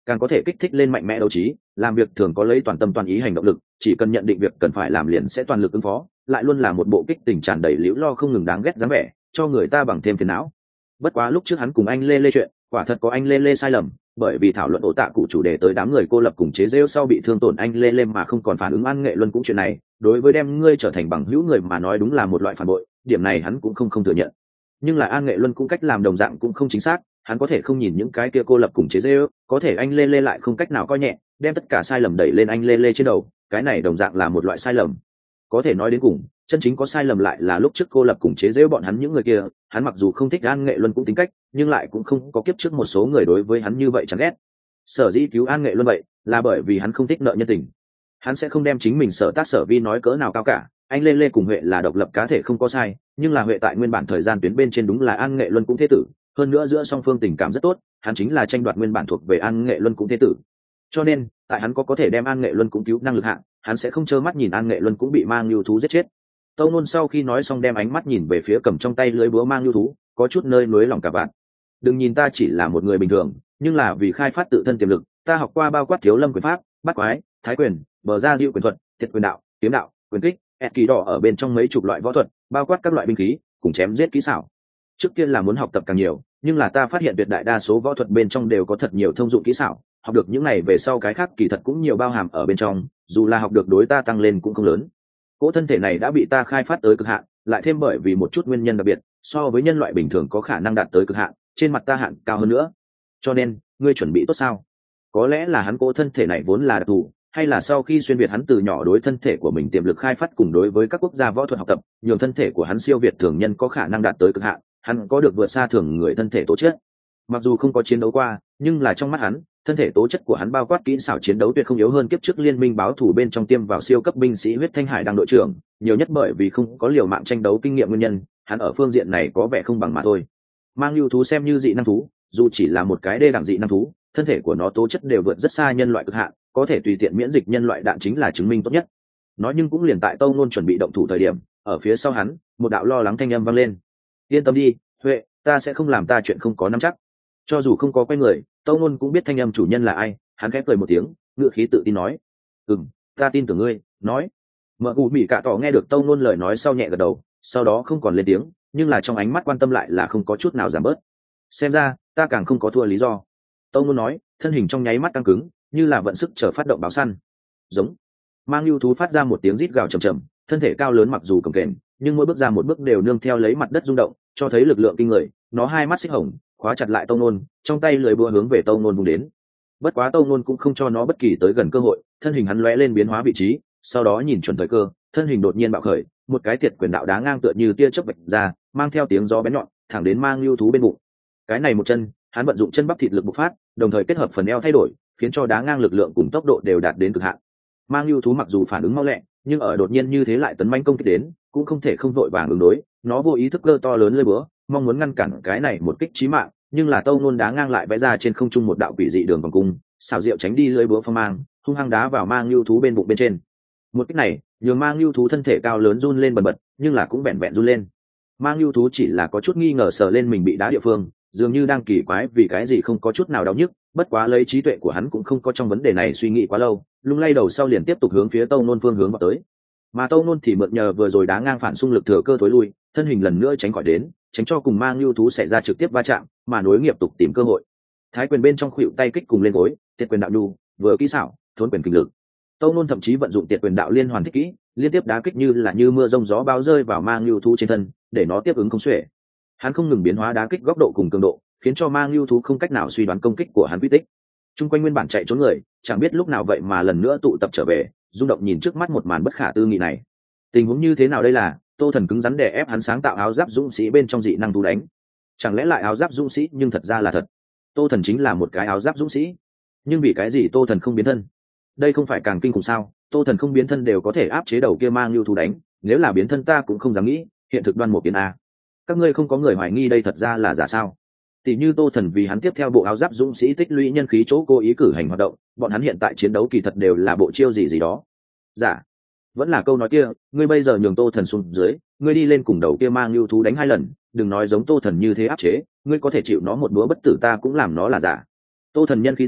càng có thể kích thích lên mạnh mẽ đấu trí, làm việc thường có lấy toàn tâm toàn ý hành động lực, chỉ cần nhận định việc cần phải làm liền sẽ toàn lực ứng phó, lại luôn là một bộ kích tình tràn đầy liễu lo không ngừng đáng ghét dáng vẻ, cho người ta bằng thêm phiền não. Bất quá lúc trước hắn cùng anh lê lê chuyện, quả thật có anh lê lê sai lầm, bởi vì thảo luận ổ tạ cụ chủ đề tới đám người cô lập cùng chế rêu sau bị thương tổn anh lê lê mà không còn phản ứng An Nghệ Luân cũng chuyện này, đối với đem ngươi trở thành bằng hữu người mà nói đúng là một loại phản bội, điểm này hắn cũng không không thừa nhận. Nhưng là An Nghệ Luân cũng cách làm đồng dạng cũng không chính xác, hắn có thể không nhìn những cái kia cô lập cùng chế rêu, có thể anh lê lê lại không cách nào coi nhẹ, đem tất cả sai lầm đẩy lên anh lê lê trên đầu, cái này đồng dạng là một loại sai lầm. Có thể nói đến cùng, chân chính có sai lầm lại là lúc trước cô lập cùng chế giễu bọn hắn những người kia, hắn mặc dù không thích An Nghệ Luân cũng tính cách, nhưng lại cũng không có kiếp trước một số người đối với hắn như vậy chán ghét. Sở dĩ cứu An Nghệ Luân vậy, là bởi vì hắn không thích nợ nhân tình. Hắn sẽ không đem chính mình sở tác sở vi nói cỡ nào cao cả, anh Lê Lê cùng Huệ là độc lập cá thể không có sai, nhưng là Huệ tại nguyên bản thời gian tuyến bên trên đúng là An Nghệ Luân cũng thế tử, hơn nữa giữa song phương tình cảm rất tốt, hắn chính là tranh đoạt nguyên bản thuộc về An Nghệ Luân cũng thế tử. Cho nên, tại hắn có có thể đem An Nghệ Luân cũng cứu năng lực hạng, hắn sẽ không trơ mắt nhìn An Nghệ Luân cũng bị mang lưu thú giết chết. Tâu Nôn sau khi nói xong đem ánh mắt nhìn về phía cầm trong tay lưới búa mang lưu thú, có chút nơi nuối lòng cả vạn. Đừng nhìn ta chỉ là một người bình thường, nhưng là vì khai phát tự thân tiềm lực, ta học qua bao quát thiếu lâm quyền pháp, bắt quái, thái quyền, bờ ra diệu quyền thuật, thiệt quyền đạo, kiếm đạo, quyền kích, ẹt kỳ đỏ ở bên trong mấy chục loại võ thuật, bao quát các loại binh khí, cùng chém giết kỹ xảo. Trước tiên là muốn học tập càng nhiều, nhưng là ta phát hiện tuyệt đại đa số võ thuật bên trong đều có thật nhiều thông dụng kỹ xảo, học được những này về sau cái khác kỳ thật cũng nhiều bao hàm ở bên trong, dù là học được đối ta tăng lên cũng không lớn. Cỗ thân thể này đã bị ta khai phát tới cực hạn, lại thêm bởi vì một chút nguyên nhân đặc biệt, so với nhân loại bình thường có khả năng đạt tới cực hạn, trên mặt ta hạn cao hơn nữa. Cho nên, ngươi chuẩn bị tốt sao? Có lẽ là hắn cỗ thân thể này vốn là đặc thù, hay là sau khi xuyên việt hắn từ nhỏ đối thân thể của mình tiềm lực khai phát cùng đối với các quốc gia võ thuật học tập, nhường thân thể của hắn siêu việt thường nhân có khả năng đạt tới cực hạn, hắn có được vượt xa thường người thân thể tố chất. Mặc dù không có chiến đấu qua, nhưng là trong mắt hắn, thân thể tố chất của hắn bao quát kỹ xảo chiến đấu tuyệt không yếu hơn kiếp trước liên minh báo thủ bên trong tiêm vào siêu cấp binh sĩ huyết thanh hải đăng đội trưởng, nhiều nhất bởi vì không có liều mạng tranh đấu kinh nghiệm nguyên nhân, hắn ở phương diện này có vẻ không bằng mà thôi. Mang lưu thú xem như dị năng thú, dù chỉ là một cái đê đẳng dị năng thú, thân thể của nó tố chất đều vượt rất xa nhân loại cực hạn, có thể tùy tiện miễn dịch nhân loại đạn chính là chứng minh tốt nhất. Nói nhưng cũng liền tại Tâu Nôn chuẩn bị động thủ thời điểm, ở phía sau hắn, một đạo lo lắng thanh âm vang lên. Yên tâm đi, Huệ, ta sẽ không làm ta chuyện không có nắm chắc. Cho dù không có quay người, Tâu Nôn cũng biết thanh âm chủ nhân là ai, hắn khẽ cười một tiếng, ngựa khí tự tin nói: "Ừm, ta tin tưởng ngươi." Nói, Mợ Cụ Mị Cạ Tỏ nghe được Tâu Nôn lời nói sau nhẹ gật đầu, sau đó không còn lên tiếng, nhưng là trong ánh mắt quan tâm lại là không có chút nào giảm bớt. Xem ra, ta càng không có thua lý do. Tâu Nôn nói, thân hình trong nháy mắt căng cứng, như là vận sức chờ phát động báo săn. Giống. Mang lưu thú phát ra một tiếng rít gào trầm trầm, thân thể cao lớn mặc dù cồng kềnh, nhưng mỗi bước ra một bước đều nương theo lấy mặt đất rung động, cho thấy lực lượng kinh người. Nó hai mắt xích hồng, khóa chặt lại Tâu Nôn, trong tay lưỡi búa hướng về Tâu Nôn vung đến. Bất quá Tâu Nôn cũng không cho nó bất kỳ tới gần cơ hội, thân hình hắn lóe lên biến hóa vị trí, sau đó nhìn chuẩn thời cơ, thân hình đột nhiên bạo khởi, một cái tiệt quyền đạo đá ngang tựa như tia chớp vạch ra, mang theo tiếng gió bén nhọn, thẳng đến Mang lưu thú bên bụng. Cái này một chân, hắn vận dụng chân bắp thịt lực bộc phát, đồng thời kết hợp phần eo thay đổi, khiến cho đá ngang lực lượng cùng tốc độ đều đạt đến cực hạn. Mang lưu thú mặc dù phản ứng mau lẹ, nhưng ở đột nhiên như thế lại tấn manh công kích đến, cũng không thể không vội vàng ứng đối, nó vô ý thức cơ to lớn lưỡi búa, mong muốn ngăn cản cái này một kích chí mạng, nhưng là Tâu Nôn đá ngang lại vẽ ra trên không trung một đạo quỷ dị đường vòng cung, xảo diệu tránh đi lưỡi búa phong mang, hung hăng đá vào Mang lưu thú bên bụng bên trên. Một kích này, nhường Mang lưu thú thân thể cao lớn run lên bần bật, nhưng là cũng vẹn vẹn run lên. Mang lưu thú chỉ là có chút nghi ngờ sờ lên mình bị đá địa phương, dường như đang kỳ quái vì cái gì không có chút nào đau nhức, bất quá lấy trí tuệ của hắn cũng không có trong vấn đề này suy nghĩ quá lâu, lung lay đầu sau liền tiếp tục hướng phía Tâu Nôn phương hướng vào tới. Mà Tâu Nôn thì mượn nhờ vừa rồi đá ngang phản xung lực thừa cơ tối lui, thân hình lần nữa tránh khỏi đến, tránh cho cùng Mang lưu thú xảy ra trực tiếp va chạm, mà nối nghiệp tục tìm cơ hội. Thái quyền bên trong khuỵu tay kích cùng lên gối, tiệt quyền đạo nhu, vừa kỹ xảo, thốn quyền kinh lực. Tâu Nôn thậm chí vận dụng tiệt quyền đạo liên hoàn thích kỹ, liên tiếp đá kích như là như mưa rông gió bao rơi vào Mang lưu thú trên thân, để nó tiếp ứng không xuể. Hắn không ngừng biến hóa đá kích góc độ cùng cường độ, khiến cho Mang lưu thú không cách nào suy đoán công kích của hắn quy tích. Trung quanh nguyên bản chạy trốn người, chẳng biết lúc nào vậy mà lần nữa tụ tập trở về, rung động nhìn trước mắt một màn bất khả tư nghị này. Tình huống như thế nào đây là? Tô Thần cứng rắn đè ép hắn sáng tạo áo giáp dũng sĩ bên trong dị năng thú đánh. Chẳng lẽ lại áo giáp dũng sĩ nhưng thật ra là thật? Tô Thần chính là một cái áo giáp dũng sĩ, nhưng vì cái gì Tô Thần không biến thân? Đây không phải càng kinh khủng sao? Tô Thần không biến thân đều có thể áp chế đầu kia Mang lưu thú đánh, nếu là biến thân ta cũng không dám nghĩ, hiện thực đoan một biến a. Các ngươi không có người hoài nghi đây thật ra là giả sao? Tỷ như Tô Thần vì hắn tiếp theo bộ áo giáp dũng sĩ tích lũy nhân khí chỗ cố ý cử hành hoạt động, bọn hắn hiện tại chiến đấu kỳ thật đều là bộ chiêu gì gì đó. Giả. Vẫn là câu nói kia, ngươi bây giờ nhường Tô Thần xuống dưới, ngươi đi lên cùng đầu kia Mang lưu thú đánh hai lần, đừng nói giống Tô Thần như thế áp chế, ngươi có thể chịu nó một búa bất tử ta cũng làm nó là giả. Tô Thần nhân khí gì,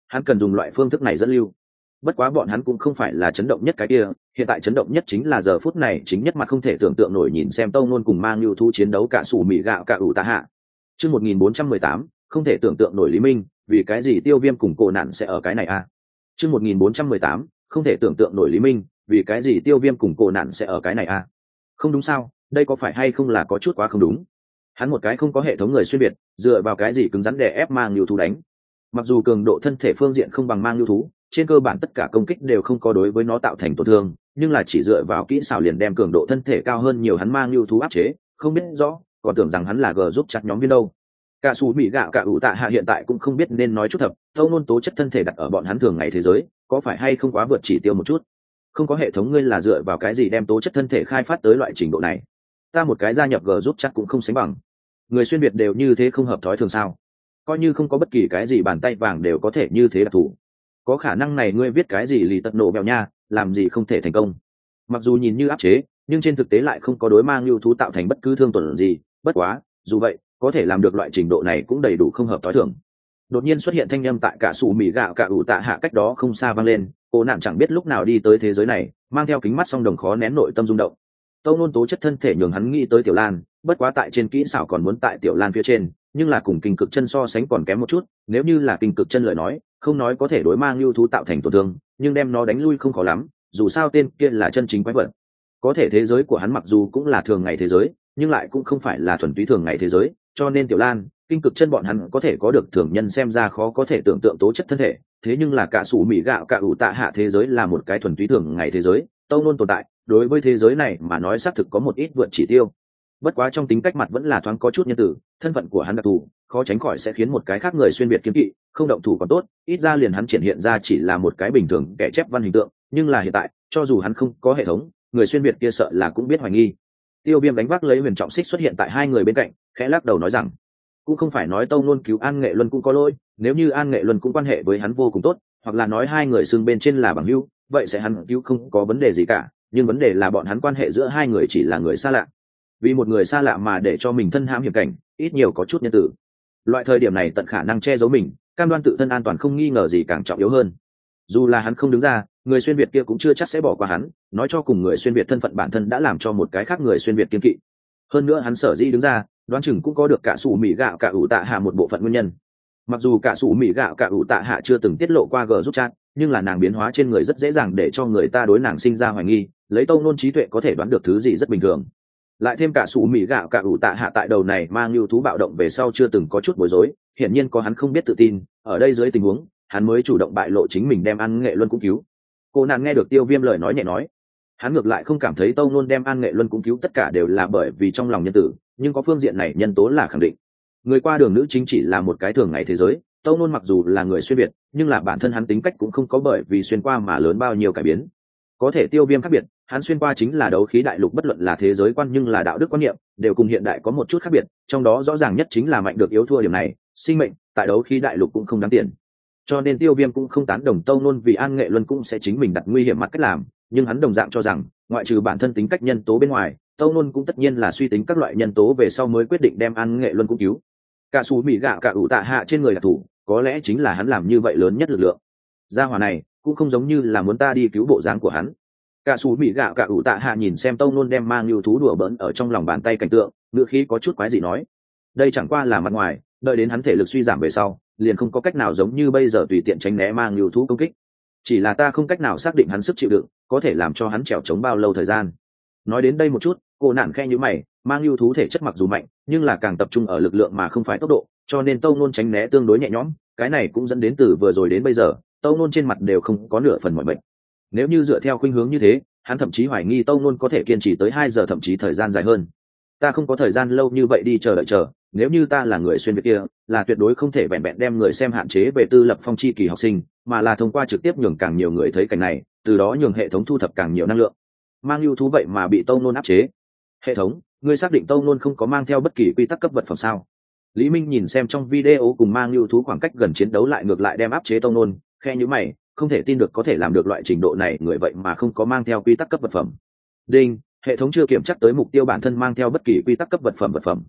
hắn cần dùng loại phương thức này dẫn lưu. Bất quá bọn hắn cũng không phải là chấn động nhất cái kia, hiện tại chấn động nhất chính là giờ phút này chính nhất mặt không thể tưởng tượng nổi nhìn xem Tông Nôn cùng mang lưu thu chiến đấu cả sủ mị gạo cả ủ tạ hạ. Chương một nghìn bốn trăm mười tám, không thể tưởng tượng nổi Lý Minh, vì cái gì Tiêu Viêm cùng Cổ Nạn sẽ ở cái này a? Chương một nghìn bốn trăm mười tám, không thể tưởng tượng nổi Lý Minh, vì cái gì Tiêu Viêm cùng Cổ Nạn sẽ ở cái này a? Không đúng sao, đây có phải hay không là có chút quá không đúng. Hắn một cái không có hệ thống người xuyên biệt, dựa vào cái gì cứng rắn để ép mang lưu thú đánh. Mặc dù cường độ thân thể phương diện không bằng mang lưu thú, trên cơ bản tất cả công kích đều không có đối với nó tạo thành tổn thương, nhưng là chỉ dựa vào kỹ xảo liền đem cường độ thân thể cao hơn nhiều hắn mang lưu thú áp chế, không biết rõ, còn tưởng rằng hắn là g giúp chặt nhóm viên đâu. Cả sủ bị gạo cả ủ tạ hạ hiện tại cũng không biết nên nói chút thật, Tông Nôn tố chất thân thể đặt ở bọn hắn thường ngày thế giới, có phải hay không quá vượt chỉ tiêu một chút. Không có hệ thống ngươi là dựa vào cái gì đem tố chất thân thể khai phát tới loại trình độ này. Ta một cái gia nhập g giúp chắc cũng không sánh bằng. Người xuyên việt đều như thế không hợp thói thường sao? Coi như không có bất kỳ cái gì bàn tay vàng đều có thể như thế đặc thù. Có khả năng này ngươi viết cái gì lì tật nổ bèo nha, làm gì không thể thành công. Mặc dù nhìn như áp chế, nhưng trên thực tế lại không có đối mang lưu thú tạo thành bất cứ thương tổn gì. Bất quá, dù vậy, có thể làm được loại trình độ này cũng đầy đủ không hợp thói thường. Đột nhiên xuất hiện thanh âm tại cả sủ mì gạo cả ủ tạ hạ cách đó không xa vang lên, cô nạn chẳng biết lúc nào đi tới thế giới này, mang theo kính mắt song đồng khó nén nội tâm rung động. Tông Nôn tố chất thân thể nhường hắn nghĩ tới Tiểu Lan, bất quá tại trên kỹ xảo còn muốn tại Tiểu Lan phía trên, nhưng là cùng kinh cực chân so sánh còn kém một chút. Nếu như là kinh cực chân lời nói, không nói có thể đối mang lưu thú tạo thành tổn thương, nhưng đem nó đánh lui không khó lắm. Dù sao tên kia là chân chính quái vật. Có thể thế giới của hắn mặc dù cũng là thường ngày thế giới, nhưng lại cũng không phải là thuần túy thường ngày thế giới, cho nên Tiểu Lan, kinh cực chân bọn hắn có thể có được thường nhân xem ra khó có thể tưởng tượng tố chất thân thể. Thế nhưng là cả sủ mị gạo cả ủ tạ hạ thế giới là một cái thuần túy thường ngày thế giới, Tông Nôn tồn tại đối với thế giới này mà nói xác thực có một ít vượt chỉ tiêu. Bất quá trong tính cách mặt vẫn là thoáng có chút nhân tử, thân phận của hắn đặc thù, khó tránh khỏi sẽ khiến một cái khác người xuyên việt kiêng kỵ, không động thủ còn tốt, ít ra liền hắn triển hiện ra chỉ là một cái bình thường kẻ chép văn hình tượng, nhưng là hiện tại, cho dù hắn không có hệ thống, người xuyên việt kia sợ là cũng biết hoài nghi. Tiêu Viêm đánh vác lấy huyền trọng xích xuất hiện tại hai người bên cạnh, khẽ lắc đầu nói rằng, cũng không phải nói Tông Nôn cứu An Nghệ Luân cũng có lỗi, nếu như An Nghệ Luân cũng quan hệ với hắn vô cùng tốt, hoặc là nói hai người xưng bên trên là bằng hữu, vậy sẽ hắn cứu không có vấn đề gì cả, nhưng vấn đề là bọn hắn quan hệ giữa hai người chỉ là người xa lạ. Vì một người xa lạ mà để cho mình thân hãm hiểm cảnh, ít nhiều có chút nhân tử. Loại thời điểm này tận khả năng che giấu mình, cam đoan tự thân an toàn không nghi ngờ gì càng trọng yếu hơn. Dù là hắn không đứng ra, người xuyên việt kia cũng chưa chắc sẽ bỏ qua hắn, nói cho cùng người xuyên việt thân phận bản thân đã làm cho một cái khác người xuyên việt kiên kỵ. Hơn nữa hắn sở dĩ đứng ra, đoán chừng cũng có được cả sủ mị gạo cả ủ tạ hạ một bộ phận nguyên nhân. Mặc dù cả sủ mị gạo cả ủ tạ hạ chưa từng tiết lộ qua g giúp chat, nhưng là nàng biến hóa trên người rất dễ dàng để cho người ta đối nàng sinh ra hoài nghi, lấy Tông Nôn trí tuệ có thể đoán được thứ gì rất bình thường. Lại thêm cả sủ mị gạo cả ủ tạ hạ tại đầu này mang lưu thú bạo động về sau chưa từng có chút bối rối, hiển nhiên có hắn không biết tự tin, ở đây dưới tình huống hắn mới chủ động bại lộ chính mình đem An Nghệ Luân cũng cứu. Cô nàng nghe được Tiêu Viêm lời nói nhẹ nói, hắn ngược lại không cảm thấy Tông Nôn đem An Nghệ Luân cũng cứu tất cả đều là bởi vì trong lòng nhân tử, nhưng có phương diện này nhân tố là khẳng định. Người qua đường nữ chính chỉ là một cái thường ngày thế giới, Tông Nôn mặc dù là người xuyên việt, nhưng là bản thân hắn tính cách cũng không có bởi vì xuyên qua mà lớn bao nhiêu cải biến. Có thể Tiêu Viêm khác biệt, hắn xuyên qua chính là đấu khí đại lục, bất luận là thế giới quan nhưng là đạo đức quan niệm, đều cùng hiện đại có một chút khác biệt, trong đó rõ ràng nhất chính là mạnh được yếu thua điểm này, sinh mệnh tại đấu khí đại lục cũng không đáng tiền. Cho nên Tiêu Viêm cũng không tán đồng Tông Nôn vì An Nghệ Luân cũng sẽ chính mình đặt nguy hiểm mặt cách làm, nhưng hắn đồng dạng cho rằng, ngoại trừ bản thân tính cách nhân tố bên ngoài, Tông Nôn cũng tất nhiên là suy tính các loại nhân tố về sau mới quyết định đem An Nghệ Luân cũng cứu. Cả sủ mị gạo cả ủ tạ hạ trên người đặc thủ, có lẽ chính là hắn làm như vậy lớn nhất lực lượng. Gia hỏa này cũng không giống như là muốn ta đi cứu bộ dáng của hắn. Cả sủ mị gạo cả ủ tạ hạ nhìn xem Tông Nôn đem mang lưu thú đùa bỡn ở trong lòng bàn tay cảnh tượng, ngữ khí có chút quái dị nói, đây chẳng qua là mặt ngoài, đợi đến hắn thể lực suy giảm về sau, liền không có cách nào giống như bây giờ tùy tiện tránh né mang lưu thú công kích. Chỉ là ta không cách nào xác định hắn sức chịu đựng có thể làm cho hắn trèo chống bao lâu thời gian. Nói đến đây một chút, cô nản khe nhíu mày, mang lưu thú thể chất mặc dù mạnh, nhưng là càng tập trung ở lực lượng mà không phải tốc độ, cho nên Tông Nôn tránh né tương đối nhẹ nhõm, cái này cũng dẫn đến từ vừa rồi đến bây giờ, Tông Nôn trên mặt đều không có nửa phần mỏi mệt. Nếu như dựa theo khuynh hướng như thế, hắn thậm chí hoài nghi Tông Nôn có thể kiên trì tới hai giờ thậm chí thời gian dài hơn. Ta không có thời gian lâu như vậy đi chờ đợi chờ, nếu như ta là người xuyên việt kia, là tuyệt đối không thể vẹn vẹn đem người xem hạn chế về tư lập phong chi kỳ học sinh, mà là thông qua trực tiếp nhường càng nhiều người thấy cảnh này, từ đó nhường hệ thống thu thập càng nhiều năng lượng. Mang lưu thú vậy mà bị Tông Nôn áp chế. Hệ thống, ngươi xác định Tông Nôn không có mang theo bất kỳ quy tắc cấp vật phẩm sao? Lý Minh nhìn xem trong video cùng mang lưu thú khoảng cách gần chiến đấu lại ngược lại đem áp chế Tông Nôn, khe nhíu mày, không thể tin được có thể làm được loại trình độ này người vậy mà không có mang theo quy tắc cấp vật phẩm. Đinh, hệ thống chưa kiểm chắc tới mục tiêu bản thân mang theo bất kỳ quy tắc cấp vật phẩm vật phẩm.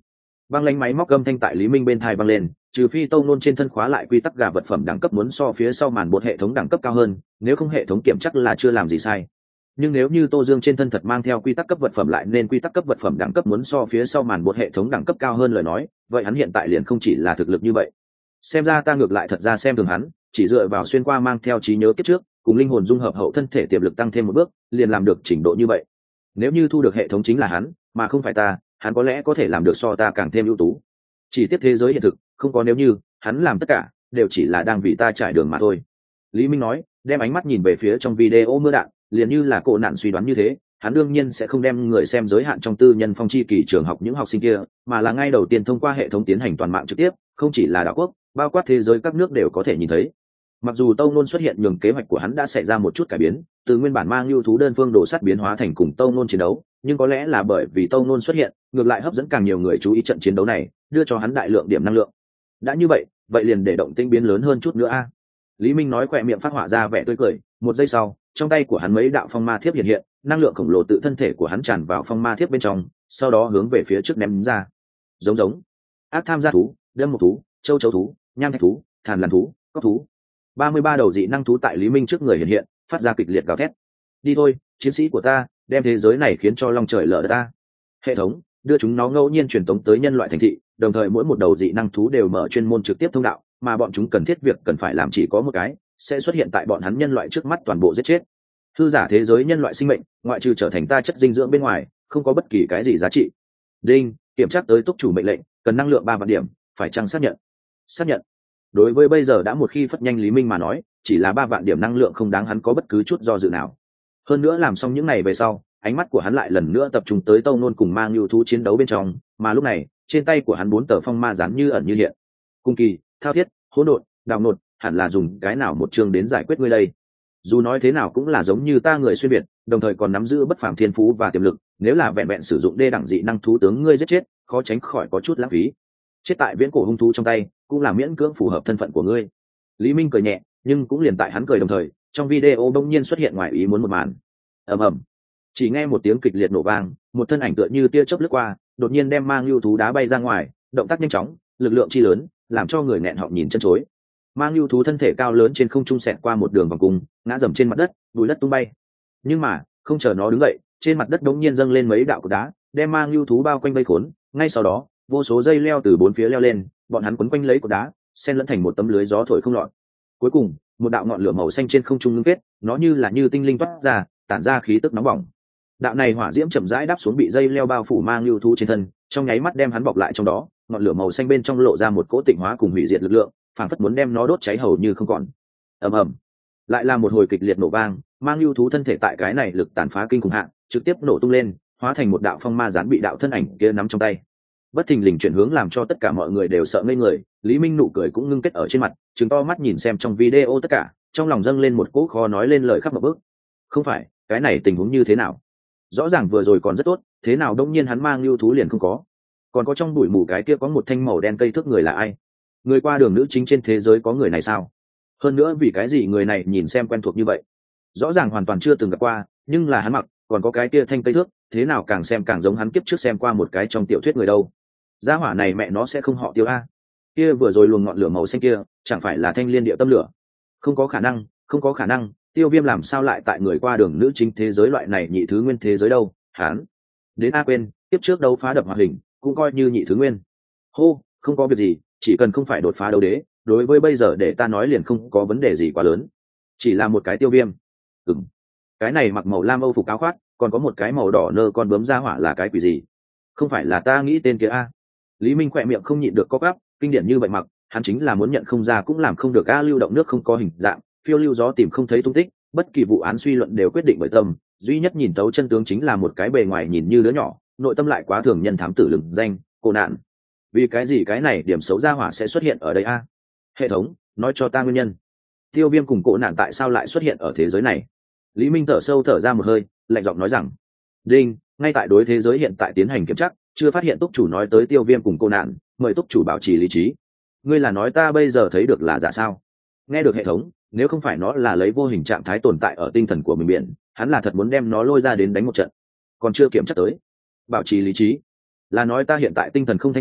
Băng lánh máy móc gầm thanh tại Lý Minh bên thai vang lên, trừ phi Tông Nôn trên thân khóa lại quy tắc gà vật phẩm đẳng cấp muốn so phía sau màn bột hệ thống đẳng cấp cao hơn, nếu không hệ thống kiểm chắc là chưa làm gì sai. Nhưng nếu như Tô Dương trên thân thật mang theo quy tắc cấp vật phẩm lại nên quy tắc cấp vật phẩm đẳng cấp muốn so phía sau màn bột hệ thống đẳng cấp cao hơn lời nói, vậy hắn hiện tại liền không chỉ là thực lực như vậy. Xem ra ta ngược lại thật ra xem thường hắn, chỉ dựa vào xuyên qua mang theo trí nhớ kiếp trước, cùng linh hồn dung hợp hậu thân thể tiềm lực tăng thêm một bước, liền làm được trình độ như vậy. Nếu như thu được hệ thống chính là hắn, mà không phải ta, hắn có lẽ có thể làm được so ta càng thêm ưu tú. Chỉ tiếp thế giới hiện thực, không có nếu như, hắn làm tất cả đều chỉ là đang vì ta trải đường mà thôi. Lý Minh nói, đem ánh mắt nhìn về phía trong video mưa đạn, liền như là cô nạn suy đoán như thế, hắn đương nhiên sẽ không đem người xem giới hạn trong tư nhân phong chi kỳ trường học những học sinh kia, mà là ngay đầu tiên thông qua hệ thống tiến hành toàn mạng trực tiếp, không chỉ là đảo quốc, bao quát thế giới các nước đều có thể nhìn thấy. Mặc dù Tông Nôn xuất hiện nhường kế hoạch của hắn đã xảy ra một chút cải biến, từ nguyên bản mang lưu thú đơn phương đồ sắt biến hóa thành cùng Tông Nôn chiến đấu, nhưng có lẽ là bởi vì Tông Nôn xuất hiện, ngược lại hấp dẫn càng nhiều người chú ý trận chiến đấu này, đưa cho hắn đại lượng điểm năng lượng. Đã như vậy, vậy liền để động tĩnh biến lớn hơn chút nữa a. Lý Minh nói, khỏe miệng phát họa ra vẻ tươi cười, một giây sau, trong tay của hắn mấy đạo phong ma thiếp hiện hiện, năng lượng khổng lồ tự thân thể của hắn tràn vào phong ma thiếp bên trong, sau đó hướng về phía trước ném ra. Giống giống, ác tham gia thú, đâm một thú, châu chấu thú, nham thạch thú, thàn lằn thú, cóc thú. ba mươi ba đầu dị năng thú tại Lý Minh trước người hiện hiện, phát ra kịch liệt gào thét. Đi thôi, chiến sĩ của ta, đem thế giới này khiến cho long trời lở đất ta. Hệ thống, đưa chúng nó ngẫu nhiên truyền tống tới nhân loại thành thị, đồng thời mỗi một đầu dị năng thú đều mở chuyên môn trực tiếp thông đạo, mà bọn chúng cần thiết việc cần phải làm chỉ có một cái, sẽ xuất hiện tại bọn hắn nhân loại trước mắt toàn bộ giết chết. Hư giả thế giới nhân loại sinh mệnh, ngoại trừ trở thành ta chất dinh dưỡng bên ngoài, không có bất kỳ cái gì giá trị. Đinh, kiểm tra tới túc chủ mệnh lệnh, cần năng lượng ba vạn điểm, phải chăng xác nhận? Xác nhận. Đối với bây giờ đã một khi phất nhanh Lý Minh mà nói, chỉ là ba vạn điểm năng lượng không đáng hắn có bất cứ chút do dự nào. Hơn nữa làm xong những này về sau, ánh mắt của hắn lại lần nữa tập trung tới Tông Nôn cùng mang lưu thú chiến đấu bên trong, mà lúc này, trên tay của hắn bốn tờ phong ma dán như ẩn như hiện. Cung kỳ, thao thiết, hỗn độn, đào nột, hẳn là dùng cái nào một chương đến giải quyết ngươi đây? Dù nói thế nào cũng là giống như ta người xuyên biệt, đồng thời còn nắm giữ bất phàm thiên phú và tiềm lực, nếu là vẹn vẹn sử dụng đê đẳng dị năng thú tướng ngươi giết chết, khó tránh khỏi có chút lãng phí. Chết tại viễn cổ hung thú trong tay, cũng là miễn cưỡng phù hợp thân phận của ngươi. Lý Minh cười nhẹ, nhưng cũng liền tại hắn cười đồng thời, trong video đông nhiên xuất hiện ngoài ý muốn một màn. Ầm ầm. Chỉ nghe một tiếng kịch liệt nổ vang, một thân ảnh tựa như tia chớp lướt qua, đột nhiên đem mang lưu thú đá bay ra ngoài, động tác nhanh chóng, lực lượng chi lớn, làm cho người nghẹn họng nhìn chân chối. Mang lưu thú thân thể cao lớn trên không trung xẹt qua một đường vòng cung, ngã dầm trên mặt đất, bụi đất tung bay. Nhưng mà, không chờ nó đứng dậy, trên mặt đất đống nhiên dâng lên mấy đạo cột đá, đem mang lưu thú bao quanh vây khốn. Ngay sau đó, vô số dây leo từ bốn phía leo lên, bọn hắn quấn quanh lấy cột đá, xen lẫn thành một tấm lưới gió thổi không lọt. Cuối cùng, một đạo ngọn lửa màu xanh trên không trung ngưng kết, nó như là như tinh linh toát ra, tản ra khí tức nóng bỏng. Đạo này hỏa diễm chậm rãi đáp xuống bị dây leo bao phủ mang lưu thú trên thân, trong nháy mắt đem hắn bọc lại trong đó, ngọn lửa màu xanh bên trong lộ ra một cỗ tịnh hóa cùng hủy diệt lực lượng, phảng phất muốn đem nó đốt cháy hầu như không còn. Ầm ầm, lại là một hồi kịch liệt nổ vang, mang lưu thú thân thể tại cái này lực tàn phá kinh khủng hạn, trực tiếp nổ tung lên, hóa thành một đạo phong ma gián bị đạo thân ảnh kia nắm trong tay. Bất thình lình chuyển hướng làm cho tất cả mọi người đều sợ ngây người, Lý Minh nụ cười cũng ngưng kết ở trên mặt, trừng to mắt nhìn xem trong video tất cả, trong lòng dâng lên một cỗ khó nói lên lời khắp một bước. Không phải, cái này tình huống như thế nào? Rõ ràng vừa rồi còn rất tốt, thế nào đông nhiên hắn mang lưu thú liền không có? Còn có trong bụi mù cái kia có một thanh màu đen cây thước người là ai? Người qua đường nữ chính trên thế giới có người này sao? Hơn nữa vì cái gì người này nhìn xem quen thuộc như vậy? Rõ ràng hoàn toàn chưa từng gặp qua, nhưng là hắn mặc, còn có cái kia thanh cây thước, thế nào càng xem càng giống hắn kiếp trước xem qua một cái trong tiểu thuyết người đâu. Gia hỏa này mẹ nó sẽ không họ Tiêu a. Kia vừa rồi luồng ngọn lửa màu xanh kia, chẳng phải là thanh liên địa tâm lửa? Không có khả năng, không có khả năng, Tiêu Viêm làm sao lại tại người qua đường nữ chính thế giới loại này nhị thứ nguyên thế giới đâu? Hắn đến a quên, tiếp trước đấu phá đập hoạt hình, cũng coi như nhị thứ nguyên. Hô, không có việc gì, chỉ cần không phải đột phá đấu đế, đối với bây giờ để ta nói liền không có vấn đề gì quá lớn. Chỉ là một cái Tiêu Viêm. Ừm. Cái này mặc màu lam âu phục áo khoác, còn có một cái màu đỏ nơ con bướm ra hỏa là cái quỷ gì? Không phải là ta nghĩ tên kia a? Lý Minh khỏe miệng không nhịn được co quắp, kinh điển như vậy mặc, hắn chính là muốn nhận không ra cũng làm không được a. Lưu động nước không có hình dạng, phiêu lưu gió tìm không thấy tung tích, bất kỳ vụ án suy luận đều quyết định bởi tâm, duy nhất nhìn tấu chân tướng chính là một cái bề ngoài nhìn như đứa nhỏ, nội tâm lại quá thường nhân thám tử lừng danh, cô nạn. Vì cái gì cái này điểm xấu ra hỏa sẽ xuất hiện ở đây a? Hệ thống, nói cho ta nguyên nhân. Tiêu Viêm cùng cô nạn tại sao lại xuất hiện ở thế giới này? Lý Minh thở sâu thở ra một hơi, lạnh giọng nói rằng: Đinh, ngay tại đối thế giới hiện tại tiến hành kiểm tra, chưa phát hiện túc chủ nói tới Tiêu Viêm cùng cô nạn, mời túc chủ bảo trì lý trí. Ngươi là nói ta bây giờ thấy được là giả sao? Nghe được hệ thống, nếu không phải nó là lấy vô hình trạng thái tồn tại ở tinh thần của mình biển, hắn là thật muốn đem nó lôi ra đến đánh một trận. Còn chưa kiểm tra tới. Bảo trì lý trí là nói ta hiện tại tinh thần không thanh tỉnh,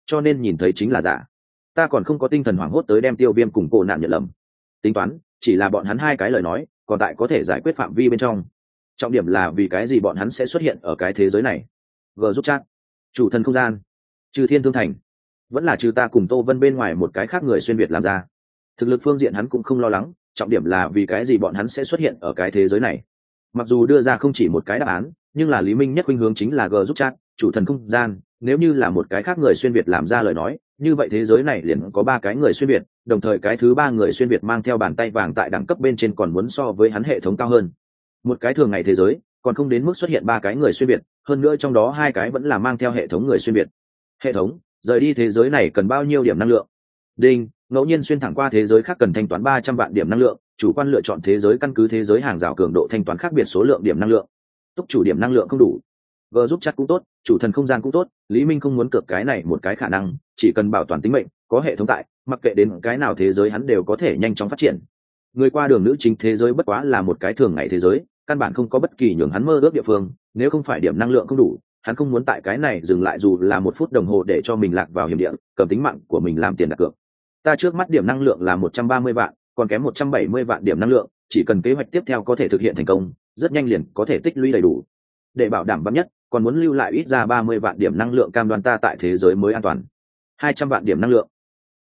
cho nên nhìn thấy chính là giả. Ta còn không có tinh thần hoảng hốt tới đem Tiêu Viêm cùng cô nạn nhận lầm. Tính toán chỉ là bọn hắn hai cái lời nói còn tại có thể giải quyết phạm vi bên trong. Trọng điểm là vì cái gì bọn hắn sẽ xuất hiện ở cái thế giới này. G giúp chat, chủ thần không gian, trừ Thiên Thương Thành, vẫn là trừ ta cùng Tô Vân bên ngoài một cái khác người xuyên việt làm ra. Thực lực phương diện hắn cũng không lo lắng, trọng điểm là vì cái gì bọn hắn sẽ xuất hiện ở cái thế giới này. Mặc dù đưa ra không chỉ một cái đáp án, nhưng là Lý Minh nhất khuynh hướng chính là G giúp chat, chủ thần không gian. Nếu như là một cái khác người xuyên việt làm ra lời nói, như vậy thế giới này liền có ba cái người xuyên việt, đồng thời cái thứ ba người xuyên việt mang theo bàn tay vàng tại đẳng cấp bên trên còn muốn so với hắn hệ thống cao hơn. Một cái thường ngày thế giới còn không đến mức xuất hiện ba cái người xuyên việt, hơn nữa trong đó hai cái vẫn là mang theo hệ thống người xuyên việt. Hệ thống rời đi thế giới này cần bao nhiêu điểm năng lượng? Đinh, ngẫu nhiên xuyên thẳng qua thế giới khác cần thanh toán ba trăm vạn điểm năng lượng, chủ quan lựa chọn thế giới căn cứ thế giới hàng rào cường độ thanh toán khác biệt số lượng điểm năng lượng. Túc chủ điểm năng lượng không đủ. G giúp chat cũng tốt, chủ thần không gian cũng tốt, Lý Minh không muốn cược cái này một cái khả năng, chỉ cần bảo toàn tính mệnh, có hệ thống tại, mặc kệ đến cái nào thế giới hắn đều có thể nhanh chóng phát triển. Người qua đường nữ chính thế giới bất quá là một cái thường ngày thế giới, căn bản không có bất kỳ nhường hắn mơ ước địa phương, nếu không phải điểm năng lượng không đủ, hắn không muốn tại cái này dừng lại dù là một phút đồng hồ để cho mình lạc vào hiểm địa, cầm tính mạng của mình làm tiền đặt cược. Ta trước mắt điểm năng lượng là một trăm ba mươi vạn, còn kém một trăm bảy mươi vạn điểm năng lượng, chỉ cần kế hoạch tiếp theo có thể thực hiện thành công, rất nhanh liền có thể tích lũy đầy đủ. Để bảo đảm bám nhất, còn muốn lưu lại ít ra ba mươi vạn điểm năng lượng cam đoan ta tại thế giới mới an toàn. hai trăm vạn điểm năng lượng.